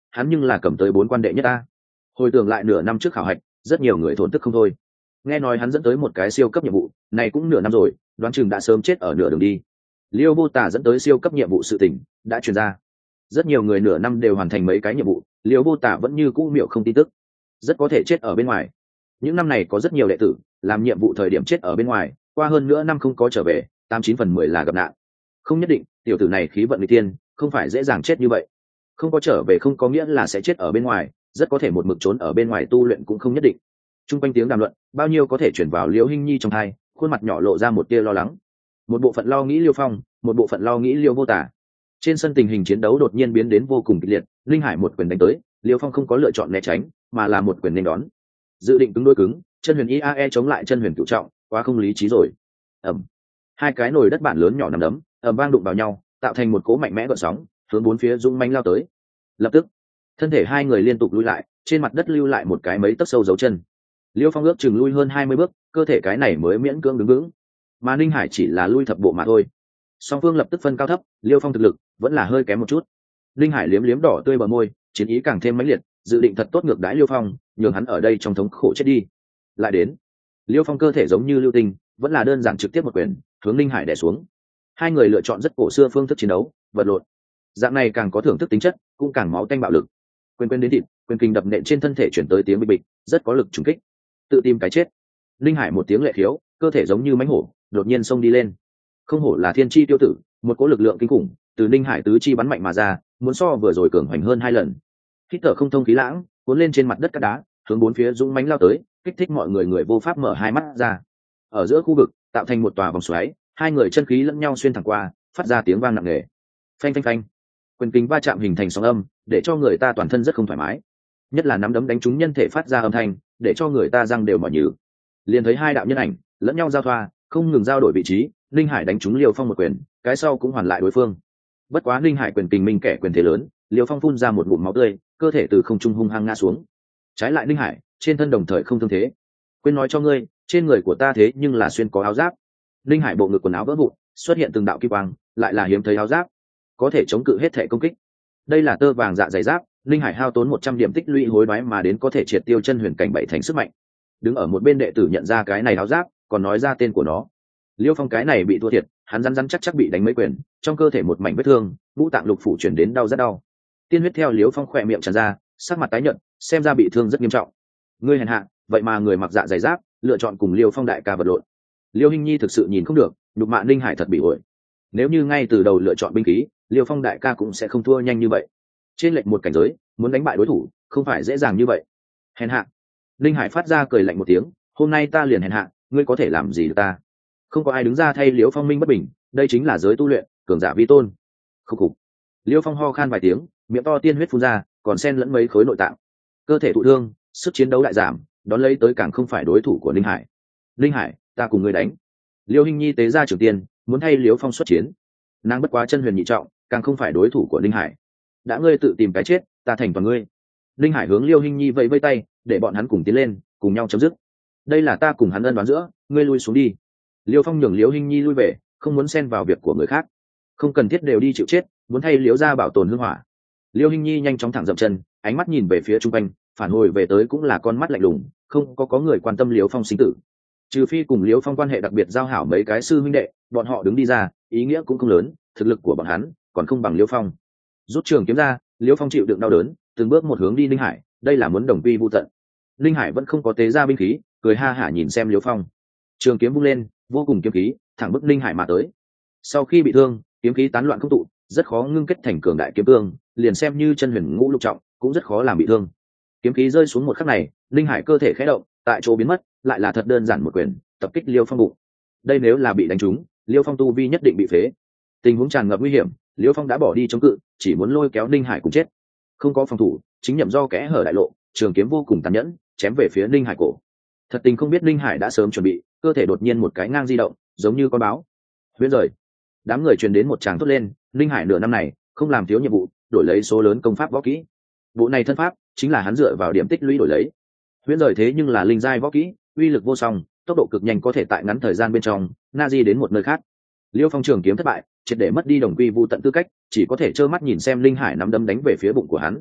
Speaker 1: hắn nhưng là cầm tới bốn quan đệ nhất ta. Hồi tưởng lại nửa năm trước khảo hạch, rất nhiều người thổn thức không thôi. Nghe nói hắn dẫn tới một cái siêu cấp nhiệm vụ, này cũng nửa năm rồi, đoán chừng đã sớm chết ở nửa đường đi. Liêu Vô Tả dẫn tới siêu cấp nhiệm vụ sự tình đã truyền ra, rất nhiều người nửa năm đều hoàn thành mấy cái nhiệm vụ, Liêu Vô Tả vẫn như cũ miệng không tin tức, rất có thể chết ở bên ngoài. Những năm này có rất nhiều đệ tử làm nhiệm vụ thời điểm chết ở bên ngoài, qua hơn nữa năm không có trở về, tám chín phần mười là gặp nạn. Không nhất định, tiểu tử này khí vận người tiên, không phải dễ dàng chết như vậy. Không có trở về không có nghĩa là sẽ chết ở bên ngoài, rất có thể một mực trốn ở bên ngoài tu luyện cũng không nhất định. Trung quanh tiếng đàm luận, bao nhiêu có thể chuyển vào Liễu Hinh Nhi trong tai, khuôn mặt nhỏ lộ ra một tia lo lắng. Một bộ phận lo nghĩ Liêu Phong, một bộ phận lo nghĩ Liêu Vô Tả. Trên sân tình hình chiến đấu đột nhiên biến đến vô cùng kịch liệt, Linh Hải một quyền đánh tới, Liêu Phong không có lựa chọn né tránh, mà là một quyền nên đón. Dự định cứng đối cứng, chân huyền i a e chống lại chân huyền cửu trọng, quá không lý trí rồi. Ầm. Hai cái nồi đất bản lớn nhỏ nằm đấm, ầm vang đụng vào nhau, tạo thành một cỗ mạnh mẽ gợn sóng, hướng bốn phía dũng mãnh lao tới. Lập tức, thân thể hai người liên tục lùi lại, trên mặt đất lưu lại một cái mấy tấc sâu dấu chân. Liêu Phong ước chừng lui hơn hai mươi bước, cơ thể cái này mới miễn cưỡng đứng vững, mà Ninh Hải chỉ là lui thập bộ mà thôi. Song phương lập tức phân cao thấp, Liêu Phong thực lực vẫn là hơi kém một chút. Ninh Hải liếm liếm đỏ tươi bờ môi, chiến ý càng thêm mãnh liệt, dự định thật tốt ngược đãi Liêu Phong, nhường hắn ở đây trong thống khổ chết đi. Lại đến, Liêu Phong cơ thể giống như lưu tinh, vẫn là đơn giản trực tiếp một quyền, hướng Ninh Hải đè xuống. Hai người lựa chọn rất cổ xưa phương thức chiến đấu, vật lộn. Dạng này càng có thưởng thức tính chất, cũng càng máu tanh bạo lực. Quyền quyền đến thịt, quyền kinh đập nện trên thân thể chuyển tới tiếng bịch bịch, rất có lực trùng kích. Tự tìm cái chết. Ninh Hải một tiếng lệ khiếu, cơ thể giống như mãnh hổ, đột nhiên xông đi lên. Không hổ là thiên chi tiêu tử, một cỗ lực lượng kinh khủng từ Ninh Hải tứ chi bắn mạnh mà ra, muốn so vừa rồi cường hoành hơn hai lần. Hít thở không thông khí lãng, cuốn lên trên mặt đất cát đá, hướng bốn phía dũng mãnh lao tới, kích thích mọi người người vô pháp mở hai mắt ra. Ở giữa khu vực, tạo thành một tòa vòng xoáy, hai người chân khí lẫn nhau xuyên thẳng qua, phát ra tiếng vang nặng nề. Phanh phanh phanh. Quyền kính va chạm hình thành sóng âm, để cho người ta toàn thân rất không thoải mái. Nhất là nắm đấm đánh trúng nhân thể phát ra âm thanh, để cho người ta răng đều mỏi nhừ. Liền thấy hai đạo nhân ảnh lẫn nhau giao thoa, không ngừng giao đổi vị trí. Linh Hải đánh trúng Liêu Phong một quyền, cái sau cũng hoàn lại đối phương. Bất quá Linh Hải quyền kình minh kẻ quyền thế lớn, Liêu Phong phun ra một ngụm máu tươi, cơ thể từ không trung hung hăng ngã xuống. Trái lại Linh Hải trên thân đồng thời không thương thế. Quên nói cho ngươi, trên người của ta thế nhưng là xuyên có áo giáp. Linh Hải bộ ngực quần áo vỡ vụn, xuất hiện từng đạo kim quang, lại là hiếm thấy áo giáp, có thể chống cự hết thể công kích. Đây là tơ vàng dạ dày giáp, Linh Hải hao tốn một trăm điểm tích lũy hối đoái mà đến có thể triệt tiêu chân huyền cảnh bảy thành sức mạnh. Đứng ở một bên đệ tử nhận ra cái này áo giáp, còn nói ra tên của nó. Liêu Phong cái này bị thua thiệt, hắn rắn rắn chắc chắc bị đánh mấy quyền, trong cơ thể một mảnh vết thương, ngũ tạng lục phủ chuyển đến đau rất đau. Tiên huyết theo Liêu Phong khỏe miệng tràn ra, sắc mặt tái nhợt, xem ra bị thương rất nghiêm trọng. Ngươi hèn hạ, vậy mà người mặc dạ dày giáp, lựa chọn cùng Liêu Phong đại ca vật lộn. Liêu Hinh Nhi thực sự nhìn không được, nhục mạ Linh Hải thật bị ổi. Nếu như ngay từ đầu lựa chọn binh khí, Liêu Phong đại ca cũng sẽ không thua nhanh như vậy. Trên lệch một cảnh giới, muốn đánh bại đối thủ, không phải dễ dàng như vậy. Hèn hạ. Linh Hải phát ra cười lạnh một tiếng, hôm nay ta liền hèn hạ, ngươi có thể làm gì được ta? Không có ai đứng ra thay Liễu Phong minh bất bình, đây chính là giới tu luyện, cường giả vi tôn. Khúc khục. Liễu Phong ho khan vài tiếng, miệng to tiên huyết phun ra, còn xen lẫn mấy khối nội tạng. Cơ thể thụ thương, sức chiến đấu đại giảm, đón lấy tới càng không phải đối thủ của Linh Hải. Linh Hải, ta cùng ngươi đánh. Liêu Hinh Nhi tế ra trường tiên, muốn thay Liễu Phong xuất chiến. Nàng bất quá chân huyền nhị trọng, càng không phải đối thủ của Linh Hải. Đã ngươi tự tìm cái chết, ta thành toàn ngươi. Linh Hải hướng Liêu Hinh Nhi vẫy vẫy tay, để bọn hắn cùng tiến lên, cùng nhau chấm dứt. Đây là ta cùng hắn ân đoán giữa, ngươi lui xuống đi. Liêu Phong nhường Liêu Hinh Nhi lui về, không muốn xen vào việc của người khác, không cần thiết đều đi chịu chết, muốn thay Liêu gia bảo tồn hương hỏa. Liêu Hinh Nhi nhanh chóng thẳng dậm chân, ánh mắt nhìn về phía trung quanh, phản hồi về tới cũng là con mắt lạnh lùng, không có có người quan tâm Liêu Phong sinh tử. Trừ phi cùng Liêu Phong quan hệ đặc biệt giao hảo mấy cái sư huynh đệ, bọn họ đứng đi ra, ý nghĩa cũng không lớn, thực lực của bọn hắn còn không bằng Liêu Phong. Rút trường kiếm ra, Liêu Phong chịu đựng đau đớn, từng bước một hướng đi Linh Hải, đây là muốn đồng quy vu tận. Linh Hải vẫn không có tế ra binh khí, cười ha hả nhìn xem Liêu Phong. Trường kiếm vung lên, vô cùng kiếm khí thẳng bức Linh Hải mà tới. Sau khi bị thương, kiếm khí tán loạn không tụ, rất khó ngưng kết thành cường đại kiếm cương, liền xem như chân huyền ngũ lục trọng cũng rất khó làm bị thương. Kiếm khí rơi xuống một khắc này, Linh Hải cơ thể khẽ động, tại chỗ biến mất, lại là thật đơn giản một quyền tập kích Liêu Phong bụng. Đây nếu là bị đánh trúng, Liêu Phong tu vi nhất định bị phế. Tình huống tràn ngập nguy hiểm, Liêu Phong đã bỏ đi chống cự, chỉ muốn lôi kéo Linh Hải cùng chết. Không có phòng thủ, chính nhậm do kẽ hở đại lộ, trường kiếm vô cùng tàn nhẫn, chém về phía Linh Hải cổ. Thật tình không biết Linh Hải đã sớm chuẩn bị, cơ thể đột nhiên một cái ngang di động, giống như con báo. Huyễn rời. Đám người truyền đến một tràng thốt lên, Linh Hải nửa năm này không làm thiếu nhiệm vụ, đổi lấy số lớn công pháp võ kỹ. Bộ này thân pháp chính là hắn dựa vào điểm tích lũy đổi lấy. Huyễn rời thế nhưng là linh giai võ kỹ, uy lực vô song, tốc độ cực nhanh, có thể tại ngắn thời gian bên trong na di đến một nơi khác. Liêu Phong trường kiếm thất bại, triệt để mất đi đồng quy vu tận tư cách, chỉ có thể trơ mắt nhìn xem Linh Hải nắm đấm đánh về phía bụng của hắn.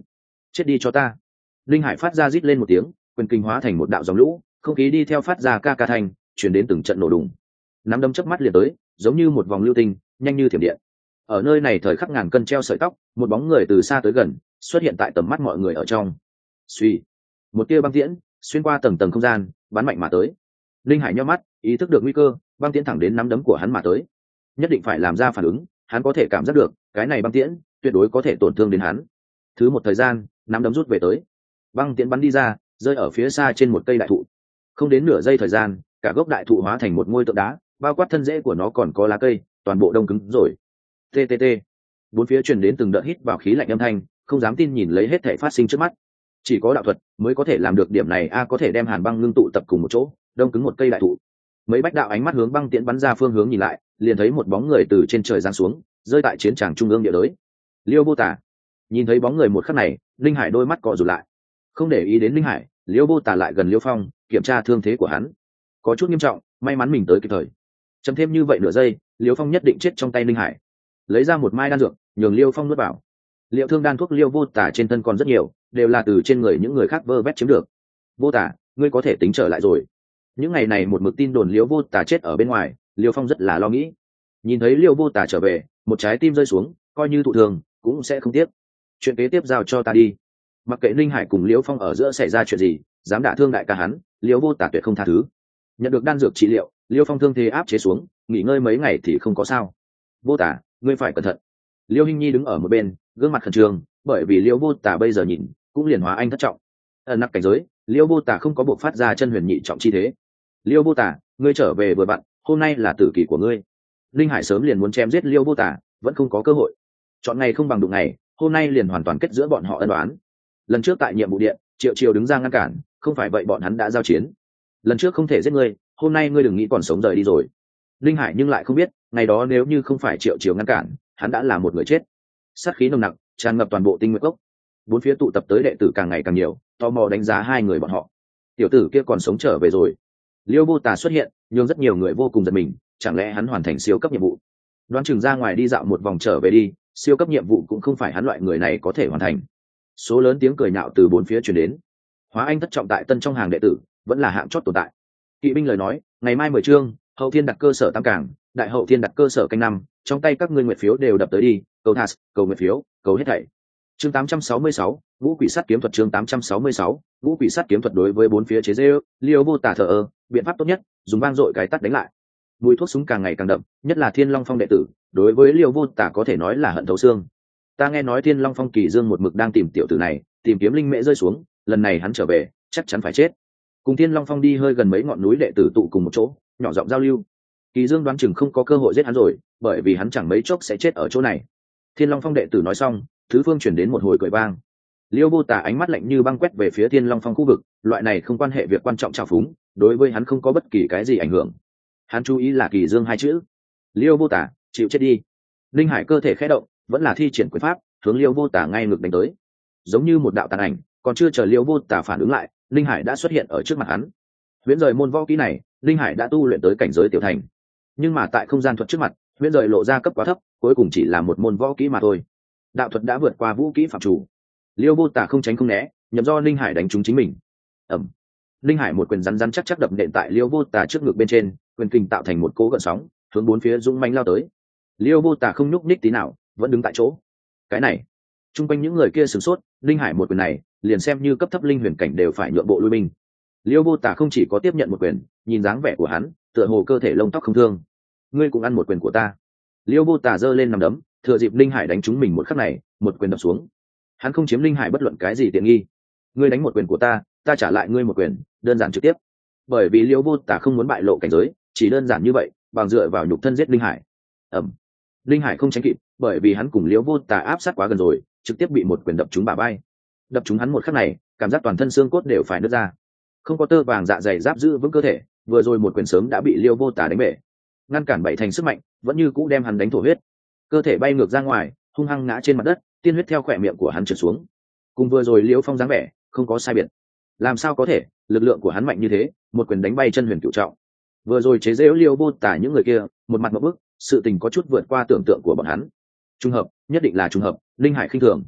Speaker 1: chết đi cho ta. Linh Hải phát ra rít lên một tiếng, quyền kinh hóa thành một đạo dòng lũ, không khí đi theo phát ra ca ca thành, chuyển đến từng trận nổ đùng. Nắm đấm chớp mắt liền tới, giống như một vòng lưu tinh, nhanh như thiểm điện. Ở nơi này thời khắc ngàn cân treo sợi tóc, một bóng người từ xa tới gần, xuất hiện tại tầm mắt mọi người ở trong. Suy, một tia băng tiễn xuyên qua tầng tầng không gian, bắn mạnh mà tới. Linh Hải nhíu mắt, ý thức được nguy cơ, băng tiễn thẳng đến nắm đấm của hắn mà tới. Nhất định phải làm ra phản ứng, hắn có thể cảm giác được, cái này băng tiễn tuyệt đối có thể tổn thương đến hắn. Thứ một thời gian, nắm đấm rút về tới, băng tiễn bắn đi ra, rơi ở phía xa trên một cây đại thụ. Không đến nửa giây thời gian, cả gốc đại thụ hóa thành một ngôi tượng đá, bao quát thân rễ của nó còn có lá cây, toàn bộ đông cứng rồi. Ttt. Bốn phía truyền đến từng đợt hít vào khí lạnh âm thanh, không dám tin nhìn lấy hết thảy phát sinh trước mắt. Chỉ có đạo thuật mới có thể làm được điểm này, a có thể đem hàn băng ngưng tụ tập cùng một chỗ, đông cứng một cây đại thụ. Mấy bách đạo ánh mắt hướng băng tiễn bắn ra phương hướng nhìn lại, liền thấy một bóng người từ trên trời giáng xuống, rơi tại chiến tràng trung ương địa đới. Liêu Vô Tả. Nhìn thấy bóng người một khắc này, Linh Hải đôi mắt co rụt lại. Không để ý đến Linh Hải, Liêu Vô Tả lại gần Liêu Phong, kiểm tra thương thế của hắn. Có chút nghiêm trọng, may mắn mình tới kịp thời. Chấm thêm như vậy nửa giây, Liêu Phong nhất định chết trong tay Linh Hải. Lấy ra một mai đan dược, nhường Liêu Phong nuốt vào. Liệu thương đan thuốc Liêu Vô Tả trên thân còn rất nhiều, đều là từ trên người những người khác vơ vét chiếm được. Vô Tả, ngươi có thể tính trở lại rồi. Những ngày này một mực tin đồn Liêu Vô Tả chết ở bên ngoài, Liêu Phong rất là lo nghĩ. Nhìn thấy Liêu Vô Tả trở về, một trái tim rơi xuống, coi như thụ thường cũng sẽ không tiếc. Chuyện kế tiếp giao cho ta đi. Mặc kệ Linh Hải cùng Liêu Phong ở giữa xảy ra chuyện gì, dám đả thương đại ca hắn, Liêu Vô Tả tuyệt không tha thứ. Nhận được đan dược trị liệu, Liêu Phong thương thế áp chế xuống, nghỉ ngơi mấy ngày thì không có sao. Vô Tả, ngươi phải cẩn thận. Liêu Hinh Nhi đứng ở một bên, gương mặt khẩn trương, bởi vì Liêu Vô Tả bây giờ nhìn cũng liền hóa anh thất trọng. Ẩn nặc cảnh giới, Liêu Vô Tả không có buộc phát ra chân huyền nhị trọng chi thế. Liêu Vô Tả, ngươi trở về vừa vặn, hôm nay là tử kỳ của ngươi. Linh Hải sớm liền muốn chém giết Liêu Vô Tả, vẫn không có cơ hội. Chọn ngày không bằng đụng ngày, hôm nay liền hoàn toàn kết giữa bọn họ ân oán. Lần trước tại nhiệm vụ điện, Triệu Triều đứng ra ngăn cản, không phải vậy bọn hắn đã giao chiến. Lần trước không thể giết ngươi, hôm nay ngươi đừng nghĩ còn sống rời đi rồi. Linh Hải nhưng lại không biết, ngày đó nếu như không phải Triệu Triều ngăn cản, hắn đã là một người chết. Sát khí nồng nặc tràn ngập toàn bộ Tinh Nguyệt Cốc. Bốn phía tụ tập tới đệ tử càng ngày càng nhiều, tò mò đánh giá hai người bọn họ. Tiểu tử kia còn sống trở về rồi. Liêu Vô Tả xuất hiện, nhưng rất nhiều người vô cùng giật mình, chẳng lẽ hắn hoàn thành siêu cấp nhiệm vụ? Đoán chừng ra ngoài đi dạo một vòng trở về đi, siêu cấp nhiệm vụ cũng không phải hắn loại người này có thể hoàn thành. Số lớn tiếng cười nhạo từ bốn phía truyền đến. Hóa anh thất trọng tại tân trong hàng đệ tử, vẫn là hạng chót tồn tại. Kỵ binh lời nói, ngày mai mười chương, hậu thiên đặt cơ sở tam cảng, đại hậu thiên đặt cơ sở canh năm, trong tay các ngươi nguyệt phiếu đều đập tới đi, cầu thas, cầu nguyệt phiếu, cầu hết thảy. Chương tám trăm sáu mươi sáu, Ngũ Quỷ Sắt kiếm thuật. Chương tám trăm sáu mươi sáu, Ngũ Quỷ Sắt kiếm thuật. Đối với bốn phía chế giễu, Liêu Vô Tả thờ ơ, biện pháp tốt nhất, dùng vang dội cái tắt đánh lại. Mùi thuốc súng càng ngày càng đậm, nhất là Thiên Long Phong đệ tử, đối với Liêu Vô Tả có thể nói là hận thấu xương. Ta nghe nói Thiên Long Phong Kỳ Dương một mực đang tìm tiểu tử này, tìm kiếm linh mễ rơi xuống, lần này hắn trở về, chắc chắn phải chết. Cùng Thiên Long Phong đi hơi gần mấy ngọn núi đệ tử tụ cùng một chỗ, nhỏ giọng giao lưu. Kỳ Dương đoán chừng không có cơ hội giết hắn rồi, bởi vì hắn chẳng mấy chốc sẽ chết ở chỗ này. Thiên Long Phong đệ tử nói xong, thứ phương chuyển đến một hồi cười vang. Liêu Vô Tả ánh mắt lạnh như băng quét về phía Thiên Long Phong khu vực, loại này không quan hệ việc quan trọng trào phúng, đối với hắn không có bất kỳ cái gì ảnh hưởng. Hắn chú ý là Kỳ Dương hai chữ. Liêu Vô Tả, chịu chết đi. Linh Hải cơ thể khẽ động, vẫn là thi triển quyền pháp, hướng Liêu Vô Tả ngay ngược đánh tới. Giống như một đạo tàn ảnh, còn chưa chờ Liêu Vô Tả phản ứng lại, Linh Hải đã xuất hiện ở trước mặt hắn. Huyễn rời môn võ kỹ này, Linh Hải đã tu luyện tới cảnh giới tiểu thành. Nhưng mà tại không gian thuật trước mặt, huyễn rời lộ ra cấp quá thấp, cuối cùng chỉ là một môn võ kỹ mà thôi. Đạo thuật đã vượt qua vũ kỹ phạm chủ. Liêu Vô Tả không tránh không né, nhằm do Linh Hải đánh trúng chính mình. Ẩm. Linh Hải một quyền rắn rắn chắc chắc đập nện tại Liêu Vô Tả trước ngực bên trên, quyền kình tạo thành một cỗ gợn sóng, hướng bốn phía dũng mãnh lao tới. Liêu Vô Tả không nhúc nhích tí nào, vẫn đứng tại chỗ. Cái này, trung quanh những người kia sửng sốt, Linh Hải một quyền này, liền xem như cấp thấp linh huyền cảnh đều phải nhượng bộ lui binh. Liêu Vô Tả không chỉ có tiếp nhận một quyền, nhìn dáng vẻ của hắn, tựa hồ cơ thể lông tóc không thương. Ngươi cũng ăn một quyền của ta. Liêu Vô Tả giơ lên nằm đấm, thừa dịp Linh Hải đánh trúng mình một khắc này, một quyền đập xuống. Hắn không chiếm Linh Hải bất luận cái gì tiện nghi. Ngươi đánh một quyền của ta, ta trả lại ngươi một quyền, đơn giản trực tiếp. Bởi vì Liêu Vô Tả không muốn bại lộ cảnh giới, chỉ đơn giản như vậy, bằng dựa vào nhục thân giết Linh Hải. Ẩm. Linh Hải không tránh kịp, bởi vì hắn cùng Liêu Vô Tả áp sát quá gần rồi, trực tiếp bị một quyền đập trúng bả vai. Đập trúng hắn một khắc này, cảm giác toàn thân xương cốt đều phải nứt ra. Không có tơ vàng dạ dày giáp giữ vững cơ thể, vừa rồi một quyền sớm đã bị Liêu Vô Tả đánh bể. Ngăn cản bảy thành sức mạnh, vẫn như cũ đem hắn đánh thổ huyết. Cơ thể bay ngược ra ngoài, hung hăng ngã trên mặt đất, tiên huyết theo khỏe miệng của hắn trượt xuống. Cùng vừa rồi Liêu Phong dáng vẻ, không có sai biệt. Làm sao có thể, lực lượng của hắn mạnh như thế, một quyền đánh bay chân huyền cửu trọng. Vừa rồi chế giễu Liêu Vô Tả những người kia, một mặt ngộp bức, sự tình có chút vượt qua tưởng tượng của bọn hắn. Trùng hợp, nhất định là trùng hợp, Linh Hải khinh thường.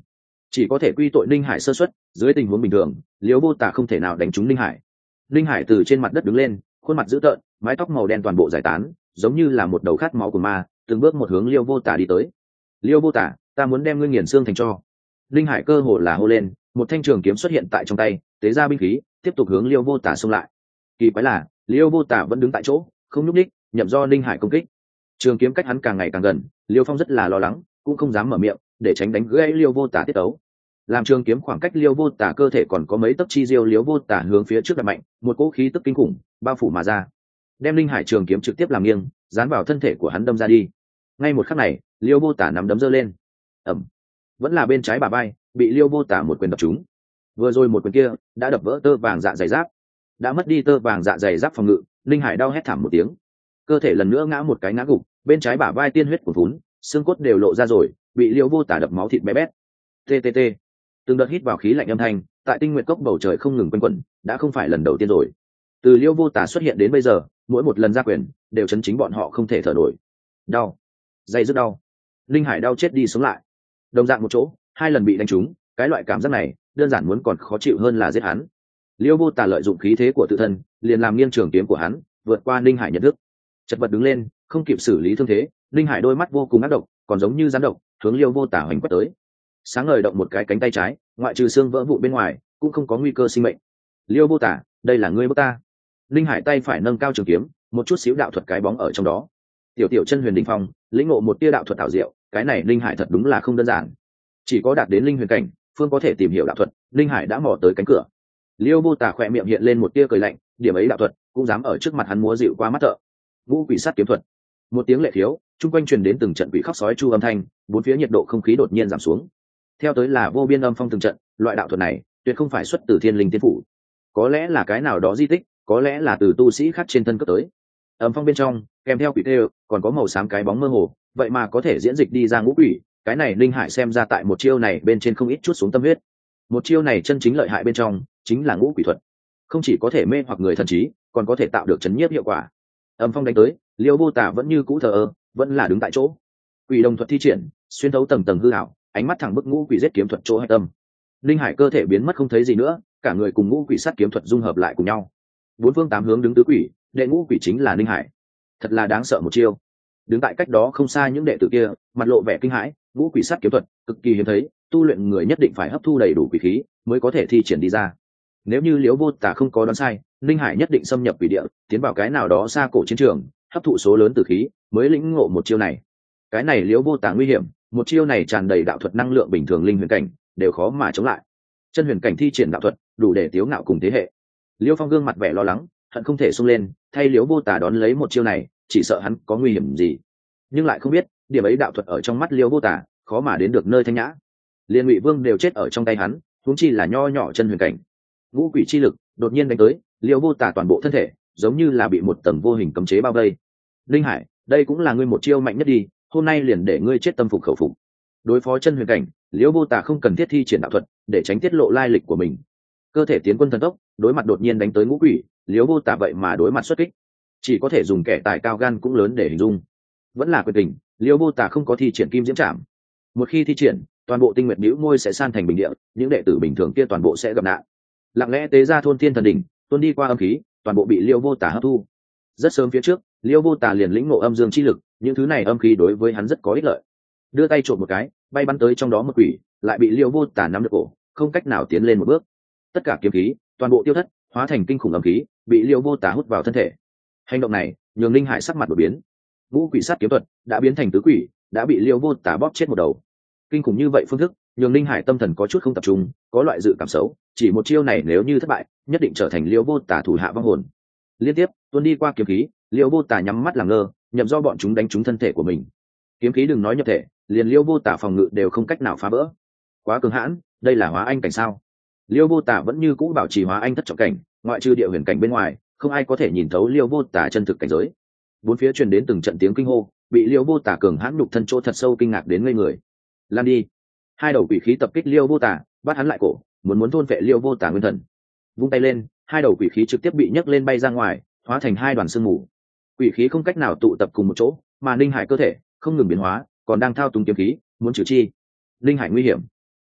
Speaker 1: chỉ có thể quy tội Ninh Hải sơ suất. Dưới tình huống bình thường liễu vô tả không thể nào đánh trúng Ninh Hải. Ninh Hải từ trên mặt đất đứng lên, khuôn mặt dữ tợn, mái tóc màu đen toàn bộ giải tán, giống như là một đầu khát máu của ma, từng bước một hướng liêu vô tả đi tới. Liêu vô tả, ta muốn đem ngươi nghiền xương thành tro. Ninh Hải cơ hồ là hô lên, một thanh trường kiếm xuất hiện tại trong tay, tế ra binh khí, tiếp tục hướng liêu vô tả xông lại. Kỳ quái là liêu vô tả vẫn đứng tại chỗ, không nhúc nhích, nhậm do Ninh Hải công kích. Trường kiếm cách hắn càng ngày càng gần, liêu phong rất là lo lắng, cũng không dám mở miệng để tránh đánh gãy liêu vô tả tiết tấu. Làm trường kiếm khoảng cách liêu vô tả cơ thể còn có mấy tấc chi diêu, liêu vô tả hướng phía trước đập mạnh, một cỗ khí tức kinh khủng bao phủ mà ra, đem Linh Hải trường kiếm trực tiếp làm nghiêng, dán vào thân thể của hắn đâm ra đi. Ngay một khắc này liêu vô tả nắm đấm giơ lên, ẩm, vẫn là bên trái bả vai bị liêu vô tả một quyền đập trúng. Vừa rồi một quyền kia đã đập vỡ tơ vàng dạ dày giáp, đã mất đi tơ vàng dạ dày giáp phòng ngự. Linh Hải đau hét thảm một tiếng, cơ thể lần nữa ngã một cái ngã gục, bên trái bả vai tiên huyết cuồn vún, xương cốt đều lộ ra rồi, bị liêu vô tả đập máu thịt bé bét. Ttt, từng đợt hít vào khí lạnh âm thanh tại Tinh Nguyệt Cốc bầu trời không ngừng quanh quẩn, đã không phải lần đầu tiên rồi. Từ liêu vô tả xuất hiện đến bây giờ, mỗi một lần ra quyền đều chấn chính bọn họ không thể thở nổi. Đau, dây rất đau. Linh Hải đau chết đi sống lại, đồng dạng một chỗ hai lần bị đánh trúng, cái loại cảm giác này đơn giản muốn còn khó chịu hơn là giết hắn. Liêu vô tả lợi dụng khí thế của tự thân, liền làm nghiêng trường kiếm của hắn, vượt qua Linh Hải nhận thức, chật vật đứng lên, không kịp xử lý thương thế. Linh Hải đôi mắt vô cùng ác độc, còn giống như rắn độc, hướng liêu vô tả hoành quét tới. Sáng ngời động một cái cánh tay trái, ngoại trừ xương vỡ vụn bên ngoài cũng không có nguy cơ sinh mệnh. Liêu vô tả, đây là ngươi bước ta. Linh Hải tay phải nâng cao trường kiếm, một chút xíu đạo thuật cái bóng ở trong đó. Tiểu tiểu chân huyền đỉnh phong, lĩnh ngộ một tia đạo thuật ảo diệu, cái này Linh Hải thật đúng là không đơn giản. Chỉ có đạt đến linh huyền cảnh, phương có thể tìm hiểu đạo thuật. Linh Hải đã mò tới cánh cửa. Liêu vô tả khỏe miệng hiện lên một tia cười lạnh, điểm ấy đạo thuật cũng dám ở trước mặt hắn múa dịu qua mắt thợ. Ngũ quỷ sát kiếm thuật. Một tiếng lệ thiếu, chung quanh truyền đến từng trận quỷ khóc sói chu âm thanh, bốn phía nhiệt độ không khí đột nhiên giảm xuống. Theo tới là vô biên âm phong từng trận. Loại đạo thuật này tuyệt không phải xuất từ thiên linh tiên phủ, có lẽ là cái nào đó di tích, có lẽ là từ tu sĩ khác trên thân cấp tới. Âm phong bên trong kèm theo quỷ tê, còn có màu xám cái bóng mơ hồ, vậy mà có thể diễn dịch đi ra ngũ quỷ. Cái này Linh Hải xem ra tại một chiêu này bên trên không ít chút xuống tâm huyết. Một chiêu này chân chính lợi hại bên trong chính là ngũ quỷ thuật, không chỉ có thể mê hoặc người thần trí, còn có thể tạo được chấn nhiếp hiệu quả. Âm phong đánh tới, liêu vô tả vẫn như cũ thờ ơ, vẫn là đứng tại chỗ. Quỷ đồng thuật thi triển, xuyên thấu tầng tầng hư ảo, ánh mắt thẳng bức ngũ quỷ giết kiếm thuật chỗ hạch tâm. Linh Hải cơ thể biến mất không thấy gì nữa, cả người cùng ngũ quỷ sát kiếm thuật dung hợp lại cùng nhau. Bốn phương tám hướng đứng tứ quỷ, đệ ngũ quỷ chính là Linh Hải. Thật là đáng sợ một chiêu. Đứng tại cách đó không xa những đệ tử kia, mặt lộ vẻ kinh hãi. Ngũ quỷ sát kiếm thuật cực kỳ hiếm thấy, tu luyện người nhất định phải hấp thu đầy đủ quỷ khí mới có thể thi triển đi ra. Nếu như Liễu Vô Tả không có đoán sai, Linh Hải nhất định xâm nhập quỷ địa, tiến vào cái nào đó xa cổ chiến trường, hấp thụ số lớn tử khí mới lĩnh ngộ một chiêu này. Cái này Liễu Vô Tả nguy hiểm, một chiêu này tràn đầy đạo thuật năng lượng bình thường linh huyền cảnh đều khó mà chống lại. Chân huyền cảnh thi triển đạo thuật đủ để tiếu ngạo cùng thế hệ. Liêu Phong gương mặt vẻ lo lắng, hận không thể xông lên thay Liễu Vô Tả đón lấy một chiêu này, chỉ sợ hắn có nguy hiểm gì, nhưng lại không biết điểm ấy đạo thuật ở trong mắt Liễu Vô Tả khó mà đến được nơi thanh nhã. Liên Ngụy Vương đều chết ở trong tay hắn, huống chi là nho nhỏ chân huyền cảnh. Ngũ quỷ chi lực đột nhiên đánh tới, Liễu Vô Tả toàn bộ thân thể giống như là bị một tầng vô hình cấm chế bao vây. Linh Hải, đây cũng là ngươi một chiêu mạnh nhất đi, hôm nay liền để ngươi chết tâm phục khẩu phục. Đối phó chân huyền cảnh, Liễu Vô Tả không cần thiết thi triển đạo thuật để tránh tiết lộ lai lịch của mình. Cơ thể tiến quân thần tốc, đối mặt đột nhiên đánh tới ngũ quỷ, Liễu Vô Tả vậy mà đối mặt xuất kích, chỉ có thể dùng kẻ tài cao gan cũng lớn để hình dung. Vẫn là quyền tình, Liễu Vô Tả không có thi triển kim diễm trảm. Một khi thi triển, toàn bộ tinh nguyệt bĩu môi sẽ san thành bình địa, những đệ tử bình thường kia toàn bộ sẽ gặp nạn. Lặng lẽ tế ra thôn thiên thần đỉnh, tuôn đi qua âm khí, toàn bộ bị Liễu Vô Tả hấp thu. Rất sớm phía trước, Liễu Vô Tả liền lĩnh ngộ âm dương chi lực, những thứ này âm khí đối với hắn rất có ích lợi. Đưa tay trộm một cái, bay bắn tới trong đó một quỷ, lại bị Liễu Vô Tả nắm được cổ, không cách nào tiến lên một bước. Tất cả kiếm khí toàn bộ tiêu thất, hóa thành kinh khủng âm khí, bị Liễu Vô Tả hút vào thân thể. Hành động này nhường Linh Hải sắc mặt đổi biến. Ngũ quỷ sát kiếm thuật đã biến thành tứ quỷ, đã bị Liễu Vô Tả bóp chết một đầu. Kinh khủng như vậy phương thức nhường Linh Hải tâm thần có chút không tập trung, có loại dự cảm xấu, chỉ một chiêu này nếu như thất bại, nhất định trở thành Liễu Vô Tả thủ hạ vong hồn. Liên tiếp tuôn đi qua kiếm khí, Liễu Vô Tả nhắm mắt làm ngơ, nhậm do bọn chúng đánh trúng thân thể của mình. Kiếm khí đừng nói nhập thể, liền Liễu Vô Tả phòng ngự đều không cách nào phá vỡ. Quá cường hãn, đây là hóa anh cảnh sao? Liễu Vô Tả vẫn như cũ bảo trì hóa anh thất trọng cảnh, ngoại trừ địa huyền cảnh bên ngoài, không ai có thể nhìn thấu Liễu Vô Tả chân thực cảnh giới. Bốn phía truyền đến từng trận tiếng kinh hô, bị Liễu Vô Tả cường hãn nhục thân chỗ thật sâu kinh ngạc đến ngây người. Lan đi! Hai đầu quỷ khí tập kích Liễu Vô Tả, bắt hắn lại cổ, muốn muốn thôn phệ Liễu Vô Tả nguyên thần. Vung tay lên, hai đầu quỷ khí trực tiếp bị nhấc lên bay ra ngoài, hóa thành hai đoàn sương mù. Quỷ khí không cách nào tụ tập cùng một chỗ, mà Linh Hải cơ thể không ngừng biến hóa, còn đang thao túng kiếm khí, muốn trừ chi. Linh Hải nguy hiểm.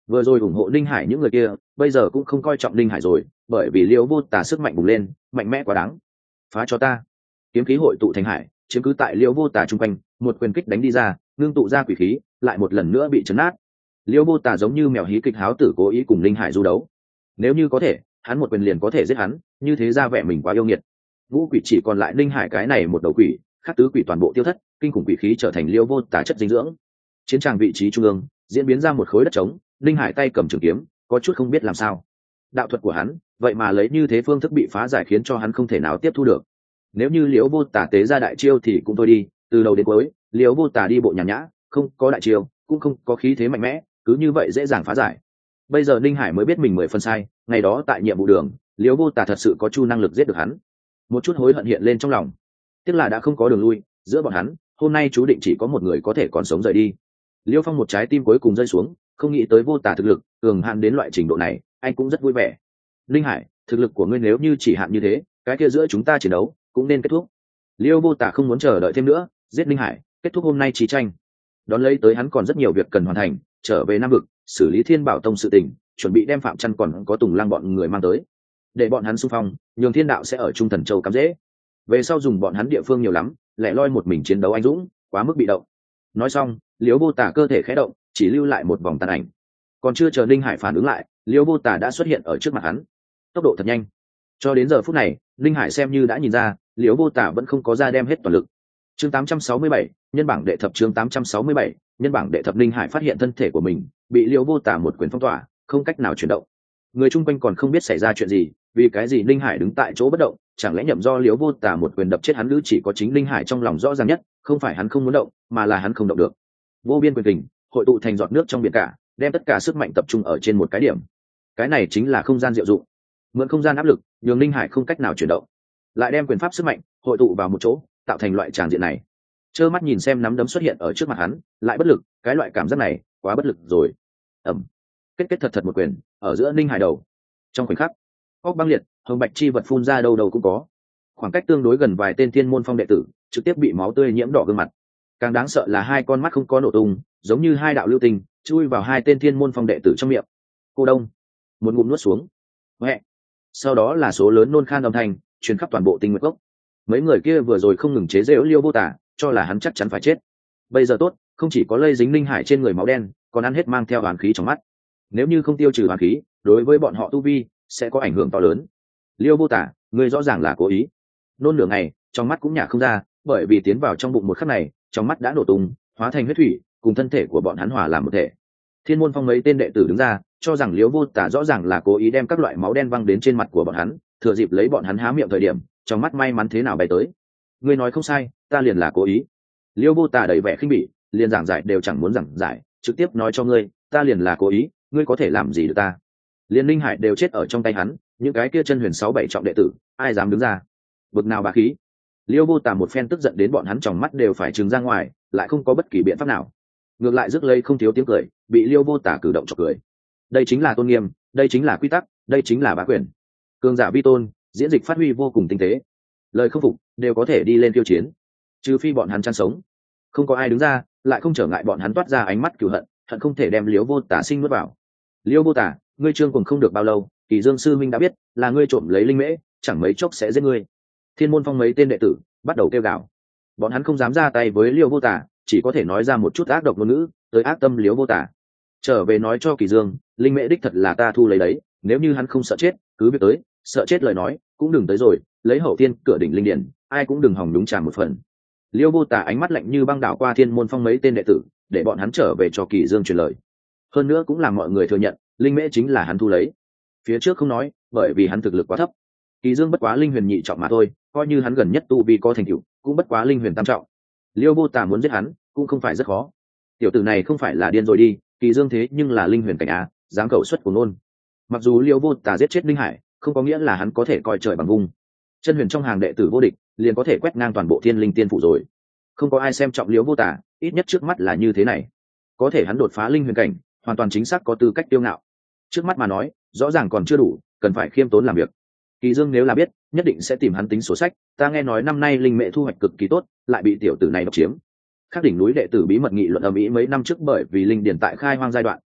Speaker 1: Vừa rồi ủng hộ Ninh Hải những người kia bây giờ cũng không coi trọng Ninh Hải rồi, bởi vì Liễu Vô Tà sức mạnh bùng lên, mạnh mẽ quá đáng. Phá cho ta! Kiếm khí hội tụ thành hải, chiếm cứ tại Liễu Vô Tà trung quanh, một quyền kích đánh đi ra, ngưng tụ ra quỷ khí, lại một lần nữa bị chấn nát. Liễu Vô Tà giống như mèo hí kịch háo tử cố ý cùng Ninh Hải du đấu. Nếu như có thể, hắn một quyền liền có thể giết hắn, như thế ra vẻ mình quá yêu nghiệt. Ngũ quỷ chỉ còn lại Ninh Hải cái này một đầu quỷ, khác tứ quỷ toàn bộ tiêu thất, kinh khủng quỷ khí trở thành Liễu Vô Tà chất dinh dưỡng. Chiến tràng vị trí trung ương diễn biến ra một khối đất trống, Ninh Hải tay cầm trường kiếm, có chút không biết làm sao. Đạo thuật của hắn, vậy mà lấy như thế phương thức bị phá giải khiến cho hắn không thể nào tiếp thu được. Nếu như Liễu Vô Tà tế ra đại chiêu thì cũng thôi đi, từ đầu đến cuối, Liễu Vô Tà đi bộ nhàn nhã, không có đại chiêu, cũng không có khí thế mạnh mẽ, cứ như vậy dễ dàng phá giải. Bây giờ Ninh Hải mới biết mình mười phân sai, ngày đó tại nhiệm vụ đường, Liễu Vô Tà thật sự có chu năng lực giết được hắn. Một chút hối hận hiện lên trong lòng. Tiếc là đã không có đường lui, giữa bọn hắn, hôm nay chú định chỉ có một người có thể còn sống rời đi. Liêu Phong một trái tim cuối cùng rơi xuống, không nghĩ tới Vô Tà thực lực cường hạn đến loại trình độ này, anh cũng rất vui vẻ. Linh Hải, thực lực của ngươi nếu như chỉ hạn như thế, cái kia giữa chúng ta chiến đấu cũng nên kết thúc. Liêu Vô Tà không muốn chờ đợi thêm nữa, giết Linh Hải, kết thúc hôm nay chi tranh. Đón lấy tới hắn còn rất nhiều việc cần hoàn thành, trở về Nam vực, xử lý Thiên Bảo Tông sự tình, chuẩn bị đem Phạm Chân còn có Tùng Lang bọn người mang tới, để bọn hắn xung phong, nhường Thiên Đạo sẽ ở Trung Thần Châu cắm dễ. Về sau dùng bọn hắn địa phương nhiều lắm, lẻ loi một mình chiến đấu anh dũng, quá mức bị động. Nói xong, Liễu Vô Tà cơ thể khẽ động, chỉ lưu lại một vòng tàn ảnh. Còn chưa chờ Linh Hải phản ứng lại, Liễu Vô Tà đã xuất hiện ở trước mặt hắn, tốc độ thật nhanh. Cho đến giờ phút này, Linh Hải xem như đã nhìn ra, Liễu Vô Tà vẫn không có ra đem hết toàn lực. Chương tám trăm sáu mươi bảy, nhân bảng đệ thập chương tám trăm sáu mươi bảy, nhân bảng đệ thập. Linh Hải phát hiện thân thể của mình bị Liễu Vô Tà một quyền phong tỏa, không cách nào chuyển động. Người chung quanh còn không biết xảy ra chuyện gì, vì cái gì Linh Hải đứng tại chỗ bất động, chẳng lẽ nhậm do Liễu Vô Tà một quyền đập chết hắn lữ chỉ có chính Linh Hải trong lòng rõ ràng nhất, không phải hắn không muốn động, mà là hắn không động được. Vô biên quyền kình hội tụ thành giọt nước trong biển cả, đem tất cả sức mạnh tập trung ở trên một cái điểm. Cái này chính là không gian diệu dụng, mượn không gian áp lực nhường Linh Hải không cách nào chuyển động, lại đem quyền pháp sức mạnh hội tụ vào một chỗ, tạo thành loại tràng diện này. Trơ mắt nhìn xem nắm đấm xuất hiện ở trước mặt hắn, lại bất lực, cái loại cảm giác này quá bất lực rồi. Ẩm, kết kết thật thật một quyền ở giữa Linh Hải đầu. Trong khoảnh khắc, óc băng liệt, hồng bạch chi vật phun ra đâu đâu cũng có. Khoảng cách tương đối gần vài tên Thiên Môn Phong đệ tử trực tiếp bị máu tươi nhiễm đỏ gương mặt. Càng đáng sợ là hai con mắt không có nổ tung, giống như hai đạo lưu tinh chui vào hai tên Thiên Môn Phong đệ tử trong miệng. Cô đông, một ngụm nuốt xuống. Mẹ. Sau đó là số lớn nôn khan âm thanh truyền khắp toàn bộ Tinh Nguyệt Cốc. Mấy người kia vừa rồi không ngừng chế giễu Liêu Vô Tà, cho là hắn chắc chắn phải chết. Bây giờ tốt, không chỉ có lây dính Linh Hải trên người máu đen, còn ăn hết mang theo oán khí trong mắt. Nếu như không tiêu trừ oán khí, đối với bọn họ tu vi sẽ có ảnh hưởng to lớn. Liêu Vô Tà, ngươi rõ ràng là cố ý. Nôn nửa ngày, trong mắt cũng nhả không ra, bởi vì tiến vào trong bụng một khắc này, trong mắt đã nổ tung, hóa thành huyết thủy, cùng thân thể của bọn hắn hòa làm một thể. Thiên Môn Phong mấy tên đệ tử đứng ra, cho rằng Liễu Vô Tà rõ ràng là cố ý đem các loại máu đen văng đến trên mặt của bọn hắn, thừa dịp lấy bọn hắn há miệng thời điểm, trong mắt may mắn thế nào bay tới. Ngươi nói không sai, ta liền là cố ý. Liễu Vô Tà đầy vẻ khinh bỉ, liền giảng giải đều chẳng muốn giảng giải, trực tiếp nói cho ngươi, ta liền là cố ý, ngươi có thể làm gì được ta? Liên Linh Hải đều chết ở trong tay hắn, những cái kia chân huyền sáu bảy trọng đệ tử, ai dám đứng ra? Bực nào bá khí! Liêu Vô Tà một phen tức giận đến bọn hắn trong mắt đều phải trừng ra ngoài, lại không có bất kỳ biện pháp nào. Ngược lại rước lây không thiếu tiếng cười, bị Liêu Vô Tà cử động chọc cười. Đây chính là tôn nghiêm, đây chính là quy tắc, đây chính là bá quyền. Cường giả vi tôn, diễn dịch phát huy vô cùng tinh tế. Lời không phục đều có thể đi lên tiêu chiến, trừ phi bọn hắn chăn sống. Không có ai đứng ra, lại không trở ngại bọn hắn toát ra ánh mắt cừu hận, hận không thể đem Liêu Vô Tà sinh nuốt vào. Liêu Vô Tà, ngươi trương cùng không được bao lâu, Kỳ Dương sư minh đã biết, là ngươi trộm lấy linh mễ, chẳng mấy chốc sẽ giết ngươi. Thiên Môn Phong mấy tên đệ tử bắt đầu kêu gào, bọn hắn không dám ra tay với Liêu Vô Tà, chỉ có thể nói ra một chút ác độc ngôn ngữ tới ác tâm Liêu Vô Tà. Trở về nói cho Kỳ Dương, linh mễ đích thật là ta thu lấy đấy, nếu như hắn không sợ chết, cứ việc tới, sợ chết lời nói cũng đừng tới rồi, lấy hậu tiên cửa đỉnh linh điển, ai cũng đừng hòng đúng trà một phần. Liêu Vô Tà ánh mắt lạnh như băng đảo qua Thiên Môn Phong mấy tên đệ tử, để bọn hắn trở về cho Kỳ Dương truyền lời. Hơn nữa cũng làm mọi người thừa nhận, linh mễ chính là hắn thu lấy. Phía trước không nói, bởi vì hắn thực lực quá thấp. Kỳ Dương bất quá linh huyền nhị trọng mà thôi, coi như hắn gần nhất tu vi có thành tựu, cũng bất quá linh huyền tam trọng. Liêu Vô Tà muốn giết hắn, cũng không phải rất khó. Tiểu tử này không phải là điên rồi đi, Kỳ Dương thế nhưng là linh huyền cảnh á, dám cầu xuất của nôn. Mặc dù Liêu Vô Tà giết chết Linh Hải, không có nghĩa là hắn có thể coi trời bằng vung. Chân huyền trong hàng đệ tử vô địch, liền có thể quét ngang toàn bộ Thiên Linh Tiên phủ rồi. Không có ai xem trọng Liêu Vô Tà, ít nhất trước mắt là như thế này. Có thể hắn đột phá linh huyền cảnh, hoàn toàn chính xác có tư cách tiêu ngạo. Trước mắt mà nói, rõ ràng còn chưa đủ, cần phải khiêm tốn làm việc. Kỳ Dương nếu là biết, nhất định sẽ tìm hắn tính sổ sách. Ta nghe nói năm nay linh mễ thu hoạch cực kỳ tốt, lại bị tiểu tử này độc chiếm. Các đỉnh núi đệ tử bí mật nghị luận ầm ĩ mấy năm trước, bởi vì linh điển tại khai hoang giai đoạn,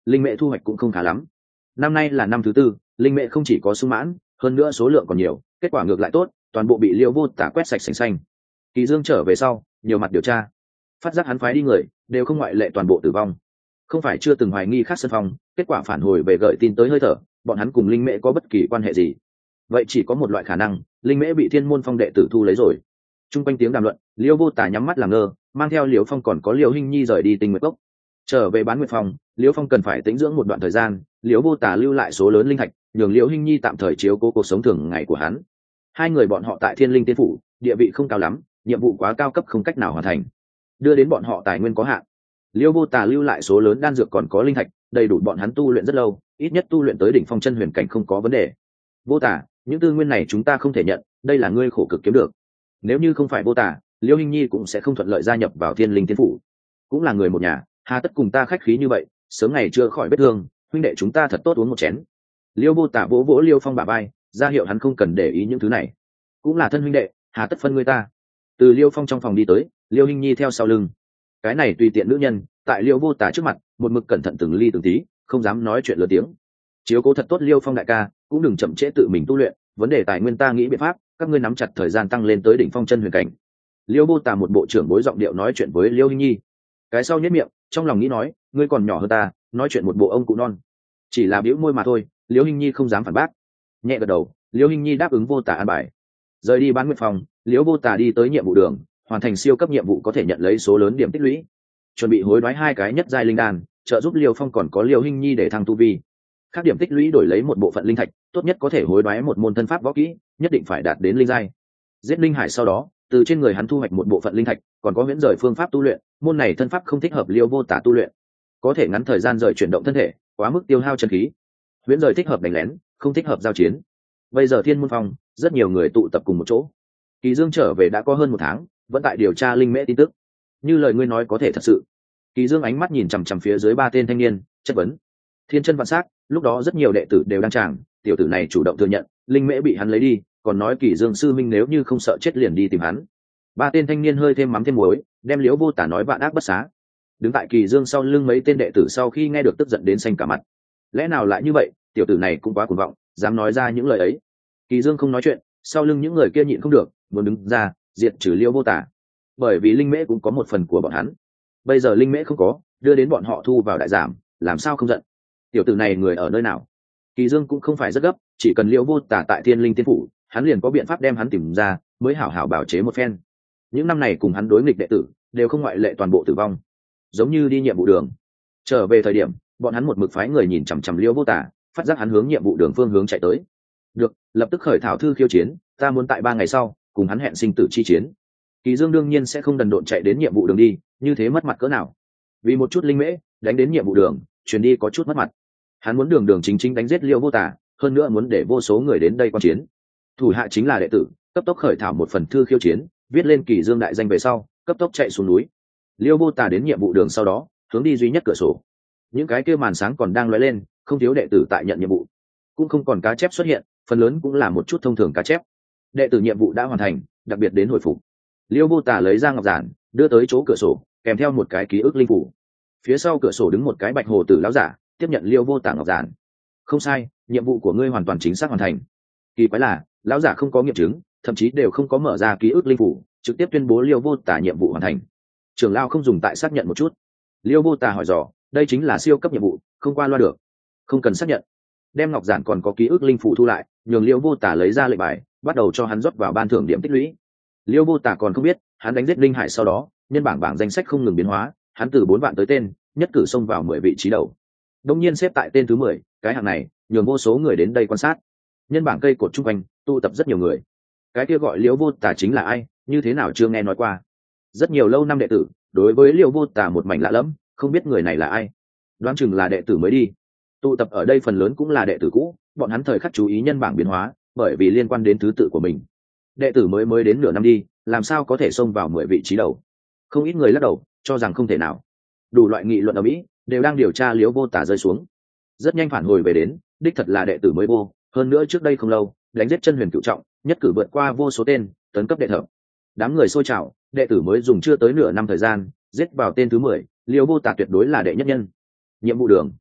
Speaker 1: linh mễ thu hoạch cũng không khá lắm. Năm nay là năm thứ tư, linh mễ không chỉ có sung mãn, hơn nữa số lượng còn nhiều, kết quả ngược lại tốt, toàn bộ bị Liêu Vô Tả quét sạch sành xanh. Kỳ Dương trở về sau, nhiều mặt điều tra, phát giác hắn phái đi người đều không ngoại lệ toàn bộ tử vong. Không phải chưa từng hoài nghi khác sân phong, kết quả phản hồi về gợi tin tới hơi thở, bọn hắn cùng linh mễ có bất kỳ quan hệ gì. Vậy chỉ có một loại khả năng, linh mễ bị Thiên Môn Phong đệ tử thu lấy rồi. Trung quanh tiếng đàm luận, Liêu Vô Tả nhắm mắt làm ngơ, mang theo Liêu Phong còn có Liêu Hinh Nhi rời đi Tinh Nguyệt Cốc. Trở về Bán Nguyệt Phong, Liêu Phong cần phải tĩnh dưỡng một đoạn thời gian, Liêu Vô Tả lưu lại số lớn linh thạch, nhường Liêu Hinh Nhi tạm thời chiếu cố cuộc sống thường ngày của hắn. Hai người bọn họ tại Thiên Linh Tiên phủ, địa vị không cao lắm, nhiệm vụ quá cao cấp không cách nào hoàn thành, đưa đến bọn họ tài nguyên có hạn. Liêu Vô Tả lưu lại số lớn đan dược còn có linh thạch, đầy đủ bọn hắn tu luyện rất lâu, ít nhất tu luyện tới đỉnh phong chân huyền cảnh không có vấn đề. Vô Tả, những tư nguyên này chúng ta không thể nhận, đây là ngươi khổ cực kiếm được. Nếu như không phải Vô Tả, Liêu Hinh Nhi cũng sẽ không thuận lợi gia nhập vào Thiên Linh Tiên phủ. Cũng là người một nhà, hà tất cùng ta khách khí như vậy, sớm ngày chưa khỏi vết thương, huynh đệ chúng ta thật tốt uống một chén. Liêu Vô Tả vỗ vỗ Liêu Phong bả vai, ra hiệu hắn không cần để ý những thứ này. Cũng là thân huynh đệ, hà tất phân ngươi ta. Từ Liêu Phong trong phòng đi tới, Liêu Hinh Nhi theo sau lưng. Cái này tùy tiện nữ nhân, tại Liêu Vô Tả trước mặt, một mực cẩn thận từng ly từng tí, không dám nói chuyện lớn tiếng. Chiếu cố thật tốt Liêu Phong đại ca, cũng đừng chậm trễ tự mình tu luyện, vấn đề tài nguyên ta nghĩ biện pháp, các ngươi nắm chặt thời gian tăng lên tới đỉnh phong chân huyền cảnh. Liêu Vô Tả một bộ trưởng bối giọng điệu nói chuyện với Liêu Hinh Nhi. Cái sau nhếch miệng, trong lòng nghĩ nói, ngươi còn nhỏ hơn ta, nói chuyện một bộ ông cụ non. Chỉ là bĩu môi mà thôi, Liêu Hinh Nhi không dám phản bác. Nhẹ gật đầu, Liêu Hinh Nhi đáp ứng Vô Tả an bài. Rời đi Bán Nguyệt Phòng, Liêu Vô Tả đi tới nhiệm vụ đường, hoàn thành siêu cấp nhiệm vụ có thể nhận lấy số lớn điểm tích lũy, chuẩn bị hối đoái hai cái nhất giai linh đan, trợ giúp Liêu Phong còn có Liêu Hinh Nhi để thăng tu vi. Các điểm tích lũy đổi lấy một bộ phận linh thạch, tốt nhất có thể hối đoái một môn thân pháp võ kỹ, nhất định phải đạt đến linh giai. Giết linh hải sau đó, từ trên người hắn thu hoạch một bộ phận linh thạch, còn có huyễn rời phương pháp tu luyện, môn này thân pháp không thích hợp Liêu Vô Tả tu luyện, có thể ngắn thời gian rời chuyển động thân thể, quá mức tiêu hao chân khí. Huyễn rời thích hợp đánh lén, không thích hợp giao chiến. Bây giờ Thiên Môn Phong, rất nhiều người tụ tập cùng một chỗ. Kỳ Dương trở về đã có hơn một tháng, vẫn tại điều tra linh mễ tin tức. Như lời ngươi nói có thể thật sự. Kỳ Dương ánh mắt nhìn chằm chằm phía dưới ba tên thanh niên, chất vấn. Thiên chân vạn sắc, lúc đó rất nhiều đệ tử đều đang tràng, tiểu tử này chủ động thừa nhận, linh mễ bị hắn lấy đi, còn nói Kỳ Dương sư minh nếu như không sợ chết liền đi tìm hắn. Ba tên thanh niên hơi thêm mắm thêm muối, đem Liễu Vô Tả nói vạn ác bất xá. Đứng tại Kỳ Dương sau lưng mấy tên đệ tử sau khi nghe được tức giận đến xanh cả mặt. Lẽ nào lại như vậy, tiểu tử này cũng quá cuồng vọng, dám nói ra những lời ấy. Kỳ Dương không nói chuyện, sau lưng những người kia nhịn không được, muốn đứng ra diệt trừ Liễu Vô Tả. Bởi vì linh mễ cũng có một phần của bọn hắn. Bây giờ linh mễ không có, đưa đến bọn họ thu vào đại giảm, làm sao không giận. Tiểu tử này người ở nơi nào? Kỳ Dương cũng không phải rất gấp, chỉ cần Liễu Vô Tả tại Thiên Linh Tiên phủ, hắn liền có biện pháp đem hắn tìm ra, mới hảo hảo bảo chế một phen. Những năm này cùng hắn đối nghịch đệ tử, đều không ngoại lệ toàn bộ tử vong. Giống như đi nhiệm vụ đường. Trở về thời điểm, bọn hắn một mực phái người nhìn chằm chằm Liễu Vô Tả, phát giác hắn hướng nhiệm vụ đường phương hướng chạy tới. Được, lập tức khởi thảo thư khiêu chiến, ta muốn tại ba ngày sau, cùng hắn hẹn sinh tử chi chiến. Kỳ Dương đương nhiên sẽ không đần độn chạy đến nhiệm vụ đường đi, như thế mất mặt cỡ nào. Vì một chút linh mễ, đánh đến nhiệm vụ đường, chuyển đi có chút mất mặt. Hắn muốn đường đường chính chính đánh giết Liễu Vô Tả, hơn nữa muốn để vô số người đến đây quan chiến. Thủ hạ chính là đệ tử, cấp tốc khởi thảo một phần thư khiêu chiến, viết lên Kỳ Dương đại danh về sau, cấp tốc chạy xuống núi. Liễu Vô Tả đến nhiệm vụ đường sau đó, hướng đi duy nhất cửa sổ. Những cái kia màn sáng còn đang lóe lên, không thiếu đệ tử tại nhận nhiệm vụ, cũng không còn cá chép xuất hiện, phần lớn cũng là một chút thông thường cá chép. Đệ tử nhiệm vụ đã hoàn thành, đặc biệt đến hồi phục. Liêu Vô Tả lấy ra ngọc giản, đưa tới chỗ cửa sổ, kèm theo một cái ký ức linh phủ. Phía sau cửa sổ đứng một cái bạch hồ tử lão giả, tiếp nhận Liêu Vô Tả ngọc giản. Không sai, nhiệm vụ của ngươi hoàn toàn chính xác hoàn thành. Kỳ quái là, lão giả không có nghiệm chứng, thậm chí đều không có mở ra ký ức linh phủ, trực tiếp tuyên bố Liêu Vô Tả nhiệm vụ hoàn thành. Trưởng lão không dùng tại xác nhận một chút. Liêu Vô Tả hỏi dò, đây chính là siêu cấp nhiệm vụ, không qua loa được. Không cần xác nhận. Đem ngọc giản còn có ký ức linh phủ thu lại, nhường Liêu Vô Tả lấy ra lệnh bài, bắt đầu cho hắn rót vào ban thưởng điểm tích lũy. Liêu Vô Tả còn không biết, hắn đánh giết linh hải sau đó, nhân bảng bảng danh sách không ngừng biến hóa, hắn từ bốn vạn tới tên, nhất cử xông vào mười vị trí đầu. Đông nhiên xếp tại tên thứ mười, cái hạng này, nhường vô số người đến đây quan sát. Nhân bảng cây cột trung quanh, tụ tập rất nhiều người. Cái kia gọi Liêu Vô Tả chính là ai, như thế nào chưa nghe nói qua. Rất nhiều lâu năm đệ tử, đối với Liêu Vô Tả một mảnh lạ lẫm, không biết người này là ai. Đoán chừng là đệ tử mới đi. Tụ tập ở đây phần lớn cũng là đệ tử cũ, bọn hắn thời khắc chú ý nhân bảng biến hóa, bởi vì liên quan đến thứ tự của mình. Đệ tử mới mới đến nửa năm đi, làm sao có thể xông vào mười vị trí đầu. Không ít người lắc đầu, cho rằng không thể nào. Đủ loại nghị luận ở Mỹ đều đang điều tra Liễu Vô Tả rơi xuống. Rất nhanh phản hồi về đến, đích thật là đệ tử mới vô, hơn nữa trước đây không lâu, đánh giết chân huyền cựu trọng, nhất cử vượt qua vô số tên, tấn cấp đệ thập. Đám người xôi trào, đệ tử mới dùng chưa tới nửa năm thời gian, giết vào tên thứ mười, Liễu Vô Tả tuyệt đối là đệ nhất nhân. Nhiệm vụ đường.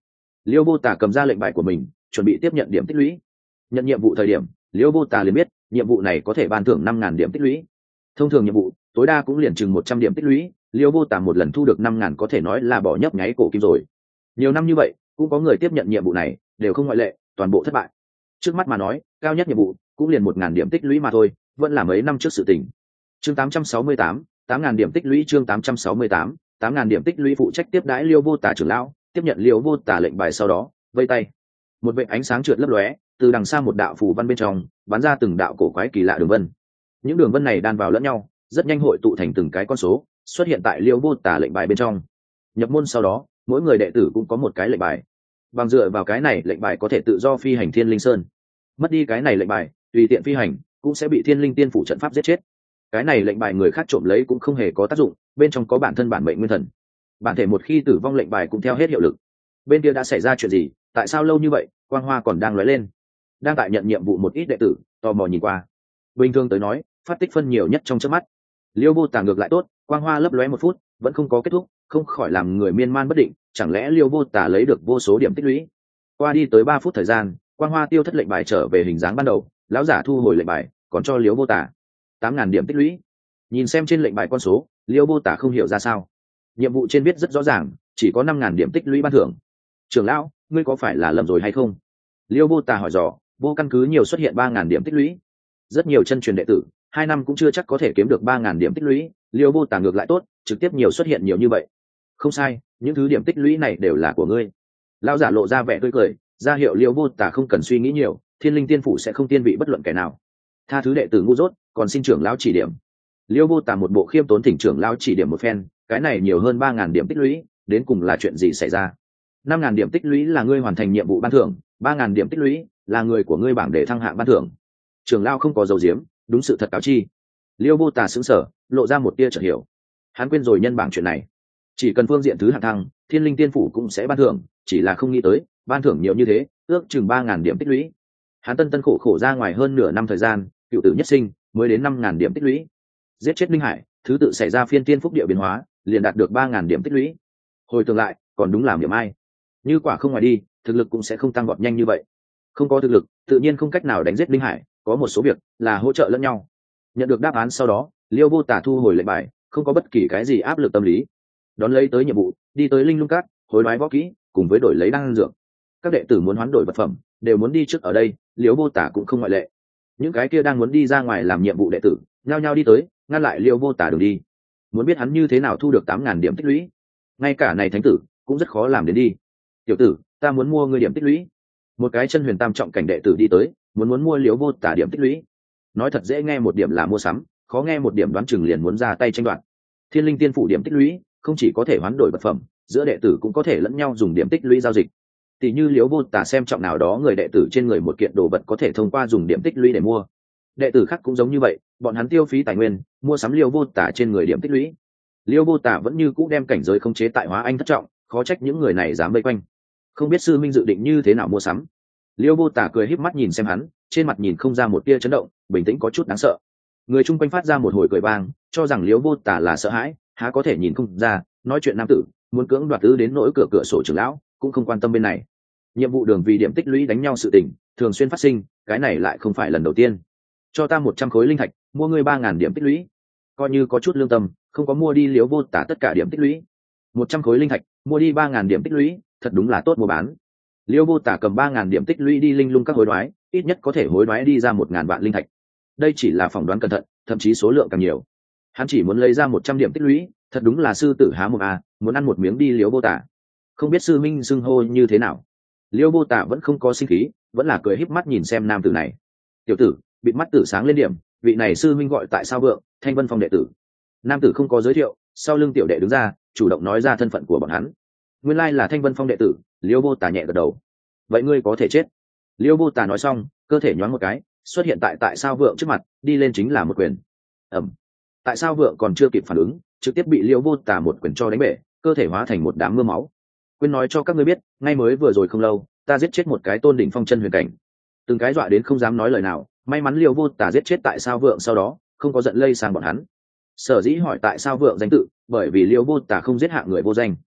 Speaker 1: Liêu vô tả cầm ra lệnh bài của mình, chuẩn bị tiếp nhận điểm tích lũy. Nhận nhiệm vụ thời điểm, Liêu vô tả liền biết nhiệm vụ này có thể ban thưởng năm ngàn điểm tích lũy. Thông thường nhiệm vụ tối đa cũng liền chừng một trăm điểm tích lũy, Liêu vô tả một lần thu được năm ngàn có thể nói là bỏ nhấp nháy cổ kim rồi. Nhiều năm như vậy cũng có người tiếp nhận nhiệm vụ này, đều không ngoại lệ, toàn bộ thất bại. Trước mắt mà nói, cao nhất nhiệm vụ cũng liền một ngàn điểm tích lũy mà thôi, vẫn là mấy năm trước sự tình. Chương tám trăm sáu mươi tám, tám ngàn điểm tích lũy. Chương tám trăm sáu mươi tám, tám ngàn điểm tích lũy. Phụ trách tiếp đãi Liêu vô tả trưởng lão tiếp nhận Liêu vô tả lệnh bài sau đó vây tay, một vệt ánh sáng trượt lấp lóe từ đằng xa một đạo phù văn bên trong bắn ra từng đạo cổ quái kỳ lạ đường vân. Những đường vân này đan vào lẫn nhau, rất nhanh hội tụ thành từng cái con số xuất hiện tại Liêu vô tả lệnh bài bên trong. Nhập môn sau đó, mỗi người đệ tử cũng có một cái lệnh bài. Bằng dựa vào cái này lệnh bài có thể tự do phi hành Thiên Linh Sơn. Mất đi cái này lệnh bài, tùy tiện phi hành cũng sẽ bị Thiên Linh Tiên phủ trận pháp giết chết. Cái này lệnh bài người khác trộm lấy cũng không hề có tác dụng, bên trong có bản thân bản mệnh nguyên thần. Bản thể một khi tử vong lệnh bài cũng theo hết hiệu lực. Bên kia đã xảy ra chuyện gì, tại sao lâu như vậy quang hoa còn đang lóe lên? Đang tại nhận nhiệm vụ một ít đệ tử tò mò nhìn qua. Bình thường tới nói, phát tích phân nhiều nhất trong chớp mắt. Liêu vô tả ngược lại tốt, quang hoa lấp lóe một phút vẫn không có kết thúc, không khỏi làm người miên man bất định, chẳng lẽ Liêu vô tả lấy được vô số điểm tích lũy? Qua đi tới ba phút thời gian, quang hoa tiêu thất, lệnh bài trở về hình dáng ban đầu, lão giả thu hồi lệnh bài, còn cho Liêu vô tả tám ngàn điểm tích lũy. Nhìn xem trên lệnh bài con số, Liêu vô tả không hiểu ra sao. Nhiệm vụ trên viết rất rõ ràng, chỉ có năm ngàn điểm tích lũy ban thưởng. Trưởng lão, ngươi có phải là lầm rồi hay không? Liêu vô tả hỏi dò. Vô căn cứ nhiều xuất hiện ba ngàn điểm tích lũy. Rất nhiều chân truyền đệ tử hai năm cũng chưa chắc có thể kiếm được ba ngàn điểm tích lũy, Liêu vô tả ngược lại tốt, trực tiếp nhiều xuất hiện nhiều như vậy. Không sai, những thứ điểm tích lũy này đều là của ngươi. Lão giả lộ ra vẻ tươi cười, ra hiệu Liêu vô tả không cần suy nghĩ nhiều, Thiên Linh Tiên phủ sẽ không tiên vị bất luận kẻ nào. Tha thứ đệ tử ngu dốt, còn xin trưởng lão chỉ điểm. Liêu vô tả một bộ khiêm tốn thỉnh trưởng lão chỉ điểm một phen, cái này nhiều hơn ba ngàn điểm tích lũy, đến cùng là chuyện gì xảy ra? Năm ngàn điểm tích lũy là ngươi hoàn thành nhiệm vụ ban thưởng, ba ngàn điểm tích lũy là người của ngươi bảng để thăng hạng ban thưởng. Trưởng lão không có dầu diếm, đúng sự thật cáo chi. Liêu vô tả sững sờ, lộ ra một tia chợt hiểu. Hắn quên rồi nhân bảng chuyện này. Chỉ cần phương diện thứ hạng thăng, Thiên Linh Tiên phủ cũng sẽ ban thưởng, chỉ là không nghĩ tới ban thưởng nhiều như thế, ước chừng ba ngàn điểm tích lũy. Hắn tân tân khổ khổ ra ngoài hơn nửa năm thời gian, cựu tử nhất sinh mới đến năm ngàn điểm tích lũy. Giết chết Linh Hải, thứ tự xảy ra phiên tiên phúc địa biến hóa, liền đạt được ba ngàn điểm tích lũy. Hồi tưởng lại, còn đúng làm điểm ai. Như quả không ngoài đi, thực lực cũng sẽ không tăng vọt nhanh như vậy. Không có thực lực, tự nhiên không cách nào đánh giết Linh Hải, có một số việc là hỗ trợ lẫn nhau. Nhận được đáp án sau đó, Liêu vô tả thu hồi lệnh bài, không có bất kỳ cái gì áp lực tâm lý. Đón lấy tới nhiệm vụ, đi tới Linh Lung Cát, hối đoái võ kỹ, cùng với đổi lấy đan dược. Các đệ tử muốn hoán đổi vật phẩm, đều muốn đi trước ở đây, Liêu vô tả cũng không ngoại lệ. Những cái kia đang muốn đi ra ngoài làm nhiệm vụ đệ tử, nhao nhao đi tới, ngăn lại Liêu vô tả đường đi. Muốn biết hắn như thế nào thu được tám ngàn điểm tích lũy, ngay cả này thánh tử cũng rất khó làm đến đi. Tiểu tử, ta muốn mua ngươi điểm tích lũy. Một cái chân huyền tam trọng cảnh đệ tử đi tới, muốn muốn mua Liêu vô tả điểm tích lũy. Nói thật dễ nghe một điểm là mua sắm, khó nghe một điểm đoán chừng liền muốn ra tay tranh đoạt. Thiên Linh Tiên phủ điểm tích lũy không chỉ có thể hoán đổi vật phẩm, giữa đệ tử cũng có thể lẫn nhau dùng điểm tích lũy giao dịch. Tỷ như Liêu vô tả xem trọng nào đó người đệ tử trên người một kiện đồ vật có thể thông qua dùng điểm tích lũy để mua. Đệ tử khác cũng giống như vậy, bọn hắn tiêu phí tài nguyên mua sắm Liêu vô tả trên người điểm tích lũy. Liêu vô tả vẫn như cũ đem cảnh giới khống chế tại hóa anh thất trọng, khó trách những người này dám vây quanh. Không biết sư minh dự định như thế nào mua sắm. Liêu vô tả cười híp mắt nhìn xem hắn, trên mặt nhìn không ra một tia chấn động, bình tĩnh có chút đáng sợ. Người chung quanh phát ra một hồi cười vang, cho rằng Liêu vô tả là sợ hãi, há có thể nhìn không ra, nói chuyện nam tử muốn cưỡng đoạt tứ đến nỗi cửa cửa sổ trưởng lão cũng không quan tâm bên này. Nhiệm vụ đường vì điểm tích lũy đánh nhau sự tình thường xuyên phát sinh, cái này lại không phải lần đầu tiên. Cho ta một trăm khối linh thạch, mua ngươi ba ngàn điểm tích lũy. Coi như có chút lương tâm, không có mua đi Liêu vô tả tất cả điểm tích lũy. Một trăm khối linh thạch, mua đi ba ngàn điểm tích lũy, thật đúng là tốt mua bán. Liêu vô tả cầm ba ngàn điểm tích lũy đi linh lung các hối đoái, ít nhất có thể hối đoái đi ra một ngàn vạn linh thạch. Đây chỉ là phỏng đoán cẩn thận, thậm chí số lượng càng nhiều. Hắn chỉ muốn lấy ra một trăm điểm tích lũy, thật đúng là sư tử há mồm à, muốn ăn một miếng đi Liêu vô tả. Không biết sư minh xưng hô như thế nào. Liêu vô tả vẫn không có sinh khí, vẫn là cười híp mắt nhìn xem nam tử này. Tiểu tử, bịt mắt tử sáng lên điểm, vị này sư minh gọi tại sao vượng, Thanh Vân Phong đệ tử. Nam tử không có giới thiệu, sau lưng tiểu đệ đứng ra, chủ động nói ra thân phận của bọn hắn. Nguyên lai là Thanh Vân Phong đệ tử. Liêu vô tả nhẹ gật đầu. Vậy ngươi có thể chết. Liêu vô tả nói xong, cơ thể nhoáng một cái, xuất hiện tại tại sao vượng trước mặt, đi lên chính là một quyền. Ẩm. Tại sao vượng còn chưa kịp phản ứng, trực tiếp bị Liêu vô tả một quyền cho đánh bể, cơ thể hóa thành một đám mưa máu. Quên nói cho các ngươi biết, ngay mới vừa rồi không lâu, ta giết chết một cái tôn đỉnh phong chân huyền cảnh. Từng cái dọa đến không dám nói lời nào, may mắn Liêu vô tả giết chết tại sao vượng sau đó không có giận lây sang bọn hắn. Sở dĩ hỏi tại sao vượng danh tự, bởi vì Liêu vô tả không giết hạng người vô danh.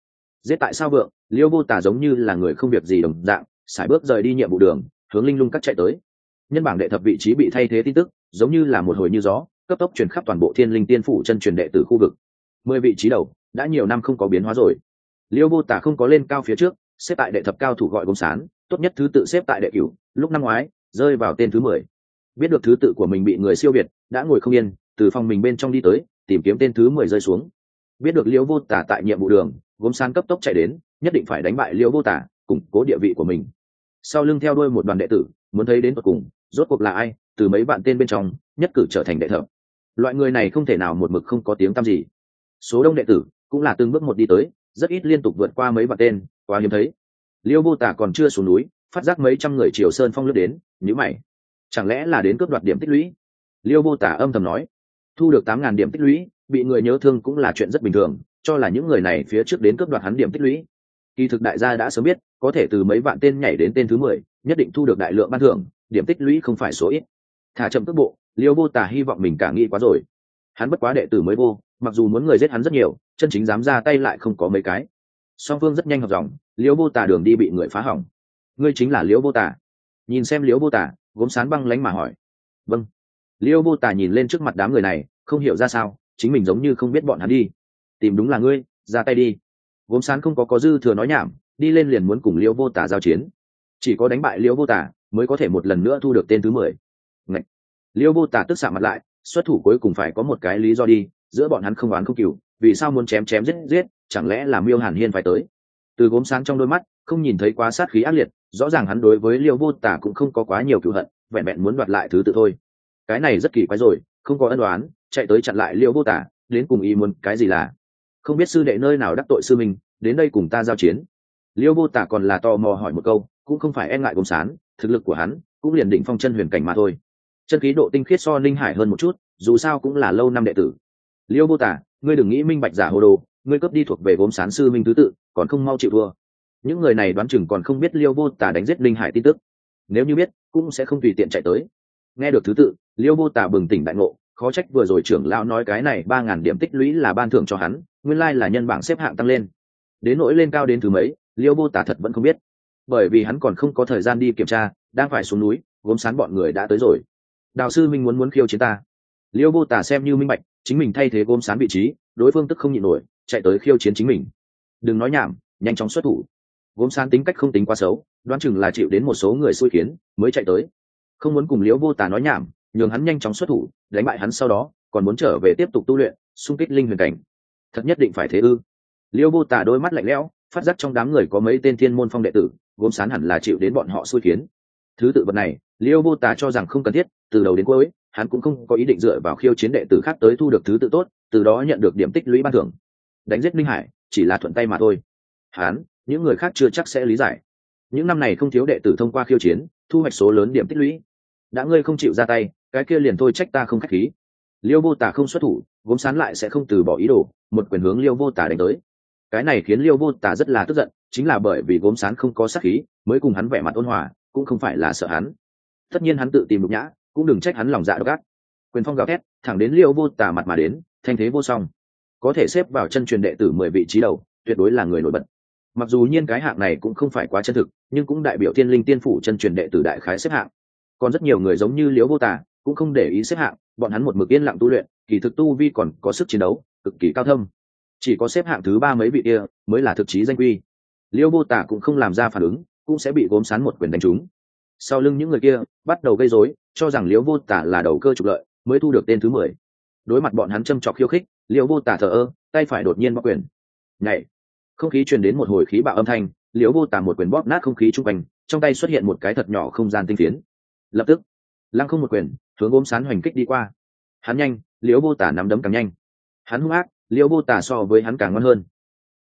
Speaker 1: giết tại sao vượng, liêu vô tả giống như là người không việc gì đồng dạng sải bước rời đi nhiệm vụ đường, hướng linh lung cắt chạy tới. Nhân bảng đệ thập vị trí bị thay thế tin tức giống như là một hồi như gió, cấp tốc truyền khắp toàn bộ thiên linh tiên phủ chân truyền đệ tử khu vực. Mười vị trí đầu đã nhiều năm không có biến hóa rồi. Liêu vô tả không có lên cao phía trước, xếp tại đệ thập cao thủ gọi gốm sán, tốt nhất thứ tự xếp tại đệ cửu, lúc năm ngoái rơi vào tên thứ mười. Biết được thứ tự của mình bị người siêu việt, đã ngồi không yên, từ phòng mình bên trong đi tới, tìm kiếm tên thứ mười rơi xuống. Biết được Liêu vô tả tại nhiệm vụ đường, gốm sán cấp tốc chạy đến, nhất định phải đánh bại Liêu vô tả, củng cố địa vị của mình. Sau lưng theo đuôi một đoàn đệ tử, muốn thấy đến tận cùng rốt cuộc là ai, từ mấy bạn tên bên trong nhất cử trở thành đệ thập. Loại người này không thể nào một mực không có tiếng tăm gì. Số đông đệ tử cũng là từng bước một đi tới, rất ít liên tục vượt qua mấy bạn tên, quá hiếm thấy. Liêu vô tả còn chưa xuống núi, phát giác mấy trăm người triều sơn phong lướt đến, nhíu mày, chẳng lẽ là đến cướp đoạt điểm tích lũy? Liêu vô tả âm thầm nói, thu được tám ngàn điểm tích lũy, bị người nhớ thương cũng là chuyện rất bình thường, cho là những người này phía trước đến cướp đoạt hắn điểm tích lũy. Kỳ thực đại gia đã sớm biết, có thể từ mấy vạn tên nhảy đến tên thứ mười, nhất định thu được đại lượng ban thưởng, điểm tích lũy không phải số ít. Thả chậm tốc bộ, Liêu vô tả hy vọng mình cả nghĩ quá rồi. Hắn bất quá đệ tử mới vô, mặc dù muốn người giết hắn rất nhiều, chân chính dám ra tay lại không có mấy cái. Song phương rất nhanh hợp dòng, Liêu vô tả đường đi bị người phá hỏng. Ngươi chính là Liêu vô tả? Nhìn xem Liêu vô tả, gốm sán băng lánh mà hỏi. Vâng. Liêu vô tả nhìn lên trước mặt đám người này, không hiểu ra sao, chính mình giống như không biết bọn hắn đi. Tìm đúng là ngươi, ra tay đi. Gốm sán không có có dư thừa nói nhảm, đi lên liền muốn cùng Liêu vô tả giao chiến. Chỉ có đánh bại Liêu vô tả mới có thể một lần nữa thu được tên thứ mười. Ngạch. Liêu vô tả tức xạ mặt lại, xuất thủ cuối cùng phải có một cái lý do đi, giữa bọn hắn không oán không cừu, vì sao muốn chém chém giết giết, chẳng lẽ là Miêu Hàn Hiên phải tới? Từ gốm sáng trong đôi mắt không nhìn thấy quá sát khí ác liệt, rõ ràng hắn đối với Liêu vô tả cũng không có quá nhiều cừu hận, vẹn vẹn muốn đoạt lại thứ tự thôi. Cái này rất kỳ quái rồi, không có ân oán, chạy tới chặn lại Liêu vô tả, đến cùng ý muốn cái gì là? Không biết sư đệ nơi nào đắc tội sư mình, đến đây cùng ta giao chiến. Liêu vô tả còn là tò mò hỏi một câu, cũng không phải e ngại gốm sáng, thực lực của hắn cũng liền đỉnh phong chân huyền cảnh mà thôi. Chân khí độ tinh khiết so Ninh Hải hơn một chút, dù sao cũng là lâu năm đệ tử. Liêu vô tả, ngươi đừng nghĩ minh bạch giả hồ đồ, ngươi cướp đi thuộc về gốm sán sư minh thứ tự, còn không mau chịu thua. Những người này đoán chừng còn không biết Liêu vô tả đánh giết Ninh Hải tin tức, nếu như biết cũng sẽ không tùy tiện chạy tới. Nghe được thứ tự, Liêu vô tả bừng tỉnh đại ngộ, khó trách vừa rồi trưởng lão nói cái này ba ngàn điểm tích lũy là ban thưởng cho hắn, nguyên lai là nhân bảng xếp hạng tăng lên. Đến nỗi lên cao đến thứ mấy, Liêu vô tả thật vẫn không biết, bởi vì hắn còn không có thời gian đi kiểm tra, đang phải xuống núi, gốm sán bọn người đã tới rồi. Đào sư minh muốn muốn khiêu chiến ta. Liêu vô tả xem như minh bạch, chính mình thay thế gốm sán vị trí, đối phương tức không nhịn nổi, chạy tới khiêu chiến chính mình. Đừng nói nhảm, nhanh chóng xuất thủ. Gốm sán tính cách không tính quá xấu, đoán chừng là chịu đến một số người xui khiến mới chạy tới, không muốn cùng Liêu vô tả nói nhảm, nhường hắn nhanh chóng xuất thủ, đánh bại hắn sau đó còn muốn trở về tiếp tục tu luyện, xung kích linh huyền cảnh. Thật nhất định phải thế ư? Liêu vô tả đôi mắt lạnh lẽo, phát giác trong đám người có mấy tên thiên môn phong đệ tử, gốm sán hẳn là chịu đến bọn họ xui khiến. Thứ tự vật này Liêu vô tả cho rằng không cần thiết, từ đầu đến cuối hắn cũng không có ý định dựa vào khiêu chiến đệ tử khác tới thu được thứ tự tốt, từ đó nhận được điểm tích lũy ban thưởng. Đánh giết Ninh Hải chỉ là thuận tay mà thôi, hắn những người khác chưa chắc sẽ lý giải. Những năm này không thiếu đệ tử thông qua khiêu chiến thu hoạch số lớn điểm tích lũy, đã ngươi không chịu ra tay, cái kia liền thôi trách ta không khách khí. Liêu vô tả không xuất thủ, gốm sán lại sẽ không từ bỏ ý đồ, một quyền hướng Liêu vô tả đánh tới. Cái này khiến Liêu vô tả rất là tức giận, chính là bởi vì gốm sán không có sát khí mới cùng hắn vẻ mặt ôn hòa, cũng không phải là sợ hắn. Tất nhiên hắn tự tìm nhục nhã, cũng đừng trách hắn lòng dạ độc ác. Quyền phong gào thét thẳng đến Liêu vô tả mặt mà đến, thanh thế vô song, có thể xếp vào chân truyền đệ tử mười vị trí đầu, tuyệt đối là người nổi bật. Mặc dù nhiên cái hạng này cũng không phải quá chân thực, nhưng cũng đại biểu thiên linh tiên phủ chân truyền đệ tử đại khái xếp hạng. Còn rất nhiều người giống như Liêu vô tả cũng không để ý xếp hạng, bọn hắn một mực yên lặng tu luyện, kỳ thực tu vi còn có sức chiến đấu cực kỳ cao thâm, chỉ có xếp hạng thứ ba mấy vị kia mới là thực chí danh quy. Liêu vô tả cũng không làm ra phản ứng, cũng sẽ bị gốm sán một quyền đánh trúng. Sau lưng những người kia bắt đầu gây rối, cho rằng Liêu vô tả là đầu cơ trục lợi mới thu được tên thứ mười. Đối mặt bọn hắn châm chọc khiêu khích, Liêu vô tả thờ ơ, tay phải đột nhiên bóp quyền. Nhảy, không khí truyền đến một hồi khí bạo âm thanh, Liêu vô tả một quyền bóp nát không khí chung quanh, trong tay xuất hiện một cái thật nhỏ không gian tinh phiến. Lập tức lăng không một quyền hướng gốm sán hoành kích đi qua. Hắn nhanh, Liêu vô tả nắm đấm càng nhanh. Hắn hung ác, Liêu vô tả so với hắn càng ngoan hơn.